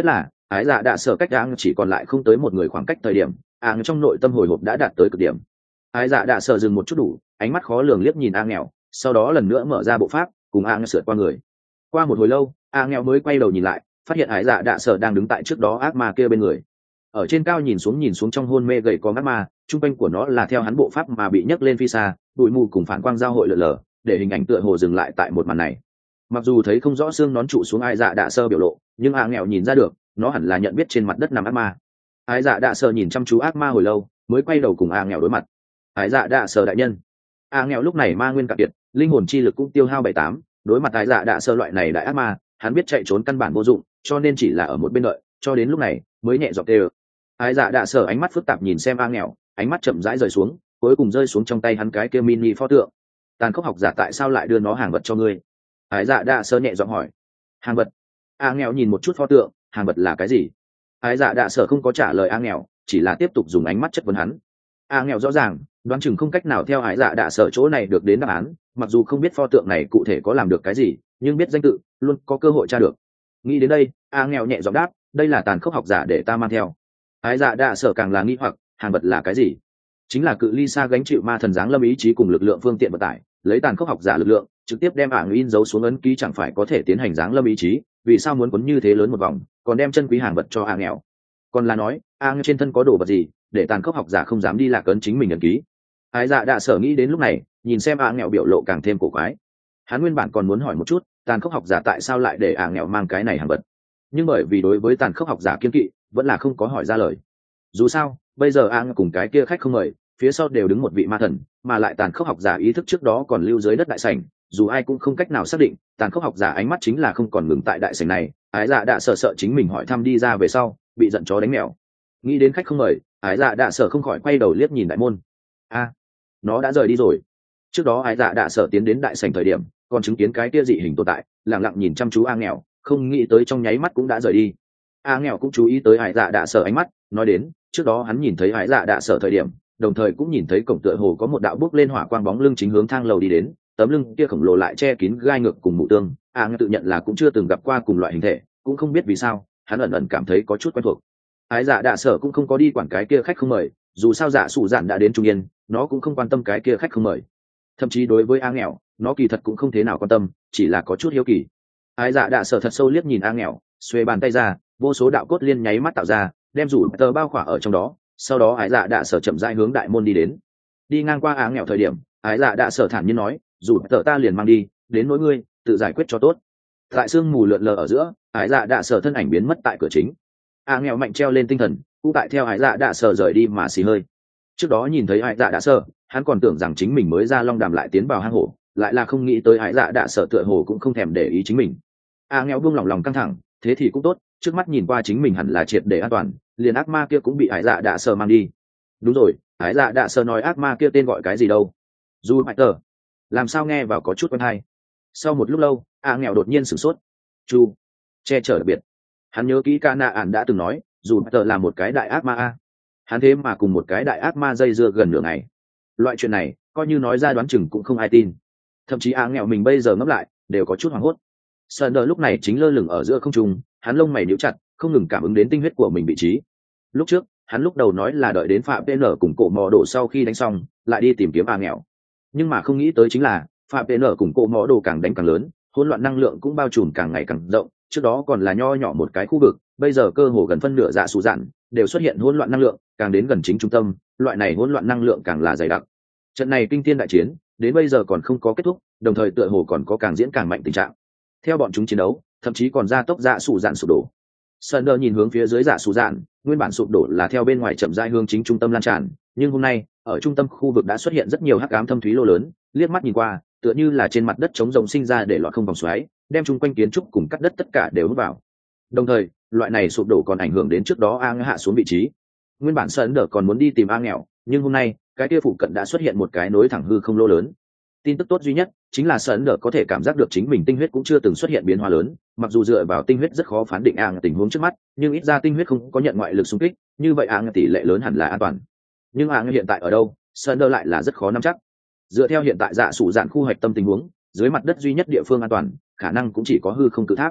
ái dạ đã sở cách áng chỉ còn lại không tới một người khoảng cách thời điểm, áng trong nội tâm hồi hộp đã đạt tới cực điểm. Ái dạ đã sở dừng một chút đủ, ánh mắt khó lường liếc nhìn a nghèo, sau đó lần nữa mở ra bộ pháp cùng a nghèo sượt qua người. Qua một hồi lâu, a nghèo mới quay đầu nhìn lại, phát hiện ái dạ đã sở đang đứng tại trước đó ác ma kia bên người. Ở trên cao nhìn xuống nhìn xuống trong hôn mê gầy có ác ma, trung quanh của nó là theo hắn bộ pháp mà bị nhấc lên phi xa, bụi mù cùng phản quang giao hội lượn lờ, để hình ảnh tựa hồ dừng lại tại một màn này. Mặc dù thấy không rõ xương nón trụ xuống ai dạ đạ sơ biểu lộ, nhưng a nghèo nhìn ra được nó hẳn là nhận biết trên mặt đất nằm ác ma. Ai dạ đạ sơ nhìn chăm chú ác ma hồi lâu mới quay đầu cùng a nghèo đối mặt. Ai dạ đạ sơ đại nhân. A nghèo lúc này ma nguyên cạn kiệt, linh hồn chi lực cũng tiêu hao bảy tám, đối mặt ai dạ đạ sơ loại này đại ác ma, hắn biết chạy trốn căn bản vô dụng, cho nên chỉ là ở một bên đợi, cho đến lúc này mới nhẹ giọng kêu. Ai dạ đạ sơ ánh mắt phức tạp nhìn xem a nghèo, ánh mắt chậm rãi rời xuống, cuối cùng rơi xuống trong tay hắn cái kia mini pho tượng. Tàn khốc học giả tại sao lại đưa nó hàng vật cho ngươi? Ái dạ đạ sơ nhẹ giọng hỏi. Hàng vật? A nghèo nhìn một chút pho tượng, hàng vật là cái gì? Ái dạ đạ sơ không có trả lời a nghèo, chỉ là tiếp tục dùng ánh mắt chất vấn hắn. A nghèo rõ ràng đoán chừng không cách nào theo ái dạ đạ sơ chỗ này được đến đáp án, mặc dù không biết pho tượng này cụ thể có làm được cái gì, nhưng biết danh tự luôn có cơ hội tra được. Nghĩ đến đây, a nghèo nhẹ giọng đáp, đây là tàn khốc học giả để ta mang theo. Ái dạ đạ sơ càng là nghi hoặc, hàng vật là cái gì? Chính là cự ly xa gánh chịu ma thần giáng lâm ý chí cùng lực lượng phương tiện vận tải, lấy tàn khốc học giả lực lượng trực tiếp đem ảng in dấu xuống ấn ký, chẳng phải có thể tiến hành giáng lâm ý chí, vì sao muốn quấn như thế lớn một vòng, còn đem chân quý hàng vật cho a nghèo? Còn là nói a trên thân có đồ vật gì để tàn khốc học giả không dám đi lạc ấn chính mình ấn ký? Ái dạ đạ sở nghĩ đến lúc này, nhìn xem a nghèo biểu lộ càng thêm cổ quái. Hắn nguyên bản còn muốn hỏi một chút tàn khốc học giả tại sao lại để a nghèo mang cái này hàng vật, nhưng bởi vì đối với tàn khốc học giả kiên kỵ, vẫn là không có hỏi ra lời. Dù sao bây giờ a cùng cái kia khách không mời phía sau đều đứng một vị ma thần, mà lại tàn khốc học giả ý thức trước đó còn lưu dưới đất đại sảnh, dù ai cũng không cách nào xác định, tàn khốc học giả ánh mắt chính là không còn ngừng tại đại sảnh này. Ái dạ đã sợ sợ chính mình hỏi thăm đi ra về sau bị giận chó đánh mèo. Nghĩ đến khách không mời, ái dạ đã sợ không khỏi quay đầu liếc nhìn đại môn. A, à, nó đã rời đi rồi. Trước đó ái dạ đã sợ tiến đến đại sảnh thời điểm còn chứng kiến cái kia dị hình tồn tại, lặng lặng nhìn chăm chú a nghèo, không nghĩ tới trong nháy mắt cũng đã rời đi. A nghèo cũng chú ý tới ái dạ đã sợ ánh mắt, nói đến trước đó hắn nhìn thấy ái dạ đã sợ thời điểm, đồng thời cũng nhìn thấy cổng tựa hồ có một đạo bước lên hỏa quang bóng lưng chính hướng thang lầu đi đến, tấm lưng kia khổng lồ lại che kín gai ngược cùng mụ tương. A à, tự nhận là cũng chưa từng gặp qua cùng loại hình thể, cũng không biết vì sao hắn ẩn ẩn cảm thấy có chút quen thuộc. Ái dạ đạ sở cũng không có đi quản cái kia khách không mời, dù sao dạ sủ dạn đã đến trung yên, nó cũng không quan tâm cái kia khách không mời. Thậm chí đối với a nghèo, nó kỳ thật cũng không thế nào quan tâm, chỉ là có chút hiếu kỳ. Ái dạ đạ sở thật sâu liếc nhìn a nghèo, xuề bàn tay ra, vô số đạo cốt liên nháy mắt tạo ra, đem rủ tờ bao khỏa ở trong đó. Sau đó ái dạ đạ sở chậm rãi hướng đại môn đi đến. Đi ngang qua á nghèo thời điểm, ái dạ đạ sở thản nhiên nói, dù tờ ta liền mang đi, đến nỗi ngươi tự giải quyết cho tốt. Tại sương mù lượn lờ ở giữa, ái dạ đạ sở thân ảnh biến mất tại cửa chính. Á nghèo mạnh treo lên tinh thần, cũng tại theo ái dạ đạ sở rời đi mà xì hơi. Trước đó nhìn thấy ái dạ đạ sở, hắn còn tưởng rằng chính mình mới ra long đàm lại tiến vào hang hổ, lại là không nghĩ tới ái dạ đạ sở tựa hồ cũng không thèm để ý chính mình. Á nghèo buông lòng lòng căng thẳng, thế thì cũng tốt, trước mắt nhìn qua chính mình hẳn là triệt để an toàn, liền ác ma kia cũng bị ái dạ đạ sở mang đi. Đúng rồi, ái dạ đạ sở nói ác ma kia tên gọi cái gì đâu? Dù Bạch Tờ. Làm sao nghe vào có chút quen hay. Sau một lúc lâu, a nghèo đột nhiên sửng sốt. Chu, che chở đặc biệt. Hắn nhớ kỹ ca nạ ản đã từng nói, dù Bạch Tờ là một cái đại ác ma a. Hắn thế mà cùng một cái đại ác ma dây dưa gần nửa ngày. Loại chuyện này, coi như nói ra đoán chừng cũng không ai tin. Thậm chí a nghèo mình bây giờ ngẫm lại, đều có chút hoảng hốt. Sơn đờ lúc này chính lơ lửng ở giữa không trung, hắn lông mày nhíu chặt, không ngừng cảm ứng đến tinh huyết của mình vị trí. Lúc trước hắn lúc đầu nói là đợi đến phạm pê en cùng cổ mò đồ sau khi đánh xong lại đi tìm kiếm a nghèo, nhưng mà không nghĩ tới chính là phạm pê en cùng cổ mò đồ càng đánh càng lớn, hỗn loạn năng lượng cũng bao trùm càng ngày càng rộng. Trước đó còn là nho nhỏ một cái khu vực, bây giờ cơ hồ gần phân nửa dạ sụ dạn đều xuất hiện hỗn loạn năng lượng, càng đến gần chính trung tâm, loại này hỗn loạn năng lượng càng là dày đặc. Trận này kinh thiên đại chiến đến bây giờ còn không có kết thúc, đồng thời tựa hồ còn có càng diễn càng mạnh tình trạng. Theo bọn chúng chiến đấu, thậm chí còn gia tốc dạ sụ dạn sụp đổ. Sunder nhìn hướng phía dưới dạ sụ dạn, nguyên bản sụp đổ là theo bên ngoài chậm rãi hướng chính trung tâm lan tràn, nhưng hôm nay ở trung tâm khu vực đã xuất hiện rất nhiều hắc ám thâm thúy lô lớn, liếc mắt nhìn qua tựa như là trên mặt đất trống rỗng sinh ra để loạn không vòng xoáy, đem chung quanh kiến trúc cùng cắt đất tất cả đều hút vào. Đồng thời loại này sụp đổ còn ảnh hưởng đến trước đó a hạ xuống vị trí. Nguyên bản Sunder còn muốn đi tìm a nghèo, nhưng hôm nay cái kia phụ cận đã xuất hiện một cái nối thẳng hư không lô lớn. Tin tức tốt duy nhất chính là Sunder có thể cảm giác được chính mình tinh huyết cũng chưa từng xuất hiện biến hóa lớn, mặc dù dựa vào tinh huyết rất khó phán định a tình huống trước mắt, nhưng ít ra tinh huyết không có nhận ngoại lực xung kích, như vậy a tỷ lệ lớn hẳn là an toàn. Nhưng a hiện tại ở đâu, Sunder lại là rất khó nắm chắc. Dựa theo hiện tại dạ sủ dạn khu hoạch tâm tình huống, dưới mặt đất duy nhất địa phương an toàn khả năng cũng chỉ có hư không cự tháp.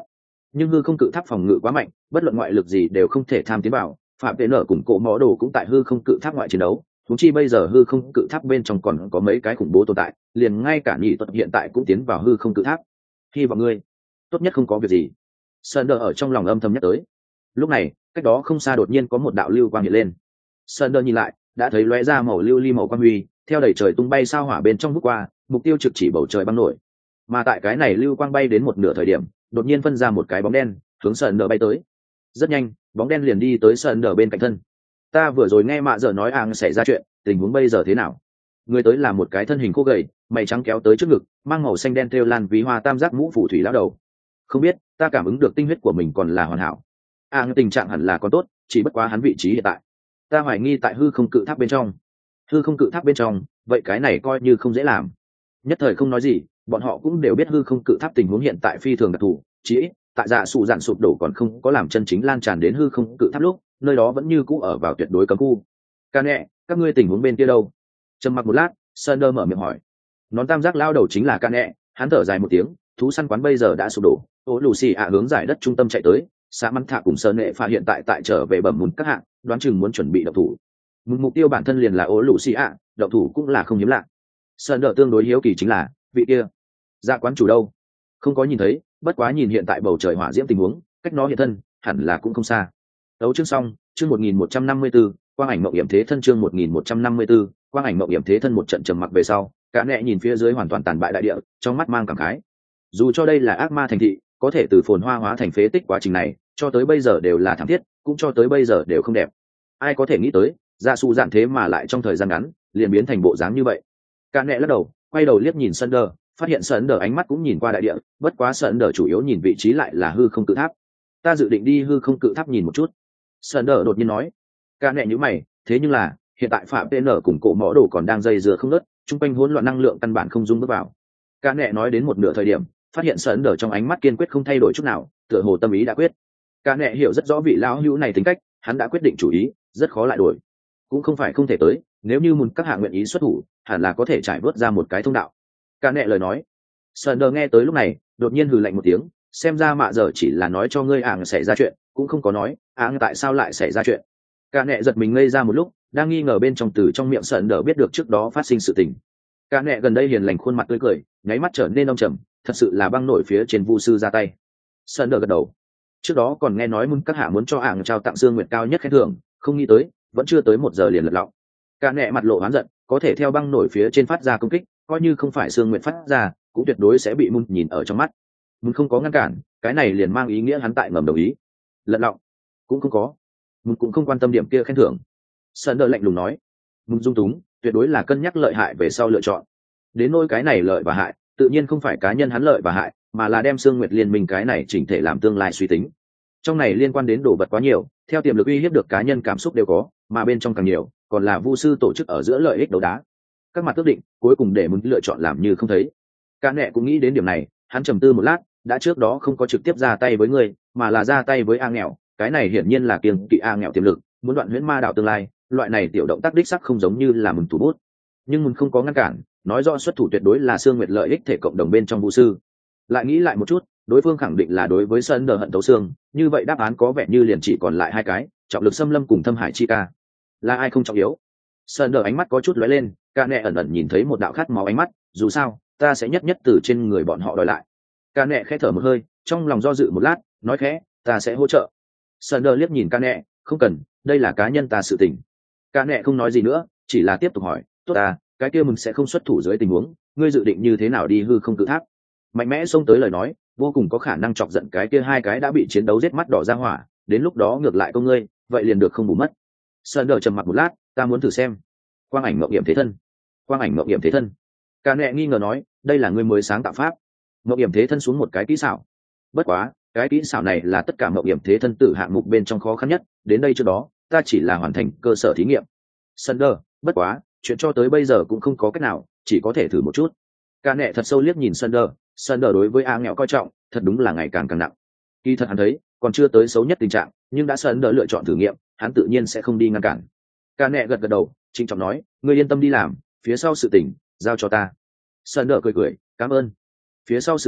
nhưng hư không cự tháp phòng ngự quá mạnh, bất luận ngoại lực gì đều không thể tham tiến vào. Phạm Vệ Nở cùng Cổ Mõ Đồ cũng tại hư không cự tháp ngoại chiến đấu, chúng chi bây giờ hư không cự tháp bên trong còn có mấy cái khủng bố tồn tại, liền ngay cả nhị tuật hiện tại cũng tiến vào hư không cự tháp. Hy vọng ngươi tốt nhất không có việc gì. Sơn Đờ ở trong lòng âm thầm nhắc tới. Lúc này, cách đó không xa đột nhiên có một đạo lưu quang hiện lên. Sơn Đờ nhìn lại, đã thấy lóe ra màu lưu ly màu quang huy, theo đầy trời tung bay sao hỏa bên trong vút qua, mục tiêu trực chỉ bầu trời băng nổi. Mà tại cái này lưu quang bay đến một nửa thời điểm, đột nhiên phân ra một cái bóng đen, hướng Sơn Đờ bay tới. Rất nhanh, bóng đen liền đi tới Sơn Đờ bên cạnh thân. Ta vừa rồi nghe mạ giờ nói àng xảy ra chuyện, tình huống bây giờ thế nào? Người tới là một cái thân hình khô gầy, mày trắng kéo tới trước ngực, mang màu xanh đen thêu lan ví hoa tam giác mũ phủ thủy lão đầu. Không biết, ta cảm ứng được tinh huyết của mình còn là hoàn hảo. Àng tình trạng hẳn là còn tốt, chỉ bất quá hắn vị trí hiện tại, ta hoài nghi tại hư không cự tháp bên trong. Hư không cự tháp bên trong, vậy cái này coi như không dễ làm. Nhất thời không nói gì, bọn họ cũng đều biết hư không cự tháp tình huống hiện tại phi thường đặc thù, chỉ ít tại dạ sụ dạn sụp đổ còn không có làm chân chính lan tràn đến hư không cự tháp lúc, nơi đó vẫn như cũ ở vào tuyệt đối cấm khu. Ca nẹ, các ngươi tình huống bên kia đâu? Trầm mặc một lát, Sander mở miệng hỏi. Nón tam giác lao đầu chính là Ca nẹ, hắn thở dài một tiếng, thú săn quán bây giờ đã sụp đổ, ô lù xì ạ hướng giải đất trung tâm chạy tới, xã măn thạ cùng sơn nệ pha hiện tại tại trở về bẩm mùn các hạng, đoán chừng muốn chuẩn bị động thủ. Mục tiêu bản thân liền là ô lù xì ạ, động thủ cũng là không hiếm lạ. Sander tương đối hiếu kỳ chính là vị kia, dạ quán chủ đâu? Không có nhìn thấy, bất quá nhìn hiện tại bầu trời hỏa diễm tình huống, cách nó hiện thân hẳn là cũng không xa. Đấu chương xong, chương một nghìn một trăm năm mươi tư, quang ảnh mộng hiểm thế thân chương một nghìn một trăm năm mươi tư, quang ảnh mộng hiểm thế thân một trận trầm mặc về sau, cả nẹ nhìn phía dưới hoàn toàn tàn bại đại địa, trong mắt mang cảm khái. Dù cho đây là ác ma thành thị, có thể từ phồn hoa hóa thành phế tích quá trình này, cho tới bây giờ đều là thảm thiết, cũng cho tới bây giờ đều không đẹp. Ai có thể nghĩ tới, gia su dạn thế mà lại trong thời gian ngắn, liền biến thành bộ dáng như vậy. Cả nẹ lắc đầu, quay đầu liếc nhìn Sunder, phát hiện Sunder ánh mắt cũng nhìn qua đại địa, bất quá Sunder chủ yếu nhìn vị trí lại là hư không cự tháp. Ta dự định đi hư không cự tháp nhìn một chút. Sunder đột nhiên nói. Cả nẹ nhíu mày, thế nhưng là hiện tại phạm tê nở cùng cổ mõ đồ còn đang dây dưa không ngớt, chung quanh hỗn loạn năng lượng căn bản không dung bước vào. Cả nẹ nói đến một nửa thời điểm, phát hiện Sunder trong ánh mắt kiên quyết không thay đổi chút nào, tựa hồ tâm ý đã quyết. Cả nẹ hiểu rất rõ vị lão hữu này tính cách, hắn đã quyết định chủ ý, rất khó lại đổi. Cũng không phải không thể tới, nếu như muốn các hạ nguyện ý xuất thủ, hẳn là có thể trải vớt ra một cái thông đạo. Cả nẹ lời nói. Sunder nghe tới lúc này, đột nhiên hừ lạnh một tiếng, xem ra mạ giờ chỉ là nói cho ngươi ảng xảy ra chuyện, cũng không có nói ảng tại sao lại xảy ra chuyện. Cả nẹ giật mình ngây ra một lúc, đang nghi ngờ bên trong từ trong miệng Sunder biết được trước đó phát sinh sự tình. Cả nẹ gần đây hiền lành khuôn mặt tươi cười, nháy mắt trở nên đông trầm, thật sự là băng nổi phía trên vu sư ra tay. Sunder gật đầu. Trước đó còn nghe nói muốn các hạ muốn cho ảng trao tặng xương nguyệt cao nhất khen thưởng, không nghĩ tới vẫn chưa tới một giờ liền lật lọng. Cả nẹ mặt lộ oán giận, có thể theo băng nổi phía trên phát ra công kích, coi như không phải xương nguyệt phát ra, cũng tuyệt đối sẽ bị Mun nhìn ở trong mắt. Mun không có ngăn cản, cái này liền mang ý nghĩa hắn tại ngầm đồng ý. Lật lọng cũng không có, Mun cũng không quan tâm điểm kia khen thưởng. Sunder lạnh lùng nói. Mun dung túng, tuyệt đối là cân nhắc lợi hại về sau lựa chọn. Đến nỗi cái này lợi và hại, tự nhiên không phải cá nhân hắn lợi và hại, mà là đem xương nguyệt liên minh cái này chỉnh thể làm tương lai suy tính. Trong này liên quan đến đồ vật quá nhiều, theo tiềm lực uy hiếp được cá nhân cảm xúc đều có, mà bên trong càng nhiều, còn là vu sư tổ chức ở giữa lợi ích đấu đá. Các mặt ước định, cuối cùng để Mun lựa chọn làm như không thấy. Cả nẹ cũng nghĩ đến điểm này, hắn trầm tư một lát, đã trước đó không có trực tiếp ra tay với người, mà là ra tay với A nghèo, cái này hiển nhiên là kiêng kỵ A nghèo tiềm lực, muốn đoạn huyễn ma đạo tương lai, loại này tiểu động tác đích sắc không giống như là Mun thủ bút. Nhưng Mun không có ngăn cản, nói rõ xuất thủ tuyệt đối là xương nguyệt lợi ích thể cộng đồng bên trong vu sư. Lại nghĩ lại một chút, đối phương khẳng định là đối với Sunder hận tấu xương, như vậy đáp án có vẻ như liền chỉ còn lại hai cái, trọng lực xâm lâm cùng thâm hải chi ca. Là ai không trọng yếu? Sunder ánh mắt có chút lóe lên, Cả nẹ ẩn ẩn nhìn thấy một đạo khát máu ánh mắt, dù sao, ta sẽ nhất nhất từ trên người bọn họ đòi lại. Cả nẹ khẽ thở một hơi, trong lòng do dự một lát, nói khẽ, ta sẽ hỗ trợ. Sunder liếc nhìn Cả nẹ, không cần, đây là cá nhân ta sự tình. Cả nẹ không nói gì nữa, chỉ là tiếp tục hỏi, tốt ta, cái kia mình sẽ không xuất thủ dưới tình huống, ngươi dự định như thế nào đi hư không cự tháp? Mạnh mẽ xông tới lời nói, vô cùng có khả năng chọc giận cái kia hai cái đã bị chiến đấu giết mắt đỏ ra hỏa, đến lúc đó ngược lại công ngươi, vậy liền được không bù mất. Sunder trầm mặc một lát, ta muốn thử xem. Quang ảnh mộng hiểm thế thân. Quang ảnh mộng hiểm thế thân. Cả nẹ nghi ngờ nói, đây là ngươi mới sáng tạo pháp. Mộng hiểm thế thân xuống một cái kỹ xảo. Bất quá, cái kỹ xảo này là tất cả mộng hiểm thế thân tử hạng mục bên trong khó khăn nhất, đến đây trước đó, ta chỉ là hoàn thành cơ sở thí nghiệm. Sunder, bất quá, chuyện cho tới bây giờ cũng không có cách nào, chỉ có thể thử một chút. Cả nẹ thật sâu liếc nhìn Sunder, Sunder đối với A nghèo coi trọng, thật đúng là ngày càng càng nặng. Kỳ thật hắn thấy, còn chưa tới xấu nhất tình trạng, nhưng đã Sunder lựa chọn thử nghiệm, hắn tự nhiên sẽ không đi ngăn cản. Cả nẹ gật gật đầu, trịnh trọng nói, ngươi yên tâm đi làm, phía sau sự tình giao cho ta. Sunder cười cười, cảm ơn. Phía sau sự tình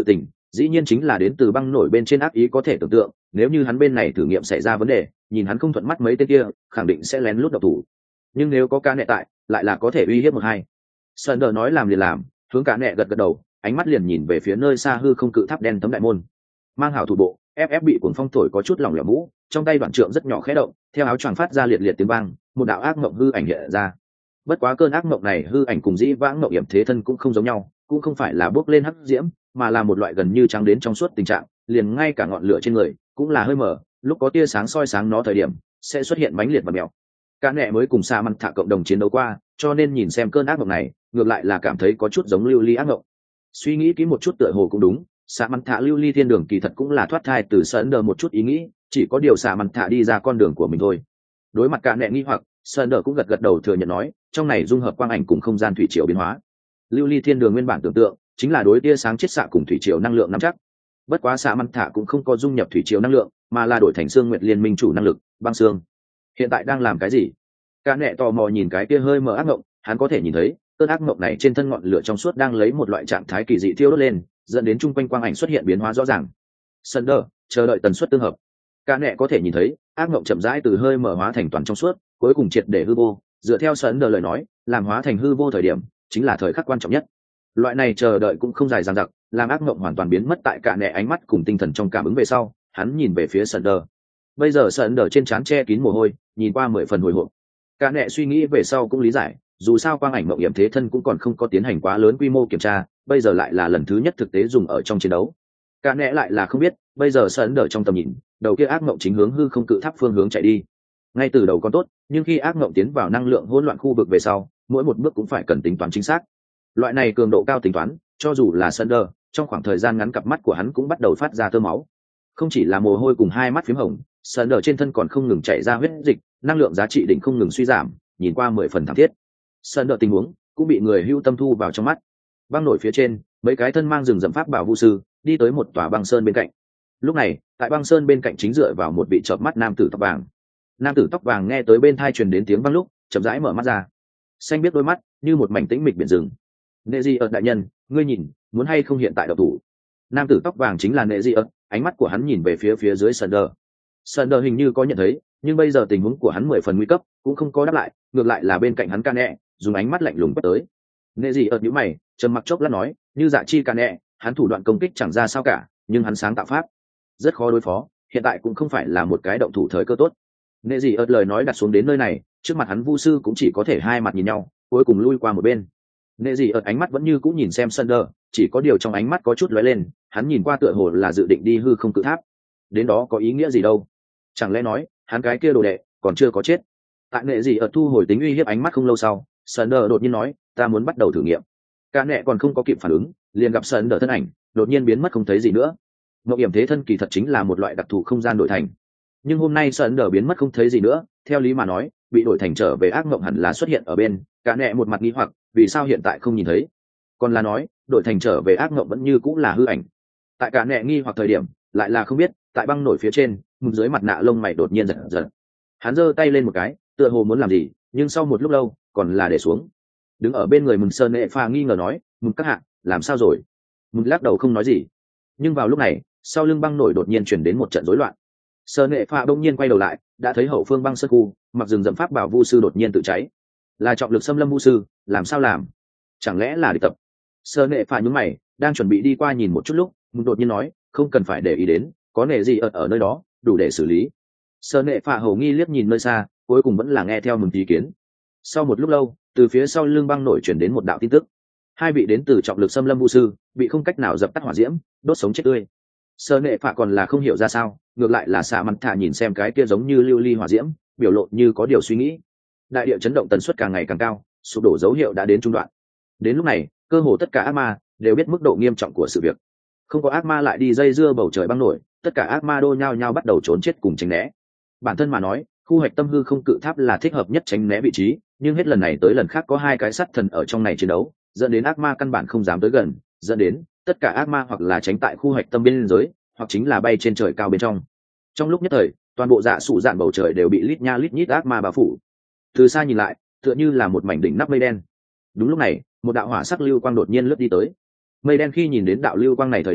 dĩ nhiên chính là đến từ băng nổi bên trên ác ý có thể tưởng tượng, nếu như hắn bên này thử nghiệm xảy ra vấn đề, nhìn hắn không thuận mắt mấy tên kia khẳng định sẽ lén lút độc thủ, nhưng nếu có ca nẹ tại lại là có thể uy hiếp một hai. Sơn đờ nói làm liền làm, hướng ca nẹ gật gật đầu, ánh mắt liền nhìn về phía nơi xa hư không cự tháp đen tấm đại môn. Mang hảo thủ bộ ép ép bị cuồng phong thổi có chút lỏng lẻo mũ, trong tay đoạn trượng rất nhỏ khẽ động, theo áo choàng phát ra liệt liệt tiếng vang, một đạo ác mộng hư ảnh hiện ra. Bất quá cơn ác mộng này hư ảnh cùng dĩ vãng mộng hiểm thế thân cũng không giống nhau, cũng không phải là bước lên hắc diễm, mà là một loại gần như trắng đến trong suốt tình trạng, liền ngay cả ngọn lửa trên người cũng là hơi mở, lúc có tia sáng soi sáng nó thời điểm sẽ xuất hiện mãnh liệt và mèo. Cả nẹ mới cùng Sa Măn Thạ cộng đồng chiến đấu qua, cho nên nhìn xem cơn ác mộng này, ngược lại là cảm thấy có chút giống lưu ly ác mộng. Suy nghĩ kỹ một chút tựa hồ cũng đúng, Sa Măn Thạ lưu ly thiên đường kỳ thật cũng là thoát thai từ Sơn Đờ một chút ý nghĩ, chỉ có điều Sa Măn Thạ đi ra con đường của mình thôi. Đối mặt cả nẹ nghi hoặc, Sơn Đờ cũng gật gật đầu thừa nhận nói, trong này dung hợp quang ảnh cùng không gian thủy triều biến hóa. Lưu ly thiên đường nguyên bản tưởng tượng chính là đối tia sáng chiết xạ cùng thủy triều năng lượng nắm chắc. Bất quá Sa Măn Thạ cũng không có dung nhập thủy triều năng lượng, mà là đổi thành xương nguyệt liên minh chủ năng lực, băng xương. Hiện tại đang làm cái gì? Cả nẹ tò mò nhìn cái kia hơi mờ ác mộng, hắn có thể nhìn thấy cơn ác mộng này trên thân ngọn lửa trong suốt đang lấy một loại trạng thái kỳ dị thiêu đốt lên, dẫn đến chung quanh quang ảnh xuất hiện biến hóa rõ ràng. Sơn đờ chờ đợi tần suất tương hợp. Cả nẹ có thể nhìn thấy ác mộng chậm rãi từ hơi mở hóa thành toàn trong suốt, cuối cùng triệt để hư vô. Dựa theo Sơn đờ lời nói, làm hóa thành hư vô thời điểm chính là thời khắc quan trọng nhất. Loại này chờ đợi cũng không dài dằng dặc, làm ác mộng hoàn toàn biến mất tại cả nẹ ánh mắt cùng tinh thần trong cảm ứng về sau, hắn nhìn về phía Sơn đờ. Bây giờ Sơn đờ trên trán che kín mồ hôi, nhìn qua mười phần hồi hộp. Cả nẹ suy nghĩ về sau cũng lý giải, dù sao quang ảnh mộng hiểm thế thân cũng còn không có tiến hành quá lớn quy mô kiểm tra, bây giờ lại là lần thứ nhất thực tế dùng ở trong chiến đấu. Cả nẹ lại là không biết, bây giờ Sơn đờ trong tầm nhìn, đầu kia ác mộng chính hướng hư không cự tháp phương hướng chạy đi. Ngay từ đầu còn tốt, nhưng khi ác mộng tiến vào năng lượng hỗn loạn khu vực về sau, mỗi một bước cũng phải cần tính toán chính xác. Loại này cường độ cao tính toán, cho dù là Sơn đờ, trong khoảng thời gian ngắn cặp mắt của hắn cũng bắt đầu phát ra tơ máu. Không chỉ là mồ hôi cùng hai mắt phím hồng, Sơn đờ trên thân còn không ngừng chảy ra huyết dịch, năng lượng giá trị đỉnh không ngừng suy giảm, nhìn qua mười phần thảm thiết. Sơn đờ tình huống cũng bị người hưu tâm thu vào trong mắt. Băng nổi phía trên, mấy cái thân mang rừng rậm pháp bảo vu sư đi tới một tòa băng sơn bên cạnh. Lúc này, tại băng sơn bên cạnh chính dựa vào một vị chợp mắt nam tử tóc vàng. Nam tử tóc vàng nghe tới bên thai truyền đến tiếng băng lúc, chậm rãi mở mắt ra. Xanh biết đôi mắt như một mảnh tĩnh mịch biển rừng. Nệ Di ợt đại nhân, ngươi nhìn, muốn hay không hiện tại độc thủ? Nam tử tóc vàng chính là Nệ Di ợt, ánh mắt của hắn nhìn về phía phía dưới Sơn đờ. Sơn đờ hình như có nhận thấy, nhưng bây giờ tình huống của hắn mười phần nguy cấp, cũng không có đáp lại, ngược lại là bên cạnh hắn Ca Nẹ, dùng ánh mắt lạnh lùng quét tới. Nệ Di ợt nhíu mày, trầm mặc chốc lát nói, như dạ chi Ca Nẹ, hắn thủ đoạn công kích chẳng ra sao cả, nhưng hắn sáng tạo pháp rất khó đối phó, hiện tại cũng không phải là một cái động thủ thời cơ tốt. Nệ Di ợt lời nói đặt xuống đến nơi này, trước mặt hắn vu sư cũng chỉ có thể hai mặt nhìn nhau, cuối cùng lui qua một bên. Nệ Dị ợt ánh mắt vẫn như cũng nhìn xem Sơn đờ, chỉ có điều trong ánh mắt có chút lóe lên, hắn nhìn qua tựa hồ là dự định đi hư không cự tháp. Đến đó có ý nghĩa gì đâu? Chẳng lẽ nói, hắn cái kia đồ đệ còn chưa có chết? Tại Nệ Dị ợt thu hồi tính uy hiếp ánh mắt không lâu sau, Sơn đờ đột nhiên nói, ta muốn bắt đầu thử nghiệm. Cả nẹ còn không có kịp phản ứng, liền gặp Sơn đờ thân ảnh đột nhiên biến mất không thấy gì nữa. Ngộ hiểm thế thân kỳ thật chính là một loại đặc thù không gian đổi thành, nhưng hôm nay Sơn đờ biến mất không thấy gì nữa, theo lý mà nói, bị đổi thành trở về ác mộng hẳn là xuất hiện ở bên. Cả nẹ một mặt nghi hoặc, vì sao hiện tại không nhìn thấy? Còn là nói, đổi thành trở về ác mộng vẫn như cũng là hư ảnh. Tại cả nẹ nghi hoặc thời điểm, lại là không biết, tại băng nổi phía trên, mực dưới mặt nạ lông mày đột nhiên giật giật. Hắn giơ tay lên một cái, tựa hồ muốn làm gì, nhưng sau một lúc lâu, còn là để xuống. Đứng ở bên người Mừng Sơn Nệ Pha nghi ngờ nói, Mừng các hạ, làm sao rồi? Mừng lắc đầu không nói gì. Nhưng vào lúc này, sau lưng băng nổi đột nhiên chuyển đến một trận rối loạn. Sơn Nệ Pha đông nhiên quay đầu lại, đã thấy hậu phương băng sơn khu, mặc rừng rậm pháp bảo vu sư đột nhiên tự cháy. Là trọng lực xâm lâm vu sư, làm sao làm? Chẳng lẽ là địch tập? Sơn Nệ Pha nhướng mày, đang chuẩn bị đi qua nhìn một chút lúc, Mừng đột nhiên nói, không cần phải để ý đến, có nệ gì ở ở nơi đó, đủ để xử lý. Sơn Nệ Pha hầu nghi liếc nhìn nơi xa, cuối cùng vẫn là nghe theo Mừng ý kiến. Sau một lúc lâu, từ phía sau lưng băng nổi chuyển đến một đạo tin tức. Hai vị đến từ trọng lực xâm lâm vu sư, bị không cách nào dập tắt hỏa diễm, đốt sống chết tươi. Sơn Nệ Phạ còn là không hiểu ra sao, ngược lại là Sa Măn Thạ nhìn xem cái kia giống như lưu ly hỏa diễm, biểu lộ như có điều suy nghĩ. Đại địa chấn động tần suất càng ngày càng cao, sụp đổ dấu hiệu đã đến trung đoạn. Đến lúc này, cơ hồ tất cả ác ma đều biết mức độ nghiêm trọng của sự việc. Không có ác ma lại đi dây dưa bầu trời băng nổi, tất cả ác ma đô nhao nhao bắt đầu trốn chết cùng tránh né. Bản thân mà nói, khu hoạch tâm hư không cự tháp là thích hợp nhất tránh né vị trí, nhưng hết lần này tới lần khác có hai cái sắt thần ở trong này chiến đấu, dẫn đến ác ma căn bản không dám tới gần, dẫn đến tất cả ác ma hoặc là tránh tại khu hoạch tâm biên giới, hoặc chính là bay trên trời cao bên trong. Trong lúc nhất thời, toàn bộ dạ sủ dạn bầu trời đều bị lít nha lít nhít ác ma bao phủ. Từ xa nhìn lại, tựa như là một mảnh đỉnh nắp mây đen. Đúng lúc này, một đạo hỏa sắc lưu quang đột nhiên lướt đi tới. Mây đen khi nhìn đến đạo lưu quang này thời điểm,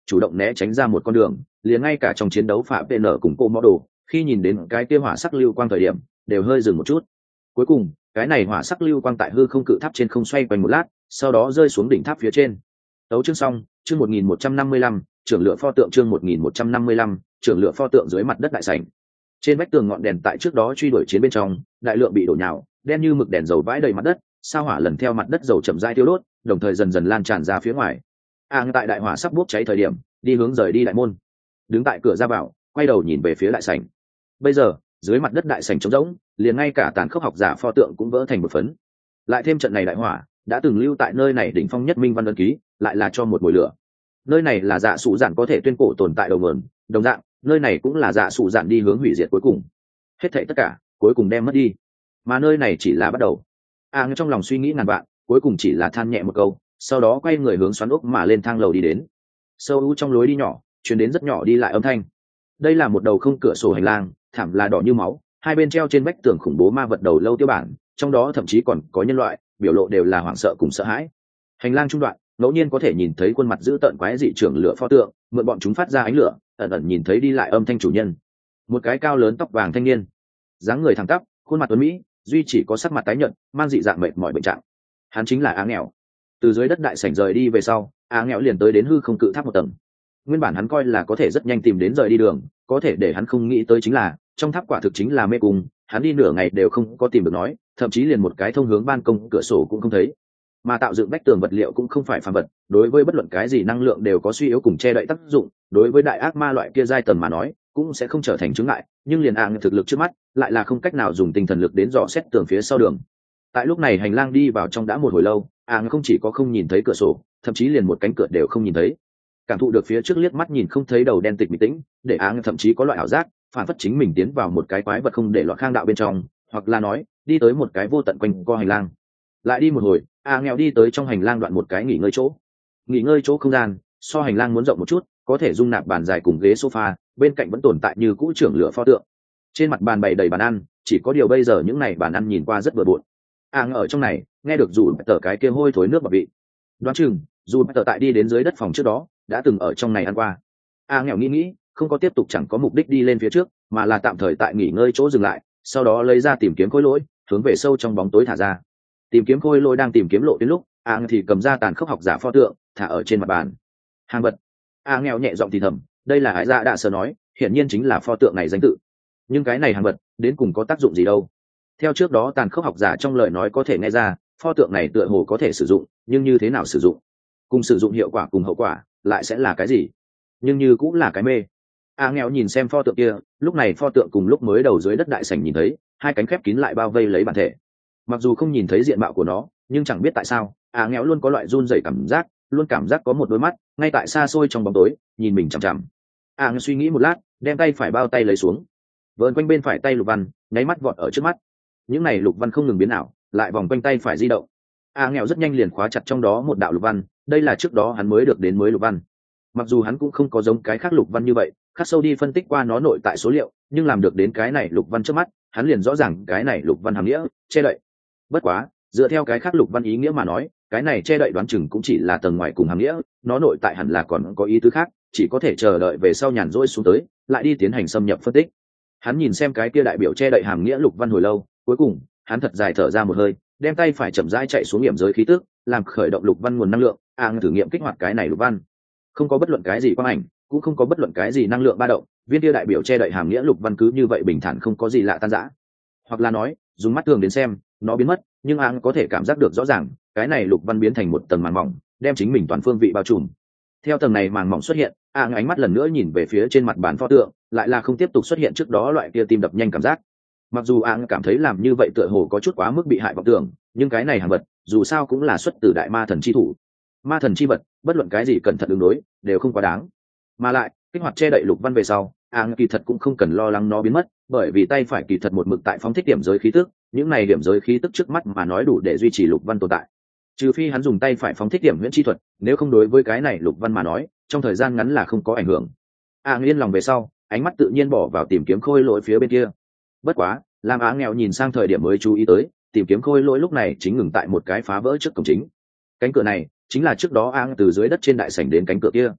chủ động né tránh ra một con đường, liền ngay cả trong chiến đấu phạm pê nở cùng cô mõ đồ khi nhìn đến cái kia hỏa sắc lưu quang thời điểm đều hơi dừng một chút. Cuối cùng cái này hỏa sắc lưu quang tại hư không cự tháp trên không xoay quanh một lát, sau đó rơi xuống đỉnh tháp phía trên. Tấu chương xong, chương một nghìn một trăm năm mươi lăm, trưởng lựa pho tượng chương một nghìn một trăm năm mươi lăm, trưởng lựa pho tượng dưới mặt đất đại sảnh. Trên vách tường ngọn đèn tại trước đó truy đuổi chiến bên trong, đại lượng bị đổ nhào, đen như mực đèn dầu vãi đầy mặt đất, sao hỏa lần theo mặt đất dầu chậm rãi tiêu đốt, đồng thời dần dần lan tràn ra phía ngoài. Ang tại đại hỏa sắp bốc cháy thời điểm, đi hướng rời đi đại môn. Đứng tại cửa ra vào, quay đầu nhìn về phía đại sảnh. Bây giờ, dưới mặt đất đại sảnh trống rỗng, liền ngay cả tàn khốc học giả pho tượng cũng vỡ thành một phấn. Lại thêm trận này đại hỏa, đã từng lưu tại nơi này đỉnh phong nhất minh văn ấn ký, lại là cho một mùi lửa. Nơi này là dạ sụ giản có thể tuyên cổ tồn tại đầu nguồn, đồng dạng, nơi này cũng là dạ sụ giản đi hướng hủy diệt cuối cùng. Hết thảy tất cả, cuối cùng đem mất đi. Mà nơi này chỉ là bắt đầu. Ang trong lòng suy nghĩ ngàn vạn, cuối cùng chỉ là than nhẹ một câu, sau đó quay người hướng xoắn ốc mà lên thang lầu đi đến. Sâu u trong lối đi nhỏ, truyền đến rất nhỏ đi lại âm thanh. Đây là một đầu không cửa sổ hành lang, thảm là đỏ như máu, hai bên treo trên vách tường khủng bố ma vật đầu lâu tiêu bản, trong đó thậm chí còn có nhân loại, biểu lộ đều là hoảng sợ cùng sợ hãi. Hành lang trung đoạn, ngẫu nhiên có thể nhìn thấy khuôn mặt dữ tợn quái dị trưởng lửa pho tượng, mượn bọn chúng phát ra ánh lửa, ẩn ẩn nhìn thấy đi lại âm thanh chủ nhân. Một cái cao lớn tóc vàng thanh niên, dáng người thẳng tắp, khuôn mặt tuấn mỹ, duy chỉ có sắc mặt tái nhợt, mang dị dạng mệt mỏi bệnh trạng. Hắn chính là Á Nghèo. Từ dưới đất đại sảnh rời đi về sau, Á Nghèo liền tới đến hư không cự tháp một tầng. Nguyên bản hắn coi là có thể rất nhanh tìm đến rời đi đường, có thể để hắn không nghĩ tới chính là trong tháp quả thực chính là mê cung, hắn đi nửa ngày đều không có tìm được nói, thậm chí liền một cái thông hướng ban công cửa sổ cũng không thấy. Mà tạo dựng vách tường vật liệu cũng không phải phàm vật, đối với bất luận cái gì năng lượng đều có suy yếu cùng che đậy tác dụng, đối với đại ác ma loại kia giai tầng mà nói cũng sẽ không trở thành chướng ngại, nhưng liền ạng thực lực trước mắt lại là không cách nào dùng tinh thần lực đến dò xét tường phía sau đường. Tại lúc này hành lang đi vào trong đã một hồi lâu, ạng không chỉ có không nhìn thấy cửa sổ, thậm chí liền một cánh cửa đều không nhìn thấy. Cảm thụ được phía trước liếc mắt nhìn không thấy đầu đen tịch bình tĩnh, để ạng thậm chí có loại ảo giác phản phất chính mình tiến vào một cái quái vật không để loại khang đạo bên trong, hoặc là nói đi tới một cái vô tận quanh co hành lang. Lại đi một hồi, a nghèo đi tới trong hành lang đoạn một cái nghỉ ngơi chỗ. Nghỉ ngơi chỗ không gian so hành lang muốn rộng một chút, có thể dung nạp bàn dài cùng ghế sofa, bên cạnh vẫn tồn tại như cũ trưởng lửa pho tượng. Trên mặt bàn bày đầy bàn ăn, chỉ có điều bây giờ những này bàn ăn nhìn qua rất bừa bộn. a à, ở trong này nghe được dù tờ cái kia hôi thối nước bọt vị. Đoán chừng dù tờ tại đi đến dưới đất phòng trước đó đã từng ở trong này ăn qua. a à, nghèo nghĩ nghĩ không có tiếp tục chẳng có mục đích đi lên phía trước, mà là tạm thời tại nghỉ ngơi chỗ dừng lại, sau đó lấy ra tìm kiếm khối lỗi, hướng về sâu trong bóng tối thả ra. Tìm kiếm khôi lỗi đang tìm kiếm lộ đến lúc, a thì cầm ra tàn khốc học giả pho tượng thả ở trên mặt bàn. Hàng vật. A nghèo nhẹ giọng thì thầm, đây là Hải Dạ đã sơ nói, hiển nhiên chính là pho tượng này danh tự. Nhưng cái này hàng vật đến cùng có tác dụng gì đâu? Theo trước đó tàn khốc học giả trong lời nói có thể nghe ra, pho tượng này tựa hồ có thể sử dụng, nhưng như thế nào sử dụng? Cùng sử dụng hiệu quả cùng hậu quả lại sẽ là cái gì? Nhưng như cũng là cái mê. A nghèo nhìn xem pho tượng kia, lúc này pho tượng cùng lúc mới đầu dưới đất đại sảnh nhìn thấy, hai cánh khép kín lại bao vây lấy bản thể. Mặc dù không nhìn thấy diện mạo của nó, nhưng chẳng biết tại sao à nghèo luôn có loại run rẩy cảm giác, luôn cảm giác có một đôi mắt ngay tại xa xôi trong bóng tối nhìn mình chằm chằm. à nghèo suy nghĩ một lát, đem tay phải bao tay lấy xuống, vợn quanh bên phải tay lục văn nháy mắt vọt ở trước mắt. Những này lục văn không ngừng biến ảo, lại vòng quanh tay phải di động. à nghèo rất nhanh liền khóa chặt trong đó một đạo lục văn, đây là trước đó hắn mới được đến mới lục văn. Mặc dù hắn cũng không có giống cái khác lục văn như vậy khắc sâu đi phân tích qua nó nội tại số liệu, nhưng làm được đến cái này lục văn trước mắt, hắn liền rõ ràng cái này lục văn hàm nghĩa che đậy. Bất quá dựa theo cái khác lục văn ý nghĩa mà nói, cái này che đậy đoán chừng cũng chỉ là tầng ngoài cùng hàm nghĩa, nó nội tại hẳn là còn có ý tứ khác, chỉ có thể chờ đợi về sau nhàn rỗi xuống tới lại đi tiến hành xâm nhập phân tích. Hắn nhìn xem cái kia đại biểu che đậy hàm nghĩa lục văn hồi lâu, cuối cùng hắn thật dài thở ra một hơi, đem tay phải chậm rãi chạy xuống nghiệm giới khí tức, làm khởi động lục văn nguồn năng lượng, ang thử nghiệm kích hoạt cái này lục văn. Không có bất luận cái gì quang ảnh, cũng không có bất luận cái gì năng lượng ba động, viên kia đại biểu che đậy hàm nghĩa lục văn cứ như vậy bình thản không có gì lạ tan rã. Hoặc là nói dùng mắt thường đến xem nó biến mất, nhưng ang có thể cảm giác được rõ ràng cái này lục văn biến thành một tầng màng mỏng, đem chính mình toàn phương vị bao trùm. Theo tầng này màng mỏng xuất hiện, ang ánh mắt lần nữa nhìn về phía trên mặt bàn pho tượng, lại là không tiếp tục xuất hiện trước đó loại kia tim đập nhanh cảm giác. Mặc dù ang cảm thấy làm như vậy tựa hồ có chút quá mức bị hại vọng tưởng, nhưng cái này hàng vật dù sao cũng là xuất từ đại ma thần chi thủ. Ma thần chi vật bất luận cái gì cẩn thận ứng đối đều không quá đáng. Mà lại kích hoạt che đậy lục văn về sau, ang kỳ thật cũng không cần lo lắng nó biến mất, bởi vì tay phải kỳ thật một mực tại phóng thích điểm giới khí tức, những này điểm giới khí tức trước mắt mà nói đủ để duy trì lục văn tồn tại. Trừ phi hắn dùng tay phải phóng thích điểm huyễn chi thuật, nếu không đối với cái này lục văn mà nói, trong thời gian ngắn là không có ảnh hưởng. ang yên lòng về sau, ánh mắt tự nhiên bỏ vào tìm kiếm khôi lỗi phía bên kia. Bất quá làm á nghèo nhìn sang thời điểm mới chú ý tới, tìm kiếm khôi lỗi lúc này chính ngừng tại một cái phá vỡ trước cổng chính. Cánh cửa này chính là trước đó ang từ dưới đất trên đại sảnh đến cánh cửa kia.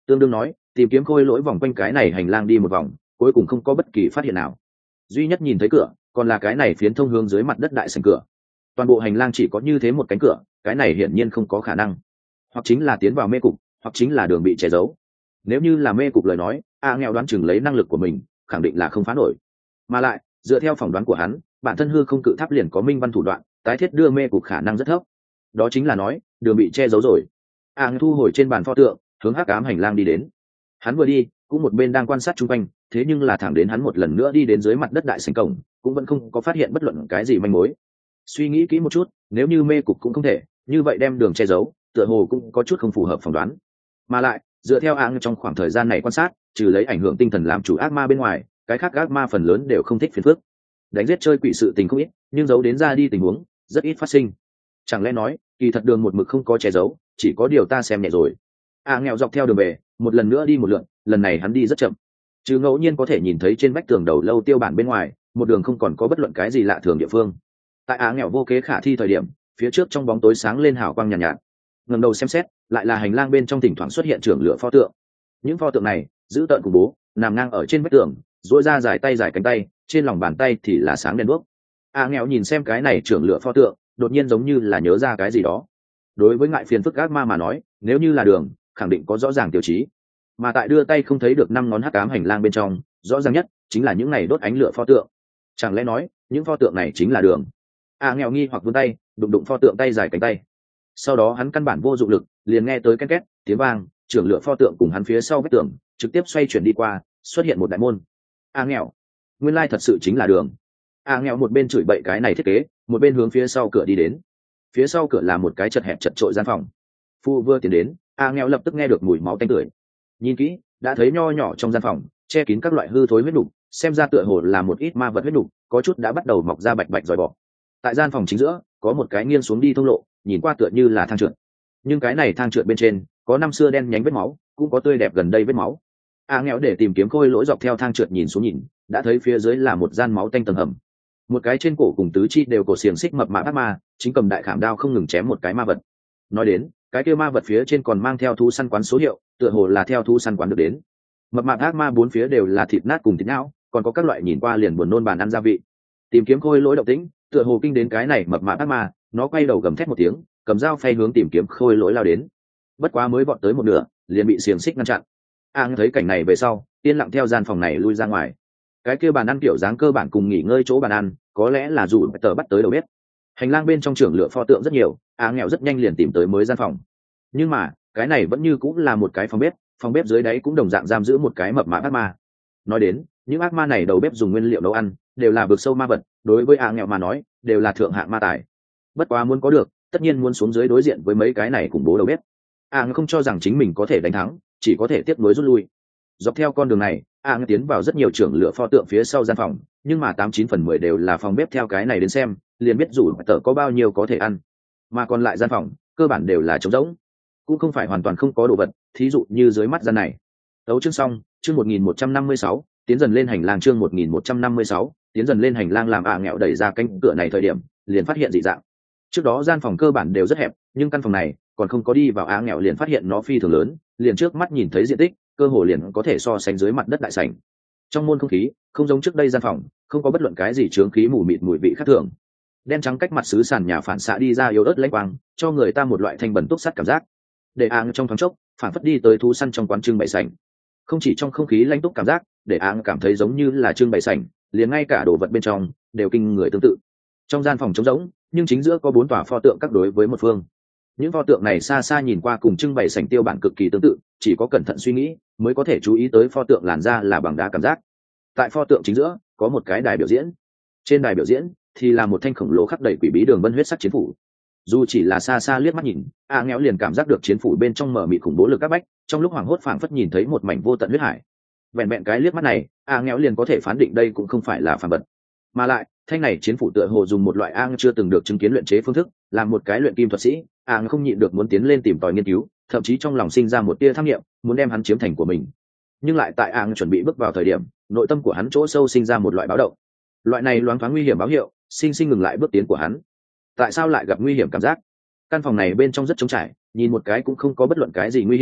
tương đương nói tìm kiếm khôi lỗi vòng quanh cái này hành lang đi một vòng, cuối cùng không có bất kỳ phát hiện nào. Duy nhất nhìn thấy cửa còn là cái này phiến thông hướng dưới mặt đất đại sảnh cửa. Toàn bộ hành lang chỉ có như thế một cánh cửa, cái này hiển nhiên không có khả năng, hoặc chính là tiến vào mê cục, hoặc chính là đường bị che giấu. Nếu như là mê cục lời nói, a nghèo đoán chừng lấy năng lực của mình khẳng định là không phá nổi, mà lại dựa theo phỏng đoán của hắn, bản thân hư không cự tháp liền có minh văn thủ đoạn tái thiết đưa mê cục khả năng rất thấp. Đó chính là nói đường bị che giấu rồi. a nghèo thu hồi trên bàn pho tượng, hướng hắc ám hành lang đi đến. Hắn vừa đi cũng một bên đang quan sát chung quanh, thế nhưng là thẳng đến hắn một lần nữa đi đến dưới mặt đất đại sảnh cổng, cũng vẫn không có phát hiện bất luận cái gì manh mối. Suy nghĩ kỹ một chút, nếu như mê cục cũng không thể, như vậy đem đường che giấu tựa hồ cũng có chút không phù hợp phỏng đoán. Mà lại dựa theo áng trong khoảng thời gian này quan sát, trừ lấy ảnh hưởng tinh thần làm chủ ác ma bên ngoài, cái khác ác ma phần lớn đều không thích phiền phức. Đánh giết chơi quỷ sự tình không ít, nhưng giấu đến ra đi tình huống rất ít phát sinh. Chẳng lẽ nói kỳ thật đường một mực không có che giấu, chỉ có điều ta xem nhẹ rồi. A nghèo dọc theo đường về một lần nữa đi một lượt, lần này hắn đi rất chậm, chứ ngẫu nhiên có thể nhìn thấy trên vách tường đầu lâu tiêu bản bên ngoài, một đường không còn có bất luận cái gì lạ thường địa phương. Tại A nghèo vô kế khả thi thời điểm, phía trước trong bóng tối sáng lên hào quang nhàn nhạt, nhạt. Ngẩng đầu xem xét, lại là hành lang bên trong thỉnh thoảng xuất hiện trưởng lửa pho tượng. Những pho tượng này giữ tợn khủng bố, nằm ngang ở trên vách tường, duỗi ra dài tay dài cánh tay, trên lòng bàn tay thì là sáng đèn đuốc. A nghèo nhìn xem cái này trưởng lửa pho tượng, đột nhiên giống như là nhớ ra cái gì đó. Đối với ngại phiền phức ác ma mà nói, nếu như là đường, khẳng định có rõ ràng tiêu chí, mà tại đưa tay không thấy được năm ngón hắc ám hành lang bên trong, rõ ràng nhất chính là những này đốt ánh lửa pho tượng. Chẳng lẽ nói những pho tượng này chính là đường? A nghèo nghi hoặc vươn tay đụng đụng pho tượng tay dài cánh tay, sau đó hắn căn bản vô dụng lực, liền nghe tới két két tiếng vang, trưởng lửa pho tượng cùng hắn phía sau vách tường trực tiếp xoay chuyển đi qua, xuất hiện một đại môn. A nghèo, nguyên lai thật sự chính là đường. A nghèo một bên chửi bậy cái này thiết kế, một bên hướng phía sau cửa đi đến. Phía sau cửa là một cái chật hẹp chật trội gian phòng. Phu vừa tiến đến, A nghèo lập tức nghe được mùi máu tanh tưởi. Nhìn kỹ đã thấy nho nhỏ trong gian phòng che kín các loại hư thối huyết đục, xem ra tựa hồ là một ít ma vật huyết đục, có chút đã bắt đầu mọc ra bạch bạch dòi bọ. Tại gian phòng chính giữa có một cái nghiêng xuống đi thông lộ, nhìn qua tựa như là thang trượt, nhưng cái này thang trượt bên trên có năm xưa đen nhánh vết máu, cũng có tươi đẹp gần đây vết máu. A nghèo để tìm kiếm khôi lỗi dọc theo thang trượt nhìn xuống nhìn, đã thấy phía dưới là một gian máu tanh tầng hầm. Một cái trên cổ cùng tứ chi đều cổ xiềng xích mập mạp ác ma chính cầm đại khảm đao không ngừng chém một cái ma vật. Nói đến cái kia ma vật phía trên còn mang theo thú săn quán số hiệu, tựa hồ là theo thú săn quán được đến. Mập mạp ác ma bốn phía đều là thịt nát cùng thịt não, còn có các loại nhìn qua liền buồn nôn bàn ăn gia vị. Tìm kiếm khôi lỗi động tĩnh tựa hồ kinh đến cái này mập mạp ác ma, nó quay đầu gầm thét một tiếng, cầm dao phay hướng tìm kiếm khôi lỗi lao đến. Bất quá mới vọt tới một nửa liền bị xiềng xích ngăn chặn. A thấy cảnh này về sau, yên lặng theo gian phòng này lui ra ngoài. Cái kia bàn ăn kiểu dáng cơ bản cùng nghỉ ngơi chỗ bàn ăn, có lẽ là dù tờ bắt tới đầu bếp. Hành lang bên trong trưởng lửa pho tượng rất nhiều, A nghèo rất nhanh liền tìm tới mới gian phòng. Nhưng mà cái này vẫn như cũng là một cái phòng bếp, phòng bếp dưới đáy cũng đồng dạng giam giữ một cái mập mạp ác ma. Nói đến những ác ma này đầu bếp dùng nguyên liệu nấu ăn đều là vực sâu ma vật, đối với A nghèo mà nói đều là thượng hạng ma tài. Bất quá muốn có được, tất nhiên muốn xuống dưới đối diện với mấy cái này khủng bố đầu bếp. A nghèo không cho rằng chính mình có thể đánh thắng, chỉ có thể tiếp nối rút lui. Dọc theo con đường này, A nghèo tiến vào rất nhiều trưởng lửa pho tượng phía sau gian phòng, nhưng mà tám chín phần mười đều là phòng bếp, theo cái này đến xem liền biết dù tờ có bao nhiêu có thể ăn, mà còn lại gian phòng cơ bản đều là trống rỗng, cũng không phải hoàn toàn không có đồ vật, thí dụ như dưới mắt gian này. Tấu chương xong, chương một nghìn một trăm năm mươi sáu, tiến dần lên hành lang, chương một nghìn một trăm năm mươi sáu, tiến dần lên hành lang. Làm A nghèo đẩy ra cánh cửa này thời điểm, liền phát hiện dị dạng. Trước đó gian phòng cơ bản đều rất hẹp, nhưng căn phòng này còn không có đi vào, A nghèo liền phát hiện nó phi thường lớn, liền trước mắt nhìn thấy diện tích cơ hồ liền có thể so sánh dưới mặt đất đại sảnh. Trong môn không khí không giống trước đây gian phòng, không có bất luận cái gì chướng khí mù mịt mùi vị khác thường. Đen trắng cách mặt xứ sàn nhà phản xạ đi ra yếu ớt lãnh quang, cho người ta một loại thanh bẩn túc sắt cảm giác. Để áng trong thoáng chốc phản phất đi tới thú săn trong quán trưng bày sảnh. Không chỉ trong không khí lãnh túc cảm giác, để áng cảm thấy giống như là trưng bày sảnh, liền ngay cả đồ vật bên trong đều kinh người tương tự. Trong gian phòng trống rỗng, nhưng chính giữa có bốn tòa pho tượng các đối với một phương. Những pho tượng này xa xa nhìn qua cùng trưng bày sảnh tiêu bản cực kỳ tương tự, chỉ có cẩn thận suy nghĩ mới có thể chú ý tới pho tượng làn da là bằng đá cảm giác. Tại pho tượng chính giữa có một cái đài biểu diễn, trên đài biểu diễn thì là một thanh khổng lồ khắc đầy quỷ bí đường vân huyết sắc chiến phủ. Dù chỉ là xa xa liếc mắt nhìn, A nghèo liền cảm giác được chiến phủ bên trong mở mịt khủng bố lực các bách, trong lúc hoảng hốt phảng phất nhìn thấy một mảnh vô tận huyết hải. Vẹn vẹn cái liếc mắt này, A nghèo liền có thể phán định đây cũng không phải là phàm vật, mà lại thanh này chiến phủ tựa hồ dùng một loại A chưa từng được chứng kiến luyện chế phương thức, làm một cái luyện kim thuật sĩ, A không nhịn được muốn tiến lên tìm tòi nghiên cứu, thậm chí trong lòng sinh ra một tia tham nghiệm, muốn đem hắn chiếm thành của mình. Nhưng lại tại A chuẩn bị bước vào thời điểm, nội tâm của hắn chỗ sâu sinh ra một loại báo động. Loại này loáng thoáng nguy hiểm báo hiệu, sinh sinh ngừng lại bước tiến của hắn. Tại sao lại gặp nguy hiểm cảm giác? Căn phòng này bên trong rất trống trải, nhìn một cái cũng không có bất luận cái gì nguy hiểm,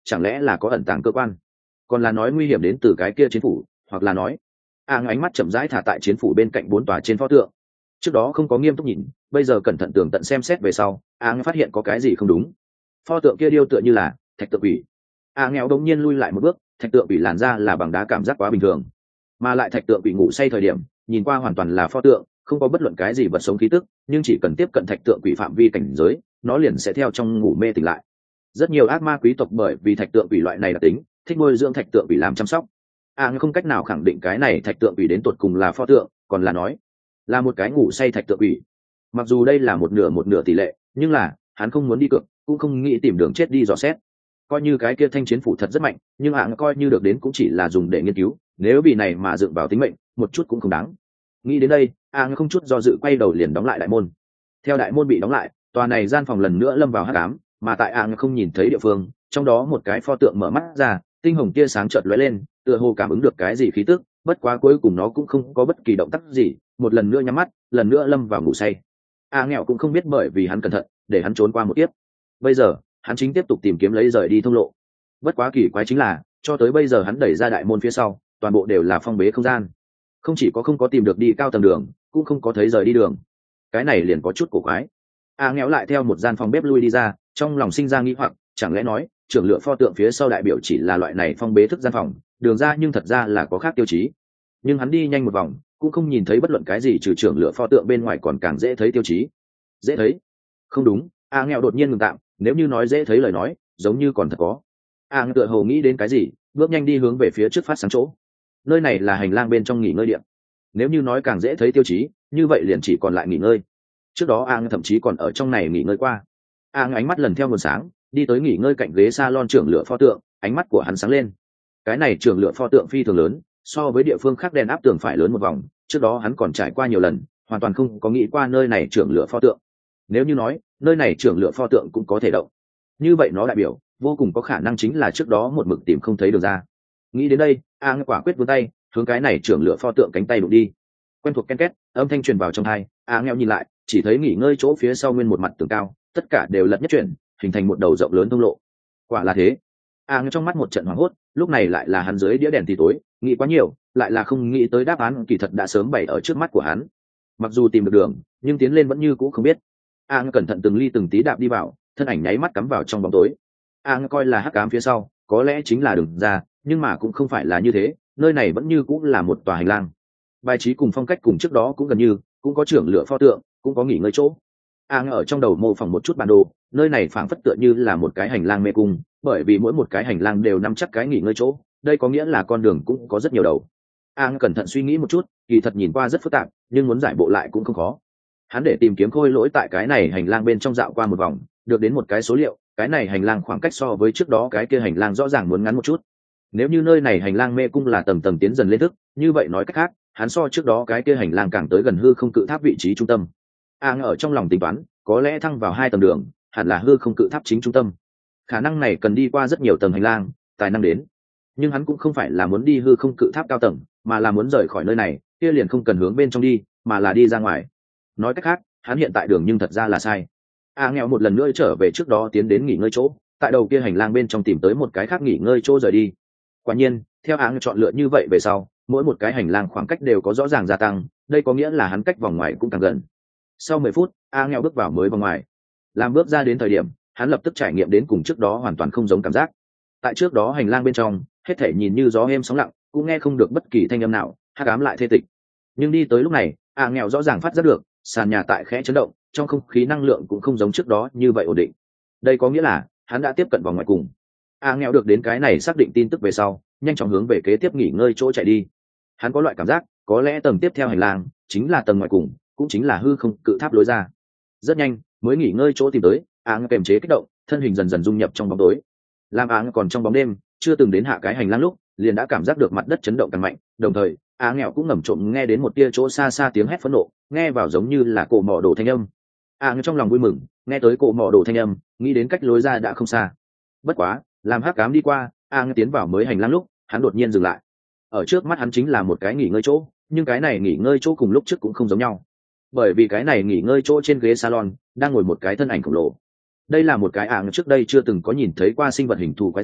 chẳng lẽ là có ẩn tàng cơ quan, còn là nói nguy hiểm đến từ cái kia chiến phủ, hoặc là nói a ánh mắt chậm rãi thả tại chiến phủ bên cạnh bốn tòa trên pho tượng. Trước đó không có nghiêm túc nhìn, bây giờ cẩn thận tường tận xem xét về sau, a phát hiện có cái gì không đúng. Pho tượng kia điêu tựa như là thạch tượng quỷ. a nghèo đống nhiên lui lại một bước, thạch tượng quỷ làn ra là bằng đá, cảm giác quá bình thường, mà lại thạch tượng quỷ ngủ say thời điểm nhìn qua hoàn toàn là pho tượng, không có bất luận cái gì vật sống khí tức, nhưng chỉ cần tiếp cận thạch tượng quỷ phạm vi cảnh giới, nó liền sẽ theo trong ngủ mê tỉnh lại. Rất nhiều ác ma quý tộc bởi vì thạch tượng quỷ loại này đặc tính, thích nuôi dưỡng thạch tượng quỷ làm chăm sóc. a không cách nào khẳng định cái này thạch tượng quỷ đến tột cùng là pho tượng, còn là nói là một cái ngủ say thạch tượng quỷ. Mặc dù đây là một nửa một nửa tỷ lệ, nhưng là hắn không muốn đi cược, cũng không nghĩ tìm đường chết đi dò xét. Coi như cái kia thanh chiến phủ thật rất mạnh, nhưng ạng coi như được đến cũng chỉ là dùng để nghiên cứu, nếu vì này mà dựng vào tính mệnh, một chút cũng không đáng. Nghĩ đến đây, ạng không chút do dự quay đầu liền đóng lại đại môn. Theo đại môn bị đóng lại, tòa này gian phòng lần nữa lâm vào hắc ám, mà tại ạng không nhìn thấy địa phương, trong đó một cái pho tượng mở mắt ra, tinh hồng tia sáng chợt lóe lên, tựa hồ cảm ứng được cái gì khí tức, bất quá cuối cùng nó cũng không có bất kỳ động tác gì, một lần nữa nhắm mắt, lần nữa lâm vào ngủ say. A nghèo cũng không biết bởi vì hắn cẩn thận, để hắn trốn qua một kiếp. Bây giờ, hắn chính tiếp tục tìm kiếm lấy rời đi thông lộ. Bất quá kỳ quái chính là, cho tới bây giờ hắn đẩy ra đại môn phía sau, toàn bộ đều là phong bế không gian. Không chỉ có không có tìm được đi cao tầng đường, cũng không có thấy rời đi đường. Cái này liền có chút cổ quái. A nghèo lại theo một gian phòng bếp lui đi ra, trong lòng sinh ra nghi hoặc, chẳng lẽ nói, trưởng lựa pho tượng phía sau đại biểu chỉ là loại này phong bế thức gian phòng, đường ra nhưng thật ra là có khác tiêu chí. Nhưng hắn đi nhanh một vòng, cũng không nhìn thấy bất luận cái gì trừ trưởng lựa pho tượng bên ngoài còn càng dễ thấy tiêu chí. Dễ thấy? Không đúng, A nghèo đột nhiên ngừng tạm, nếu như nói dễ thấy lời nói, giống như còn thật có. A nghèo tựa hồ nghĩ đến cái gì, bước nhanh đi hướng về phía trước phát sáng chỗ. Nơi này là hành lang bên trong nghỉ ngơi điện. Nếu như nói càng dễ thấy tiêu chí, như vậy liền chỉ còn lại nghỉ ngơi. Trước đó A nghèo thậm chí còn ở trong này nghỉ ngơi qua. A nghèo ánh mắt lần theo nguồn sáng, đi tới nghỉ ngơi cạnh ghế salon trưởng lửa pho tượng, ánh mắt của hắn sáng lên. Cái này trưởng lửa pho tượng phi thường lớn, so với địa phương khác đèn áp tường phải lớn một vòng, trước đó hắn còn trải qua nhiều lần, hoàn toàn không có nghĩ qua nơi này trưởng lửa pho tượng. Nếu như nói nơi này trưởng lửa pho tượng cũng có thể động, như vậy nó đại biểu vô cùng có khả năng chính là trước đó một mực tìm không thấy đường ra. Nghĩ đến đây, a quả quyết vươn tay hướng cái này trưởng lửa pho tượng cánh tay đụng đi. Quen thuộc ken két âm thanh truyền vào trong tai, a nghèo nhìn lại, chỉ thấy nghỉ ngơi chỗ phía sau nguyên một mặt tường cao, tất cả đều lật nhất chuyển, hình thành một đầu rộng lớn thông lộ. Quả là thế. A nghèo trong mắt một trận hoảng hốt, lúc này lại là hắn dưới đĩa đèn thì tối, nghĩ quá nhiều, lại là không nghĩ tới đáp án kỳ thật đã sớm bày ở trước mắt của hắn. Mặc dù tìm được đường, nhưng tiến lên vẫn như cũ không biết. A cẩn thận từng ly từng tí đạp đi vào, thân ảnh nháy mắt cắm vào trong bóng tối. A coi là hắc ám phía sau, có lẽ chính là đường ra, nhưng mà cũng không phải là như thế, nơi này vẫn như cũng là một tòa hành lang. Bài trí cùng phong cách cùng trước đó cũng gần như, cũng có trưởng lửa pho tượng, cũng có nghỉ ngơi chỗ. A ở trong đầu mô phỏng một chút bản đồ, nơi này phảng phất tựa như là một cái hành lang mê cung, bởi vì mỗi một cái hành lang đều nắm chắc cái nghỉ ngơi chỗ, đây có nghĩa là con đường cũng có rất nhiều đầu. A cẩn thận suy nghĩ một chút, kỳ thật nhìn qua rất phức tạp, nhưng muốn giải bộ lại cũng không khó. Hắn để tìm kiếm khôi lỗi tại cái này hành lang bên trong dạo qua một vòng, được đến một cái số liệu, cái này hành lang khoảng cách so với trước đó cái kia hành lang rõ ràng muốn ngắn một chút. Nếu như nơi này hành lang mê cung là tầng tầng tiến dần lên thức, như vậy nói cách khác, hắn so trước đó cái kia hành lang càng tới gần hư không cự tháp vị trí trung tâm. A ở trong lòng tính toán, có lẽ thăng vào hai tầng đường, hẳn là hư không cự tháp chính trung tâm. Khả năng này cần đi qua rất nhiều tầng hành lang, tài năng đến. Nhưng hắn cũng không phải là muốn đi hư không cự tháp cao tầng, mà là muốn rời khỏi nơi này, kia liền không cần hướng bên trong đi, mà là đi ra ngoài. Nói cách khác, hắn hiện tại đường nhưng thật ra là sai. A nghèo một lần nữa trở về trước đó tiến đến nghỉ ngơi chỗ, tại đầu kia hành lang bên trong tìm tới một cái khác nghỉ ngơi chỗ rời đi. Quả nhiên, theo A nghèo chọn lựa như vậy về sau, mỗi một cái hành lang khoảng cách đều có rõ ràng gia tăng, đây có nghĩa là hắn cách vòng ngoài cũng càng gần. Sau mười phút, A nghèo bước vào mới vòng ngoài. Làm bước ra đến thời điểm, hắn lập tức trải nghiệm đến cùng trước đó hoàn toàn không giống cảm giác. Tại trước đó hành lang bên trong, hết thể nhìn như gió êm sóng lặng, cũng nghe không được bất kỳ thanh âm nào, hắc ám lại thê tịch. Nhưng đi tới lúc này, A nghèo rõ ràng phát giác được, sàn nhà tại khẽ chấn động, trong không khí năng lượng cũng không giống trước đó như vậy ổn định. Đây có nghĩa là hắn đã tiếp cận vòng ngoài cùng. A nghèo được đến cái này xác định tin tức về sau, nhanh chóng hướng về kế tiếp nghỉ ngơi chỗ chạy đi. Hắn có loại cảm giác, có lẽ tầng tiếp theo hành lang chính là tầng ngoài cùng, cũng chính là hư không cự tháp lối ra. Rất nhanh, mới nghỉ ngơi chỗ tìm tới, A nghèo kềm chế kích động, thân hình dần dần dung nhập trong bóng tối. Làm A nghèo còn trong bóng đêm, chưa từng đến hạ cái hành lang lúc, liền đã cảm giác được mặt đất chấn động càng mạnh, đồng thời A nghèo cũng ngầm trộm nghe đến một tia chỗ xa xa tiếng hét phẫn nộ, nghe vào giống như là cổ mỏ đổ thanh âm. A nghèo trong lòng vui mừng, nghe tới cổ mỏ đổ thanh âm, nghĩ đến cách lối ra đã không xa. Bất quá, làm hắc ám đi qua, A nghèo tiến vào mới hành lang lúc, hắn đột nhiên dừng lại. Ở trước mắt hắn chính là một cái nghỉ ngơi chỗ, nhưng cái này nghỉ ngơi chỗ cùng lúc trước cũng không giống nhau, bởi vì cái này nghỉ ngơi chỗ trên ghế salon đang ngồi một cái thân ảnh khổng lồ. Đây là một cái ảng trước đây chưa từng có nhìn thấy qua sinh vật hình thù quái dị,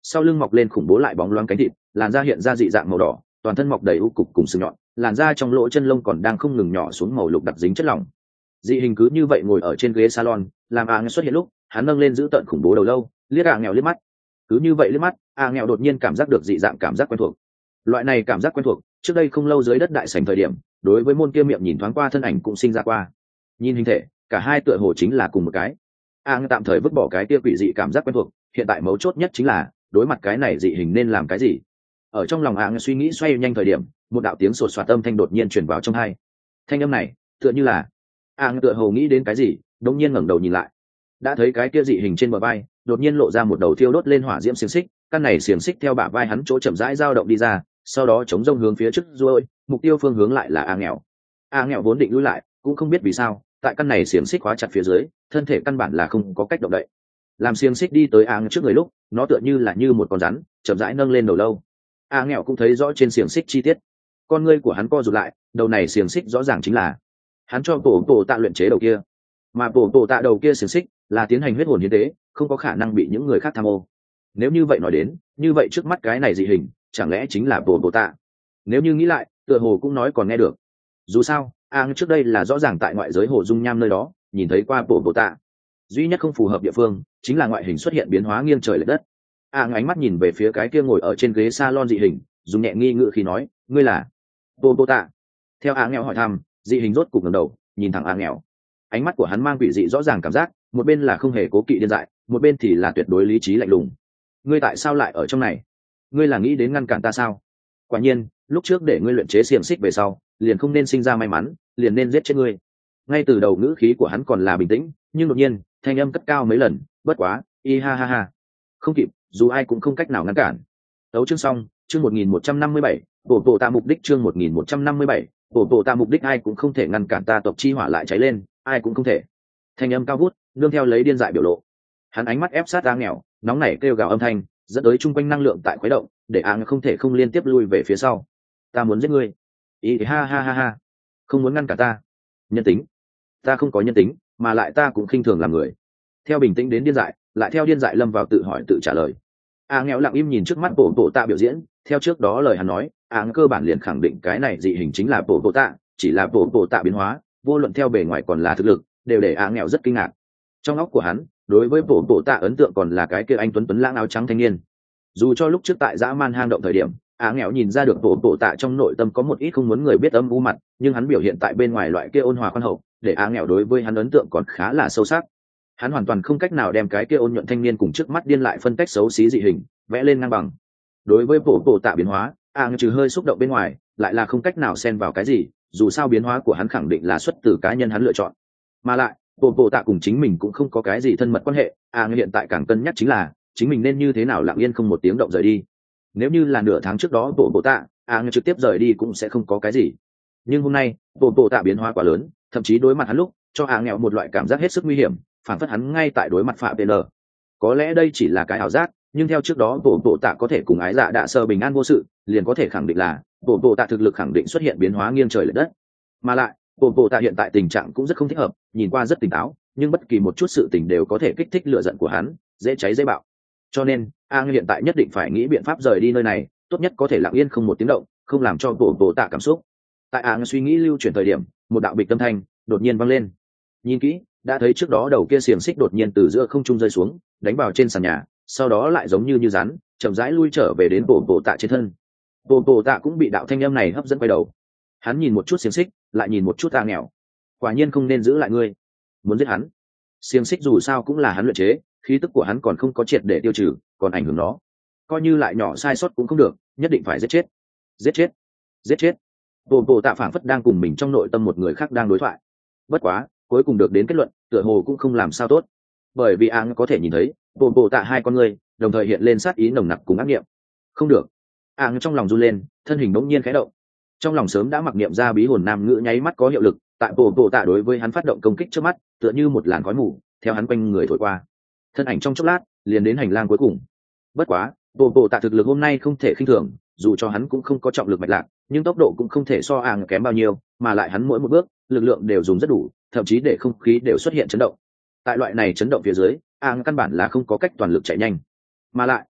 sau lưng mọc lên khủng bố lại bóng loáng cánh thịt, làn da hiện ra dị dạng màu đỏ, toàn thân mọc đầy u cục cùng sừng nhọn, làn da trong lỗ chân lông còn đang không ngừng nhỏ xuống màu lục đặc dính chất lỏng. Dị hình cứ như vậy ngồi ở trên ghế salon, làm a xuất hiện lúc hắn nâng lên giữ tợn khủng bố đầu lâu, liếc a nghèo liếc mắt. Cứ như vậy liếc mắt, a nghèo đột nhiên cảm giác được dị dạng cảm giác quen thuộc. Loại này cảm giác quen thuộc, trước đây không lâu dưới đất đại sảnh thời điểm, đối với môn kia miệng nhìn thoáng qua thân ảnh cũng sinh ra qua. Nhìn hình thể, cả hai tựa hồ chính là cùng một cái. a tạm thời vứt bỏ cái kia quỷ dị cảm giác quen thuộc, hiện tại mấu chốt nhất chính là đối mặt cái này dị hình nên làm cái gì. Ở trong lòng a suy nghĩ xoay nhanh thời điểm, một đạo tiếng sột soạt âm thanh đột nhiên truyền vào trong tai. Thanh âm này tựa như là a tựa hồ nghĩ đến cái gì, đột nhiên ngẩng đầu nhìn lại, đã thấy cái kia dị hình trên bờ vai đột nhiên lộ ra một đầu thiêu đốt lên hỏa diễm xiềng xích, căn này xiềng xích theo bả vai hắn chỗ chậm rãi dao động đi ra, sau đó chống rông hướng phía trước ruôi, mục tiêu phương hướng lại là a nghèo. A nghèo vốn định lùi lại, cũng không biết vì sao, tại căn này xiềng xích khóa chặt phía dưới, thân thể căn bản là không có cách động đậy. Làm xiềng xích đi tới a trước người lúc, nó tựa như là như một con rắn, chậm rãi nâng lên đầu lâu. A nghèo cũng thấy rõ trên xiềng xích chi tiết, con ngươi của hắn co rụt lại, đầu này xiềng xích rõ ràng chính là hắn cho tổ tổ tạ luyện chế đầu kia, mà tổ tổ tạ đầu kia xiềng xích là tiến hành huyết hồn hiến tế, không có khả năng bị những người khác tham ô. Nếu như vậy nói đến, như vậy trước mắt cái này dị hình chẳng lẽ chính là tổ tổ tạ? Nếu như nghĩ lại, tựa hồ cũng nói còn nghe được. Dù sao, a trước đây là rõ ràng tại ngoại giới hồ dung nham nơi đó nhìn thấy qua tổ tổ tạ, duy nhất không phù hợp địa phương chính là ngoại hình xuất hiện biến hóa nghiêng trời lệch đất. a ánh mắt nhìn về phía cái kia ngồi ở trên ghế salon dị hình, dùng nhẹ nghi ngữ khi nói, ngươi là tổ tổ tạ? Theo a nghèo hỏi thăm, dị hình rốt cục ngẩng đầu nhìn thẳng a nghèo, ánh mắt của hắn mang quỷ dị rõ ràng cảm giác, một bên là không hề cố kỵ điên dại, một bên thì là tuyệt đối lý trí lạnh lùng. Ngươi tại sao lại ở trong này? Ngươi là nghĩ đến ngăn cản ta sao? Quả nhiên, lúc trước để ngươi luyện chế xiềng xích về sau, liền không nên sinh ra may mắn, liền nên giết chết ngươi. Ngay từ đầu ngữ khí của hắn còn là bình tĩnh, nhưng đột nhiên thanh âm cất cao mấy lần, bất quá, y ha ha ha. Không kịp, dù ai cũng không cách nào ngăn cản. Đấu chương xong, chương một nghìn một trăm năm mươi bảy, bộ bộ ta mục đích chương một nghìn một trăm năm mươi bảy, bộ bộ ta mục đích ai cũng không thể ngăn cản ta tộc chi hỏa lại cháy lên, ai cũng không thể. Thanh âm cao vút, nương theo lấy điên dại biểu lộ. Hắn ánh mắt ép sát a nghèo, nóng nảy kêu gào âm thanh, dẫn tới chung quanh năng lượng tại khuấy động, để a không thể không liên tiếp lui về phía sau. Ta muốn giết ngươi. Ý ha ha ha ha. Không muốn ngăn cả ta. Nhân tính. Ta không có nhân tính, mà lại ta cũng khinh thường làm người. Theo bình tĩnh đến điên dại, lại theo điên dại lâm vào tự hỏi tự trả lời. A nghèo lặng im nhìn trước mắt bộ bộ tạ biểu diễn, theo trước đó lời hắn nói, a cơ bản liền khẳng định cái này dị hình chính là bộ bộ tạ, chỉ là bộ bộ tạ biến hóa, vô luận theo bề ngoài còn là thực lực, đều để a nghèo rất kinh ngạc. Trong óc của hắn, đối với bộ bộ tạ ấn tượng còn là cái kia anh tuấn tuấn lãng áo trắng thanh niên. Dù cho lúc trước tại dã man hang động thời điểm, á nghèo nhìn ra được bộ bộ tạ trong nội tâm có một ít không muốn người biết âm u mặt, nhưng hắn biểu hiện tại bên ngoài loại kia ôn hòa khoan hậu, để á nghèo đối với hắn ấn tượng còn khá là sâu sắc. Hắn hoàn toàn không cách nào đem cái kia ôn nhuận thanh niên cùng trước mắt điên lại phân cách xấu xí dị hình vẽ lên ngang bằng. Đối với bộ bộ tạ biến hóa, á nghèo trừ hơi xúc động bên ngoài, lại là không cách nào xen vào cái gì, dù sao biến hóa của hắn khẳng định là xuất từ cá nhân hắn lựa chọn, mà lại bộ bộ tạ cùng chính mình cũng không có cái gì thân mật quan hệ. À hiện tại càng cân nhắc chính là chính mình nên như thế nào lặng yên không một tiếng động rời đi. Nếu như là nửa tháng trước đó bộ bộ tạ à trực tiếp rời đi cũng sẽ không có cái gì, nhưng hôm nay bộ bộ tạ biến hóa quá lớn, thậm chí đối mặt hắn lúc cho à nghèo một loại cảm giác hết sức nguy hiểm, phản phất hắn ngay tại đối mặt phạm pn. Có lẽ đây chỉ là cái ảo giác, nhưng theo trước đó bộ bộ tạ có thể cùng ái dạ đạ sơ bình an vô sự, liền có thể khẳng định là bộ bộ tạ thực lực khẳng định xuất hiện biến hóa nghiêng trời lệch đất. Mà lại bộ bộ tạ hiện tại tình trạng cũng rất không thích hợp, nhìn qua rất tỉnh táo, nhưng bất kỳ một chút sự tình đều có thể kích thích lửa giận của hắn, dễ cháy dễ bạo. Cho nên a hiện tại nhất định phải nghĩ biện pháp rời đi nơi này, tốt nhất có thể lặng yên không một tiếng động, không làm cho bộ bộ tạ cảm xúc. Tại a suy nghĩ lưu chuyển thời điểm, một đạo bịch tâm thanh đột nhiên vang lên. Nhìn kỹ, đã thấy trước đó đầu kia xiềng xích đột nhiên từ giữa không trung rơi xuống, đánh vào trên sàn nhà, sau đó lại giống như như rắn chậm rãi lui trở về đến bộ bộ tạ trên thân. Bộ bộ tạ cũng bị đạo thanh âm này hấp dẫn quay đầu, hắn nhìn một chút xiềng xích, lại nhìn một chút a nghèo. Quả nhiên không nên giữ lại ngươi, muốn giết hắn. Xiềng xích dù sao cũng là hắn luyện chế, khí tức của hắn còn không có triệt để tiêu trừ, còn ảnh hưởng nó, coi như lại nhỏ sai sót cũng không được, nhất định phải giết chết, giết chết, giết chết. Bộ bộ tạ phảng phất đang cùng mình trong nội tâm một người khác đang đối thoại. Bất quá cuối cùng được đến kết luận tựa hồ cũng không làm sao tốt, bởi vì áng có thể nhìn thấy bộ bộ tạ hai con người đồng thời hiện lên sát ý nồng nặc cùng ác nghiệm. Không được. Áng trong lòng run lên, thân hình bỗng nhiên khẽ động. Trong lòng sớm đã mặc niệm ra bí hồn nam ngữ nháy mắt có hiệu lực, tại bộ bộ tạ đối với hắn phát động công kích trước mắt, tựa như một làn khói mù theo hắn quanh người thổi qua, thân ảnh trong chốc lát liền đến hành lang cuối cùng. Bất quá bộ bộ tạ thực lực hôm nay không thể khinh thường, dù cho hắn cũng không có trọng lực mạch lạc, nhưng tốc độ cũng không thể so áng kém bao nhiêu, mà lại hắn mỗi một bước lực lượng đều dùng rất đủ, thậm chí để không khí đều xuất hiện chấn động. Tại loại này chấn động phía dưới, áng căn bản là không có cách toàn lực chạy nhanh, mà lại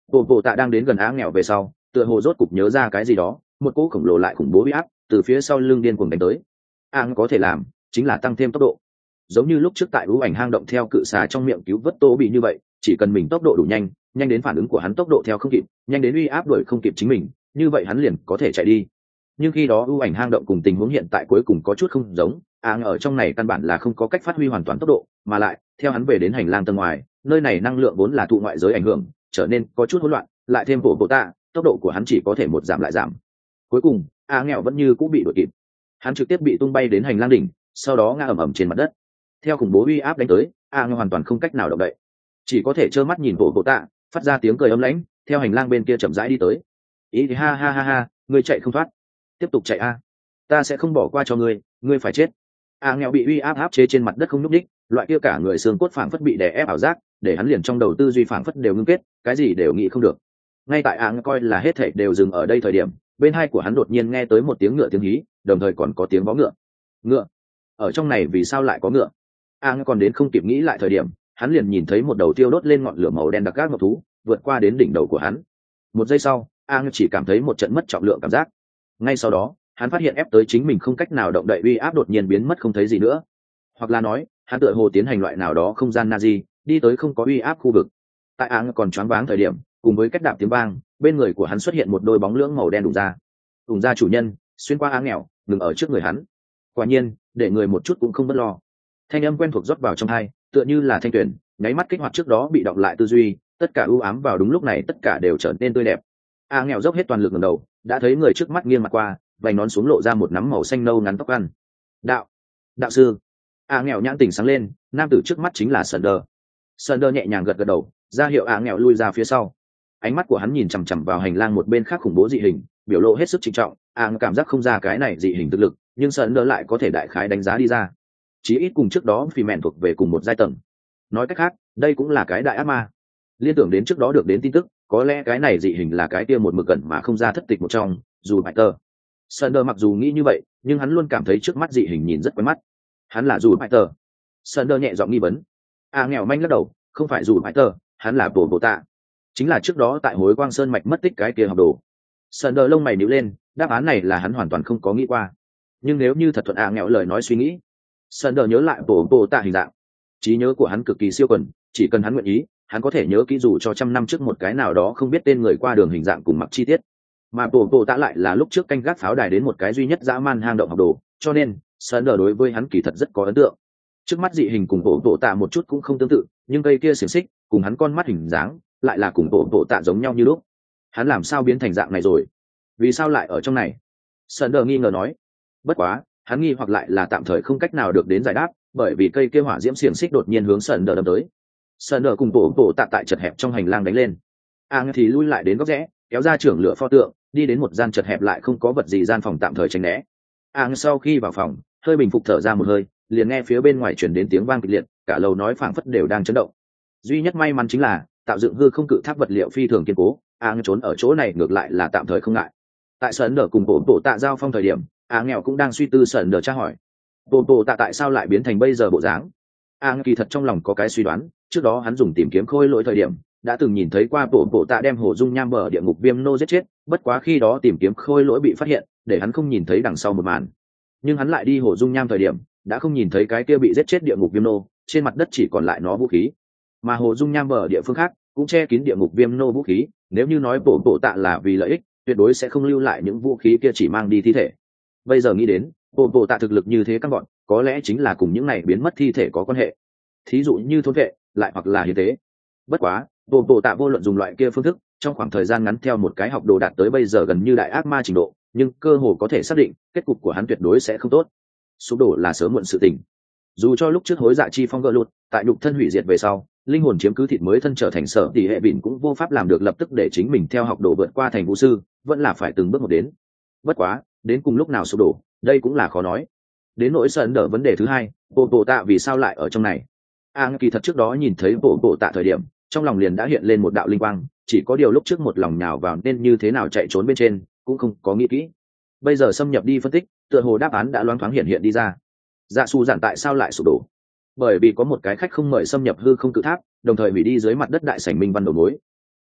bộ bộ tạ đang đến gần á nghèo về sau, tựa hồ rốt cục nhớ ra cái gì đó, một cỗ khổng lồ lại khủng bố uy áp từ phía sau lưng điên cuồng đánh tới. Ang có thể làm chính là tăng thêm tốc độ, giống như lúc trước tại ưu ảnh hang động theo cự xà trong miệng cứu vớt Tô bị như vậy, chỉ cần mình tốc độ đủ nhanh, nhanh đến phản ứng của hắn tốc độ theo không kịp, nhanh đến uy áp đuổi không kịp chính mình, như vậy hắn liền có thể chạy đi. Nhưng khi đó ưu ảnh hang động cùng tình huống hiện tại cuối cùng có chút không giống, Ang ở trong này căn bản là không có cách phát huy hoàn toàn tốc độ, mà lại theo hắn về đến hành lang tầng ngoài, nơi này năng lượng vốn là thụ ngoại giới ảnh hưởng, trở nên có chút hỗn loạn, lại thêm bộ bộ tạ, tốc độ của hắn chỉ có thể một giảm lại giảm. Cuối cùng, A nghèo vẫn như cũng bị đuổi kịp, hắn trực tiếp bị tung bay đến hành lang đỉnh, sau đó ngã ầm ầm trên mặt đất. Theo khủng bố uy áp đánh tới, A nghèo hoàn toàn không cách nào động đậy, chỉ có thể trơ mắt nhìn bộ bộ tạ phát ra tiếng cười ấm lãnh, theo hành lang bên kia chậm rãi đi tới. Ý thì ha ha ha ha, ngươi chạy không thoát, tiếp tục chạy a, ta sẽ không bỏ qua cho ngươi, ngươi phải chết. A nghèo bị uy áp áp chế trên mặt đất không nhúc nhích, loại kia cả người xương cốt phảng phất bị đè ép ảo giác, để hắn liền trong đầu tư duy phảng phất đều ngưng kết, cái gì đều nghĩ không được. Ngay tại A nghèo coi là hết thảy đều dừng ở đây thời điểm, bên hai của hắn đột nhiên nghe tới một tiếng ngựa tiếng hí, đồng thời còn có tiếng vó ngựa. Ngựa? Ở trong này vì sao lại có ngựa? A nghèo còn đến không kịp nghĩ lại thời điểm, hắn liền nhìn thấy một đầu tiêu đốt lên ngọn lửa màu đen đặc gác ngọc thú vượt qua đến đỉnh đầu của hắn. Một giây sau, A nghèo chỉ cảm thấy một trận mất trọng lượng cảm giác. Ngay sau đó, hắn phát hiện ép tới chính mình không cách nào động đậy uy áp đột nhiên biến mất không thấy gì nữa, hoặc là nói hắn tựa hồ tiến hành loại nào đó không gian Nazi, đi tới không có uy áp khu vực. Tại Áng còn choáng váng thời điểm, cùng với cách đạp tiếng vang, bên người của hắn xuất hiện một đôi bóng lưỡng màu đen đùng ra. Đùng ra chủ nhân xuyên qua Áng nghèo, ngừng ở trước người hắn. Quả nhiên, để người một chút cũng không bất lo. Thanh âm quen thuộc rót vào trong tai, tựa như là thanh tuyển, nháy mắt kích hoạt trước đó bị đọng lại tư duy, tất cả ưu ám vào đúng lúc này tất cả đều trở nên tươi đẹp. Áng nghèo dốc hết toàn lực ngẩng đầu, đã thấy người trước mắt nghiêng mặt qua, vành nón xuống lộ ra một nắm màu xanh nâu ngắn tóc ăn. Đạo, đạo sư. A nghèo nhãn tỉnh sáng lên, nam tử trước mắt chính là Sunder. Sunder nhẹ nhàng gật gật đầu, ra hiệu A nghèo lui ra phía sau. Ánh mắt của hắn nhìn chằm chằm vào hành lang một bên khác khủng bố dị hình, biểu lộ hết sức trịnh trọng. A cảm giác không ra cái này dị hình thực lực, nhưng Sunder lại có thể đại khái đánh giá đi ra. Chí ít cùng trước đó phi mẹn thuộc về cùng một giai tầng. Nói cách khác, đây cũng là cái đại ác ma. Liên tưởng đến trước đó được đến tin tức, có lẽ cái này dị hình là cái kia một mực gần mà không ra thất tịch một trong, dù bại tờ. Sunder mặc dù nghĩ như vậy, nhưng hắn luôn cảm thấy trước mắt dị hình nhìn rất quen mắt. Hắn là dù bại tờ. Sunder nhẹ giọng nghi vấn. A nghèo manh lắc đầu, không phải dù bại tờ, hắn là bồ bồ tạ, chính là trước đó tại hối quang sơn mạch mất tích cái kia học đồ. Sunder lông mày nhíu lên, đáp án này là hắn hoàn toàn không có nghĩ qua. Nhưng nếu như thật thuận A nghèo lời nói suy nghĩ, Sunder nhớ lại bồ bồ tạ hình dạng, trí nhớ của hắn cực kỳ siêu quần, chỉ cần hắn nguyện ý, hắn có thể nhớ kỹ dù cho trăm năm trước một cái nào đó không biết tên người qua đường hình dạng cùng mặc chi tiết. Mà bồ bồ tạ lại là lúc trước canh gác pháo đài đến một cái duy nhất dã man hang động học đồ, cho nên Sunder đối với hắn kỳ thật rất có ấn tượng. Trước mắt dị hình cùng bồ bồ tạ một chút cũng không tương tự, nhưng cây kia xiềng xích cùng hắn con mắt hình dáng lại là cùng bồ bồ tạ giống nhau như lúc. Hắn làm sao biến thành dạng này rồi? Vì sao lại ở trong này? Sunder nghi ngờ nói. Bất quá, hắn nghi hoặc lại là tạm thời không cách nào được đến giải đáp, bởi vì cây kia hỏa diễm xiềng xích đột nhiên hướng Sunder đâm tới. Sunder cùng bồ bồ tạ tại chật hẹp trong hành lang đánh lên. Ang thì lui lại đến góc rẽ, kéo ra trưởng lửa pho tượng, đi đến một gian chật hẹp lại không có vật gì gian phòng tạm thời tránh né. Ang sau khi vào phòng, hơi bình phục thở ra một hơi, liền nghe phía bên ngoài truyền đến tiếng vang kịch liệt, cả lầu nói phảng phất đều đang chấn động. Duy nhất may mắn chính là tạo dựng hư không cự tháp vật liệu phi thường kiên cố, Ang trốn ở chỗ này ngược lại là tạm thời không ngại. Tại sân đờ cùng bộ bộ tạ giao phong thời điểm, Ang nghèo cũng đang suy tư sân đờ tra hỏi, bộ bộ tạ tại sao lại biến thành bây giờ bộ dáng. Ang kỳ thật trong lòng có cái suy đoán, trước đó hắn dùng tìm kiếm khôi lỗi thời điểm đã từng nhìn thấy qua bộ bộ tạ đem hồ dung nham bờ địa ngục viêm nô giết chết, bất quá khi đó tìm kiếm khôi lỗi bị phát hiện, để hắn không nhìn thấy đằng sau một màn. Nhưng hắn lại đi hồ dung nham thời điểm đã không nhìn thấy cái kia bị giết chết địa ngục viêm nô, trên mặt đất chỉ còn lại nó vũ khí, mà hồ dung nham bờ địa phương khác cũng che kín địa ngục viêm nô vũ khí. Nếu như nói bộ bộ tạ là vì lợi ích, tuyệt đối sẽ không lưu lại những vũ khí kia, chỉ mang đi thi thể. Bây giờ nghĩ đến bộ bộ tạ thực lực như thế căng gọn, có lẽ chính là cùng những này biến mất thi thể có quan hệ, thí dụ như thôn vệ lại hoặc là hiến tế. Bất quá bộ bộ tạ vô luận dùng loại kia phương thức, trong khoảng thời gian ngắn theo một cái học đồ đạt tới bây giờ gần như đại ác ma trình độ, nhưng cơ hồ có thể xác định kết cục của hắn tuyệt đối sẽ không tốt. Sụp đổ là sớm muộn sự tình. Dù cho lúc trước hối dạ chi phong gỡ lụt, tại nhục thân hủy diệt về sau, linh hồn chiếm cứ thịt mới thân trở thành sở tỷ hệ bỉn cũng vô pháp làm được lập tức để chính mình theo học đồ vượt qua thành vũ sư, vẫn là phải từng bước một đến. Bất quá đến cùng lúc nào sụp đổ, đây cũng là khó nói. Đến nỗi sân đỡ vấn đề thứ hai, bộ bộ tạ vì sao lại ở trong này. Ang kỳ thật trước đó nhìn thấy bộ bộ tạ thời điểm, trong lòng liền đã hiện lên một đạo linh quang, chỉ có điều lúc trước một lòng nhào vào nên như thế nào chạy trốn bên trên cũng không có nghĩ kỹ. Bây giờ xâm nhập đi phân tích, tựa hồ đáp án đã loáng thoáng hiện hiện đi ra. Dạ Su giản tại sao lại sụp đổ? Bởi vì có một cái khách không mời xâm nhập hư không cự tháp, đồng thời hủy đi dưới mặt đất đại sảnh minh văn đầu mối.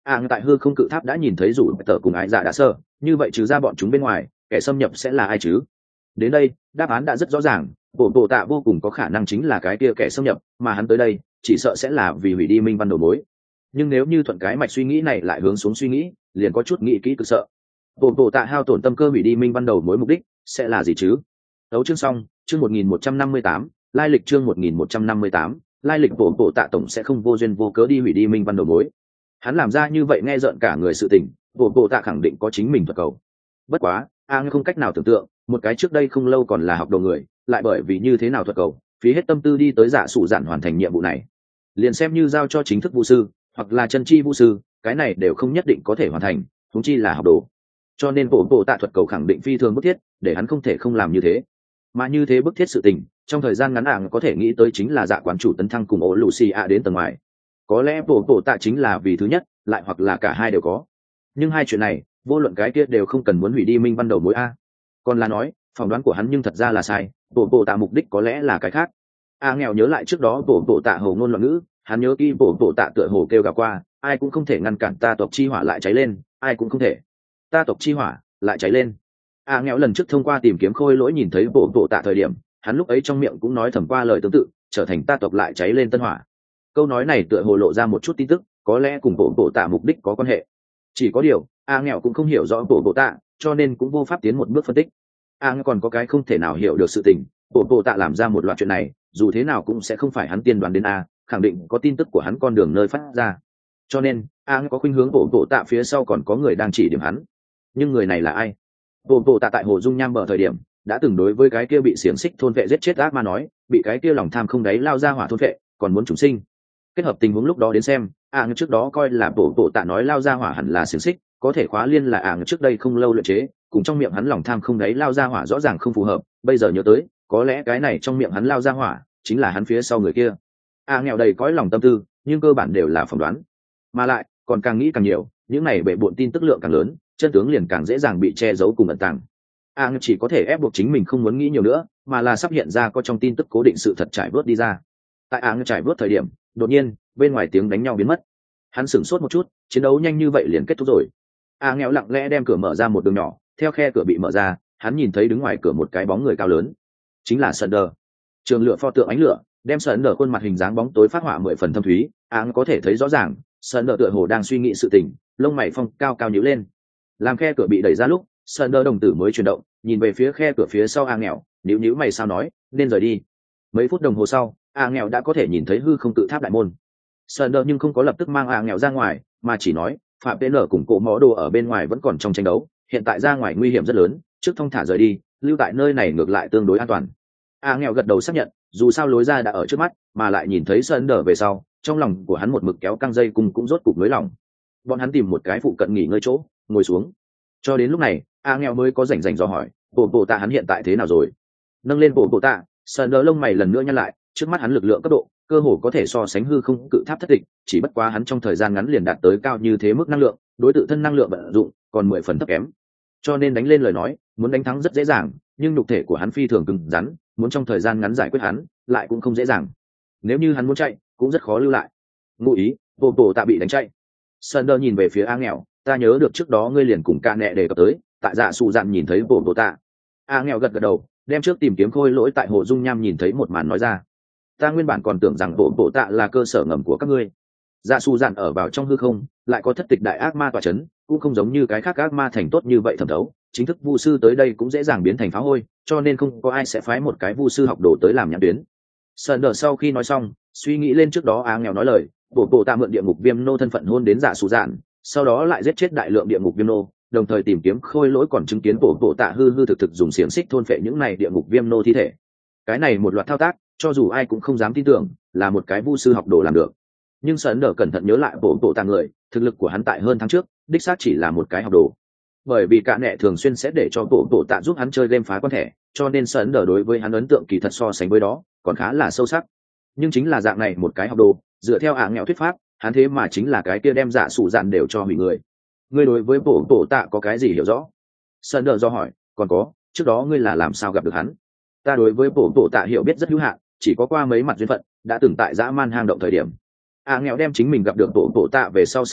à tại hư không cự tháp đã nhìn thấy rủ tờ cùng ái dạ đã sơ, như vậy trừ ra bọn chúng bên ngoài kẻ xâm nhập sẽ là ai chứ? Đến đây đáp án đã rất rõ ràng, bộ bộ tạ vô cùng có khả năng chính là cái kia kẻ xâm nhập, mà hắn tới đây chỉ sợ sẽ là vì hủy đi minh văn đầu mối. Nhưng nếu như thuận cái mạch suy nghĩ này lại hướng xuống suy nghĩ, liền có chút nghĩ kỹ cực sợ. Bộ bộ tạ hao tổn tâm cơ hủy đi minh văn đầu mối mục đích sẽ là gì chứ? Đấu chương xong, chương một nghìn một trăm năm mươi tám, lai lịch chương một nghìn một trăm năm mươi tám, lai lịch bộ bộ tạ tổng sẽ không vô duyên vô cớ đi hủy đi minh văn đầu mối. Hắn làm ra như vậy nghe rợn cả người sự tình, bộ bộ tạ khẳng định có chính mình thuật cầu. Bất quá a không cách nào tưởng tượng, một cái trước đây không lâu còn là học đồ người, lại bởi vì như thế nào thuật cầu phí hết tâm tư đi tới giả sủ dạn hoàn thành nhiệm vụ này. Liền xem như giao cho chính thức vũ sư hoặc là chân chi vũ sư, cái này đều không nhất định có thể hoàn thành, huống chi là học đồ. Cho nên bộ bộ tạ thuật cầu khẳng định phi thường bức thiết, để hắn không thể không làm như thế. Mà như thế bức thiết sự tình, trong thời gian ngắn ảng có thể nghĩ tới chính là dạ quán chủ tấn thăng cùng ổ lù xì ạ đến tầng ngoài. Có lẽ bộ bộ tạ chính là vì thứ nhất, lại hoặc là cả hai đều có. Nhưng hai chuyện này vô luận cái kia đều không cần muốn hủy đi minh văn đầu mối a. Còn là nói phỏng đoán của hắn nhưng thật ra là sai, bộ bộ tạ mục đích có lẽ là cái khác. A nghèo nhớ lại trước đó bộ bộ tạ hồ ngôn loạn ngữ, hắn nhớ kỹ bộ bộ tạ tựa hồ kêu gào qua, ai cũng không thể ngăn cản ta tộc chi hỏa lại cháy lên, ai cũng không thể. Ta tộc chi hỏa lại cháy lên. A nghèo lần trước thông qua tìm kiếm khôi lỗi nhìn thấy bộ bộ tạ thời điểm, hắn lúc ấy trong miệng cũng nói thầm qua lời tương tự, trở thành ta tộc lại cháy lên tân hỏa. Câu nói này tựa hồ lộ ra một chút tin tức, có lẽ cùng bộ bộ tạ mục đích có quan hệ. Chỉ có điều A nghèo cũng không hiểu rõ bộ bộ tạ, cho nên cũng vô pháp tiến một bước phân tích. A còn có cái không thể nào hiểu được sự tình, bộ bộ tạ làm ra một loạt chuyện này, dù thế nào cũng sẽ không phải hắn tiên đoán đến A, khẳng định có tin tức của hắn con đường nơi phát ra. Cho nên A có khuynh hướng bộ bộ tạ phía sau còn có người đang chỉ điểm hắn. Nhưng người này là ai? Bộ bộ tạ tại hồ dung nham bờ thời điểm đã từng đối với cái kia bị xiềng xích thôn vệ giết chết ác ma nói, bị cái kia lòng tham không đáy lao ra hỏa thôn vệ, còn muốn chúng sinh. Kết hợp tình huống lúc đó đến xem, A trước đó coi là bộ bộ tạ nói lao ra hỏa hẳn là xiềng xích, có thể khóa liên là A trước đây không lâu luyện chế, cùng trong miệng hắn lòng tham không đáy lao ra hỏa rõ ràng không phù hợp. Bây giờ nhớ tới, có lẽ cái này trong miệng hắn lao ra hỏa chính là hắn phía sau người kia. A nghèo đầy cõi lòng tâm tư, nhưng cơ bản đều là phỏng đoán, mà lại còn càng nghĩ càng nhiều, những này bệ bội tin tức lượng càng lớn, chân tướng liền càng dễ dàng bị che giấu cùng ẩn tàng. A chỉ có thể ép buộc chính mình không muốn nghĩ nhiều nữa, mà là sắp hiện ra có trong tin tức cố định sự thật trải bớt đi ra. Tại A trải bớt thời điểm, đột nhiên bên ngoài tiếng đánh nhau biến mất. Hắn sửng sốt một chút, chiến đấu nhanh như vậy liền kết thúc rồi. A nghèo lặng lẽ đem cửa mở ra một đường nhỏ, theo khe cửa bị mở ra, hắn nhìn thấy đứng ngoài cửa một cái bóng người cao lớn, chính là Sunder. Trường lửa pho tượng ánh lửa đem Sunder khuôn mặt hình dáng bóng tối phát họa mười phần thâm thúy, A có thể thấy rõ ràng, Sunder tựa hồ đang suy nghĩ sự tình, lông mày phong cao cao nhíu lên. Làm khe cửa bị đẩy ra lúc, Sunder đồng tử mới chuyển động, nhìn về phía khe cửa phía sau A nghèo, nhíu nhíu mày sao nói, nên rời đi. Mấy phút đồng hồ sau, A nghèo đã có thể nhìn thấy hư không tự tháp đại môn. Sunder nhưng không có lập tức mang A nghèo ra ngoài, mà chỉ nói, Phạm Tê Nở cùng Cổ Mõ Đồ ở bên ngoài vẫn còn trong tranh đấu, hiện tại ra ngoài nguy hiểm rất lớn, trước thông thả rời đi, lưu tại nơi này ngược lại tương đối an toàn. A nghèo gật đầu xác nhận, dù sao lối ra đã ở trước mắt, mà lại nhìn thấy Sunder về sau, trong lòng của hắn một mực kéo căng dây cùng cũng rốt cục nới lỏng. Bọn hắn tìm một cái phụ cận nghỉ ngơi chỗ, ngồi xuống. Cho đến lúc này, A nghèo mới có rảnh rảnh do hỏi, bộ bộ tạ hắn hiện tại thế nào rồi? Nâng lên bộ bộ tạ, Sunder lông mày lần nữa nhăn lại, trước mắt hắn lực lượng cấp độ cơ hồ có thể so sánh hư không cự tháp thất tịch, chỉ bất quá hắn trong thời gian ngắn liền đạt tới cao như thế mức năng lượng, đối tự thân năng lượng vận dụng còn mười phần thấp kém. Cho nên đánh lên lời nói, muốn đánh thắng rất dễ dàng, nhưng nhục thể của hắn phi thường cứng rắn, muốn trong thời gian ngắn giải quyết hắn, lại cũng không dễ dàng. Nếu như hắn muốn chạy, cũng rất khó lưu lại. Ngụ ý, bộ bộ tạ bị đánh chạy. Sunder nhìn về phía A nghèo, ta nhớ được trước đó ngươi liền cùng ca nẹ đề cập tới, tại dạ sụ dạn nhìn thấy bộ bộ tạ. A nghèo gật gật đầu, đem trước tìm kiếm khôi lỗi tại hồ dung nham nhìn thấy một màn nói ra. Ta nguyên bản còn tưởng rằng bộ bộ tạ là cơ sở ngầm của các ngươi. Dạ sụ dạn ở vào trong hư không, lại có thất tịch đại ác ma tọa chấn, cũng không giống như cái khác ác ma thành tốt như vậy thẩm thấu, chính thức vu sư tới đây cũng dễ dàng biến thành phá hôi, cho nên không có ai sẽ phái một cái vu sư học đồ tới làm nhãn tuyến. Sunder sau khi nói xong, suy nghĩ lên trước đó Á nghèo nói lời, bộ bộ tạ mượn địa ngục viêm nô thân phận hôn đến dạ sụ dạn, sau đó lại giết chết đại lượng địa ngục viêm nô, đồng thời tìm kiếm khôi lỗi còn chứng kiến bộ bộ tạ hư hư thực thực dùng xiềng xích thôn phệ những này địa ngục viêm nô thi thể. Cái này một loạt thao tác, cho dù ai cũng không dám tin tưởng là một cái vu sư học đồ làm được. Nhưng Sunder cẩn thận nhớ lại bộ bộ tạ người, thực lực của hắn tại hơn tháng trước đích xác chỉ là một cái học đồ. Bởi vì cả nẹ thường xuyên sẽ để cho bộ bộ tạ giúp hắn chơi game phá quan thẻ, cho nên Sunder đối với hắn ấn tượng kỳ thật so sánh với đó còn khá là sâu sắc. Nhưng chính là dạng này một cái học đồ, dựa theo ả nghèo thuyết pháp, hắn thế mà chính là cái kia đem dạ sụ dạn đều cho hủy người. Ngươi đối với bộ bộ tạ có cái gì hiểu rõ? Sunder do hỏi, còn có, trước đó ngươi là làm sao gặp được hắn? Ta đối với bộ bộ tạ hiểu biết rất hữu hạn, chỉ có qua mấy mặt duyên phận, đã từng tại dã man hang động thời điểm. Ả nghèo đem chính mình gặp được bộ bộ tạ về sau sự tình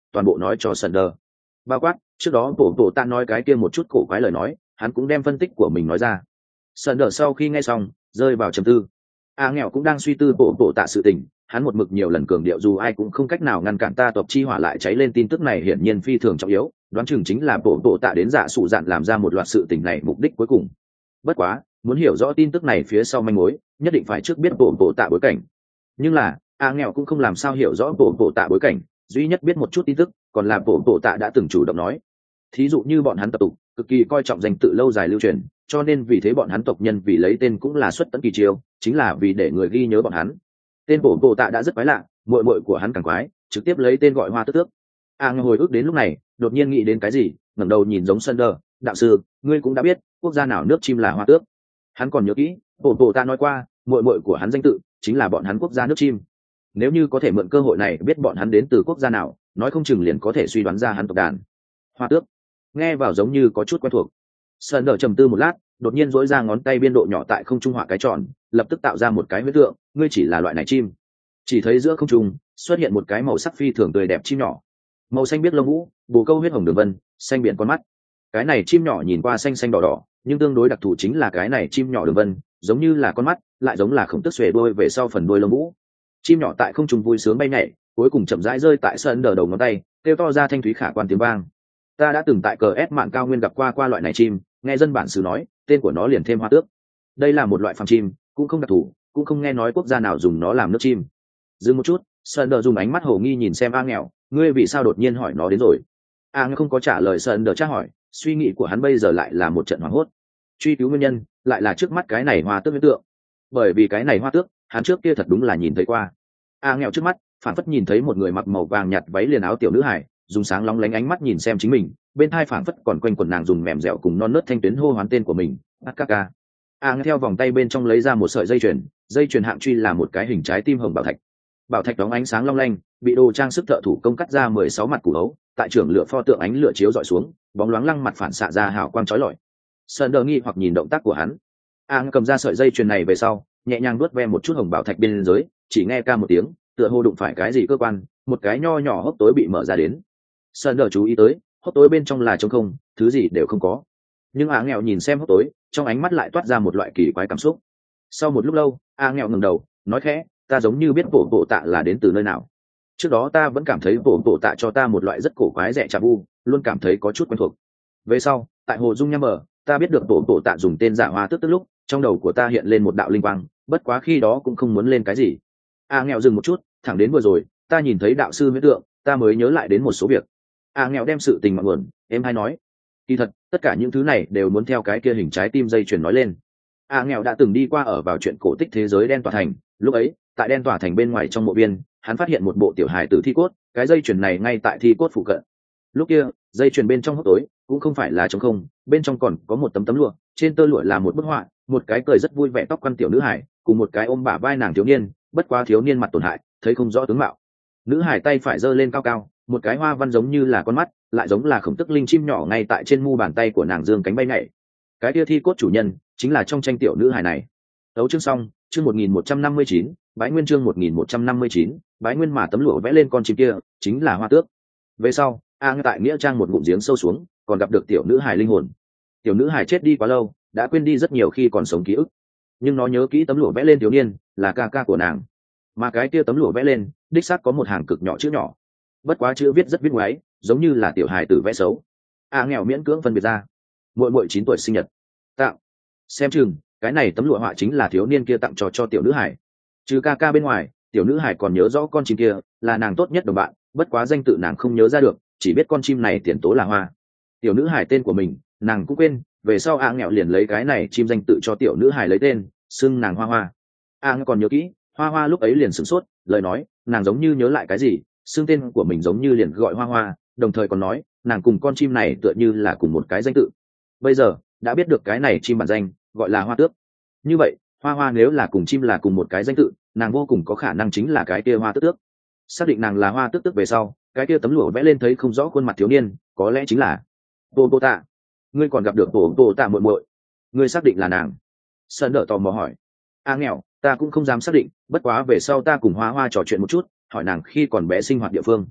toàn bộ nói cho Sander. Bao quát trước đó bộ bộ tạ nói cái kia một chút cổ quái lời nói, hắn cũng đem phân tích của mình nói ra. Sander sau khi nghe xong rơi vào trầm tư. A nghèo cũng đang suy tư bộ bộ tạ sự tình, hắn một mực nhiều lần cường điệu dù ai cũng không cách nào ngăn cản ta tộc chi hỏa lại cháy lên, tin tức này hiển nhiên phi thường trọng yếu, đoán chừng chính là bộ bộ tạ đến dạ sụ dạn làm ra một loạt sự tình này mục đích cuối cùng. Bất quá muốn hiểu rõ tin tức này phía sau manh mối, nhất định phải trước biết bộ bộ tạ bối cảnh. Nhưng là A nghèo cũng không làm sao hiểu rõ bộ bộ tạ bối cảnh, duy nhất biết một chút tin tức còn là bộ bộ tạ đã từng chủ động nói. Thí dụ như bọn hắn tập tục cực kỳ coi trọng danh tự lâu dài lưu truyền, cho nên vì thế bọn hắn tộc nhân vì lấy tên cũng là xuất tận kỳ chiêu, chính là vì để người ghi nhớ bọn hắn. Tên bộ bộ tạ đã rất quái lạ, muội muội của hắn càng quái, trực tiếp lấy tên gọi Hoa Tước Tước. A ngồi ức đến lúc này đột nhiên nghĩ đến cái gì, ngẩng đầu nhìn giống Sander, đạo sư, ngươi cũng đã biết quốc gia nào nước chim là Hoa Tước. Hắn còn nhớ kỹ bộ bộ tạ nói qua muội muội của hắn danh tự chính là bọn hắn quốc gia nước chim. Nếu như có thể mượn cơ hội này biết bọn hắn đến từ quốc gia nào, nói không chừng liền có thể suy đoán ra hắn tộc đàn. Hoa Tước nghe vào giống như có chút quen thuộc. Sander trầm tư một lát, đột nhiên dỗi ra ngón tay biên độ nhỏ tại không trung họa cái tròn, lập tức tạo ra một cái huyết tượng. Ngươi chỉ là loại này chim. Chỉ thấy giữa không trung xuất hiện một cái màu sắc phi thường tươi đẹp chim nhỏ, màu xanh biếc lông vũ, bồ câu huyết hồng đường vân, xanh biển con mắt. Cái này chim nhỏ nhìn qua xanh xanh đỏ đỏ, nhưng tương đối đặc thù chính là cái này chim nhỏ đường vân giống như là con mắt, lại giống là khổng tức xuề đuôi về sau phần đuôi lông vũ. Chim nhỏ tại không trung vui sướng bay nhảy, cuối cùng chậm rãi rơi tại sân đờ đầu ngón tay, kêu to ra thanh thúy khả quan tiếng vang. Ta đã từng tại cờ ép mạng cao nguyên gặp qua qua loại này chim, nghe dân bản xứ nói tên của nó liền thêm Hoa Tước. Đây là một loại phàm chim, cũng không đặc thù, cũng không nghe nói quốc gia nào dùng nó làm nước chim. Dừng một chút, Sander dùng ánh mắt hồ nghi nhìn xem A nghèo, ngươi vì sao đột nhiên hỏi nó đến rồi? A nghèo không có trả lời Sander tra hỏi, suy nghĩ của hắn bây giờ lại là một trận hoảng hốt. Truy cứu nguyên nhân lại là trước mắt cái này Hoa Tước hiện tượng, bởi vì cái này Hoa Tước hắn trước kia thật đúng là nhìn thấy qua. A nghèo trước mắt phản phất nhìn thấy một người mặc màu vàng nhạt váy liền áo tiểu nữ hải, dùng sáng lóng lánh ánh mắt nhìn xem chính mình, bên thai phản phất còn quanh quần nàng dùng mềm dẻo cùng non nớt thanh tuyến hô hoán tên của mình, Akaka. A nghe theo vòng tay bên trong lấy ra một sợi dây chuyền, dây chuyền hạng truy là một cái hình trái tim hồng bảo thạch. Bảo thạch đóng ánh sáng long lanh, bị đồ trang sức thợ thủ công cắt ra mười sáu mặt củ hấu, tại trường lửa pho tượng ánh lửa chiếu dọi xuống, bóng loáng lăng mặt phản xạ ra hào quang chói lọi. Sander nghi hoặc nhìn động tác của hắn. A cầm ra sợi dây chuyền này về sau, nhẹ nhàng nuốt ve một chút hồng bảo thạch bên dưới, chỉ nghe ca một tiếng, tựa hồ đụng phải cái gì cơ quan, một cái nho nhỏ hốc tối bị mở ra đến. Sander chú ý tới, hốc tối bên trong là trống không, thứ gì đều không có. Nhưng A nghèo nhìn xem hốc tối, trong ánh mắt lại toát ra một loại kỳ quái cảm xúc. Sau một lúc lâu, A nghèo ngẩng đầu, nói khẽ, ta giống như biết bộ bộ tạ là đến từ nơi nào. Trước đó ta vẫn cảm thấy bộ bộ tạ cho ta một loại rất cổ quái rẻ trà vu, luôn cảm thấy có chút quen thuộc. Về sau, tại hồ dung nham mở, ta biết được bộ bộ tạ dùng tên giả Hoa Tước Tước lúc, trong đầu của ta hiện lên một đạo linh quang, bất quá khi đó cũng không muốn lên cái gì. A nghèo dừng một chút, thẳng đến vừa rồi, ta nhìn thấy đạo sư huyễn tượng, ta mới nhớ lại đến một số việc. A nghèo đem sự tình mọi nguồn, em hay nói. Kỳ thật, tất cả những thứ này đều muốn theo cái kia hình trái tim dây chuyền nói lên. A nghèo đã từng đi qua ở vào chuyện cổ tích thế giới đen tỏa thành, lúc ấy, tại đen tỏa thành bên ngoài trong mộ viên, hắn phát hiện một bộ tiểu hài tử thi cốt, cái dây chuyền này ngay tại thi cốt phụ cận. Lúc kia, dây chuyền bên trong hốc tối cũng không phải là trống không, bên trong còn có một tấm tấm lụa, trên tơ lụa là một bức họa, một cái cười rất vui vẻ tóc quăn tiểu nữ hải, cùng một cái ôm bả vai nàng thiếu niên, bất quá thiếu niên mặt tổn hại, thấy không rõ tướng mạo. Nữ hải tay phải giơ lên cao cao, một cái hoa văn giống như là con mắt, lại giống là khổng tức linh chim nhỏ ngay tại trên mu bàn tay của nàng dương cánh bay nhảy. Cái kia thi cốt chủ nhân chính là trong tranh tiểu nữ hải này. Tấu chương xong, chương một nghìn một trăm năm mươi chín, bái nguyên chương một nghìn một trăm năm mươi chín, bái nguyên mà tấm lụa vẽ lên con chim kia, chính là Hoa Tước. Về sau, A ngay tại nghĩa trang một ngụm giếng sâu xuống, còn gặp được tiểu nữ hải linh hồn. Tiểu nữ hải chết đi quá lâu, đã quên đi rất nhiều khi còn sống ký ức, nhưng nó nhớ kỹ tấm lụa vẽ lên thiếu niên là ca ca của nàng, mà cái kia tấm lụa vẽ lên đích xác có một hàng cực nhỏ chữ nhỏ, bất quá chữ viết rất viết ngoáy, giống như là tiểu hài tử vẽ xấu. A nghèo miễn cưỡng phân biệt ra, muội muội chín tuổi sinh nhật tặng, xem chừng cái này tấm lụa họa chính là thiếu niên kia tặng cho cho tiểu nữ hải. Trừ ca ca bên ngoài, tiểu nữ hải còn nhớ rõ con chim kia là nàng tốt nhất đồng bạn, bất quá danh tự nàng không nhớ ra được, chỉ biết con chim này tiền tố là Hoa. Tiểu nữ hải tên của mình nàng cũng quên, về sau A nghèo liền lấy cái này chim danh tự cho tiểu nữ hải lấy tên, xưng nàng Hoa Hoa. A nghèo còn nhớ kỹ, Hoa Hoa lúc ấy liền sửng sốt, lời nói nàng giống như nhớ lại cái gì, xưng tên của mình giống như liền gọi Hoa Hoa, đồng thời còn nói nàng cùng con chim này tựa như là cùng một cái danh tự. Bây giờ đã biết được cái này chim bản danh gọi là Hoa Tước, như vậy Hoa Hoa nếu là cùng chim là cùng một cái danh tự, nàng vô cùng có khả năng chính là cái kia Hoa Tước Tước. Xác định nàng là Hoa Tước Tước về sau, cái kia tấm lụa vẽ lên thấy không rõ khuôn mặt thiếu niên, có lẽ chính là Bồ Bồ Tạ. Ngươi còn gặp được Bồ Bồ Tạ muội muội, ngươi xác định là nàng? Sơn đỡ tò mò hỏi. A nghèo, ta cũng không dám xác định, bất quá về sau ta cùng Hoa Hoa trò chuyện một chút, hỏi nàng khi còn bé sinh hoạt địa phương.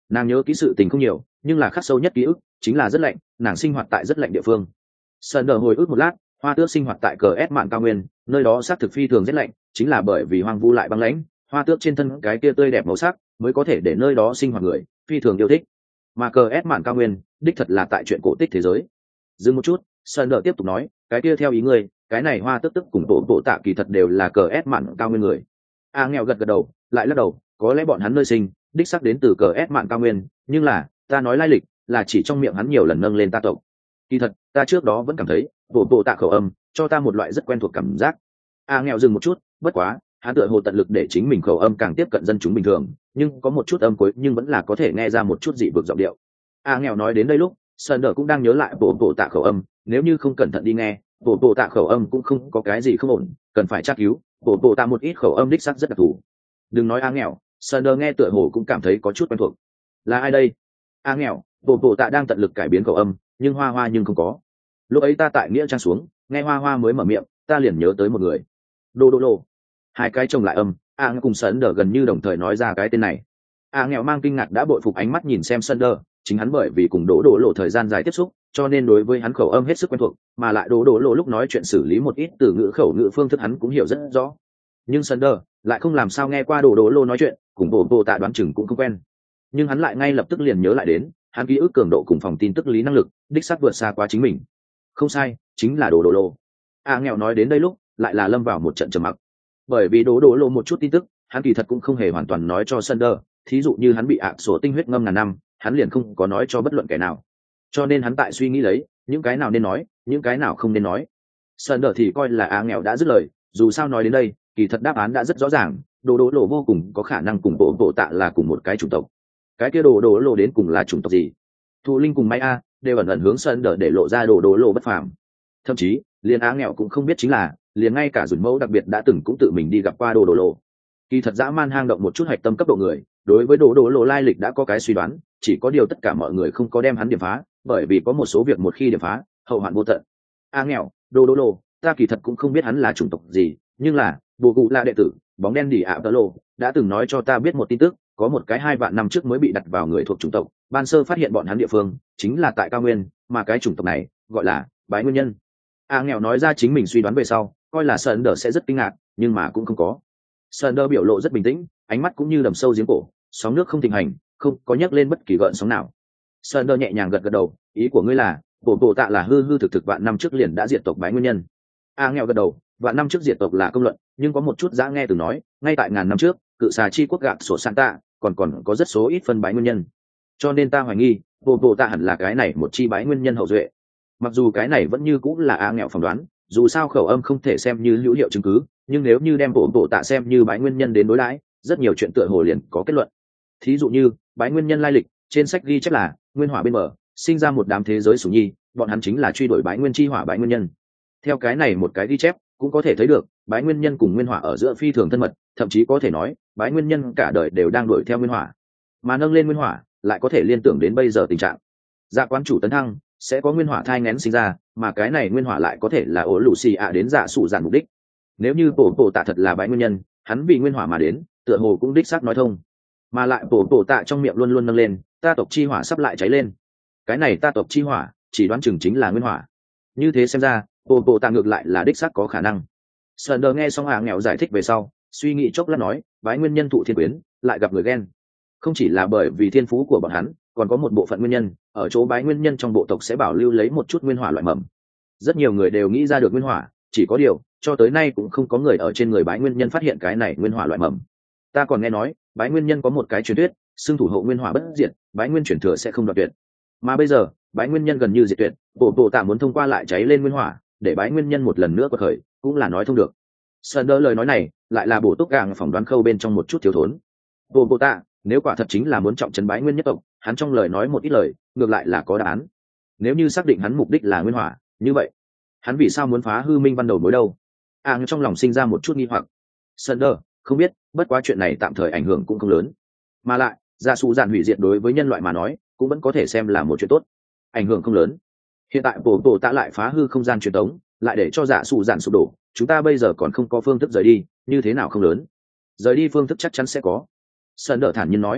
Nàng nhớ kỹ sự tình không nhiều, nhưng là khắc sâu nhất ký ức chính là rất lạnh, nàng sinh hoạt tại rất lạnh địa phương. Sơn đờ hồi ức một lát, hoa tước sinh hoạt tại cờ ép mạn cao nguyên, nơi đó xác thực phi thường rất lạnh, chính là bởi vì hoang vu lại băng lãnh, hoa tước trên thân cái kia tươi đẹp màu sắc mới có thể để nơi đó sinh hoạt người phi thường yêu thích. Mà cờ ép mạn cao nguyên đích thật là tại chuyện cổ tích thế giới. Dừng một chút, Sơn đờ tiếp tục nói, cái kia theo ý ngươi, cái này hoa tước tức cùng bộ bộ tạ kỳ thật đều là cờ ép mạn cao nguyên người. A nghèo gật gật đầu, lại lắc đầu, có lẽ bọn hắn nơi sinh đích xác đến từ cờ ép mạn cao nguyên, nhưng là ta nói lai lịch là chỉ trong miệng hắn nhiều lần nâng lên ta tộc. Kỳ thật ta trước đó vẫn cảm thấy bộ bộ tạ khẩu âm cho ta một loại rất quen thuộc cảm giác. A nghèo dừng một chút, bất quá hắn tựa hồ tận lực để chính mình khẩu âm càng tiếp cận dân chúng bình thường, nhưng có một chút âm cuối nhưng vẫn là có thể nghe ra một chút dị vực giọng điệu. A nghèo nói đến đây lúc, Sơn Đờ cũng đang nhớ lại bộ bộ tạ khẩu âm, nếu như không cẩn thận đi nghe, bộ bộ tạ khẩu âm cũng không có cái gì không ổn, cần phải tra cứu. Bộ bộ tạ một ít khẩu âm đích xác rất đặc thù. Đừng nói A nghèo, Sơn Đờ nghe tựa hồ cũng cảm thấy có chút quen thuộc. Là ai đây? A nghèo, bộ bộ tạ đang tận lực cải biến khẩu âm, nhưng hoa hoa nhưng không có. Lúc ấy ta tại nghĩa trang xuống, nghe hoa hoa mới mở miệng, ta liền nhớ tới một người. Đô đô lô. Hai cái chồng lại âm, A nghèo cùng Sơn Đờ gần như đồng thời nói ra cái tên này. A nghèo mang kinh ngạc đã bội phục ánh mắt nhìn xem Sơn Đờ, chính hắn bởi vì cùng đỗ đỗ lộ thời gian dài tiếp xúc, cho nên đối với hắn khẩu âm hết sức quen thuộc, mà lại đỗ đỗ lộ lúc nói chuyện xử lý một ít từ ngữ khẩu ngữ phương thức hắn cũng hiểu rất rõ. Nhưng Sunder lại không làm sao nghe qua đỗ đỗ lộ nói chuyện, cùng bộ bộ tạ đoán chừng cũng không quen. Nhưng hắn lại ngay lập tức liền nhớ lại đến, hắn ký ức cường độ cùng phòng tin tức lý năng lực, đích xác vượt xa quá chính mình. Không sai, chính là đỗ đỗ lộ. A nghèo nói đến đây lúc, lại là lâm vào một trận trầm mặc. Bởi vì đỗ đỗ lộ một chút tin tức, hắn kỳ thật cũng không hề hoàn toàn nói cho Sunder, thí dụ như hắn bị ạ sổ tinh huyết ngâm ngàn năm, hắn liền không có nói cho bất luận kẻ nào. Cho nên hắn tại suy nghĩ lấy, những cái nào nên nói, những cái nào không nên nói. Sơn Đờ thì coi là A nghèo đã dứt lời, dù sao nói đến đây, kỳ thật đáp án đã rất rõ ràng, đồ đỗ lộ vô cùng có khả năng cùng bộ bộ tạ là cùng một cái chủng tộc. Cái kia đồ đỗ lộ đến cùng là chủng tộc gì? Thụ Linh cùng Mai A đều ẩn ẩn hướng Sơn Đờ để lộ ra đồ đỗ lộ bất phàm. Thậm chí, liền A nghèo cũng không biết chính là, liền ngay cả Dùn Mẫu đặc biệt đã từng cũng tự mình đi gặp qua đồ đỗ lộ. Kỳ thật dã man hang động một chút hạch tâm cấp độ người, đối với đồ đỗ lộ lai lịch đã có cái suy đoán, chỉ có điều tất cả mọi người không có đem hắn điểm phá, bởi vì có một số việc một khi điểm phá, hậu hoạn vô tận. A nghèo, đồ đỗ lộ, ta kỳ thật cũng không biết hắn là chủng tộc gì, nhưng là bồ cụ là đệ tử bóng đen đỉ ạ tơ lộ đã từng nói cho ta biết một tin tức, có một cái hai vạn năm trước mới bị đặt vào người thuộc chủng tộc, ban sơ phát hiện bọn hắn địa phương chính là tại cao nguyên, mà cái chủng tộc này gọi là bái nguyên nhân. A nghèo nói ra chính mình suy đoán về sau, coi là Sơn Đờ sẽ rất kinh ngạc, nhưng mà cũng không có. Sơn Đờ biểu lộ rất bình tĩnh, ánh mắt cũng như đầm sâu giếng cổ, sóng nước không thịnh hành, không có nhấc lên bất kỳ gợn sóng nào. Sơn Đờ nhẹ nhàng gật gật đầu, ý của ngươi là bộ bộ tạ là hư hư thực thực vạn năm trước liền đã diệt tộc bái nguyên nhân. A nghèo gật đầu, vạn năm trước diệt tộc là công luận, nhưng có một chút dã nghe từ nói, ngay tại ngàn năm trước, cự xà chi quốc gạt sổ san tạ, còn còn có rất số ít phân bái nguyên nhân. Cho nên ta hoài nghi, bộ bộ tạ hẳn là cái này một chi bái nguyên nhân hậu duệ. Mặc dù cái này vẫn như cũng là A nghèo phỏng đoán, dù sao khẩu âm không thể xem như hữu hiệu chứng cứ, nhưng nếu như đem bộ bộ tạ xem như bái nguyên nhân đến đối đãi, rất nhiều chuyện tựa hồ liền có kết luận. Thí dụ như bái nguyên nhân lai lịch, trên sách ghi chép là nguyên hỏa bên bờ sinh ra một đám thế giới sủng nhi, bọn hắn chính là truy đuổi bái nguyên chi hỏa bái nguyên nhân. Theo cái này một cái ghi chép cũng có thể thấy được bái nguyên nhân cùng nguyên hỏa ở giữa phi thường thân mật, thậm chí có thể nói bái nguyên nhân cả đời đều đang đuổi theo nguyên hỏa, mà nâng lên nguyên hỏa lại có thể liên tưởng đến bây giờ tình trạng dạ quán chủ tấn thăng sẽ có nguyên hỏa thai ngén sinh ra, mà cái này nguyên hỏa lại có thể là ổ lù xì ạ đến dạ sụ dạn mục đích. Nếu như bổ bổ tạ thật là bái nguyên nhân, hắn vì nguyên hỏa mà đến, tựa hồ cũng đích xác nói thông. Mà lại bổ bổ tạ trong miệng luôn luôn nâng lên ta tộc chi hỏa sắp lại cháy lên, cái này ta tộc chi hỏa chỉ đoán chừng chính là nguyên hỏa. Như thế xem ra bổ bổ tạ ngược lại là đích xác có khả năng. Sơn Đờ nghe xong Hạ nghèo giải thích về sau, suy nghĩ chốc lát nói, bái nguyên nhân thụ thiên quyến lại gặp người ghen, không chỉ là bởi vì thiên phú của bọn hắn, còn có một bộ phận nguyên nhân ở chỗ bái nguyên nhân trong bộ tộc sẽ bảo lưu lấy một chút nguyên hỏa loại mầm. Rất nhiều người đều nghĩ ra được nguyên hỏa, chỉ có điều cho tới nay cũng không có người ở trên người bái nguyên nhân phát hiện cái này nguyên hỏa loại mầm. Ta còn nghe nói bái nguyên nhân có một cái truyền thuyết, xưng thủ hộ nguyên hỏa bất diệt, bái nguyên chuyển thừa sẽ không đoạt tuyệt. Mà bây giờ bái nguyên nhân gần như diệt tuyệt, bộ bộ tạ muốn thông qua lại cháy lên nguyên hỏa để bái nguyên nhân một lần nữa quật khởi, cũng là nói thông được. Sơn đỡ lời nói này lại là bổ túc gàng phỏng đoán khâu bên trong một chút thiếu thốn. Bộ bộ tạ nếu quả thật chính là muốn trọng trấn bái nguyên nhất tộc, hắn trong lời nói một ít lời ngược lại là có đáp án. Nếu như xác định hắn mục đích là nguyên hỏa, như vậy hắn vì sao muốn phá hư minh văn đầu mối đâu? À, trong lòng sinh ra một chút nghi hoặc. Sơn đỡ không biết, bất quá chuyện này tạm thời ảnh hưởng cũng không lớn, mà lại gia sụ dạn hủy diệt đối với nhân loại mà nói cũng vẫn có thể xem là một chuyện tốt, ảnh hưởng không lớn. Hiện tại bộ bộ tạ lại phá hư không gian truyền tống, lại để cho dạ sụ dạn sụp đổ, chúng ta bây giờ còn không có phương thức rời đi, như thế nào không lớn, rời đi phương thức chắc chắn sẽ có. Sơn đỡ thản nhiên nói.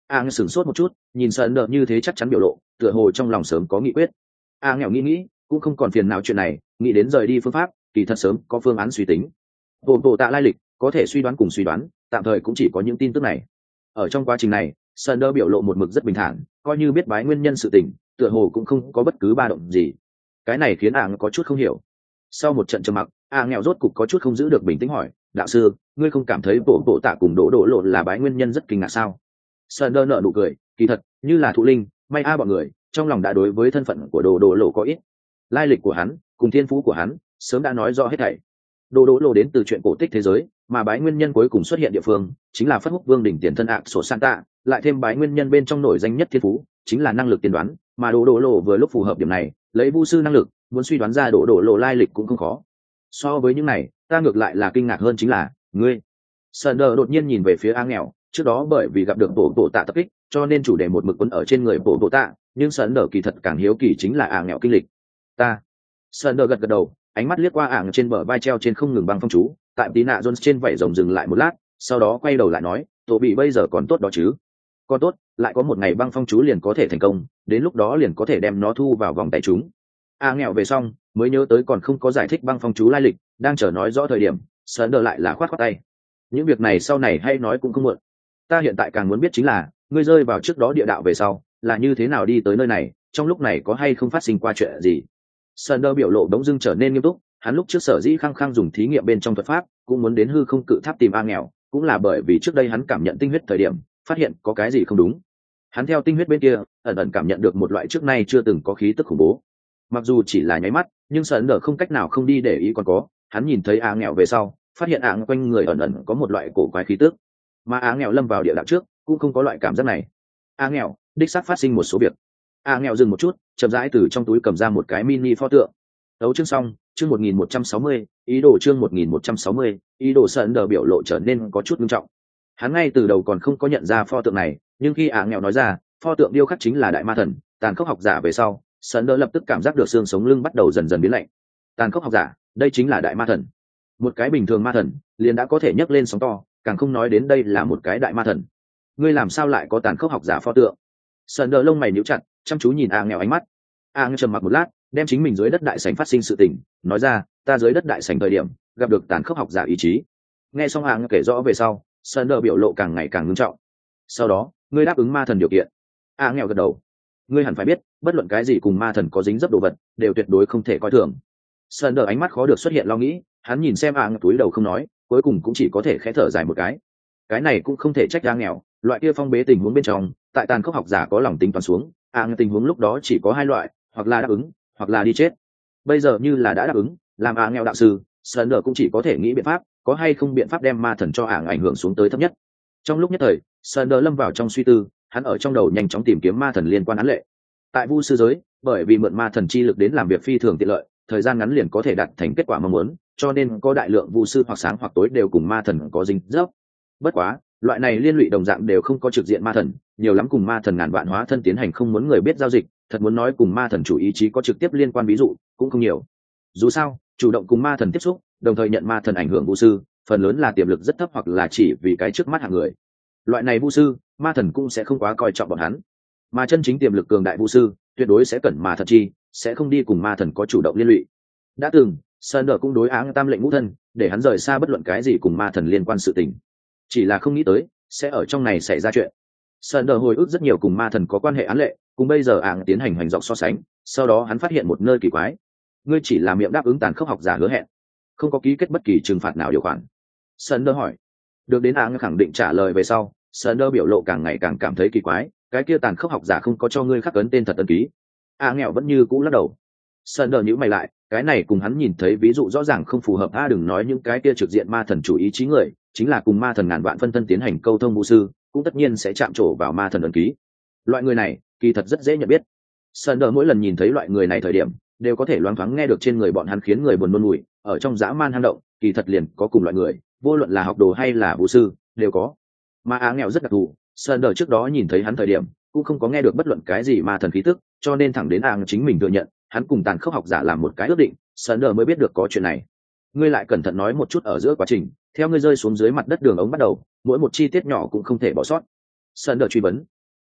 a à, sửng sốt một chút, nhìn sơn đờ như thế chắc chắn biểu lộ, tựa hồ trong lòng sớm có nghị quyết. a à, nghèo nghĩ nghĩ cũng không còn phiền nào chuyện này, nghĩ đến rời đi phương pháp kỳ thật sớm có phương án suy tính. bộ bộ tạ lai lịch có thể suy đoán cùng suy đoán, tạm thời cũng chỉ có những tin tức này. Ở trong quá trình này sơn đờ biểu lộ một mực rất bình thản, coi như biết bái nguyên nhân sự tình, tựa hồ cũng không có bất cứ ba động gì. Cái này khiến a à có chút không hiểu. Sau một trận trầm mặc, a à nghèo rốt cục có chút không giữ được bình tĩnh hỏi, đạo sư, ngươi không cảm thấy bộ bộ tạ cùng đỗ đỗ lộ là bái nguyên nhân rất kinh ngạc sao? Sơn đờ nợ nụ cười, kỳ thật như là thụ linh may a bọn người trong lòng đã đối với thân phận của đồ đồ lộ có ít lai lịch của hắn cùng thiên phú của hắn sớm đã nói rõ hết thảy. Đồ đồ lộ đến từ chuyện cổ tích thế giới, mà bái nguyên nhân cuối cùng xuất hiện địa phương chính là Phất Húc Vương đỉnh tiền thân ạc sổ Santa, lại thêm bái nguyên nhân bên trong nổi danh nhất thiên phú chính là năng lực tiên đoán, mà đồ đồ lộ vừa lúc phù hợp điểm này, lấy vu sư năng lực muốn suy đoán ra đồ đồ lộ lai lịch cũng không khó. So với những này, ta ngược lại là kinh ngạc hơn chính là ngươi. Sơn đờ đột nhiên nhìn về phía a nghèo, trước đó bởi vì gặp được bộ bộ tạ tập kích cho nên chủ đề một mực quấn ở trên người bộ bộ tạ, nhưng Sơn đờ kỳ thật càng hiếu kỳ chính là a nghèo kinh lịch. Ta. Sơn đờ gật gật đầu, ánh mắt liếc qua ảng trên bờ vai treo trên không ngừng băng phong chú, tại tí nạ Jones trên vảy rồng dừng lại một lát, sau đó quay đầu lại nói, tổ bị bây giờ còn tốt đó chứ? Còn tốt, lại có một ngày băng phong chú liền có thể thành công, đến lúc đó liền có thể đem nó thu vào vòng tay chúng. A nghèo về xong mới nhớ tới còn không có giải thích băng phong chú lai lịch, đang chờ nói rõ thời điểm, Sơn đờ lại là khoát khoát tay. Những việc này sau này hay nói cũng không muộn. Ta hiện tại càng muốn biết chính là ngươi rơi vào trước đó địa đạo về sau là như thế nào đi tới nơi này, trong lúc này có hay không phát sinh qua chuyện gì. Sơn đờ biểu lộ đống dưng trở nên nghiêm túc, hắn lúc trước sở dĩ khăng khăng dùng thí nghiệm bên trong thuật pháp cũng muốn đến hư không cự tháp tìm a nghèo, cũng là bởi vì trước đây hắn cảm nhận tinh huyết thời điểm phát hiện có cái gì không đúng. Hắn theo tinh huyết bên kia ẩn ẩn cảm nhận được một loại trước nay chưa từng có khí tức khủng bố, mặc dù chỉ là nháy mắt nhưng Sơn đờ không cách nào không đi để ý còn có. Hắn nhìn thấy a nghèo về sau phát hiện ạng quanh người ẩn ẩn có một loại cổ quái khí tức, mà á nghèo lâm vào địa đạo trước cũng không có loại cảm giác này. A nghèo đích xác phát sinh một số việc. A nghèo dừng một chút, chậm rãi từ trong túi cầm ra một cái mini pho tượng. Đấu chương xong, chương một nghìn một trăm sáu mươi, ý đồ chương một nghìn một trăm sáu mươi, ý đồ Sơn đờ biểu lộ trở nên có chút nghiêm trọng. Hắn ngay từ đầu còn không có nhận ra pho tượng này, nhưng khi A nghèo nói ra pho tượng điêu khắc chính là đại ma thần tàn khốc học giả về sau, Sơn đờ lập tức cảm giác được xương sống lưng bắt đầu dần dần biến lạnh. Tàn khốc học giả, đây chính là đại ma thần. Một cái bình thường ma thần liền đã có thể nhấc lên sóng to, càng không nói đến đây là một cái đại ma thần. Ngươi làm sao lại có tàn khốc học giả pho tượng? Sơn đờ lông mày nhíu chặt, chăm chú nhìn a nghèo ánh mắt. A nghèo trầm mặc một lát, đem chính mình dưới đất đại sảnh phát sinh sự tình nói ra, ta dưới đất đại sảnh thời điểm gặp được tàn khốc học giả ý chí. Nghe xong a nghèo kể rõ về sau, Sơn đờ biểu lộ càng ngày càng nghiêm trọng. Sau đó ngươi đáp ứng ma thần điều kiện. A nghèo gật đầu. Ngươi hẳn phải biết, bất luận cái gì cùng ma thần có dính dấp đồ vật đều tuyệt đối không thể coi thường. Sơn đờ ánh mắt khó được xuất hiện lo nghĩ, hắn nhìn xem a nghèo túi đầu không nói, cuối cùng cũng chỉ có thể khẽ thở dài một cái. Cái này cũng không thể trách a nghèo, loại kia phong bế tình huống bên trong, tại tàn khốc học giả có lòng tính toán xuống, a nghèo tình huống lúc đó chỉ có hai loại, hoặc là đáp ứng, hoặc là đi chết. Bây giờ như là đã đáp ứng, làm a nghèo đạo sư, Sơn đờ cũng chỉ có thể nghĩ biện pháp, có hay không biện pháp đem ma thần cho ảng ảnh hưởng xuống tới thấp nhất. Trong lúc nhất thời, Sơn đờ lâm vào trong suy tư, hắn ở trong đầu nhanh chóng tìm kiếm ma thần liên quan án lệ. Tại vu sư giới, bởi vì mượn ma thần chi lực đến làm việc phi thường tiện lợi, thời gian ngắn liền có thể đạt thành kết quả mong muốn, cho nên có đại lượng vu sư hoặc sáng hoặc tối đều cùng ma thần có dính dấp. Bất quá, loại này liên lụy đồng dạng đều không có trực diện ma thần, nhiều lắm cùng ma thần ngàn vạn hóa thân tiến hành không muốn người biết giao dịch, thật muốn nói cùng ma thần chủ ý chí có trực tiếp liên quan ví dụ, cũng không nhiều. Dù sao, chủ động cùng ma thần tiếp xúc, đồng thời nhận ma thần ảnh hưởng vu sư, phần lớn là tiềm lực rất thấp hoặc là chỉ vì cái trước mắt hạng người. Loại này vu sư, ma thần cũng sẽ không quá coi trọng bọn hắn. Mà chân chính tiềm lực cường đại vu sư, tuyệt đối sẽ cẩn mà thật chi, sẽ không đi cùng ma thần có chủ động liên lụy. Đã từng, Sơn đờ cũng đối áng tam lệnh ngũ thân, để hắn rời xa bất luận cái gì cùng ma thần liên quan sự tình. Chỉ là không nghĩ tới sẽ ở trong này xảy ra chuyện. Sơn đờ hồi ức rất nhiều cùng ma thần có quan hệ án lệ, cùng bây giờ áng tiến hành hành dọc so sánh, sau đó hắn phát hiện một nơi kỳ quái. Ngươi chỉ là miệng đáp ứng tàn khốc học giả hứa hẹn, không có ký kết bất kỳ trừng phạt nào điều khoản. Sơn đờ hỏi. Được đến áng khẳng định trả lời về sau, Sơn đờ biểu lộ càng ngày càng cảm thấy kỳ quái, cái kia tàn khốc học giả không có cho ngươi khắc ấn tên thật ấn ký. A nghèo vẫn như cũ lắc đầu. Sơn đờ nhíu mày lại, cái này cùng hắn nhìn thấy ví dụ rõ ràng không phù hợp. A đừng nói những cái kia trực diện ma thần chủ ý chí người, chính là cùng ma thần ngàn vạn phân thân tiến hành câu thông vũ sư, cũng tất nhiên sẽ chạm trổ vào ma thần ấn ký. Loại người này kỳ thật rất dễ nhận biết. Sơn đờ mỗi lần nhìn thấy loại người này thời điểm, đều có thể loáng thoáng nghe được trên người bọn hắn khiến người buồn nôn mùi. Ở trong dã man hang động, kỳ thật liền có cùng loại người, vô luận là học đồ hay là vũ sư, đều có. Mà Á nghèo rất đặc thù, Sơn đờ trước đó nhìn thấy hắn thời điểm, cũng không có nghe được bất luận cái gì ma thần khí tức, cho nên thẳng đến áng chính mình thừa nhận hắn cùng tàn khốc học giả làm một cái ước định, Sơn đờ mới biết được có chuyện này. Ngươi lại cẩn thận nói một chút ở giữa quá trình, theo ngươi rơi xuống dưới mặt đất đường ống bắt đầu, mỗi một chi tiết nhỏ cũng không thể bỏ sót. Sơn đờ truy vấn,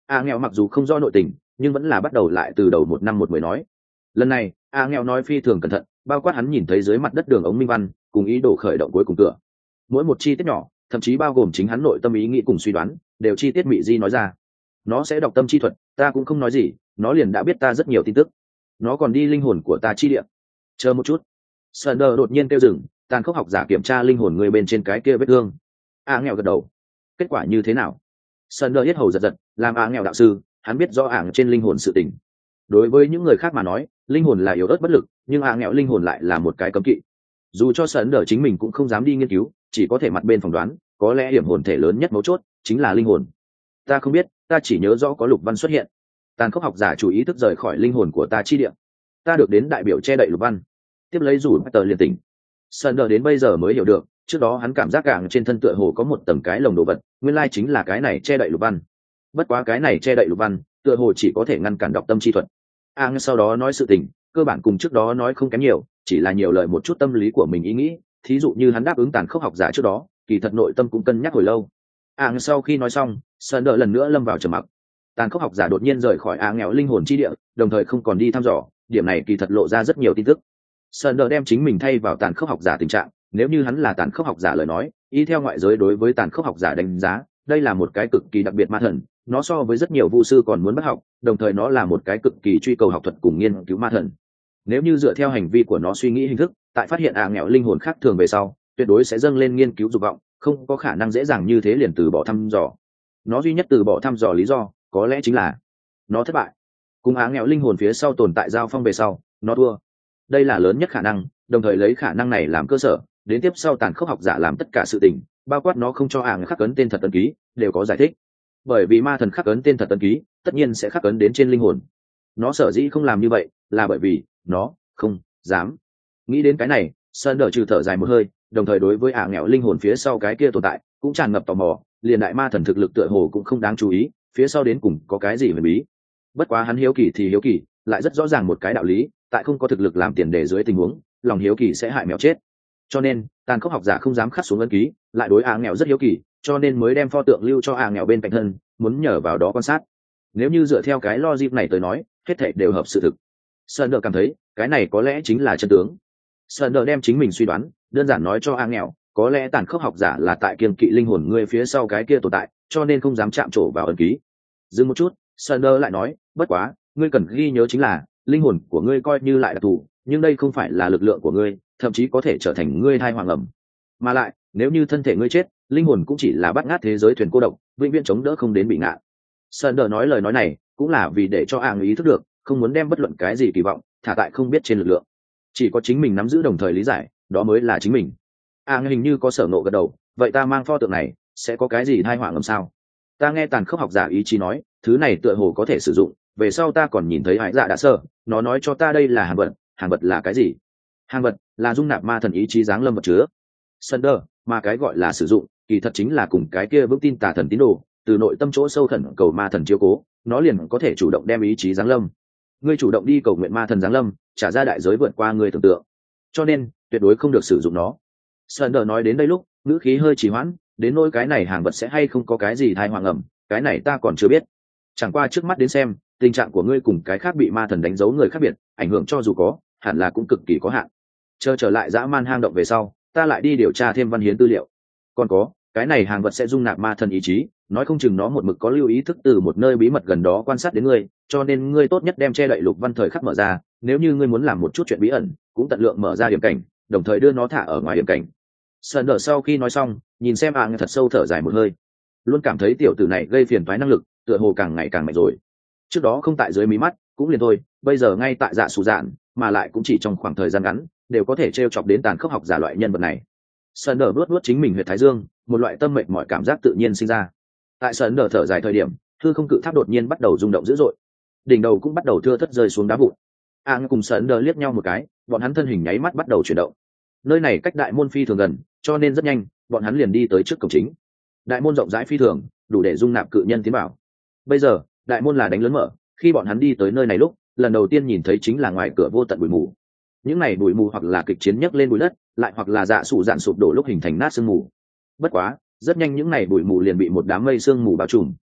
a nghèo mặc dù không rõ nội tình nhưng vẫn là bắt đầu lại từ đầu một năm một mười nói. Lần này a nghèo nói phi thường cẩn thận, bao quát hắn nhìn thấy dưới mặt đất đường ống minh văn cùng ý đồ khởi động cuối cùng cửa, mỗi một chi tiết nhỏ, thậm chí bao gồm chính hắn nội tâm ý nghĩ cùng suy đoán, đều chi tiết mị di nói ra. Nó sẽ đọc tâm chi thuật, ta cũng không nói gì, nó liền đã biết ta rất nhiều tin tức. Nó còn đi linh hồn của ta chi địa. Chờ một chút. Sunder đột nhiên kêu dừng, tàn khốc học giả kiểm tra linh hồn người bên trên cái kia vết thương. A nghèo gật đầu. Kết quả như thế nào? Sunder yết hầu giật giật, làm A nghèo đạo sư, hắn biết rõ ảng trên linh hồn sự tình. Đối với những người khác mà nói, linh hồn là yếu ớt bất lực, nhưng A nghèo linh hồn lại là một cái cấm kỵ. Dù cho Sunder chính mình cũng không dám đi nghiên cứu, chỉ có thể mặt bên phỏng đoán, có lẽ hiểm hồn thể lớn nhất mấu chốt chính là linh hồn. Ta không biết, ta chỉ nhớ rõ có lục văn xuất hiện. Tàn khốc học giả chủ ý thức rời khỏi linh hồn của ta chi địa. Ta được đến đại biểu che đậy lục văn. Tiếp lấy rủ tờ liền tỉnh. Sunder đến bây giờ mới hiểu được, trước đó hắn cảm giác gàng trên thân tựa hồ có một tầng cái lồng đồ vật, nguyên lai chính là cái này che đậy lục văn. Bất quá cái này che đậy lục văn, tựa hồ chỉ có thể ngăn cản đọc tâm chi thuật. A à, sau đó nói sự tình, cơ bản cùng trước đó nói không kém nhiều, chỉ là nhiều lời một chút tâm lý của mình ý nghĩ, thí dụ như hắn đáp ứng tàn khốc học giả trước đó, kỳ thật nội tâm cũng cân nhắc hồi lâu. A à, sau khi nói xong, Sunder lần nữa lâm vào trầm mặc. Tàn khốc học giả đột nhiên rời khỏi A nghèo linh hồn chi địa, đồng thời không còn đi thăm dò, điểm này kỳ thật lộ ra rất nhiều tin tức. Sunder đem chính mình thay vào tàn khốc học giả tình trạng, nếu như hắn là tàn khốc học giả lời nói, y theo ngoại giới đối với tàn khốc học giả đánh giá, đây là một cái cực kỳ đặc biệt ma thần, nó so với rất nhiều vu sư còn muốn bắt học, đồng thời nó là một cái cực kỳ truy cầu học thuật cùng nghiên cứu ma thần. Nếu như dựa theo hành vi của nó suy nghĩ hình thức, tại phát hiện A nghèo linh hồn khác thường về sau, tuyệt đối sẽ dâng lên nghiên cứu dục vọng, không có khả năng dễ dàng như thế liền từ bỏ thăm dò. Nó duy nhất từ bỏ thăm dò lý do, có lẽ chính là nó thất bại. Cùng A nghèo linh hồn phía sau tồn tại giao phong về sau, nó thua. Đây là lớn nhất khả năng, đồng thời lấy khả năng này làm cơ sở, đến tiếp sau tàn khốc học giả làm tất cả sự tình, bao quát nó không cho A nghèo khắc ấn tên thật ấn ký, đều có giải thích. Bởi vì ma thần khắc ấn tên thật ấn ký, tất nhiên sẽ khắc ấn đến trên linh hồn. Nó sở dĩ không làm như vậy, là bởi vì nó không dám. Nghĩ đến cái này, Sunder trừ thở dài một hơi, đồng thời đối với A nghèo linh hồn phía sau cái kia tồn tại, cũng tràn ngập tò mò, liền đại ma thần thực lực tựa hồ cũng không đáng chú ý, phía sau đến cùng có cái gì huyền bí. Bất quá hắn hiếu kỳ thì hiếu kỳ, lại rất rõ ràng một cái đạo lý, tại không có thực lực làm tiền đề dưới tình huống, lòng hiếu kỳ sẽ hại mèo chết. Cho nên tàn khốc học giả không dám khắc xuống ấn ký, lại đối A nghèo rất hiếu kỳ, cho nên mới đem pho tượng lưu cho A nghèo bên cạnh thân, muốn nhờ vào đó quan sát. Nếu như dựa theo cái logic này tới nói, hết thảy đều hợp sự thực. Sunder cảm thấy cái này có lẽ chính là chân tướng. Sunder đem chính mình suy đoán đơn giản nói cho A nghèo, có lẽ tàn khốc học giả là tại kiêng kỵ linh hồn ngươi phía sau cái kia tồn tại, cho nên không dám chạm trổ vào ấn ký. Dừng một chút, Sunder lại nói, bất quá ngươi cần ghi nhớ chính là linh hồn của ngươi coi như lại đặc thù, nhưng đây không phải là lực lượng của ngươi, thậm chí có thể trở thành ngươi thai hoàng ẩm. Mà lại nếu như thân thể ngươi chết, linh hồn cũng chỉ là bắt ngát thế giới thuyền cô độc, vĩnh viễn chống đỡ không đến bị ngạn. Sunder nói lời nói này cũng là vì để cho A ý thức được, không muốn đem bất luận cái gì kỳ vọng thả tại không biết trên lực lượng, chỉ có chính mình nắm giữ đồng thời lý giải, đó mới là chính mình. A hình như có sở ngộ gật đầu, vậy ta mang pho tượng này sẽ có cái gì thai hoàng ẩm sao? Ta nghe tàn khốc học giả ý chí nói, thứ này tựa hồ có thể sử dụng, về sau ta còn nhìn thấy hải dạ đã sơ, nó nói cho ta đây là hàng vật. Hàng vật là cái gì? Hàng vật là dung nạp ma thần ý chí giáng lâm vật chứa. Sunder, mà cái gọi là sử dụng, kỳ thật chính là cùng cái kia vững tin tà thần tín đồ, từ nội tâm chỗ sâu khẩn cầu ma thần chiếu cố, nó liền có thể chủ động đem ý chí giáng lâm. Ngươi chủ động đi cầu nguyện ma thần giáng lâm, trả ra đại giới vượt qua ngươi tưởng tượng, cho nên tuyệt đối không được sử dụng nó. Sunder nói đến đây lúc, ngữ khí hơi trì hoãn, đến nỗi cái này hàng vật sẽ hay không có cái gì thai hoàng ẩm, cái này ta còn chưa biết. Chẳng qua trước mắt đến xem, tình trạng của ngươi cùng cái khác bị ma thần đánh dấu người khác biệt, ảnh hưởng cho dù có, hẳn là cũng cực kỳ có hạn. Chờ trở lại dã man hang động về sau, ta lại đi điều tra thêm văn hiến tư liệu. Còn có, cái này hàng vật sẽ dung nạp ma thần ý chí, nói không chừng nó một mực có lưu ý thức từ một nơi bí mật gần đó quan sát đến ngươi, cho nên ngươi tốt nhất đem che đậy lục văn thời khắc mở ra, nếu như ngươi muốn làm một chút chuyện bí ẩn, cũng tận lượng mở ra điểm cảnh, đồng thời đưa nó thả ở ngoài điểm cảnh. Sunder sau khi nói xong, nhìn xem A thật sâu thở dài một hơi, luôn cảm thấy tiểu tử này gây phiền toái năng lực, tựa hồ càng ngày càng mạnh rồi. Trước đó không tại dưới mí mắt cũng liền thôi, bây giờ ngay tại dạ sù dạn, mà lại cũng chỉ trong khoảng thời gian ngắn đều có thể t r e o chọc đến tàn khốc học giả loại nhân vật này. Sunder nuốt nuốt chính mình huyệt thái dương, một loại tâm mệnh mọi cảm giác tự nhiên sinh ra. Tại Sunder thở dài thời điểm, hư không cự tháp đột nhiên bắt đầu rung động dữ dội, đỉnh đầu cũng bắt đầu thưa thất rơi xuống đá vụn. Ang cùng Sunder liếc nhau một cái, bọn hắn thân hình nháy mắt bắt đầu chuyển động. Nơi này cách đại môn phi thường gần, cho nên rất nhanh bọn hắn liền đi tới trước cổng chính. Đại môn rộng rãi phi thường, đủ để dung nạp cự nhân tiến vào. Bây giờ đại môn là đánh lớn mở, khi bọn hắn đi tới nơi này lúc, lần đầu tiên nhìn thấy chính là ngoài cửa vô tận bụi mù. Những này bụi mù hoặc là kịch chiến nhấc lên bụi đất, lại hoặc là dạ sụ dạn sụp đổ lúc hình thành nát sương mù. Bất quá rất nhanh những này bụi mù liền bị một đám mây sương mù bao trùm.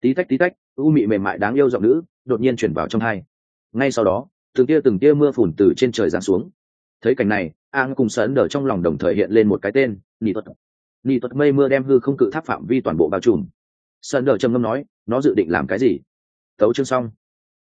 tí tách tí tách, u mị mềm mại đáng yêu giọng nữ đột nhiên chuyển vào trong hai. Ngay sau đó từng tia từng tia mưa phùn từ trên trời giáng xuống. Thấy cảnh này, Ang cùng Sơn Đờ trong lòng đồng thời hiện lên một cái tên, Nị Tuật. Nị Tuật mây mưa đem hư không cự tháp phạm vi toàn bộ bao trùm. Sơn Đờ trầm ngâm nói, nó dự định làm cái gì? Tấu chương xong.